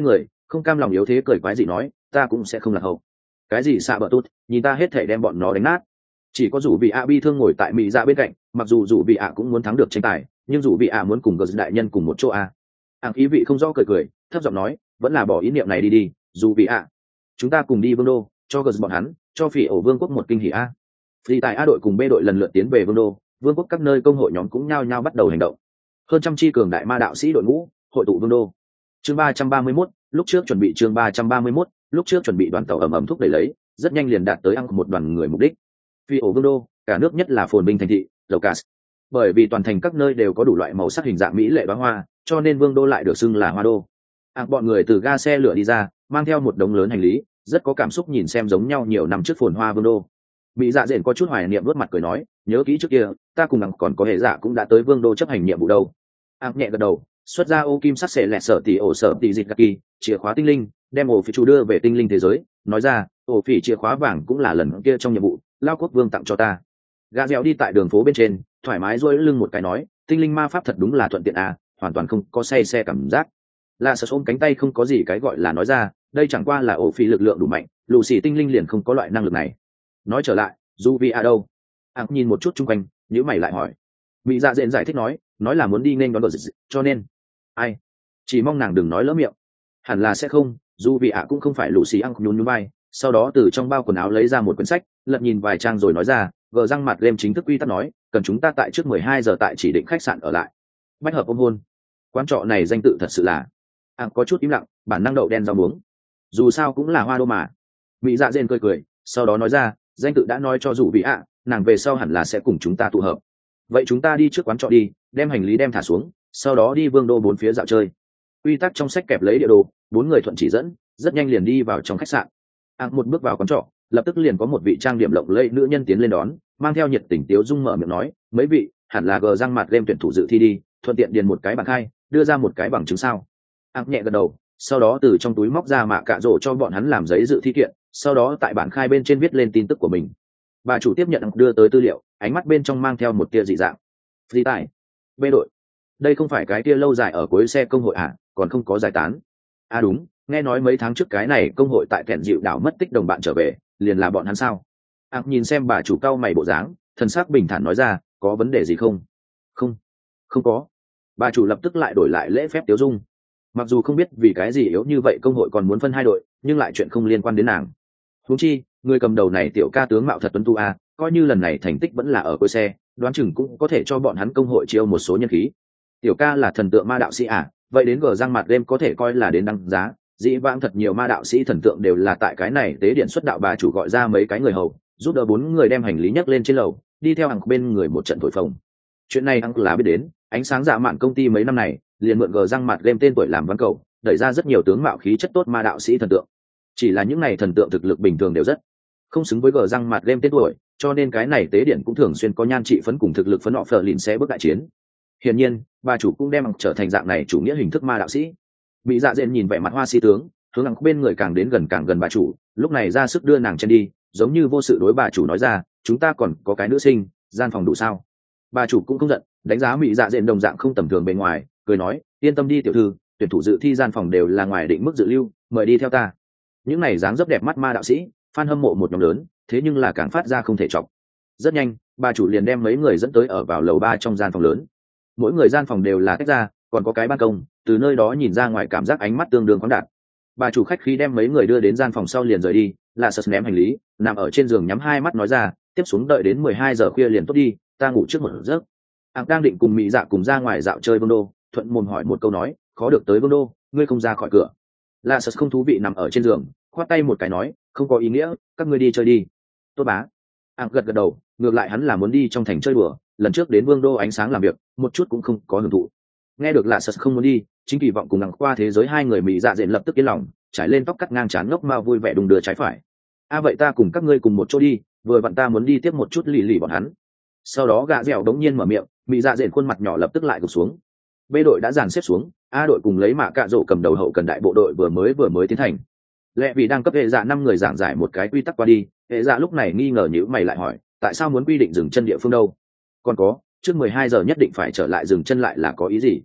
không cam lòng yếu thế cười quái dị nói, ta cũng sẽ không lạc hậu. Cái gì xạ bờ tốt, nhìn ta hết thể đem bọn nó đánh nát. Chỉ có rủ vị ạ bi thương ngồi tại mỹ dạ bên cạnh, mặc dù rủ vị ạ cũng muốn thắng được tranh tài, nhưng rủ vị ạ muốn cùng gờ đại nhân cùng một chỗ a. Ảng ý vị không rõ cười cười, thấp giọng nói, vẫn là bỏ ý niệm này đi đi, dù vị ạ. Chúng ta cùng đi vương đô, cho gờ bọn hắn, cho phỉ ổ vương quốc một kinh hỉ a. Phi tại A đội cùng B đội lần lượt tiến về vương đô, vương quốc các nơi công hội nhóm cũng nhao nhao bắt đầu hành động. Hơn trăm chi cường đại ma đạo sĩ đội ngũ hội tụ vương đô. Chương ba trăm ba mươi mốt, lúc trước chuẩn bị chương ba trăm ba mươi mốt, lúc trước chuẩn bị đoàn tàu ầm ầm thúc đẩy lấy, rất nhanh liền đạt tới ăn một đoàn người mục đích. Phi ổ vương đô, cả nước nhất là phồn binh thành thị, Locas. Bởi vì toàn thành các nơi đều có đủ loại màu sắc hình dạng mỹ lệ đóa hoa, cho nên vương đô lại được xưng là hoa đô. À, bọn người từ ga xe lửa đi ra, mang theo một đống lớn hành lý, rất có cảm xúc nhìn xem giống nhau nhiều năm trước phồn hoa vương đô. Mỹ dạ dện có chút hoài niệm vuốt mặt cười nói, nhớ kỹ trước kia ta cùng nàng còn có hệ dạ cũng đã tới vương đô chấp hành nhiệm vụ đâu. Ác nhẹ gật đầu, xuất ra ô kim sắc sệ lẹt sở tỷ ổ sở tỷ dịch gaki, chìa khóa tinh linh, đem ổ phỉ chủ đưa về tinh linh thế giới, nói ra, ổ phỉ chìa khóa vàng cũng là lần kia trong nhiệm vụ lao quốc vương tặng cho ta. Gã dẻo đi tại đường phố bên trên, thoải mái duỗi lưng một cái nói, tinh linh ma pháp thật đúng là thuận tiện à, hoàn toàn không có say xe cảm giác. Là sợ ôm cánh tay không có gì cái gọi là nói ra, đây chẳng qua là ổ phỉ lực lượng đủ mạnh, lù xì tinh linh liền không có loại năng lực này. Nói trở lại, dù vì à đâu? Ác nhìn một chút chung quanh, nhíu mày lại hỏi. Mỹ dạ dện giải thích nói, nói là muốn đi nên đón đợt dịch, cho nên ai chỉ mong nàng đừng nói lỡ miệng. Hẳn là sẽ không, dù vì ạ cũng không phải lù xì ăn nhún nhún vai, sau đó từ trong bao quần áo lấy ra một quyển sách, lật nhìn vài trang rồi nói ra, gờ răng mặt game chính thức quy tắc nói, cần chúng ta tại trước mười hai giờ tại chỉ định khách sạn ở lại. Bách hợp ôm hôn, quán trọ này danh tự thật sự là. À, có chút im lặng, bản năng đậu đen rau muống. Dù sao cũng là hoa đô mà. Mỹ dạ dên cười cười, sau đó nói ra, danh tự đã nói cho dù vì ạ, nàng về sau hẳn là sẽ cùng chúng ta tụ hợp. Vậy chúng ta đi trước quán trọ đi, đem hành lý đem thả xuống, sau đó đi vương đô bốn phía dạo chơi. Quy tắc trong sách kẹp lấy địa đồ, bốn người thuận chỉ dẫn, rất nhanh liền đi vào trong khách sạn. Ác một bước vào quán trọ, lập tức liền có một vị trang điểm lộng lẫy nữ nhân tiến lên đón, mang theo nhiệt tình tiếu dung mở miệng nói, mấy vị, hẳn là gờ răng mặt game tuyển thủ dự thi đi, thuận tiện điền một cái bằng khai, đưa ra một cái bằng chứng sao. Ác nhẹ gật đầu, sau đó từ trong túi móc ra mạ cạ rổ cho bọn hắn làm giấy dự thi kiện, sau đó tại bản khai bên trên viết lên tin tức của mình. Bà chủ tiếp nhận đưa tới tư liệu, ánh mắt bên trong mang theo một tia dị dạng. Phi tài, B đội, đây không phải cái tia lâu dài ở cuối xe công hội à, còn không có giải tán. À đúng, nghe nói mấy tháng trước cái này công hội tại kẹn dịu đảo mất tích đồng bạn trở về, liền là bọn hắn sao? Ác nhìn xem bà chủ cau mày bộ dáng, thần sắc bình thản nói ra, có vấn đề gì không? Không, không có. Bà chủ lập tức lại đổi lại lễ phép tiếu dung. Mặc dù không biết vì cái gì yếu như vậy công hội còn muốn phân hai đội, nhưng lại chuyện không liên quan đến nàng. Huống chi, người cầm đầu này tiểu ca tướng mạo thật tuấn tu a, coi như lần này thành tích vẫn là ở cuối xe, đoán chừng cũng có thể cho bọn hắn công hội chiêu một số nhân khí. Tiểu ca là thần tượng ma đạo sĩ à, vậy đến gờ răng mặt game có thể coi là đến đăng giá. Dĩ vãng thật nhiều ma đạo sĩ thần tượng đều là tại cái này tế điện xuất đạo, bà chủ gọi ra mấy cái người hầu, giúp đỡ bốn người đem hành lý nhấc lên trên lầu, đi theo hàng bên người một trận thổi phồng. Chuyện này ăn là biết đến, ánh sáng dạ mạn công ty mấy năm này liền mượn gờ răng mặt game tên tuổi làm văn cầu, đẩy ra rất nhiều tướng mạo khí chất tốt ma đạo sĩ thần tượng. Chỉ là những này thần tượng thực lực bình thường đều rất không xứng với gờ răng mặt game tên tuổi, cho nên cái này tế điện cũng thường xuyên có nhan trị phấn cùng thực lực phấn họ phờ lìn sẽ bước đại chiến. Hiển nhiên, bà chủ cũng đem trở thành dạng này chủ nghĩa hình thức ma đạo sĩ. Mỹ dạ dện nhìn vẻ mặt hoa si tướng, hướng hàng bên người càng đến gần càng gần bà chủ, lúc này ra sức đưa nàng trên đi, giống như vô sự đối bà chủ nói ra, chúng ta còn có cái nữ sinh, gian phòng đủ sao? Bà chủ cũng không giận, đánh giá Mỹ dạ dện đồng dạng không tầm thường bên ngoài, cười nói, yên tâm đi tiểu thư, tuyển thủ dự thi gian phòng đều là ngoài định mức dự lưu, mời đi theo ta. Những này dáng dấp đẹp mắt ma đạo sĩ, fan hâm mộ một nhóm lớn, thế nhưng là càng phát ra không thể chọc. Rất nhanh, bà chủ liền đem mấy người dẫn tới ở vào lầu ba trong gian phòng lớn. Mỗi người gian phòng đều là tách ra, còn có cái ban công, từ nơi đó nhìn ra ngoài cảm giác ánh mắt tương đương khoáng đạt. Bà chủ khách khí đem mấy người đưa đến gian phòng sau liền rời đi, là sật ném hành lý, nằm ở trên giường nhắm hai mắt nói ra, tiếp xuống đợi đến mười hai giờ khuya liền tốt đi, ta ngủ trước một giấc. Ác đang định cùng Mỹ Dạ cùng ra ngoài dạo chơi vương đô, thuận mồm hỏi một câu nói, khó được tới vương đô, ngươi không ra khỏi cửa. Là sật không thú vị nằm ở trên giường, khoát tay một cái nói, không có ý nghĩa, các ngươi đi chơi đi. Tốt bá. Ác gật gật đầu, ngược lại hắn là muốn đi trong thành chơi đùa, lần trước đến vương đô ánh sáng làm việc, một chút cũng không có hưởng thụ. Nghe được là sật không muốn đi, chính kỳ vọng cùng ngằng qua thế giới hai người Mỹ Dạ dện lập tức yên lòng, trải lên tóc cắt ngang trán ngốc mao vui vẻ đùng đưa trái phải. A à vậy ta cùng các ngươi cùng một chỗ đi, vừa vặn ta muốn đi tiếp một chút lì lì bọn hắn. Sau đó gã dẻo đống nhiên mở miệng, Mỹ Dạ dện khuôn mặt nhỏ lập tức lại gục xuống. B đội đã dàn xếp xuống, A đội cùng lấy mạ cạ rổ cầm đầu hậu cần đại bộ đội vừa mới vừa mới tiến thành. Lẽ vì đang cấp hệ dạ năm người giảng giải một cái quy tắc qua đi, hệ dạ lúc này nghi ngờ nhíu mày lại hỏi, tại sao muốn quy định dừng chân địa phương đâu? Còn có, trước mười hai giờ nhất định phải trở lại dừng chân lại là có ý gì?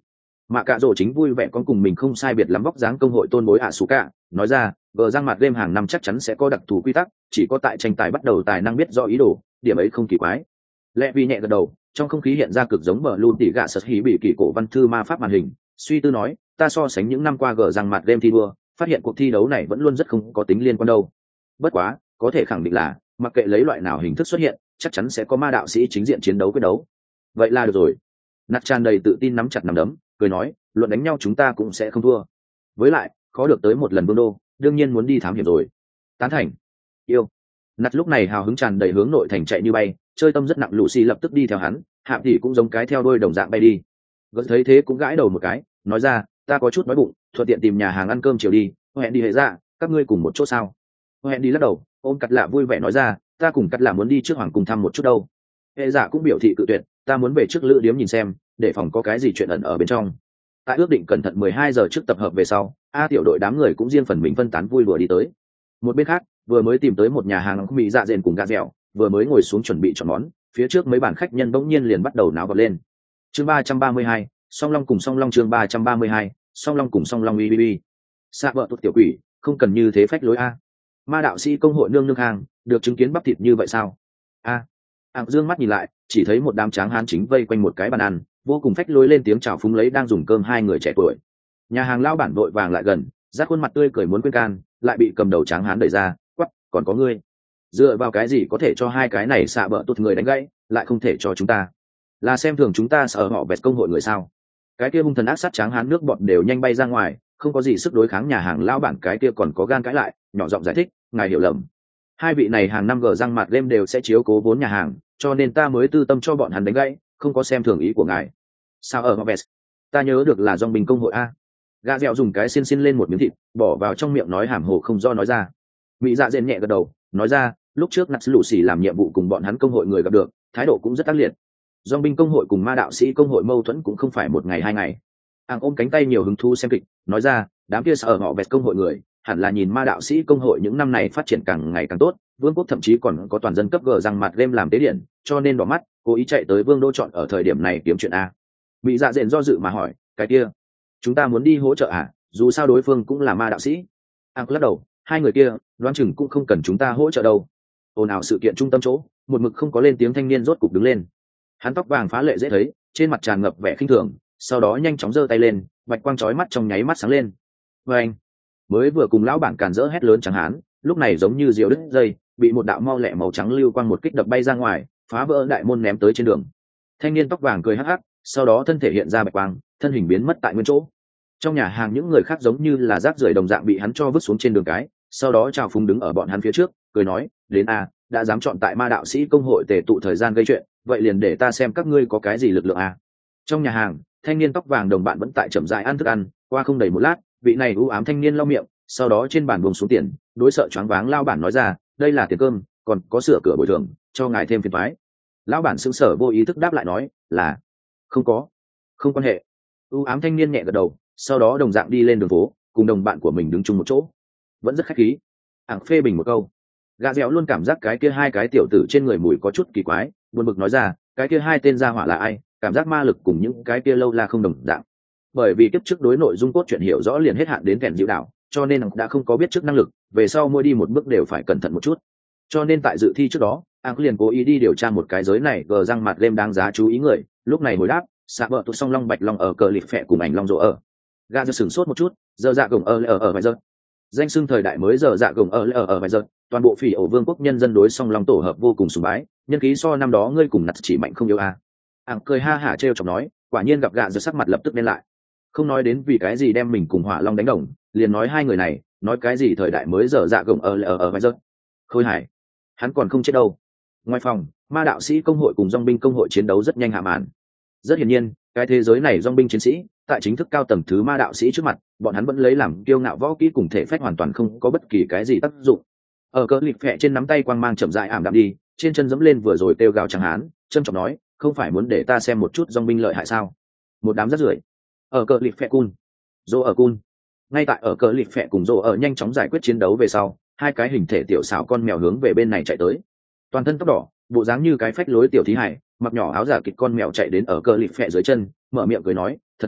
Mạ Cạ Rổ chính vui vẻ con cùng mình không sai biệt lắm vóc dáng công hội tôn bối ạ xù cả, nói ra gờ răng mặt game hàng năm chắc chắn sẽ có đặc thù quy tắc, chỉ có tại tranh tài bắt đầu tài năng biết rõ ý đồ, điểm ấy không kỳ quái. Lẽ vì nhẹ gật đầu, trong không khí hiện ra cực giống bờ luôn tỉ gạ sật hí bị kỳ cổ văn thư ma pháp màn hình, suy tư nói, ta so sánh những năm qua gờ răng mặt game thi đua, phát hiện cuộc thi đấu này vẫn luôn rất không có tính liên quan đâu. Bất quá, có thể khẳng định là, mặc kệ lấy loại nào hình thức xuất hiện, chắc chắn sẽ có ma đạo sĩ chính diện chiến đấu quyết đấu. Vậy là được rồi. Nạt tràn đầy tự tin nắm chặt nắm đấm, cười nói, luận đánh nhau chúng ta cũng sẽ không thua. Với lại, khó được tới một lần vương đô, đương nhiên muốn đi thám hiểm rồi. Tán thành. Yêu. Nạt lúc này hào hứng tràn đầy hướng nội thành chạy như bay, chơi tâm rất nặng. Lucy lập tức đi theo hắn, Hạm thì cũng giống cái theo đôi đồng dạng bay đi. Gỡ thấy thế cũng gãi đầu một cái, nói ra, ta có chút đói bụng, thuận tiện tìm nhà hàng ăn cơm chiều đi, hẹn đi hệ ra, các ngươi cùng một chỗ sao? Hẹn đi lắc đầu, ôm Cắt Lạ vui vẻ nói ra, ta cùng Cắt Lạ muốn đi trước hoàng cùng thăm một chút đâu. Hệ giả cũng biểu thị cự tuyệt, ta muốn về trước lữ điếm nhìn xem, để phòng có cái gì chuyện ẩn ở bên trong. Tại ước định cẩn thận mười hai giờ trước tập hợp về sau, a tiểu đội đám người cũng riêng phần mình phân tán vui đùa đi tới. Một bên khác, vừa mới tìm tới một nhà hàng mỹ dạ dền cùng gà dẻo, vừa mới ngồi xuống chuẩn bị chọn món, phía trước mấy bàn khách nhân bỗng nhiên liền bắt đầu náo vật lên. Chương ba trăm ba mươi hai, song long cùng song long chương ba trăm ba mươi hai, song long cùng song long uy uy uy. Xạ vợ tụt tiểu quỷ, không cần như thế phách lối a. Ma đạo sĩ công hội nương nương hàng, được chứng kiến bắp thịt như vậy sao? A. Ảng dương mắt nhìn lại, chỉ thấy một đám tráng hán chính vây quanh một cái bàn ăn, vô cùng phách lối lên tiếng chào phúng lấy đang dùng cơm hai người trẻ tuổi. Nhà hàng lao bản vội vàng lại gần, rát khuôn mặt tươi cười muốn quên can, lại bị cầm đầu tráng hán đẩy ra, quắc, còn có ngươi. Dựa vào cái gì có thể cho hai cái này xạ bợ tụt người đánh gãy, lại không thể cho chúng ta? Là xem thường chúng ta sợ họ bẹt công hội người sao? Cái kia hung thần ác sát tráng hán nước bọt đều nhanh bay ra ngoài, không có gì sức đối kháng nhà hàng lao bản cái kia còn có gan cãi lại, nhỏ giọng giải thích, ngài hiểu lầm. Hai vị này hàng năm gờ răng mặt game đều sẽ chiếu cố vốn nhà hàng, cho nên ta mới tư tâm cho bọn hắn đánh gãy, không có xem thường ý của ngài. Sao ở Hobbes? Ta nhớ được là dòng bình công hội a. Gà dẻo dùng cái xiên xiên lên một miếng thịt, bỏ vào trong miệng nói hàm hồ không do nói ra. Mỹ dạ dên nhẹ gật đầu, nói ra, lúc trước nặt lũ xì làm nhiệm vụ cùng bọn hắn công hội người gặp được, thái độ cũng rất ác liệt. Dòng binh công hội cùng ma đạo sĩ công hội mâu thuẫn cũng không phải một ngày hai ngày. Ảng ôm cánh tay nhiều hứng thú xem kịch, nói ra, đám kia sợ họ vẹt công hội người, hẳn là nhìn ma đạo sĩ công hội những năm này phát triển càng ngày càng tốt, vương quốc thậm chí còn có toàn dân cấp gờ răng mặt game làm tế điện, cho nên đỏ mắt, cố ý chạy tới vương đô chọn ở thời điểm này kiếm chuyện a. Bị dạ dện do dự mà hỏi, cái kia, chúng ta muốn đi hỗ trợ à? Dù sao đối phương cũng là ma đạo sĩ. Ảng lắc đầu, hai người kia, đoán chừng cũng không cần chúng ta hỗ trợ đâu. Ồn ào sự kiện trung tâm chỗ, một mực không có lên tiếng thanh niên rốt cục đứng lên. Hắn tóc vàng phá lệ dễ thấy, trên mặt tràn ngập vẻ khinh thường, sau đó nhanh chóng giơ tay lên, bạch quang chói mắt trong nháy mắt sáng lên. Và anh, mới vừa cùng lão bản càn rỡ hét lớn chẳng hán, lúc này giống như diều đứt dây, bị một đạo mau lẹ màu trắng lưu quang một kích đập bay ra ngoài, phá vỡ đại môn ném tới trên đường. Thanh niên tóc vàng cười hắc hắc, sau đó thân thể hiện ra bạch quang, thân hình biến mất tại nguyên chỗ. Trong nhà hàng những người khác giống như là rác rưởi đồng dạng bị hắn cho vứt xuống trên đường cái, sau đó chào phúng đứng ở bọn hắn phía trước, cười nói, đến a, đã dám chọn tại ma đạo sĩ công hội tề tụ thời gian gây chuyện, vậy liền để ta xem các ngươi có cái gì lực lượng a. Trong nhà hàng, thanh niên tóc vàng đồng bạn vẫn tại chậm rãi ăn thức ăn, qua không đầy một lát, vị này u ám thanh niên lau miệng, sau đó trên bàn buông xuống tiền, đối sợ choáng váng lao bản nói ra, đây là tiền cơm, còn có sửa cửa bồi thường, cho ngài thêm phiền toái. Lão bản sững sờ vô ý thức đáp lại nói, là không có, không quan hệ. U ám thanh niên nhẹ gật đầu, sau đó đồng dạng đi lên đường phố, cùng đồng bạn của mình đứng chung một chỗ, vẫn rất khách khí. Ảng phê bình một câu. Gà dẻo luôn cảm giác cái kia hai cái tiểu tử trên người mùi có chút kỳ quái, buồn bực nói ra, cái kia hai tên gia hỏa là ai? Cảm giác ma lực cùng những cái kia lâu la không đồng dạng. Bởi vì kiếp trước đối nội dung cốt truyện hiểu rõ liền hết hạn đến kèn dịu đảo, cho nên đã không có biết trước năng lực, về sau mỗi đi một bước đều phải cẩn thận một chút. Cho nên tại dự thi trước đó, Ảng liền cố ý đi điều tra một cái giới này gờ răng mặt game đáng giá chú ý người, lúc này hồi đáp, xạ vợ tụt song long bạch long ở cờ lịp phẹ cùng ảnh long rộ ở. Gà giờ sửng sốt một chút, giờ dạ gồng ở ở ở vài giờ. Danh xưng thời đại mới giờ dạ gồng ở ở ở vài giờ, toàn bộ phỉ ổ vương quốc nhân dân đối song long tổ hợp vô cùng sùng bái, nhân khí so năm đó ngươi cùng nặt chỉ mạnh không yêu a. Ảng cười ha hả trêu chọc nói, quả nhiên gặp gạ giờ sắc mặt lập tức đen lại. Không nói đến vì cái gì đem mình cùng hỏa long đánh đồng, liền nói hai người này, nói cái gì thời đại mới giờ dạ gồng ở ở ở vài giờ. Khôi hải, hắn còn không chết đâu. Ngoài phòng, ma đạo sĩ công hội cùng dòng binh công hội chiến đấu rất nhanh hạ màn. Rất hiển nhiên, cái thế giới này dòng binh chiến sĩ, tại chính thức cao tầng thứ ma đạo sĩ trước mặt, bọn hắn vẫn lấy làm kiêu ngạo võ kỹ cùng thể phách hoàn toàn không có bất kỳ cái gì tác dụng. Ở cỡ lịp phẹ trên nắm tay quang mang chậm rãi ảm đạm đi, trên chân dẫm lên vừa rồi kêu gào chẳng hán, trâm trọng nói, không phải muốn để ta xem một chút dòng binh lợi hại sao? Một đám rất rưởi. Ở cỡ lịp phẹ cun, dô ở cun. Ngay tại ở cỡ lịp phẹ cùng dô ở nhanh chóng giải quyết chiến đấu về sau, hai cái hình thể tiểu xảo con mèo hướng về bên này chạy tới. Toàn thân tóc đỏ, bộ dáng như cái phách lối tiểu thí hải, mặc nhỏ áo giả kịch con mèo chạy đến ở cỡ lịp phẹ dưới chân, mở miệng cười nói, thật là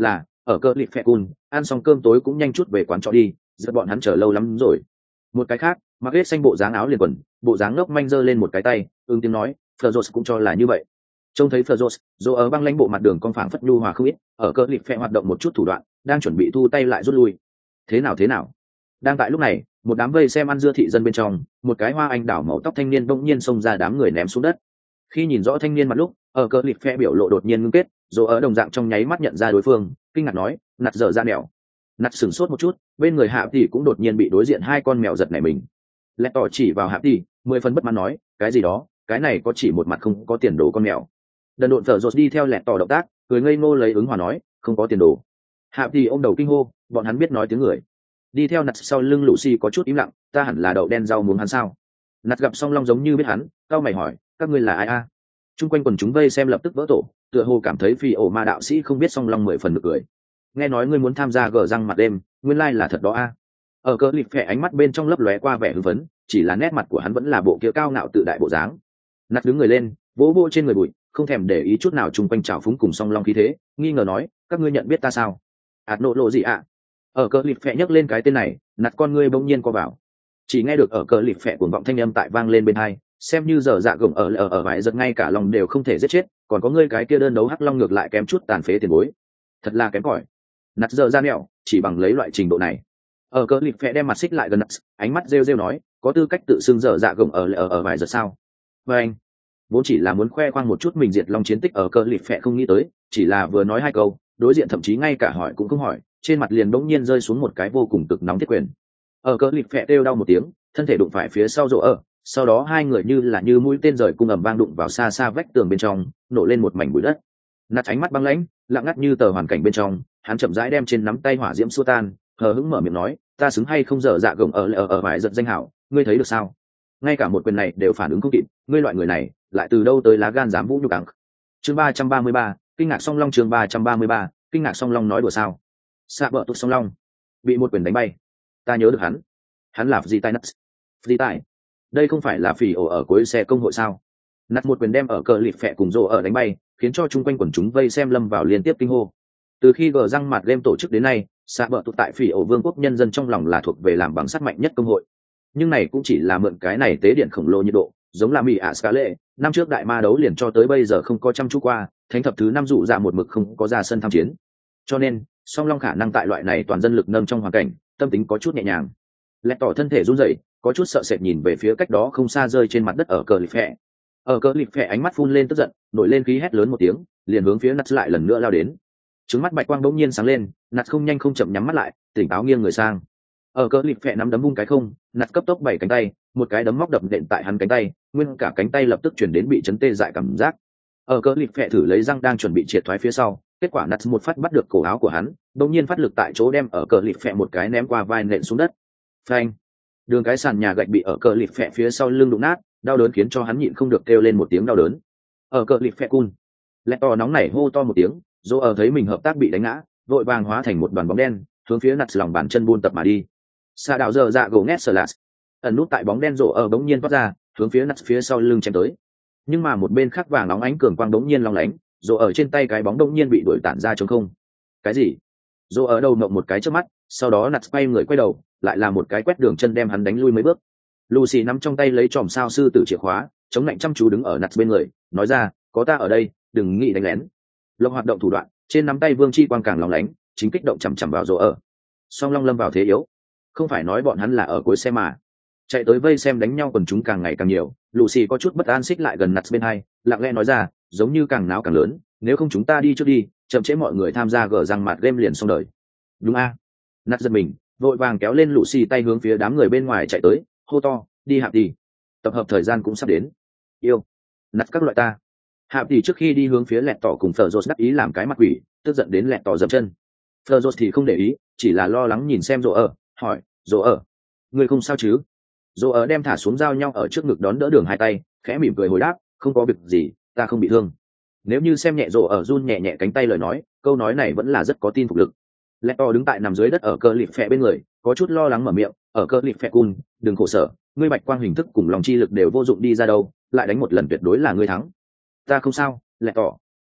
ở cơ lịp phe cun ăn xong cơm tối cũng nhanh chút về quán trọ đi, giật bọn hắn chờ lâu lắm rồi. Một cái khác mặc hết xanh bộ dáng áo liền quần, bộ dáng ngốc manh giơ lên một cái tay, ứng tiếng nói Fleur cũng cho là như vậy. Trông thấy Fleur dù ở băng lãnh bộ mặt đường con phẳng phất nhu hòa không ít, ở cơ lịp phe hoạt động một chút thủ đoạn, đang chuẩn bị thu tay lại rút lui. Thế nào thế nào? Đang tại lúc này, một đám vây xem ăn dưa thị dân bên trong, một cái hoa anh đảo màu tóc thanh niên bỗng nhiên xông ra đám người ném xuống đất. Khi nhìn rõ thanh niên mặt lúc, ở cơ lịp phe biểu lộ đột nhiên ngưng kết, rồi ở đồng dạng trong nháy mắt nhận ra đối phương, kinh ngạc nói nặt dở ra mèo. Nặt sửng sốt một chút, bên người hạ tỷ cũng đột nhiên bị đối diện hai con mèo giật nảy mình. Lẹ tỏ chỉ vào hạ tỷ, mười phần bất mãn nói cái gì đó, cái này có chỉ một mặt không có tiền đồ con mèo. Đần độn thở rột đi theo lẹ tỏ động tác, cười ngây ngô lấy ứng hòa nói không có tiền đồ. Hạ tỷ ôm đầu kinh hô, bọn hắn biết nói tiếng người. Đi theo nặt sau lưng Lucy có chút im lặng, ta hẳn là đậu đen rau muống hắn sao? Nặt gặp song long giống như biết hắn, cao mày hỏi các ngươi là ai a? Trung quanh quần chúng vây xem lập tức vỡ tổ, tựa hồ cảm thấy phi ổ ma đạo sĩ không biết song long mười phần được cười. Nghe nói ngươi muốn tham gia gờ răng mặt đêm, nguyên lai là thật đó a. Ở cỡ lịp phệ ánh mắt bên trong lấp lóe qua vẻ hưng phấn, chỉ là nét mặt của hắn vẫn là bộ kia cao ngạo tự đại bộ dáng. Nặt đứng người lên, vỗ vỗ trên người bụi, không thèm để ý chút nào chung quanh trào phúng cùng song long khí thế, nghi ngờ nói các ngươi nhận biết ta sao? Ảt nộ lộ gì ạ? Ở cỡ lịp phệ nhắc lên cái tên này, nặt con ngươi bỗng nhiên co vào. Chỉ nghe được ở cỡ lịp phệ cuồng vọng thanh âm tại vang lên bên hai, xem như giờ dạ gồng ở ở ở vải giật ngay cả lòng đều không thể giết chết, còn có ngươi cái kia đơn đấu hắc long ngược lại kém chút tàn phế tiền bối, thật là kém cỏi. Nặt giờ ra mẹo chỉ bằng lấy loại trình độ này. Ở cỡ lịp phệ đem mặt xích lại gần nặt, ánh mắt rêu rêu nói có tư cách tự xưng giờ dạ gồng ở ở ở vải giật sao? Và anh vốn chỉ là muốn khoe khoang một chút mình diệt long chiến tích, ở cỡ lịp phệ không nghĩ tới chỉ là vừa nói hai câu, đối diện thậm chí ngay cả hỏi cũng không hỏi, trên mặt liền bỗng nhiên rơi xuống một cái vô cùng cực nóng thiết quyền. Ở cỡ lịp phệ kêu đau một tiếng, thân thể đụng phải phía sau rỗ ở, sau đó hai người như là như mũi tên rời cung ầm vang đụng vào xa xa vách tường bên trong, nổ lên một mảnh bụi đất. Nạt ánh mắt băng lãnh, lặng ngắt như tờ hoàn cảnh bên trong, hắn chậm rãi đem trên nắm tay hỏa diễm xua tan, hờ hững mở miệng nói ta xứng hay không dở dạ gồng ở ở ở vải giật danh hảo, ngươi thấy được sao? Ngay cả một quyền này đều phản ứng không kịp, ngươi loại người này lại từ đâu tới lá gan dám vũ nhục ẳng. Chương ba trăm ba mươi ba, kinh ngạc song long. Chương ba trăm ba mươi ba, kinh ngạc song long nói đùa sao? Xạ bợ tụt song long bị một quyền đánh bay. Ta nhớ được hắn, hắn là gì tai nắt? Gì tai? Đây không phải là phỉ ổ ở cuối xe công hội sao? Nặt một quyền đem ở cờ lịp phẹ cùng rồ ở đánh bay, khiến cho chung quanh quần chúng vây xem lâm vào liên tiếp kinh hô. Từ khi gờ răng mặt game tổ chức đến nay, xạ bợ tụt tại phỉ ổ vương quốc nhân dân trong lòng là thuộc về làm bằng sắt mạnh nhất công hội. Nhưng này cũng chỉ là mượn cái này tế điện khổng lồ nhiệt độ, giống là mỹ ạ ska lệ năm trước đại ma đấu liền cho tới bây giờ không có chăm chú qua, thánh thập thứ năm dụ ra một mực không có ra sân tham chiến. Cho nên song long khả năng tại loại này toàn dân lực nâng trong hoàn cảnh, tâm tính có chút nhẹ nhàng. Lẹt tỏ thân thể run rẩy, có chút sợ sệt nhìn về phía cách đó không xa rơi trên mặt đất ở cờ lịp phẹ. Ở cờ lịp phẹ ánh mắt phun lên tức giận, nổi lên khí hét lớn một tiếng, liền hướng phía nắt lại lần nữa lao đến. Trứng mắt bạch quang bỗng nhiên sáng lên, nắt không nhanh không chậm nhắm mắt lại, tỉnh táo nghiêng người sang. Ở cờ lịp phẹ nắm đấm vung cái không, nắt cấp tốc bảy cánh tay, một cái đấm móc đập nện tại hắn cánh tay, nguyên cả cánh tay lập tức chuyển đến bị chấn tê dại cảm giác. Ở cờ lịp phẹ thử lấy răng đang chuẩn bị triệt thoái phía sau, kết quả nắt một phát bắt được cổ áo của hắn, bỗng nhiên phát lực tại chỗ đem ở cờ lịp phẹ một cái ném qua vai nện xuống đất. Phanh! Đường cái sàn nhà gạch bị ở cờ lịp phẹ phía sau lưng đụng nát, đau đớn khiến cho hắn nhịn không được kêu lên một tiếng đau đớn. Ở cờ lịp phẹ cun, lẹt to nóng nảy hô to một tiếng, dỗ ở thấy mình hợp tác bị đánh ngã, vội vàng hóa thành một đoàn bóng đen, hướng phía nặt lòng bàn chân buôn tập mà đi. Xa đạo giờ dạ gỗ ngét sờ lạt, ẩn nút tại bóng đen rộ ở bỗng nhiên thoát ra, hướng phía nặt phía sau lưng chém tới. Nhưng mà một bên khác vàng nóng ánh cường quang bỗng nhiên long lánh, rộ ở trên tay cái bóng bỗng nhiên bị đuổi tản ra trống không. Cái gì? Rộ ở đầu mộng một cái trước mắt, sau đó nặt quay người quay đầu, lại là một cái quét đường chân đem hắn đánh lui mấy bước. Lucy nắm trong tay lấy chòm sao sư tử chìa khóa, chống lạnh chăm chú đứng ở nặt bên người, nói ra, có ta ở đây, đừng nghĩ đánh lén. Lộc hoạt động thủ đoạn, trên nắm tay vương chi quang càng lóng lánh, chính kích động chằm chằm vào rộ ở. Song long lâm vào thế yếu, không phải nói bọn hắn là ở cuối xe mà. Chạy tới vây xem đánh nhau quần chúng càng ngày càng nhiều, Lucy có chút bất an xích lại gần nặt bên hai, lặng lẽ nói ra, giống như càng náo càng lớn, nếu không chúng ta đi trước đi, chậm trễ mọi người tham gia gỡ răng mặt game liền xong đời. Đúng a? À? Nặt giật mình, vội vàng kéo lên Lucy tay hướng phía đám người bên ngoài chạy tới, hô to, đi hạp đi. Tập hợp thời gian cũng sắp đến. Yêu. Nặt các loại ta. Hạp đi trước khi đi hướng phía lẹt tỏ cùng Phở Rột đắc ý làm cái mặt quỷ, tức giận đến lẹt tỏ dậm chân. Phở Rột thì không để ý, chỉ là lo lắng nhìn xem rộ ở, hỏi, rộ ở, người không sao chứ? Rộ ở đem thả xuống dao nhau ở trước ngực đón đỡ đường hai tay, khẽ mỉm cười hồi đáp, không có việc gì, ta không bị thương. Nếu như xem nhẹ rộ ở run nhẹ nhẹ cánh tay lời nói, câu nói này vẫn là rất có tin phục lực. Lẹt tỏ đứng tại nằm dưới đất ở cơ lịp phẹ bên người, có chút lo lắng mở miệng, ở cơ lịp phẹ cun, đừng khổ sở, ngươi bạch quang hình thức cùng lòng chi lực đều vô dụng đi ra đâu, lại đánh một lần tuyệt đối là ngươi thắng. Ta không sao, lẹt tỏ.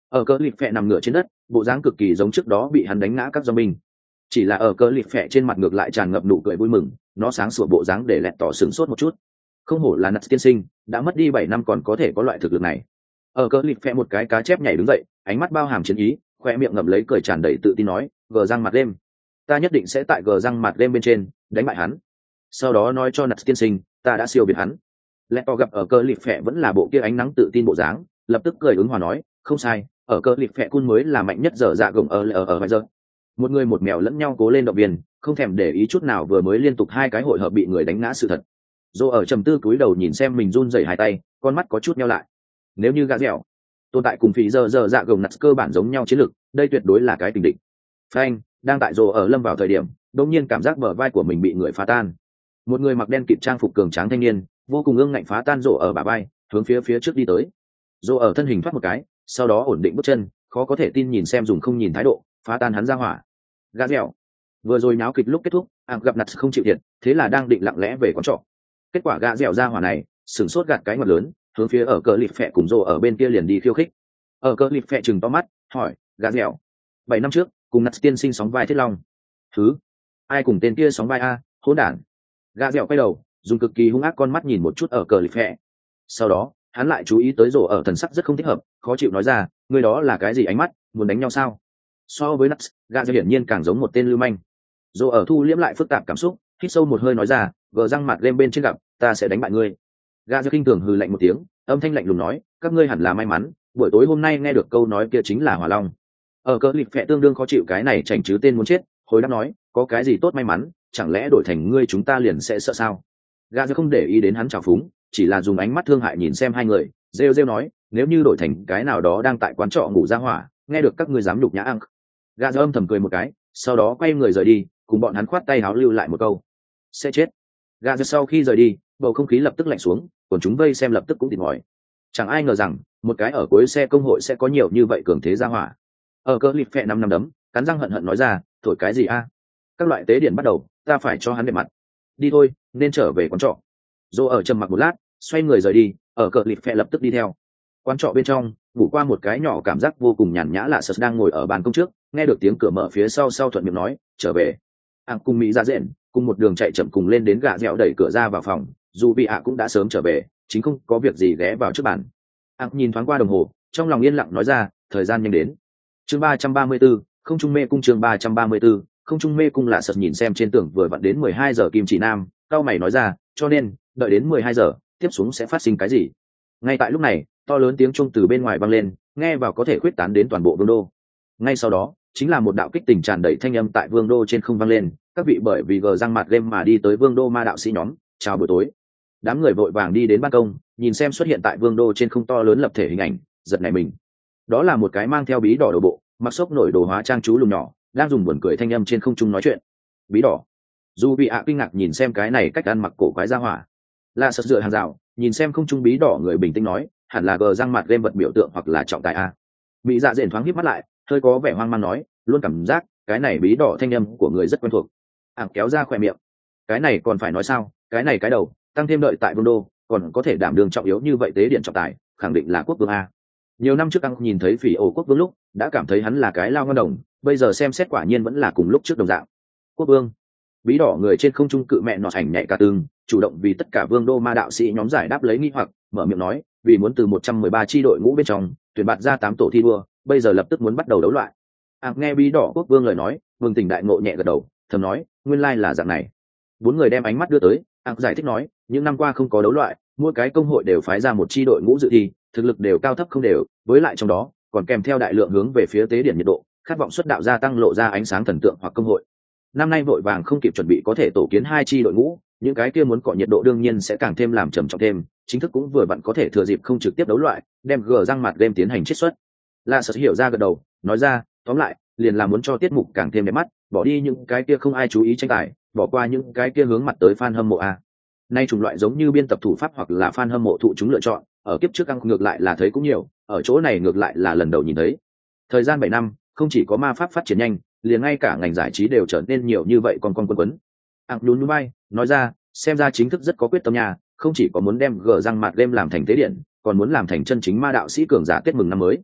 Ở cờ lịp phẹ nằm ngửa trên đất, bộ dáng cực kỳ giống trước đó bị hắn đánh ngã các do binh. Chỉ là ở cờ lịp phẹ trên mặt ngược lại tràn ngập nụ cười vui mừng, nó sáng sủa bộ dáng để lẹt tỏ sửng sốt một chút. Không hổ là Nats tiên sinh, đã mất đi bảy năm còn có thể có loại thực lực này. Ở cờ lịp phẹ một cái cá chép nhảy đứng dậy, ánh mắt bao hàm chiến ý, khoe miệng ngậm lấy cười tràn đầy tự tin nói, gờ răng mặt đêm, ta nhất định sẽ tại gờ răng mặt đêm bên trên đánh bại hắn. Sau đó nói cho Nats tiên sinh, ta đã siêu việt hắn. Lẹt tỏ gặp ở cờ lịp phẹ vẫn là bộ kia ánh nắng tự tin bộ dáng, lập tức cười ứng hòa nói, không sai, ở cờ lịp phẹ cun mới là mạnh nhất giờ dạ gồng ở ở ở bây giờ. Một người một mèo lẫn nhau cố lên động viên, không thèm để ý chút nào vừa mới liên tục hai cái hội hợp bị người đánh ngã sự thật. Dô ở trầm tư cúi đầu nhìn xem mình run rẩy hai tay, con mắt có chút nheo lại. Nếu như gã dẻo tồn tại cùng phí giờ giờ dạ gồng nặt cơ bản giống nhau chiến lược, đây tuyệt đối là cái tình địch. Phanh đang tại Dô ở lâm vào thời điểm, đột nhiên cảm giác bờ vai của mình bị người phá tan. Một người mặc đen kịt trang phục cường tráng thanh niên, vô cùng ương ngạnh phá tan Dô ở bả vai, hướng phía phía trước đi tới. Dô ở thân hình thoát một cái, sau đó ổn định bước chân, khó có thể tin nhìn xem dùng không nhìn thái độ, phá tan hắn ra hỏa. Gã dẻo vừa rồi náo kịch lúc kết thúc, ạc gặp nặt không chịu thiệt, thế là đang định lặng lẽ về quán trọ. Kết quả gã dẻo ra hỏa này sửng sốt gạt cái mặt lớn, hướng phía ở cờ lịp phẹ cùng Dô ở bên kia liền đi khiêu khích. Ở cờ lịp phẹ chừng to mắt hỏi, gã dẻo bảy năm trước cùng nặt tiên sinh sóng vai thiết long thứ ai cùng tên kia sóng vai a hỗn đản. Gã dẻo quay đầu dùng cực kỳ hung ác con mắt nhìn một chút ở cờ lịp phẹ, sau đó hắn lại chú ý tới Dô ở thần sắc rất không thích hợp, khó chịu nói ra, người đó là cái gì ánh mắt, muốn đánh nhau sao? So với Nuts, gã dẻo hiển nhiên càng giống một tên lưu manh. Dô ở thu liễm lại phức tạp cảm xúc, hít sâu một hơi nói ra, gờ răng mặt game bên trên gặp, ta sẽ đánh bại ngươi. Gã dẻo kinh thường hừ lạnh một tiếng, âm thanh lạnh lùng nói, các ngươi hẳn là may mắn, buổi tối hôm nay nghe được câu nói kia chính là hỏa long. Ở cờ lịp phẹ tương đương khó chịu cái này chảnh chứ tên muốn chết, hồi đáp nói, có cái gì tốt may mắn, chẳng lẽ đổi thành ngươi chúng ta liền sẽ sợ sao? Gã dẻo không để ý đến hắn trào phúng, chỉ là dùng ánh mắt thương hại nhìn xem hai người, rêu rêu nói, nếu như đổi thành cái nào đó đang tại quán trọ ngủ ra hỏa, nghe được các ngươi dám nhục nhã ăn. Gã dẻo âm thầm cười một cái, sau đó quay người rời đi, cùng bọn hắn khoát tay háo lưu lại một câu, sẽ chết. Gã dẻo sau khi rời đi, bầu không khí lập tức lạnh xuống, còn chúng vây xem lập tức cũng tìm mỏi. Chẳng ai ngờ rằng một cái ở cuối xe công hội sẽ có nhiều như vậy cường thế ra hỏa. Ở cờ lịp phẹ năm năm đấm, cắn răng hận hận nói ra, thổi cái gì a? Các loại tế điện bắt đầu, ta phải cho hắn đẹp mặt. Đi thôi, nên trở về quán trọ. Dô ở trầm mặc một lát, xoay người rời đi, ở cờ lịp phẹ lập tức đi theo. Quán trọ bên trong, ngủ qua một cái nhỏ cảm giác vô cùng nhàn nhã lạ sật đang ngồi ở bàn công trước, nghe được tiếng cửa mở phía sau sau thuận miệng nói, trở về. À, cùng mỹ ra rện, cùng một đường chạy chậm cùng lên đến gạ dẻo đẩy cửa ra vào phòng, dù bị ạ cũng đã sớm trở về, chính không có việc gì ghé vào trước bàn. À, nhìn thoáng qua đồng hồ, trong lòng yên lặng nói ra, thời gian nhanh đến. Chương ba trăm ba mươi 34, không trung mê cung chương ba trăm ba mươi 34, không trung mê cung lạ sật nhìn xem trên tường vừa vặn đến mười hai giờ kim chỉ nam, cao mày nói ra, cho nên, đợi đến mười hai giờ, tiếp xuống sẽ phát sinh cái gì? Ngay tại lúc này, to lớn tiếng chuông từ bên ngoài vang lên, nghe vào có thể khuyết tán đến toàn bộ vương đô. Ngay sau đó, chính là một đạo kích tình tràn đầy thanh âm tại vương đô trên không vang lên, các vị bởi vì gờ răng mặt game mà đi tới vương đô ma đạo sĩ nhóm, chào buổi tối. Đám người vội vàng đi đến ban công, nhìn xem xuất hiện tại vương đô trên không to lớn lập thể hình ảnh, giật nảy mình. Đó là một cái mang theo bí đỏ đầu bộ, mặc xốc nổi đồ hóa trang chú lùn nhỏ, đang dùng buồn cười thanh âm trên không trung nói chuyện. Bí đỏ. Dù bị ạ kinh ngạc nhìn xem cái này cách ăn mặc cổ quái ra hỏa. Là sật dựa hàng rào, nhìn xem không trung bí đỏ người bình tĩnh nói, hẳn là gờ răng mặt game vật biểu tượng hoặc là trọng tài a. Mỹ dạ dện thoáng híp mắt lại, hơi có vẻ hoang mang nói, luôn cảm giác cái này bí đỏ thanh âm của người rất quen thuộc. Ảng kéo ra khỏe miệng, cái này còn phải nói sao, cái này cái đầu tăng thêm đợi tại vương đô còn có thể đảm đường trọng yếu như vậy tế điện trọng tài, khẳng định là quốc vương a. Nhiều năm trước Ảng nhìn thấy phỉ ổ quốc vương lúc đã cảm thấy hắn là cái lao ngon đồng, bây giờ xem xét quả nhiên vẫn là cùng lúc trước đồng dạng. Quốc vương. Bí đỏ người trên không trung cự mẹ nọ ảnh nhạy cả tương, chủ động vì tất cả vương đô ma đạo sĩ nhóm giải đáp lấy nghi hoặc, mở miệng nói, vì muốn từ một trăm mười ba chi đội ngũ bên trong tuyển bạt ra tám tổ thi đua, bây giờ lập tức muốn bắt đầu đấu loại. À, nghe bí đỏ quốc vương lời nói, vương tỉnh đại ngộ nhẹ gật đầu, thầm nói, nguyên lai là dạng này. Bốn người đem ánh mắt đưa tới, À, giải thích nói, những năm qua không có đấu loại, mỗi cái công hội đều phái ra một chi đội ngũ dự thi, thực lực đều cao thấp không đều, với lại trong đó còn kèm theo đại lượng hướng về phía tế điển nhiệt độ, khát vọng xuất đạo gia tăng lộ ra ánh sáng thần tượng hoặc công hội. Năm nay vội vàng không kịp chuẩn bị có thể tổ kiến hai chi đội ngũ, những cái kia muốn cọ nhiệt độ đương nhiên sẽ càng thêm làm trầm trọng thêm, chính thức cũng vừa vặn có thể thừa dịp không trực tiếp đấu loại, đem gờ răng mặt game tiến hành chiết xuất. La Sở hiểu ra gật đầu, nói ra, tóm lại, liền là muốn cho tiết mục càng thêm đẹp mắt, bỏ đi những cái kia không ai chú ý tranh tài, bỏ qua những cái kia hướng mặt tới fan hâm mộ a. Nay chủng loại giống như biên tập thủ pháp hoặc là fan hâm mộ thụ chúng lựa chọn, ở kiếp trước ăn ngược lại là thấy cũng nhiều, ở chỗ này ngược lại là lần đầu nhìn thấy. Thời gian bảy năm, không chỉ có ma pháp phát triển nhanh, liền ngay cả ngành giải trí đều trở nên nhiều như vậy còn con quân quấn. Ảng nhún nhún vai, nói ra, xem ra chính thức rất có quyết tâm nhà, không chỉ có muốn đem gờ răng mặt game làm thành tế điện, còn muốn làm thành chân chính ma đạo sĩ cường giả Tết mừng năm mới.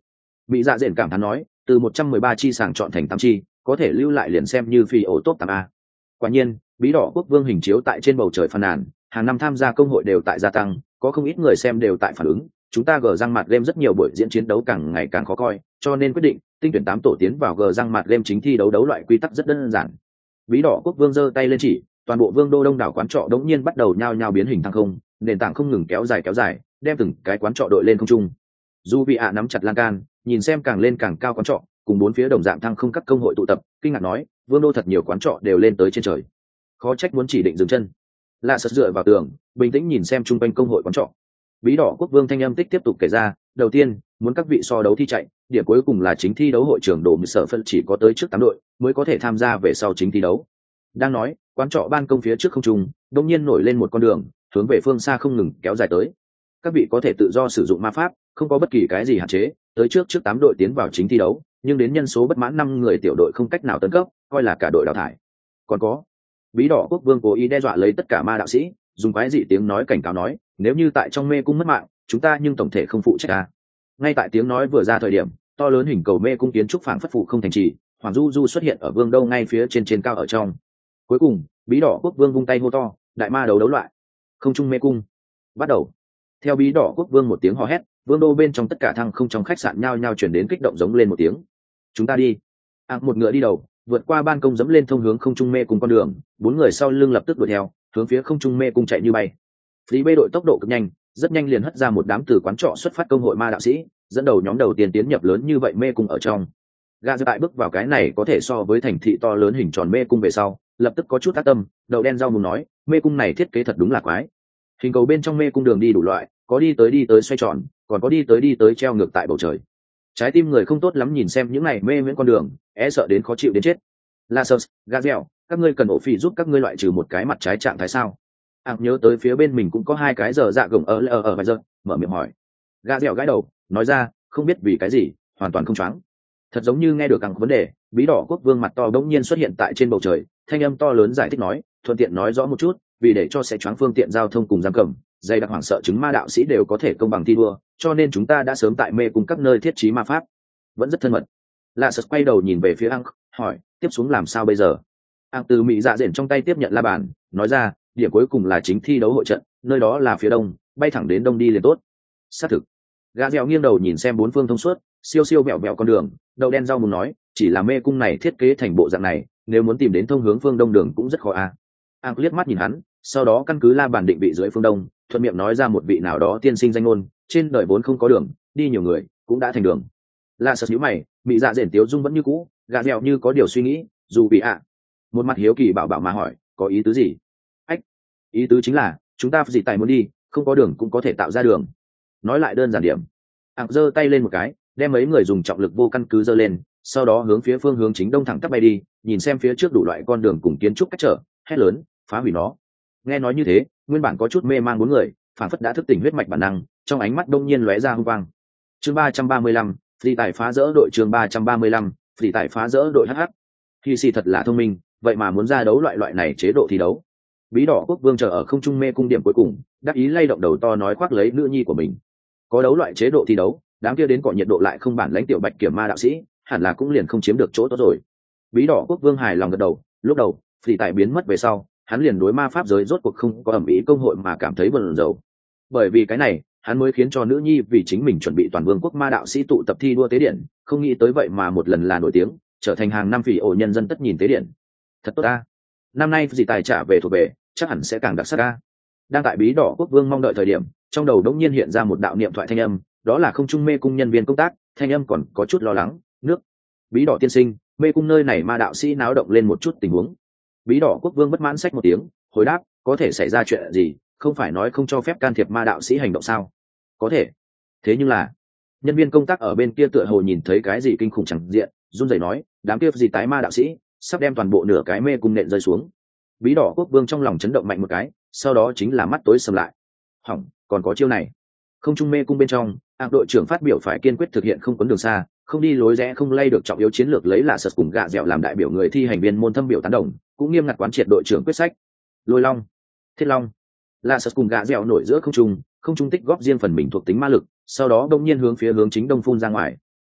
Mỹ dạ dện cảm thán nói, từ một trăm mười ba chi sàng chọn thành tám chi, có thể lưu lại liền xem như phi ổ top tám a. Quả nhiên, bí đỏ quốc vương hình chiếu tại trên bầu trời phàn nàn, hàng năm tham gia công hội đều tại gia tăng, có không ít người xem đều tại phản ứng, chúng ta gờ răng mặt game rất nhiều buổi diễn chiến đấu càng ngày càng khó coi, cho nên quyết định tinh tuyển tám tổ tiến vào gờ răng mặt game chính thi đấu đấu loại quy tắc rất đơn giản. Bí đỏ quốc vương giơ tay lên chỉ, toàn bộ vương đô đông đảo quán trọ đống nhiên bắt đầu nhao nhao biến hình thăng không, nền tảng không ngừng kéo dài kéo dài, đem từng cái quán trọ đội lên không trung. Dù vị ạ nắm chặt lan can, nhìn xem càng lên càng cao quán trọ, cùng bốn phía đồng dạng thăng không các công hội tụ tập, kinh ngạc nói, vương đô thật nhiều quán trọ đều lên tới trên trời. Khó trách muốn chỉ định dừng chân. Lạ sật dựa vào tường, bình tĩnh nhìn xem chung quanh công hội quán trọ. Bí đỏ quốc vương thanh âm tích tiếp tục kể ra, đầu tiên, muốn các vị so đấu thi chạy, điểm cuối cùng là chính thi đấu hội trưởng đồ mười sở phân chỉ có tới trước tám đội mới có thể tham gia về sau chính thi đấu. Đang nói, quán trọ ban công phía trước không trung, đột nhiên nổi lên một con đường, hướng về phương xa không ngừng kéo dài tới. Các vị có thể tự do sử dụng ma pháp, không có bất kỳ cái gì hạn chế, tới trước trước tám đội tiến vào chính thi đấu, nhưng đến nhân số bất mãn năm người tiểu đội không cách nào tấn cấp, coi là cả đội đào thải. Còn có, bí đỏ quốc vương cố ý đe dọa lấy tất cả ma đạo sĩ, dùng quái dị tiếng nói cảnh cáo nói, nếu như tại trong mê cung mất mạng, chúng ta nhưng tổng thể không phụ trách ta. Ngay tại tiếng nói vừa ra thời điểm, to lớn hình cầu mê cung kiến trúc phảng phất phụ không thành trì, hoàng du du xuất hiện ở vương đâu ngay phía trên trên cao ở trong. Cuối cùng, bí đỏ quốc vương vung tay hô to, đại ma đấu đấu loại, không trung mê cung bắt đầu. Theo bí đỏ quốc vương một tiếng hò hét, vương đô bên trong tất cả thăng không trong khách sạn nhao nhao chuyển đến kích động giống lên một tiếng. Chúng ta đi. À, một ngựa đi đầu, vượt qua ban công dẫm lên thông hướng không trung mê cung con đường, bốn người sau lưng lập tức đuổi theo, hướng phía không trung mê cung chạy như bay. Phí bê đội tốc độ cực nhanh, rất nhanh liền hất ra một đám từ quán trọ xuất phát công hội ma đạo sĩ, dẫn đầu nhóm đầu tiên tiến nhập lớn như vậy mê cung ở trong. Gà tại bước vào cái này có thể so với thành thị to lớn hình tròn mê cung về sau, lập tức có chút ác tâm, đầu đen rau mùng nói, mê cung này thiết kế thật đúng là quái. Hình cầu bên trong mê cung đường đi đủ loại, có đi tới đi tới xoay tròn, còn có đi tới đi tới treo ngược tại bầu trời. Trái tim người không tốt lắm nhìn xem những này mê miễn con đường, e sợ đến khó chịu đến chết. Lasers, Gazel, các ngươi cần ổ phỉ giúp các ngươi loại trừ một cái mặt trái trạng thái sao? Ảng nhớ tới phía bên mình cũng có hai cái giờ dạ gồng ở ở ở vài giờ, mở miệng hỏi. Gazel gãi đầu, nói ra, không biết vì cái gì, hoàn toàn không choáng. Thật giống như nghe được Ảng vấn đề, bí đỏ quốc vương mặt to bỗng nhiên xuất hiện tại trên bầu trời, thanh âm to lớn giải thích nói, thuận tiện nói rõ một chút, vì để cho sẽ choáng phương tiện giao thông cùng giam cầm, dây đặc hoảng sợ chứng ma đạo sĩ đều có thể công bằng thi đua, cho nên chúng ta đã sớm tại mê cùng các nơi thiết trí ma pháp, vẫn rất thân mật. Lạ sật quay đầu nhìn về phía Ảng, hỏi, tiếp xuống làm sao bây giờ? Ảng từ mỹ dạ dện trong tay tiếp nhận la bàn, nói ra, điểm cuối cùng là chính thi đấu hội trận, nơi đó là phía đông, bay thẳng đến đông đi liền tốt. Xác thực. Gã dẻo nghiêng đầu nhìn xem bốn phương thông suốt, siêu siêu vẹo vẹo con đường, đầu đen rau mùng nói, chỉ là mê cung này thiết kế thành bộ dạng này, nếu muốn tìm đến thông hướng phương đông đường cũng rất khó à. Ảng liếc mắt nhìn hắn, sau đó căn cứ la bàn định vị dưới phương đông, thuận miệng nói ra một vị nào đó tiên sinh danh ngôn, trên đời vốn không có đường, đi nhiều người cũng đã thành đường. Lạ sật nhíu mày, mỹ dạ dện tiếu dung vẫn như cũ, gã dẻo như có điều suy nghĩ, dù bị ạ. Một mặt hiếu kỳ bảo bảo mà hỏi, có ý tứ gì? Ách, ý tứ chính là chúng ta gì tài muốn đi, không có đường cũng có thể tạo ra đường. Nói lại đơn giản điểm. Ảng giơ tay lên một cái, đem mấy người dùng trọng lực vô căn cứ giơ lên, sau đó hướng phía phương hướng chính đông thẳng tắp bay đi, nhìn xem phía trước đủ loại con đường cùng kiến trúc cách trở, hét lớn, phá hủy nó. Nghe nói như thế, nguyên bản có chút mê mang bốn người, phản phất đã thức tỉnh huyết mạch bản năng, trong ánh mắt đông nhiên lóe ra hung quang. Chương ba trăm ba mươi lăm, Phi tài phá rỡ đội chương ba trăm ba mươi lăm, Phi tài phá rỡ đội hắc hắc. Khi xì thật là thông minh, vậy mà muốn ra đấu loại loại này chế độ thi đấu. Bí đỏ quốc vương chờ ở không trung mê cung điểm cuối cùng, đắc ý lay động đầu to nói khoác lấy nữ nhi của mình. Có đấu loại chế độ thi đấu, đám kia đến cọ nhiệt độ lại không bản lãnh tiểu bạch kiểm ma đạo sĩ, hẳn là cũng liền không chiếm được chỗ tốt rồi. Bí đỏ quốc vương hài lòng gật đầu, lúc đầu Phi tài biến mất về sau, hắn liền đối ma pháp giới rốt cuộc không có ẩm ý công hội mà cảm thấy buồn rầu. Bởi vì cái này, hắn mới khiến cho nữ nhi vì chính mình chuẩn bị toàn vương quốc ma đạo sĩ tụ tập thi đua tế điện, không nghĩ tới vậy mà một lần là nổi tiếng, trở thành hàng năm phỉ ổ nhân dân tất nhìn tế điện. Thật tốt ta. Năm nay gì tài trả về thuộc về, chắc hẳn sẽ càng đặc sắc ta. Đang tại bí đỏ quốc vương mong đợi thời điểm, trong đầu đống nhiên hiện ra một đạo niệm thoại thanh âm, đó là không trung mê cung nhân viên công tác, thanh âm còn có chút lo lắng, nước. Bí đỏ tiên sinh, mê cung nơi này ma đạo sĩ náo động lên một chút tình huống. Bí đỏ quốc vương bất mãn xách một tiếng, hồi đáp, có thể xảy ra chuyện gì, không phải nói không cho phép can thiệp ma đạo sĩ hành động sao? Có thể. Thế nhưng là, nhân viên công tác ở bên kia tựa hồ nhìn thấy cái gì kinh khủng chẳng diện, run rẩy nói, đám kia gì tái ma đạo sĩ, sắp đem toàn bộ nửa cái mê cung nện rơi xuống. Bí đỏ quốc vương trong lòng chấn động mạnh một cái, sau đó chính là mắt tối sầm lại. Hỏng, còn có chiêu này. Không trung mê cung bên trong, ác đội trưởng phát biểu phải kiên quyết thực hiện không quấn đường xa, không đi lối rẽ không lay được trọng yếu chiến lược lấy là sật cùng gạ dẻo làm đại biểu người thi hành viên môn thâm biểu tán đồng, cũng nghiêm ngặt quán triệt đội trưởng quyết sách. Lôi long, thiết long, là sật cùng gạ dẻo nổi giữa không trung, không trung tích góp riêng phần mình thuộc tính ma lực, sau đó đông nhiên hướng phía hướng chính đông phun ra ngoài.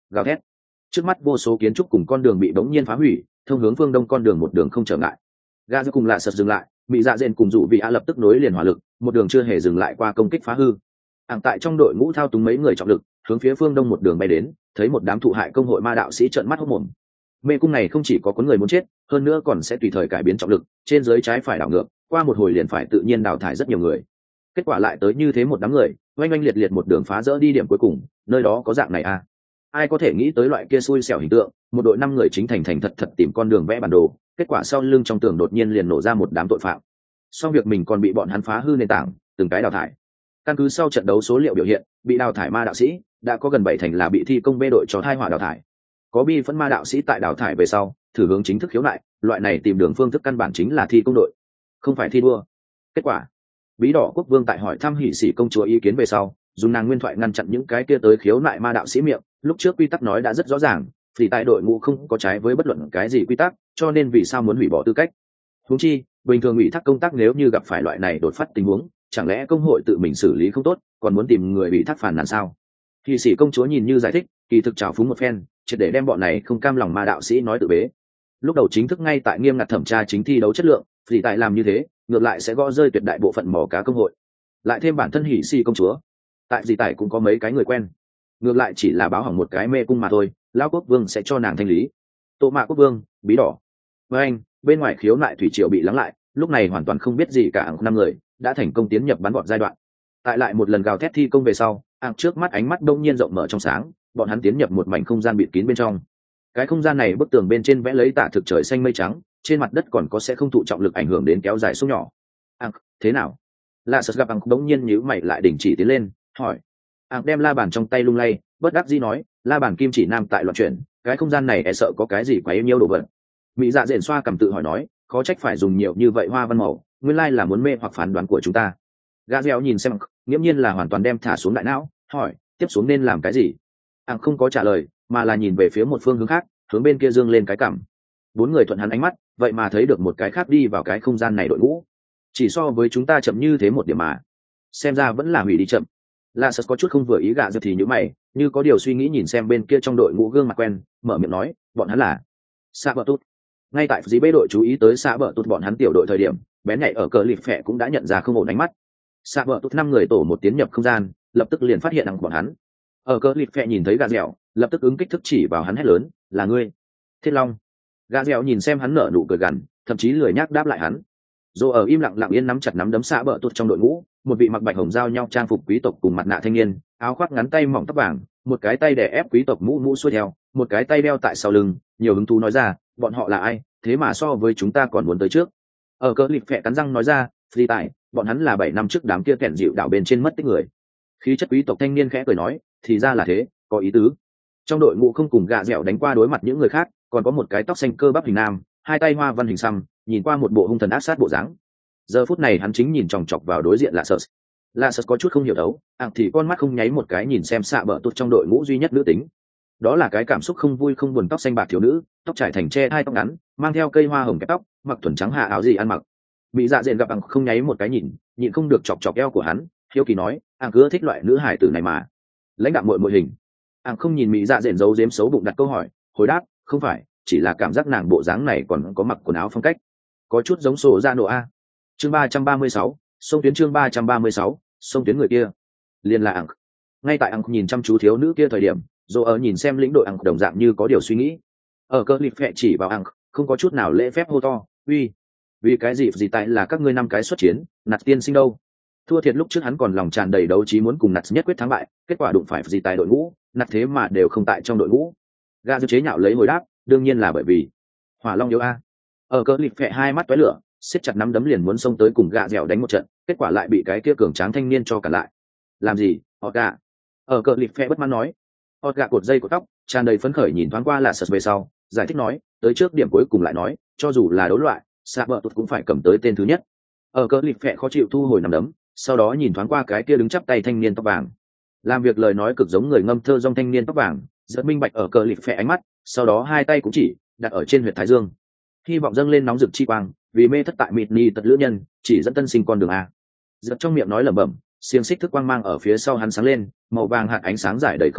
gào thét. Trước mắt vô số kiến trúc cùng con đường bị bỗng nhiên phá hủy, thông hướng phương đông con đường một đường không trở ngại. Gã giữa cùng lạ sật dừng lại, bị dạ dện cùng dụ vị a lập tức nối liền hỏa lực, một đường chưa hề dừng lại qua công kích phá hư. Ảng tại trong đội ngũ thao túng mấy người trọng lực, hướng phía phương đông một đường bay đến, thấy một đám thụ hại công hội ma đạo sĩ trợn mắt hốt mồm. Mê cung này không chỉ có cuốn người muốn chết, hơn nữa còn sẽ tùy thời cải biến trọng lực, trên dưới trái phải đảo ngược, qua một hồi liền phải tự nhiên đào thải rất nhiều người. Kết quả lại tới như thế một đám người, oanh oanh liệt liệt một đường phá rỡ đi điểm cuối cùng, nơi đó có dạng này à? Ai có thể nghĩ tới loại kia xui xẻo hình tượng, một đội năm người chính thành thành thật thật tìm con đường vẽ bản đồ, kết quả sau lưng trong tường đột nhiên liền nổ ra một đám tội phạm. Sau việc mình còn bị bọn hắn phá hư nền tảng, từng cái đào thải. Căn cứ sau trận đấu số liệu biểu hiện, bị đào thải ma đạo sĩ đã có gần bảy thành là bị thi công bê đội cho thai họa đào thải. Có bi phẫn ma đạo sĩ tại đào thải về sau, thử hướng chính thức khiếu nại, loại này tìm đường phương thức căn bản chính là thi công đội, không phải thi đua. Kết quả, Bí Đỏ Quốc Vương tại hỏi thăm Hỉ Sĩ công chúa ý kiến về sau, dùng nàng nguyên thoại ngăn chặn những cái kia tới khiếu nại ma đạo sĩ miệng. Lúc trước quy tắc nói đã rất rõ ràng, vì tại đội ngũ không có trái với bất luận cái gì quy tắc, cho nên vì sao muốn hủy bỏ tư cách. Huống chi, bình thường ủy thác công tác nếu như gặp phải loại này đột phát tình huống, chẳng lẽ công hội tự mình xử lý không tốt, còn muốn tìm người ủy thác phản nàn sao? Hỉ Sĩ công chúa nhìn như giải thích, kỳ thực trào phúng một phen, triệt để đem bọn này không cam lòng ma đạo sĩ nói tự bế. Lúc đầu chính thức ngay tại nghiêm ngặt thẩm tra chính thi đấu chất lượng, vì tại làm như thế, ngược lại sẽ gõ rơi tuyệt đại bộ phận mỏ cá công hội. Lại thêm bản thân Hỉ Sĩ công chúa, tại gì tại cũng có mấy cái người quen, ngược lại chỉ là báo hỏng một cái mê cung mà thôi, lão quốc vương sẽ cho nàng thanh lý. Tô Mạ quốc vương, Bí Đỏ. Với anh, bên ngoài khiếu nại thủy triều bị lắng lại, lúc này hoàn toàn không biết gì cả, năm người đã thành công tiến nhập bắn gọn giai đoạn. Tại lại một lần gào thét thi công về sau, ạng trước mắt ánh mắt đông nhiên rộng mở trong sáng, bọn hắn tiến nhập một mảnh không gian bịt kín bên trong. Cái không gian này bức tường bên trên vẽ lấy tả thực trời xanh mây trắng, trên mặt đất còn có sẽ không thụ trọng lực ảnh hưởng đến kéo dài sông nhỏ. Ạng, thế nào? Lạ sật gặp ạng đống nhiên nhíu mày lại đình chỉ tiến lên, hỏi. Ạng đem la bàn trong tay lung lay, bất đắc dĩ nói, la bàn kim chỉ nam tại loạn chuyển, cái không gian này e sợ có cái gì quá yêu nhiêu đồ vật. Mỹ dạ dện xoa cầm tự hỏi nói, khó trách phải dùng nhiều như vậy hoa văn màu, nguyên lai là muốn mê hoặc phán đoán của chúng ta. Gã dẻo nhìn xem, nghiễm nhiên là hoàn toàn đem thả xuống đại não, hỏi, tiếp xuống nên làm cái gì? Ạng không có trả lời, mà là nhìn về phía một phương hướng khác, hướng bên kia dương lên cái cằm. Bốn người thuận hắn ánh mắt, vậy mà thấy được một cái khác đi vào cái không gian này đội ngũ. Chỉ so với chúng ta chậm như thế một điểm mà, xem ra vẫn là hủy đi chậm. La Sật có chút không vừa ý gạ giật thì nhíu mày, như có điều suy nghĩ nhìn xem bên kia trong đội ngũ gương mặt quen, mở miệng nói, bọn hắn là Sa Bợ Tút. Ngay tại dí bê đội chú ý tới Sa Bợ Tút bọn hắn tiểu đội thời điểm, bén nhạy ở cờ lịp phẹ cũng đã nhận ra không ổn ánh mắt. Sa Bợ Tút năm người tổ một tiến nhập không gian, lập tức liền phát hiện rằng bọn hắn. Ở cờ lịp phẹ nhìn thấy gà dẻo, lập tức ứng kích thức chỉ vào hắn hét lớn, là ngươi, Thiết Long. Gà dẻo nhìn xem hắn nở nụ cười gằn, thậm chí lười nhác đáp lại hắn. Dù ở im lặng lặng yên nắm chặt nắm đấm Sa Bợ Tút trong đội ngũ, một vị mặc bạch hồng giao nhau trang phục quý tộc cùng mặt nạ thanh niên, áo khoác ngắn tay mỏng tóc vàng, một cái tay đè ép quý tộc mũ mũ xuôi theo, một cái tay đeo tại sau lưng, nhiều hứng thú nói ra, bọn họ là ai, thế mà so với chúng ta còn muốn tới trước. Ở cờ lịp phẹ cắn răng nói ra, phi tại, bọn hắn là bảy năm trước đám kia kẹn dịu đảo bên trên mất tích người. Khí chất quý tộc thanh niên khẽ cười nói, thì ra là thế, có ý tứ. Trong đội ngũ không cùng gạ dẻo đánh qua đối mặt những người khác, còn có một cái tóc xanh cơ bắp hình nam, hai tay hoa văn hình xăm, nhìn qua một bộ hung thần ác sát bộ dáng. Giờ phút này hắn chính nhìn chòng chọc vào đối diện lạ sơ. Lạ sơ có chút không hiểu đấu, ạng thì con mắt không nháy một cái nhìn xem Sa Bợ Tút trong đội ngũ duy nhất nữ tính. Đó là cái cảm xúc không vui không buồn tóc xanh bạc thiếu nữ, tóc trải thành che hai tóc ngắn, mang theo cây hoa hồng kẹp tóc, mặc thuần trắng hạ áo gì ăn mặc. Mỹ dạ dện gặp ạng không nháy một cái nhìn, nhịn không được chọc chọc eo của hắn, hiếu kỳ nói, ạng cứ thích loại nữ hải tử này mà. Lãnh đạo muội muội hình. Ạng không nhìn Mỹ dạ dện giấu giếm xấu bụng đặt câu hỏi, hồi đáp, không phải, chỉ là cảm giác nàng bộ dáng này còn có mặc quần áo phong cách, có chút giống sổ ra nổ a. Chương ba trăm ba mươi sáu, sông tuyến chương ba trăm ba mươi sáu, sông tuyến người kia. Liên là ạng. Ngay tại ạng nhìn chăm chú thiếu nữ kia thời điểm, rồi ở nhìn xem lĩnh đội ạng đồng dạng như có điều suy nghĩ. Ở cơ lịp phẹ chỉ vào ạng, không có chút nào lễ phép hô to, uy, vì cái gì gì tại là các ngươi năm cái xuất chiến, nạt tiên sinh đâu? Thua thiệt lúc trước hắn còn lòng tràn đầy đấu trí muốn cùng nạt nhất quyết thắng bại, kết quả đụng phải gì tại đội ngũ, nạt thế mà đều không tại trong đội ngũ. Gã dư chế nhạo lấy hồi đáp, đương nhiên là bởi vì Hỏa Long yếu a. Ở cơ lịp phẹ hai mắt tóe lửa, siết chặt nắm đấm liền muốn xông tới cùng gạ dẻo đánh một trận, kết quả lại bị cái kia cường tráng thanh niên cho cả lại. Làm gì, họ gạ? Ở cờ lịp phe bất mãn nói. Họ gạ cột dây của tóc, tràn đầy phấn khởi nhìn thoáng qua là sật về sau, giải thích nói, tới trước điểm cuối cùng lại nói, cho dù là đấu loại, Sa Bợ Tút cũng phải cầm tới tên thứ nhất. Ở cờ lịp phe khó chịu thu hồi nắm đấm, sau đó nhìn thoáng qua cái kia đứng chắp tay thanh niên tóc vàng. Làm việc lời nói cực giống người ngâm thơ dong thanh niên tóc vàng, rất minh bạch ở cờ lịp phe ánh mắt, sau đó hai tay cũng chỉ đặt ở trên huyệt thái dương. Hy vọng dâng lên nóng rực chi quang, vì mê thất tại mịt ni tật lữ nhân, chỉ dẫn tân sinh con đường a. Giật trong miệng nói lẩm bẩm, xiềng xích thức quang mang ở phía sau hắn sáng lên, màu vàng hạt ánh sáng rải đầy không trung,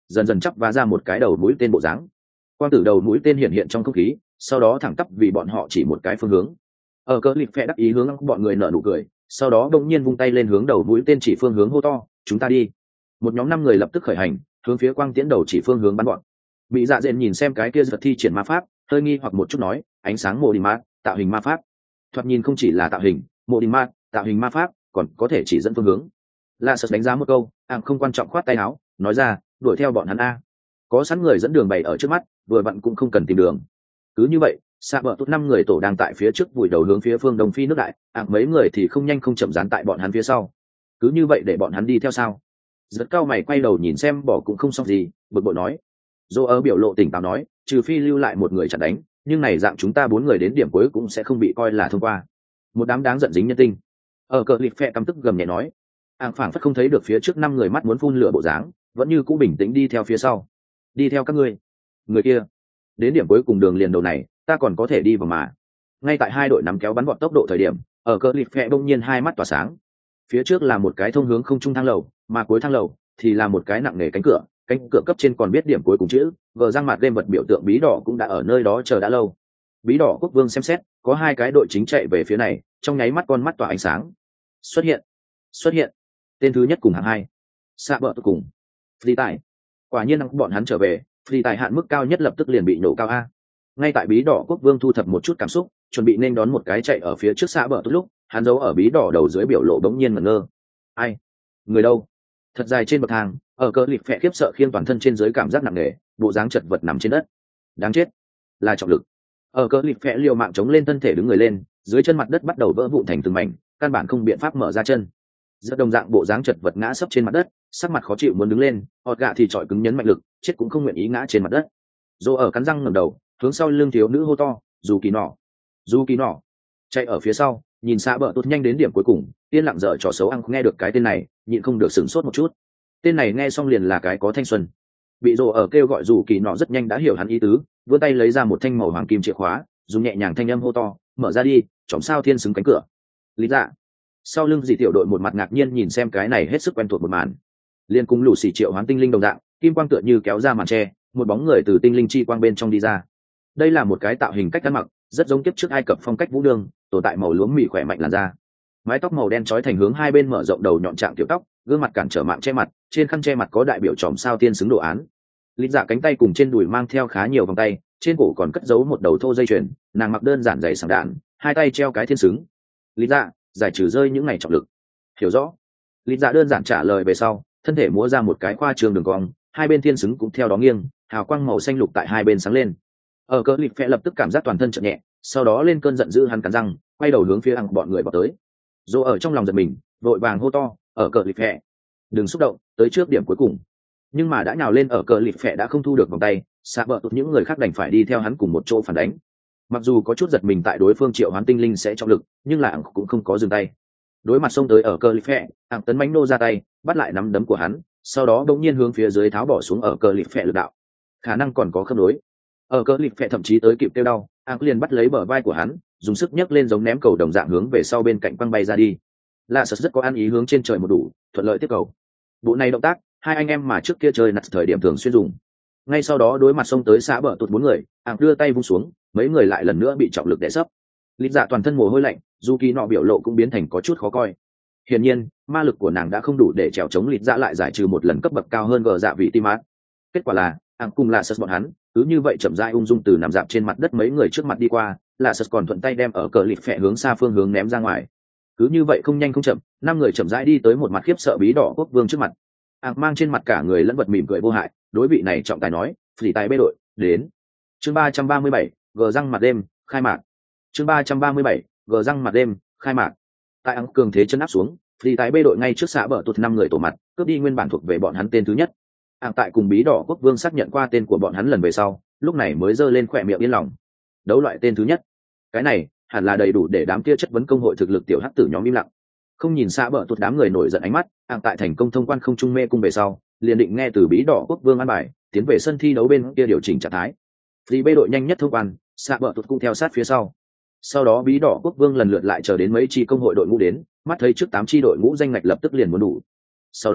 dần dần chắp vá ra một cái đầu mũi tên bộ dáng. Quang tử đầu mũi tên hiện hiện trong không khí, sau đó thẳng tắp vì bọn họ chỉ một cái phương hướng. Ở cờ lịp phẹ đắc ý hướng bọn người nở nụ cười, sau đó đông nhiên vung tay lên hướng đầu mũi tên chỉ phương hướng hô to, chúng ta đi. Một nhóm năm người lập tức khởi hành, hướng phía quang tiễn đầu chỉ phương hướng bắn bọn. Bị dạ dện nhìn xem cái kia giật thi triển ma pháp, hơi nghi hoặc một chút nói, ánh sáng mô đi ma, tạo hình ma pháp. Thoạt nhìn không chỉ là tạo hình, mô đi ma, tạo hình ma pháp, còn có thể chỉ dẫn phương hướng. La Sật đánh giá một câu, ảm không quan trọng khoát tay áo, nói ra, đuổi theo bọn hắn a. Có sẵn người dẫn đường bày ở trước mắt, vừa vặn cũng không cần tìm đường. Cứ như vậy, xạ bờ tốt năm người tổ đang tại phía trước vùi đầu hướng phía phương đông phi nước đại, ảm mấy người thì không nhanh không chậm dán tại bọn hắn phía sau. Cứ như vậy để bọn hắn đi theo sao? Rất cao mày quay đầu nhìn xem bỏ cũng không xong gì, bực bội nói. Dô ở biểu lộ tỉnh táo nói, trừ phi lưu lại một người chặn đánh, nhưng này dạng chúng ta bốn người đến điểm cuối cũng sẽ không bị coi là thông qua. Một đám đáng giận dính nhân tinh. Ở cờ lịp phẹ căm tức gầm nhẹ nói, ảm phảng phất không thấy được phía trước năm người mắt muốn phun lửa bộ dáng, vẫn như cũ bình tĩnh đi theo phía sau. Đi theo các ngươi. Người kia. Đến điểm cuối cùng đường liền đầu này, ta còn có thể đi vào mà. Ngay tại hai đội nắm kéo bắn bọn tốc độ thời điểm, ở cờ lịp phẹ đông nhiên hai mắt tỏa sáng. Phía trước là một cái thông hướng không trung thang lầu, mà cuối thang lầu thì là một cái nặng nề cánh cửa, cánh cửa cấp trên còn biết điểm cuối cùng chữ, vờ răng mặt game vật biểu tượng bí đỏ cũng đã ở nơi đó chờ đã lâu. Bí đỏ quốc vương xem xét, có hai cái đội chính chạy về phía này, trong nháy mắt con mắt tỏa ánh sáng. Xuất hiện, xuất hiện. Tên thứ nhất cùng hạng hai. Xạ bợ tôi cùng. Phi tài. Quả nhiên bọn hắn trở về, phi tài hạn mức cao nhất lập tức liền bị nổ cao a. Ngay tại bí đỏ quốc vương thu thập một chút cảm xúc, chuẩn bị nên đón một cái chạy ở phía trước xạ bợ tôi lúc, hắn giấu ở bí đỏ đầu dưới biểu lộ bỗng nhiên ngẩn ngơ. Ai? Người đâu? Thật dài trên bậc thang, ở cờ lịp phẹ khiếp sợ khiêng toàn thân trên dưới cảm giác nặng nề, bộ dáng chật vật nằm trên đất. Đáng chết, là trọng lực. Ở cờ lịp phẹ liều mạng chống lên thân thể đứng người lên, dưới chân mặt đất bắt đầu vỡ vụn thành từng mảnh, căn bản không biện pháp mở ra chân. Rất đồng dạng bộ dáng chật vật ngã sấp trên mặt đất, sắc mặt khó chịu muốn đứng lên, ọt gạ thì trọi cứng nhấn mạnh lực, chết cũng không nguyện ý ngã trên mặt đất. Dô ở cắn răng ngẩng đầu, hướng sau lưng thiếu nữ hô to, dù kỳ nọ, dù kỳ nọ. Chạy ở phía sau, nhìn xa bờ tốt nhanh đến điểm cuối cùng, yên lặng dở trò xấu ăn nghe được cái tên này, nhịn không được sửng sốt một chút. Tên này nghe xong liền là cái có thanh xuân. Bị Dô ở kêu gọi dù kỳ nọ rất nhanh đã hiểu hắn ý tứ, vươn tay lấy ra một thanh màu hoàng kim chìa khóa, dùng nhẹ nhàng thanh âm hô to, mở ra đi, chòm sao thiên xứng cánh cửa. Lý dạ. Sau lưng dì tiểu đội một mặt ngạc nhiên nhìn xem cái này hết sức quen thuộc một màn, liên cùng lù xì triệu hoán tinh linh đồng dạng, kim quang tựa như kéo ra màn tre, một bóng người từ tinh linh chi quang bên trong đi ra. Đây là một cái tạo hình cách ăn mặc rất giống kiếp trước Ai Cập phong cách vũ đường, tồn tại màu lúa mì khỏe mạnh làn da, mái tóc màu đen trói thành hướng hai bên mở rộng đầu nhọn trạng tiểu tóc, gương mặt cản trở mạng che mặt, trên khăn che mặt có đại biểu chòm sao tiên xứng đồ án. Lịch dạ cánh tay cùng trên đùi mang theo khá nhiều vòng tay, trên cổ còn cất giấu một đầu thô dây chuyền, nàng mặc đơn giản dày sảng đạn, hai tay treo cái thiên xứng. Lịch dạ giải trừ rơi những ngày trọng lực. Hiểu rõ. Lịch dạ đơn giản trả lời về sau, thân thể múa ra một cái khoa trương đường cong, hai bên thiên xứng cũng theo đó nghiêng, hào quang màu xanh lục tại hai bên sáng lên. Ở cỡ lịch phẹ lập tức cảm giác toàn thân chợt nhẹ, sau đó lên cơn giận dữ hắn cắn răng, quay đầu hướng phía ăn bọn người vào tới. Dô ở trong lòng giật mình, vội vàng hô to, ở cỡ lịch phẹ, đừng xúc động, tới trước điểm cuối cùng. Nhưng mà đã nhào lên ở cỡ lịch phẹ đã không thu được vòng tay, xạ bợ tụt những người khác đành phải đi theo hắn cùng một chỗ phản đánh. Mặc dù có chút giật mình tại đối phương triệu hoán tinh linh sẽ trọng lực, nhưng là ẳng cũng không có dừng tay. Đối mặt xông tới ở cờ lip phẹ, ẳng tấn mánh nô ra tay, bắt lại nắm đấm của hắn, sau đó bỗng nhiên hướng phía dưới tháo bỏ xuống ở cờ lip phẹ lực đạo. Khả năng còn có khớp nối. Ở cờ lip phẹ thậm chí tới kịp kêu đau, ẳng liền bắt lấy bờ vai của hắn, dùng sức nhấc lên giống ném cầu đồng dạng hướng về sau bên cạnh quăng bay ra đi. Lạ sật rất có ăn ý hướng trên trời một đủ, thuận lợi tiếp cầu. Bộ này động tác, hai anh em mà trước kia chơi nặt thời điểm thường xuyên dùng. Ngay sau đó đối mặt xông tới xã bờ tụt bốn người, ẳng đưa tay vung xuống, mấy người lại lần nữa bị trọng lực đè sấp. Lịch dạ toàn thân mồ hôi lạnh, dù kỳ nọ biểu lộ cũng biến thành có chút khó coi. Hiển nhiên, ma lực của nàng đã không đủ để trèo chống lịch dạ lại giải trừ một lần cấp bậc cao hơn gờ dạ vị tim át. Kết quả là, ẳng cùng là sật bọn hắn, cứ như vậy chậm rãi ung dung từ nằm dạp trên mặt đất mấy người trước mặt đi qua, là sật còn thuận tay đem ở cờ lịch phẹ hướng xa phương hướng ném ra ngoài. Cứ như vậy không nhanh không chậm, năm người chậm rãi đi tới một mặt khiếp sợ bí đỏ quốc vương trước mặt. Ẳng mang trên mặt cả người lẫn vật mỉm cười vô hại, đối vị này trọng tài nói, phỉ tài bê đội đến. Chương ba trăm ba mươi bảy, gờ răng mặt đêm khai mạc. Chương ba trăm ba mươi bảy, gờ răng mặt đêm khai mạc. Tại ắng cường thế chân áp xuống, phỉ tài bê đội ngay trước xạ bờ tụt năm người tổ mặt, cướp đi nguyên bản thuộc về bọn hắn tên thứ nhất. Ắng tại cùng bí đỏ quốc vương xác nhận qua tên của bọn hắn lần về sau, lúc này mới giơ lên khỏe miệng yên lòng. Đấu loại tên thứ nhất, cái này hẳn là đầy đủ để đám kia chất vấn công hội thực lực tiểu hắc tử nhóm im lặng. Không nhìn xạ bờ tụt đám người nổi giận ánh mắt, ắng tại thành công thông quan không trung mê cung về sau, liền định nghe từ bí đỏ quốc vương an bài tiến về sân thi đấu bên kia điều chỉnh trạng thái. Vì bê đội nhanh nhất thông quan, xạ bờ tụt cũng theo sát phía sau. Sau đó bí đỏ quốc vương lần lượt lại chờ đến mấy chi công hội đội ngũ đến, mắt thấy trước tám chi đội ngũ danh ngạch lập tức liền muốn đủ. Sau đó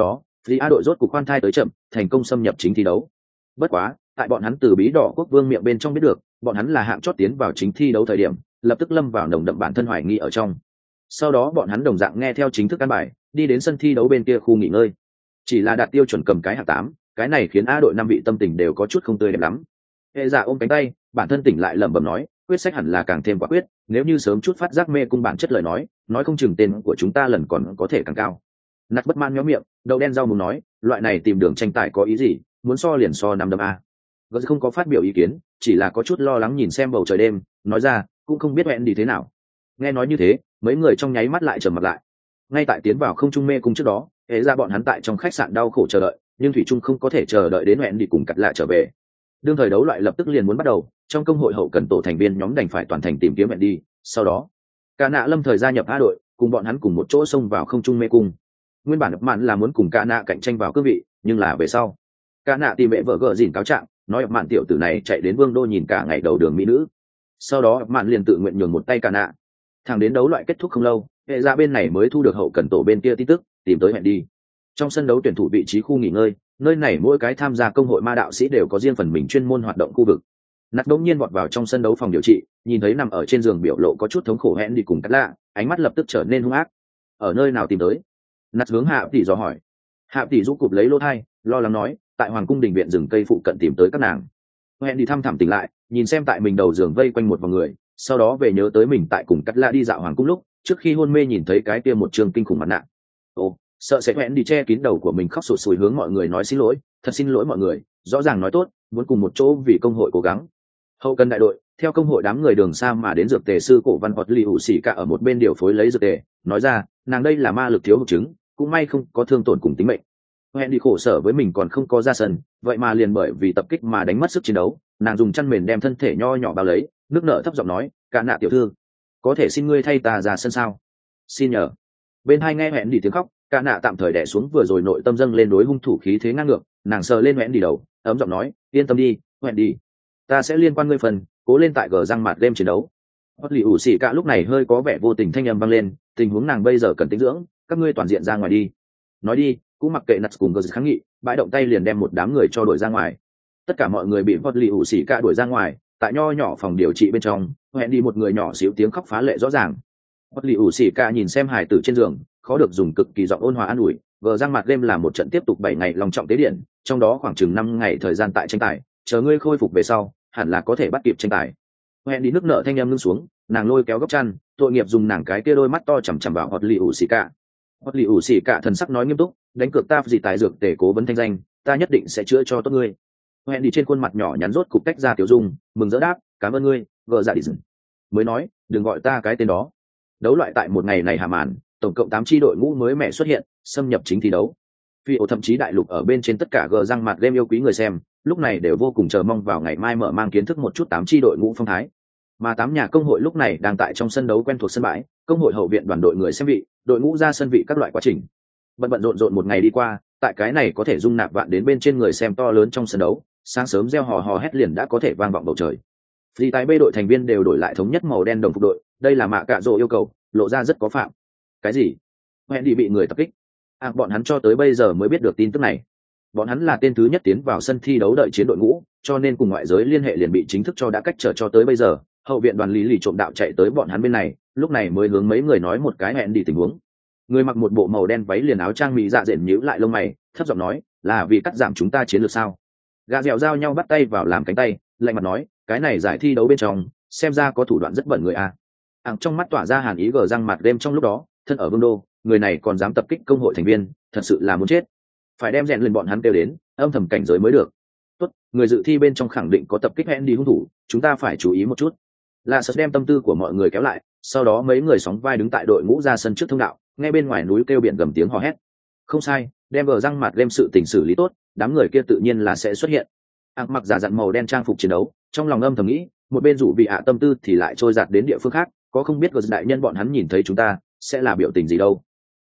Phi A đội rốt cục khoan thai tới chậm, thành công xâm nhập chính thi đấu. Bất quá, tại bọn hắn từ bí đỏ quốc vương miệng bên trong biết được, bọn hắn là hạng chót tiến vào chính thi đấu thời điểm, lập tức lâm vào nồng đậm bản thân hoài nghi ở trong. Sau đó bọn hắn đồng dạng nghe theo chính thức căn bài, đi đến sân thi đấu bên kia khu nghỉ ngơi. Chỉ là đạt tiêu chuẩn cầm cái hạng tám, cái này khiến A đội năm vị tâm tình đều có chút không tươi đẹp lắm. Hệ Dạ ôm cánh tay, bản thân tỉnh lại lẩm bẩm nói, quyết sách hẳn là càng thêm quả quyết, nếu như sớm chút phát giác mê cung bản chất lời nói, nói không chừng tên của chúng ta lần còn có thể càng cao. Nạt bất man nhó miệng, đầu đen rau muốn nói, loại này tìm đường tranh tài có ý gì, muốn so liền so năm đấm a. Gớt không có phát biểu ý kiến, chỉ là có chút lo lắng nhìn xem bầu trời đêm, nói ra, cũng không biết hẹn đi thế nào. Nghe nói như thế, mấy người trong nháy mắt lại trầm mặt lại. Ngay tại tiến vào không trung mê cung trước đó, hệ ra bọn hắn tại trong khách sạn đau khổ chờ đợi, nhưng thủy trung không có thể chờ đợi đến hẹn đi cùng cắt lại trở về. Đương thời đấu loại lập tức liền muốn bắt đầu, trong công hội hậu cần tổ thành viên nhóm đành phải toàn thành tìm kiếm hẹn đi. Sau đó, cả nạ lâm thời gia nhập A đội, cùng bọn hắn cùng một chỗ xông vào không trung mê cung. Nguyên bản mạn là muốn cùng cả nạ cạnh tranh vào cương vị, nhưng là về sau cả nạ tìm mẹ vợ gợ dìn cáo trạng, nói mạn tiểu tử này chạy đến vương đô nhìn cả ngày đầu đường mỹ nữ. Sau đó mạn liền tự nguyện nhường một tay cả nạ. Thằng đến đấu loại kết thúc không lâu, hệ ra bên này mới thu được hậu cần tổ bên kia tin tức, tìm tới hẹn đi. Trong sân đấu tuyển thủ vị trí khu nghỉ ngơi, nơi này mỗi cái tham gia công hội ma đạo sĩ đều có riêng phần mình chuyên môn hoạt động khu vực. Nạt đống nhiên vọt vào trong sân đấu phòng điều trị, nhìn thấy nằm ở trên giường biểu lộ có chút thống khổ hẹn đi cùng cắt lạ, ánh mắt lập tức trở nên hung ác. Ở nơi nào tìm tới? Nạt hướng hạ tỷ dò hỏi. Hạ tỷ rũ cụp lấy lỗ thai, lo lắng nói, tại hoàng cung đình viện rừng cây phụ cận tìm tới các nàng. Hẹn đi thăm thẳm tỉnh lại, nhìn xem tại mình đầu giường vây quanh một vòng người, sau đó về nhớ tới mình tại cùng cắt lạ đi dạo hoàng cung lúc, trước khi hôn mê nhìn thấy cái kia một trường kinh khủng mặt nạ. Ồ, sợ sẽ hẹn đi che kín đầu của mình khóc sụt sùi hướng mọi người nói xin lỗi, thật xin lỗi mọi người, rõ ràng nói tốt, muốn cùng một chỗ vì công hội cố gắng. Hậu cần đại đội, theo công hội đám người đường xa mà đến dược tề sư cổ văn hoạt lì ủ xỉ cả ở một bên điều phối lấy dược tề, nói ra, nàng đây là ma lực thiếu hụt chứng, cũng may không có thương tổn cùng tính mệnh. Hẹn đi khổ sở với mình còn không có ra sân, vậy mà liền bởi vì tập kích mà đánh mất sức chiến đấu, nàng dùng chăn mền đem thân thể nho nhỏ bao lấy, nước nở thấp giọng nói, cả nạ tiểu thư, có thể xin ngươi thay ta ra sân sao? Xin nhờ. Bên hai nghe hẹn đi tiếng khóc, cả nạ tạm thời đè xuống vừa rồi nội tâm dâng lên đối hung thủ khí thế ngang ngược, nàng sờ lên hẹn đi đầu, ấm giọng nói, yên tâm đi, hẹn đi, ta sẽ liên quan ngươi phần, cố lên tại gờ răng mặt đêm chiến đấu. Bất lì ủ xỉ cả lúc này hơi có vẻ vô tình thanh âm vang lên, tình huống nàng bây giờ cần tĩnh dưỡng, các ngươi toàn diện ra ngoài đi. Nói đi, cũng mặc kệ nặt cùng gờ kháng nghị, bãi động tay liền đem một đám người cho đuổi ra ngoài. Tất cả mọi người bị Bất lì ủ xỉ cả đuổi ra ngoài, tại nho nhỏ phòng điều trị bên trong, hẹn đi một người nhỏ xíu tiếng khóc phá lệ rõ ràng. Bất lì ủ xỉ cả nhìn xem hài tử trên giường, khó được dùng cực kỳ giọng ôn hòa an ủi, gờ răng mặt đêm là một trận tiếp tục bảy ngày long trọng tế điện, trong đó khoảng chừng năm ngày thời gian tại tranh tài, chờ ngươi khôi phục về sau, hẳn là có thể bắt kịp tranh tài. Hẹn đi nước nợ thanh em ngưng xuống, nàng lôi kéo góc chăn, tội nghiệp dùng nàng cái kia đôi mắt to chằm chằm vào Hot Li ủ xì cả. Hot Li ủ xì cả thần sắc nói nghiêm túc, đánh cược ta gì tài dược tể cố vấn thanh danh, ta nhất định sẽ chữa cho tốt ngươi. Hẹn đi trên khuôn mặt nhỏ nhắn rốt cục tách ra tiểu dung, mừng rỡ đáp, cảm ơn ngươi, vợ dạ đi dừng. Mới nói, đừng gọi ta cái tên đó. Đấu loại tại một ngày này hà màn, tổng cộng tám chi đội ngũ mới mẹ xuất hiện, xâm nhập chính thi đấu. Phi ổ thậm chí đại lục ở bên trên tất cả gờ răng mặt game yêu quý người xem, lúc này đều vô cùng chờ mong vào ngày mai mở mang kiến thức một chút tám chi đội ngũ phong thái. Mà tám nhà công hội lúc này đang tại trong sân đấu quen thuộc sân bãi, công hội hậu viện đoàn đội người xem vị, đội ngũ ra sân vị các loại quá trình. Bận bận rộn rộn một ngày đi qua, tại cái này có thể dung nạp vạn đến bên trên người xem to lớn trong sân đấu, sáng sớm reo hò hò hét liền đã có thể vang vọng bầu trời. Vì tại B đội thành viên đều đổi lại thống nhất màu đen đồng phục đội, đây là mạ cạ rồ yêu cầu, lộ ra rất có phạm. Cái gì? Hẹn đi bị người tập kích. À, bọn hắn cho tới bây giờ mới biết được tin tức này. Bọn hắn là tên thứ nhất tiến vào sân thi đấu đợi chiến đội ngũ, cho nên cùng ngoại giới liên hệ liền bị chính thức cho đã cách trở cho tới bây giờ. Hậu viện đoàn lý lì trộm đạo chạy tới bọn hắn bên này, lúc này mới hướng mấy người nói một cái hẹn đi tình huống. Người mặc một bộ màu đen váy liền áo trang mỹ dạ dện nhíu lại lông mày, thấp giọng nói, là vì cắt giảm chúng ta chiến lược sao? Gà dẻo giao nhau bắt tay vào làm cánh tay, lạnh mặt nói, cái này giải thi đấu bên trong, xem ra có thủ đoạn rất bẩn người a. À. Trong mắt tỏa ra hàn ý gờ răng mặt đêm trong lúc đó, thân ở vương đô, người này còn dám tập kích công hội thành viên, thật sự là muốn chết. Phải đem rèn lên bọn hắn kêu đến, âm thầm cảnh giới mới được. Tốt, người dự thi bên trong khẳng định có tập kích hẹn đi hung thủ, chúng ta phải chú ý một chút. Là sợ đem tâm tư của mọi người kéo lại, sau đó mấy người sóng vai đứng tại đội ngũ ra sân trước thông đạo, nghe bên ngoài núi kêu biển gầm tiếng hò hét. Không sai, đem gờ răng mặt game sự tình xử lý tốt, đám người kia tự nhiên là sẽ xuất hiện. Ác mặc giả dặn màu đen trang phục chiến đấu, trong lòng âm thầm nghĩ, một bên rủ bị hạ tâm tư thì lại trôi giạt đến địa phương khác, có không biết gờ đại nhân bọn hắn nhìn thấy chúng ta sẽ là biểu tình gì đâu.